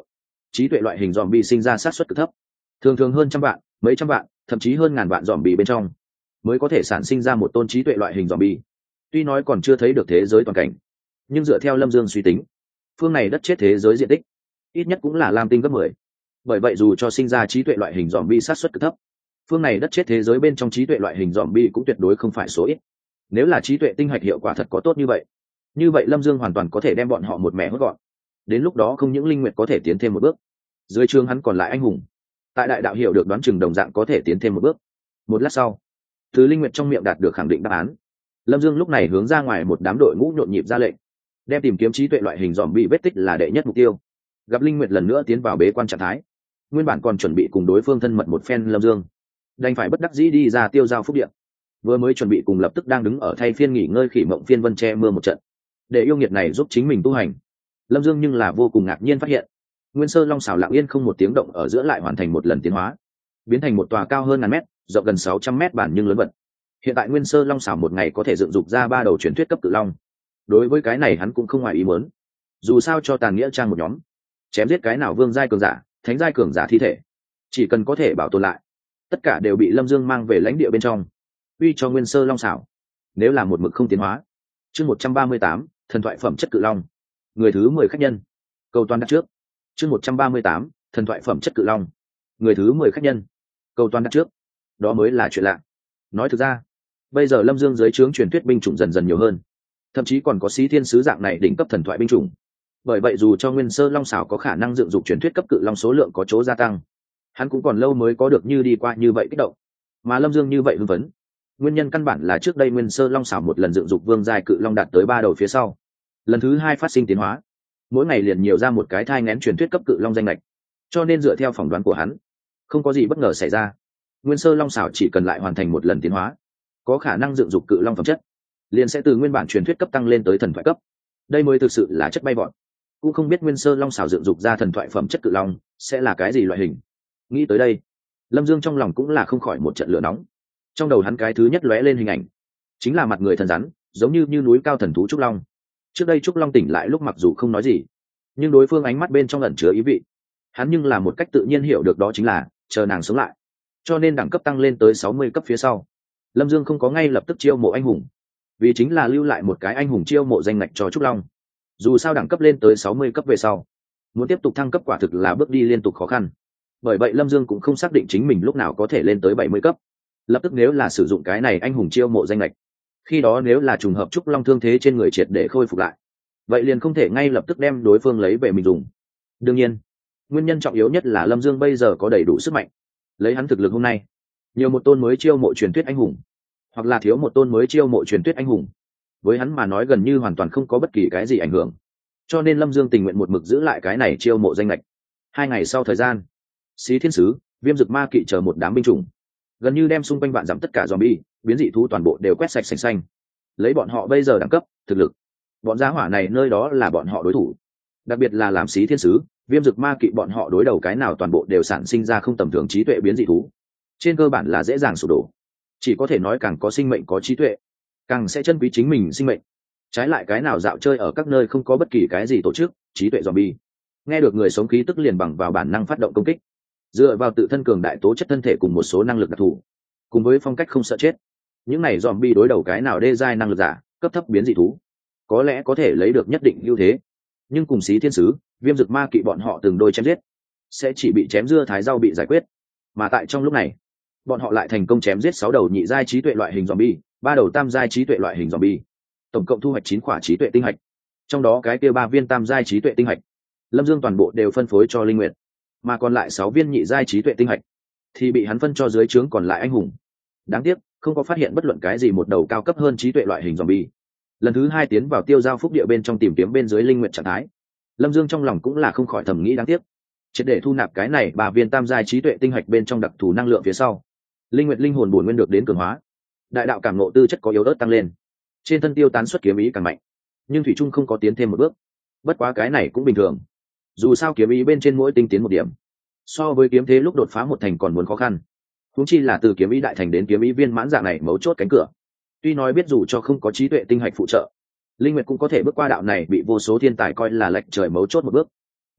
trí tuệ loại hình zombie sinh ra sát suất cực thấp, thường thường hơn trăm vạn, mấy trăm vạn, thậm chí hơn ngàn vạn zombie bên trong mới có thể sản sinh ra một tôn trí tuệ loại hình zombie. Tuy nói còn chưa thấy được thế giới toàn cảnh, nhưng dựa theo Lâm Dương suy tính, phương này đất chết thế giới diện tích ít nhất cũng là lam tinh gấp mười. Bởi vậy dù cho sinh ra trí tuệ loại hình zombie sát suất cực thấp, phương này đất chết thế giới bên trong trí tuệ loại hình zombie cũng tuyệt đối không phải số ít. Nếu là trí tuệ tinh hạch hiệu quả thật có tốt như vậy, như vậy Lâm Dương hoàn toàn có thể đem bọn họ một mẻ hốt gọn. Đến lúc đó không những linh nguyệt có thể tiến thêm một bước, dưới trường hắn còn lại anh hùng tại đại đạo hiệu được đoán chừng đồng dạng có thể tiến thêm một bước. Một lát sau, từ linh nguyệt trong miệng đạt được khẳng định đáp án, Lâm Dương lúc này hướng ra ngoài một đám đội ngũ nhộn nhịp ra lệnh, đem tìm kiếm trí tuệ loại hình zombie vết tích là đệ nhất mục tiêu. Gặp linh nguyệt lần nữa tiến vào bế quan trạng thái, nguyên bản còn chuẩn bị cùng đối phương thân mật một phen Lâm Dương đành phải bất đắc dĩ đi ra tiêu giao phúc điện. Vừa mới chuẩn bị cùng lập tức đang đứng ở thay phiên nghỉ ngơi khỉ mộng phiên vân che mưa một trận để yêu nghiệt này giúp chính mình tu hành. Lâm Dương nhưng là vô cùng ngạc nhiên phát hiện, nguyên sơ long xảo lặng yên không một tiếng động ở giữa lại hoàn thành một lần tiến hóa, biến thành một tòa cao hơn ngàn mét, rộng gần sáu trăm mét bản nhưng lớn vật. Hiện tại nguyên sơ long xảo một ngày có thể dựng dục ra ba đầu truyền thuyết cấp cự long. Đối với cái này hắn cũng không ngoài ý muốn, dù sao cho tàn nghĩa trang một nhóm chém giết cái nào vương giai cường giả, thánh giai cường giả thi thể, chỉ cần có thể bảo tồn lại, tất cả đều bị Lâm Dương mang về lãnh địa bên trong uy cho nguyên sơ long xảo. Nếu là một mực không tiến hóa. Chương một trăm ba mươi tám, thần thoại phẩm chất cự long, người thứ mười khách nhân. Cầu toàn đặt trước. Chương một trăm ba mươi tám, thần thoại phẩm chất cự long, người thứ mười khách nhân. Cầu toàn đặt trước. Đó mới là chuyện lạ. Nói thực ra, bây giờ Lâm Dương dưới trướng truyền thuyết binh chủng dần dần nhiều hơn, thậm chí còn có Xí Thiên sứ dạng này đỉnh cấp thần thoại binh chủng. Bởi vậy dù cho nguyên sơ long xảo có khả năng dựng dục truyền thuyết cấp cự long số lượng có chỗ gia tăng, hắn cũng còn lâu mới có được như đi qua như vậy kích động. Mà Lâm Dương như vậy hưng phấn, nguyên nhân căn bản là trước đây nguyên sơ long xảo một lần dựng dục vương giai cự long đạt tới ba đầu phía sau, lần thứ hai phát sinh tiến hóa, mỗi ngày liền nhiều ra một cái thai nghén truyền thuyết cấp cự long danh lệch. Cho nên dựa theo phỏng đoán của hắn, không có gì bất ngờ xảy ra, nguyên sơ long xảo chỉ cần lại hoàn thành một lần tiến hóa, có khả năng dựng dục cự long phẩm chất liền sẽ từ nguyên bản truyền thuyết cấp tăng lên tới thần thoại cấp. Đây mới thực sự là chất bay vọt. Cũng không biết nguyên sơ long xảo dựng dục ra thần thoại phẩm chất cự long sẽ là cái gì loại hình. Nghĩ tới đây, Lâm Dương trong lòng cũng là không khỏi một trận lửa nóng. Trong đầu hắn cái thứ nhất lóe lên hình ảnh chính là mặt người thần rắn, giống như như núi cao thần thú trúc long. Trước đây trúc long tỉnh lại lúc mặc dù không nói gì, nhưng đối phương ánh mắt bên trong ẩn chứa ý vị, hắn nhưng là một cách tự nhiên hiểu được đó chính là chờ nàng sống lại. Cho nên đẳng cấp tăng lên tới sáu mươi cấp phía sau, Lâm Dương không có ngay lập tức chiêu mộ anh hùng, vì chính là lưu lại một cái anh hùng chiêu mộ danh ngạch cho trúc long. Dù sao đẳng cấp lên tới sáu mươi cấp về sau, muốn tiếp tục thăng cấp quả thực là bước đi liên tục khó khăn. Bởi vậy Lâm Dương cũng không xác định chính mình lúc nào có thể lên tới bảy mươi cấp. Lập tức nếu là sử dụng cái này anh hùng chiêu mộ danh lệch, khi đó nếu là trùng hợp trúc long thương thế trên người triệt để khôi phục lại, vậy liền không thể ngay lập tức đem đối phương lấy về mình dùng. Đương nhiên, nguyên nhân trọng yếu nhất là Lâm Dương bây giờ có đầy đủ sức mạnh. Lấy hắn thực lực hôm nay, nhiều một tôn mới chiêu mộ truyền thuyết anh hùng, hoặc là thiếu một tôn mới chiêu mộ truyền thuyết anh hùng, với hắn mà nói gần như hoàn toàn không có bất kỳ cái gì ảnh hưởng. Cho nên Lâm Dương tình nguyện một mực giữ lại cái này chiêu mộ danh lệch. Hai ngày sau thời gian, Xí Thiên sứ, Viêm Dực Ma Kỵ chờ một đám binh chủng gần như đem xung quanh vạn dặm tất cả zombie, biến dị thú toàn bộ đều quét sạch sành xanh. Lấy bọn họ bây giờ đẳng cấp, thực lực, bọn giá hỏa này nơi đó là bọn họ đối thủ. Đặc biệt là làm Xí Thiên sứ, Viêm Dực Ma Kỵ bọn họ đối đầu cái nào toàn bộ đều sản sinh ra không tầm thường trí tuệ biến dị thú. Trên cơ bản là dễ dàng sụp đổ. Chỉ có thể nói càng có sinh mệnh có trí tuệ, càng sẽ trân quý chính mình sinh mệnh. Trái lại cái nào dạo chơi ở các nơi không có bất kỳ cái gì tổ chức, trí tuệ zombie, nghe được người sống khí tức liền bằng vào bản năng phát động công kích, dựa vào tự thân cường đại tố chất thân thể cùng một số năng lực đặc thù, cùng với phong cách không sợ chết, những này zombie đối đầu cái nào đê giai năng lực giả, cấp thấp biến dị thú, có lẽ có thể lấy được nhất định ưu thế. Nhưng cùng Xí Thiên sứ, Viêm Dực Ma Kỵ bọn họ từng đôi chém giết, sẽ chỉ bị chém dưa thái rau bị giải quyết. Mà tại trong lúc này, bọn họ lại thành công chém giết sáu đầu nhị giai trí tuệ loại hình zombie, ba đầu tam giai trí tuệ loại hình zombie, tổng cộng thu hoạch chín quả trí tuệ tinh hạch. Trong đó cái kia ba viên tam giai trí tuệ tinh hạch, Lâm Dương toàn bộ đều phân phối cho Linh Nguyệt, mà còn lại sáu viên nhị giai trí tuệ tinh hạch thì bị hắn phân cho dưới trướng còn lại anh hùng. Đáng tiếc, không có phát hiện bất luận cái gì một đầu cao cấp hơn trí tuệ loại hình zombie. Lần thứ hai tiến vào tiêu giao phúc địa bên trong tìm kiếm bên dưới Linh Nguyệt trạng thái, Lâm Dương trong lòng cũng là không khỏi thầm nghĩ đáng tiếc. Triệt để thu nạp cái này ba viên tam giai trí tuệ tinh hạch bên trong đặc thù năng lượng phía sau, Linh Nguyệt linh hồn bổn nguyên được đến cường hóa, đại đạo cảm ngộ tư chất có yếu ớt tăng lên, trên thân tiêu tán xuất kiếm ý càng mạnh, nhưng thủy trung không có tiến thêm một bước. Bất quá cái này cũng bình thường, dù sao kiếm ý bên trên mỗi tinh tiến một điểm, so với kiếm thế lúc đột phá một thành còn muốn khó khăn. Huống chi là từ kiếm ý đại thành đến kiếm ý viên mãn dạng này mấu chốt cánh cửa. Tuy nói biết dù cho không có trí tuệ tinh hạch phụ trợ, Linh Nguyệt cũng có thể bước qua đạo này bị vô số thiên tài coi là lệch trời mấu chốt một bước.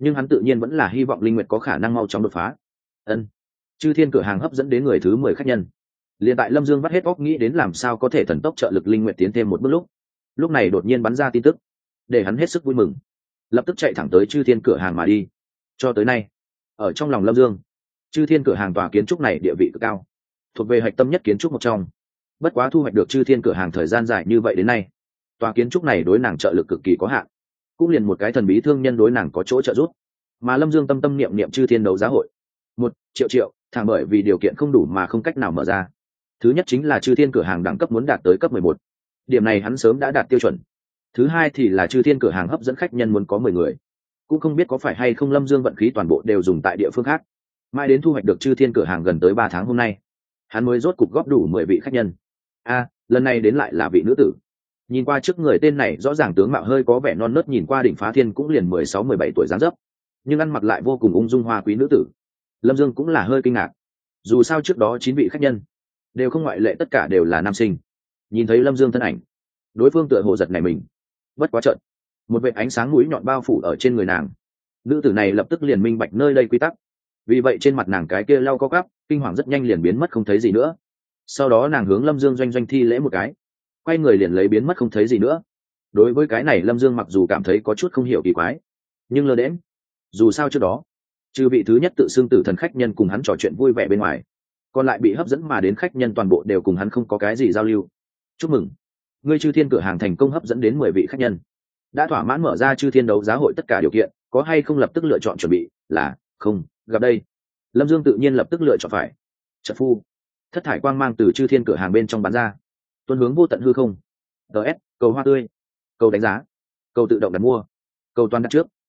nhưng hắn tự nhiên vẫn là hy vọng linh nguyệt có khả năng mau chóng đột phá. Ân. Chư Thiên cửa hàng hấp dẫn đến người thứ mười khách nhân. Liên tại Lâm Dương vắt hết óc nghĩ đến làm sao có thể thần tốc trợ lực linh nguyệt tiến thêm một bước lúc, lúc này đột nhiên bắn ra tin tức, để hắn hết sức vui mừng, lập tức chạy thẳng tới Chư Thiên cửa hàng mà đi. Cho tới nay, ở trong lòng Lâm Dương, Chư Thiên cửa hàng tòa kiến trúc này địa vị cực cao, thuộc về hạch tâm nhất kiến trúc một trong. Bất quá thu hoạch được Chư Thiên cửa hàng thời gian dài như vậy đến nay, tòa kiến trúc này đối nàng trợ lực cực kỳ có hạn, cũng liền một cái thần bí thương nhân đối nàng có chỗ trợ giúp. Mà Lâm Dương tâm tâm niệm niệm Chư Thiên đấu giá hội, một triệu triệu, thẳng bởi vì điều kiện không đủ mà không cách nào mở ra. Thứ nhất chính là Chư Thiên cửa hàng đẳng cấp muốn đạt tới cấp mười một, điểm này hắn sớm đã đạt tiêu chuẩn. Thứ hai thì là Chư Thiên cửa hàng hấp dẫn khách nhân muốn có mười người, cũng không biết có phải hay không Lâm Dương vận khí toàn bộ đều dùng tại địa phương khác. Mãi đến thu hoạch được Chư Thiên cửa hàng gần tới ba tháng hôm nay, hắn mới rốt cục góp đủ mười vị khách nhân. A, lần này đến lại là vị nữ tử. Nhìn qua trước người tên này rõ ràng tướng mạo hơi có vẻ non nớt, nhìn qua Đỉnh Phá Thiên cũng liền mười sáu mười bảy tuổi dáng dấp, nhưng ăn mặc lại vô cùng ung dung hoa quý nữ tử. Lâm Dương cũng là hơi kinh ngạc, dù sao trước đó chín vị khách nhân đều không ngoại lệ, tất cả đều là nam sinh. Nhìn thấy Lâm Dương thân ảnh, đối phương tựa hồ giật này mình, bất quá trợn, một vệt ánh sáng mũi nhọn bao phủ ở trên người nàng. Nữ tử này lập tức liền minh bạch nơi đây quy tắc, vì vậy trên mặt nàng cái kia lau có gắp kinh hoàng rất nhanh liền biến mất không thấy gì nữa. Sau đó nàng hướng Lâm Dương doanh doanh thi lễ một cái, quay người liền lấy biến mất không thấy gì nữa. Đối với cái này Lâm Dương mặc dù cảm thấy có chút không hiểu kỳ quái, nhưng lơ đễm, dù sao trước đó trừ vị thứ nhất tự xưng tử thần khách nhân cùng hắn trò chuyện vui vẻ bên ngoài, còn lại bị hấp dẫn mà đến khách nhân toàn bộ đều cùng hắn không có cái gì giao lưu. Chúc mừng, ngươi Chư Thiên cửa hàng thành công hấp dẫn đến mười vị khách nhân, đã thỏa mãn mở ra Chư Thiên đấu giá hội tất cả điều kiện, có hay không lập tức lựa chọn chuẩn bị là không gặp đây. Lâm Dương tự nhiên lập tức lựa chọn phải. Trận phu, thất thải quang mang từ Chư Thiên cửa hàng bên trong bắn ra, tuôn hướng vô tận hư không. ts cầu hoa tươi, cầu đánh giá, cầu tự động đặt mua, cầu toàn đặt trước.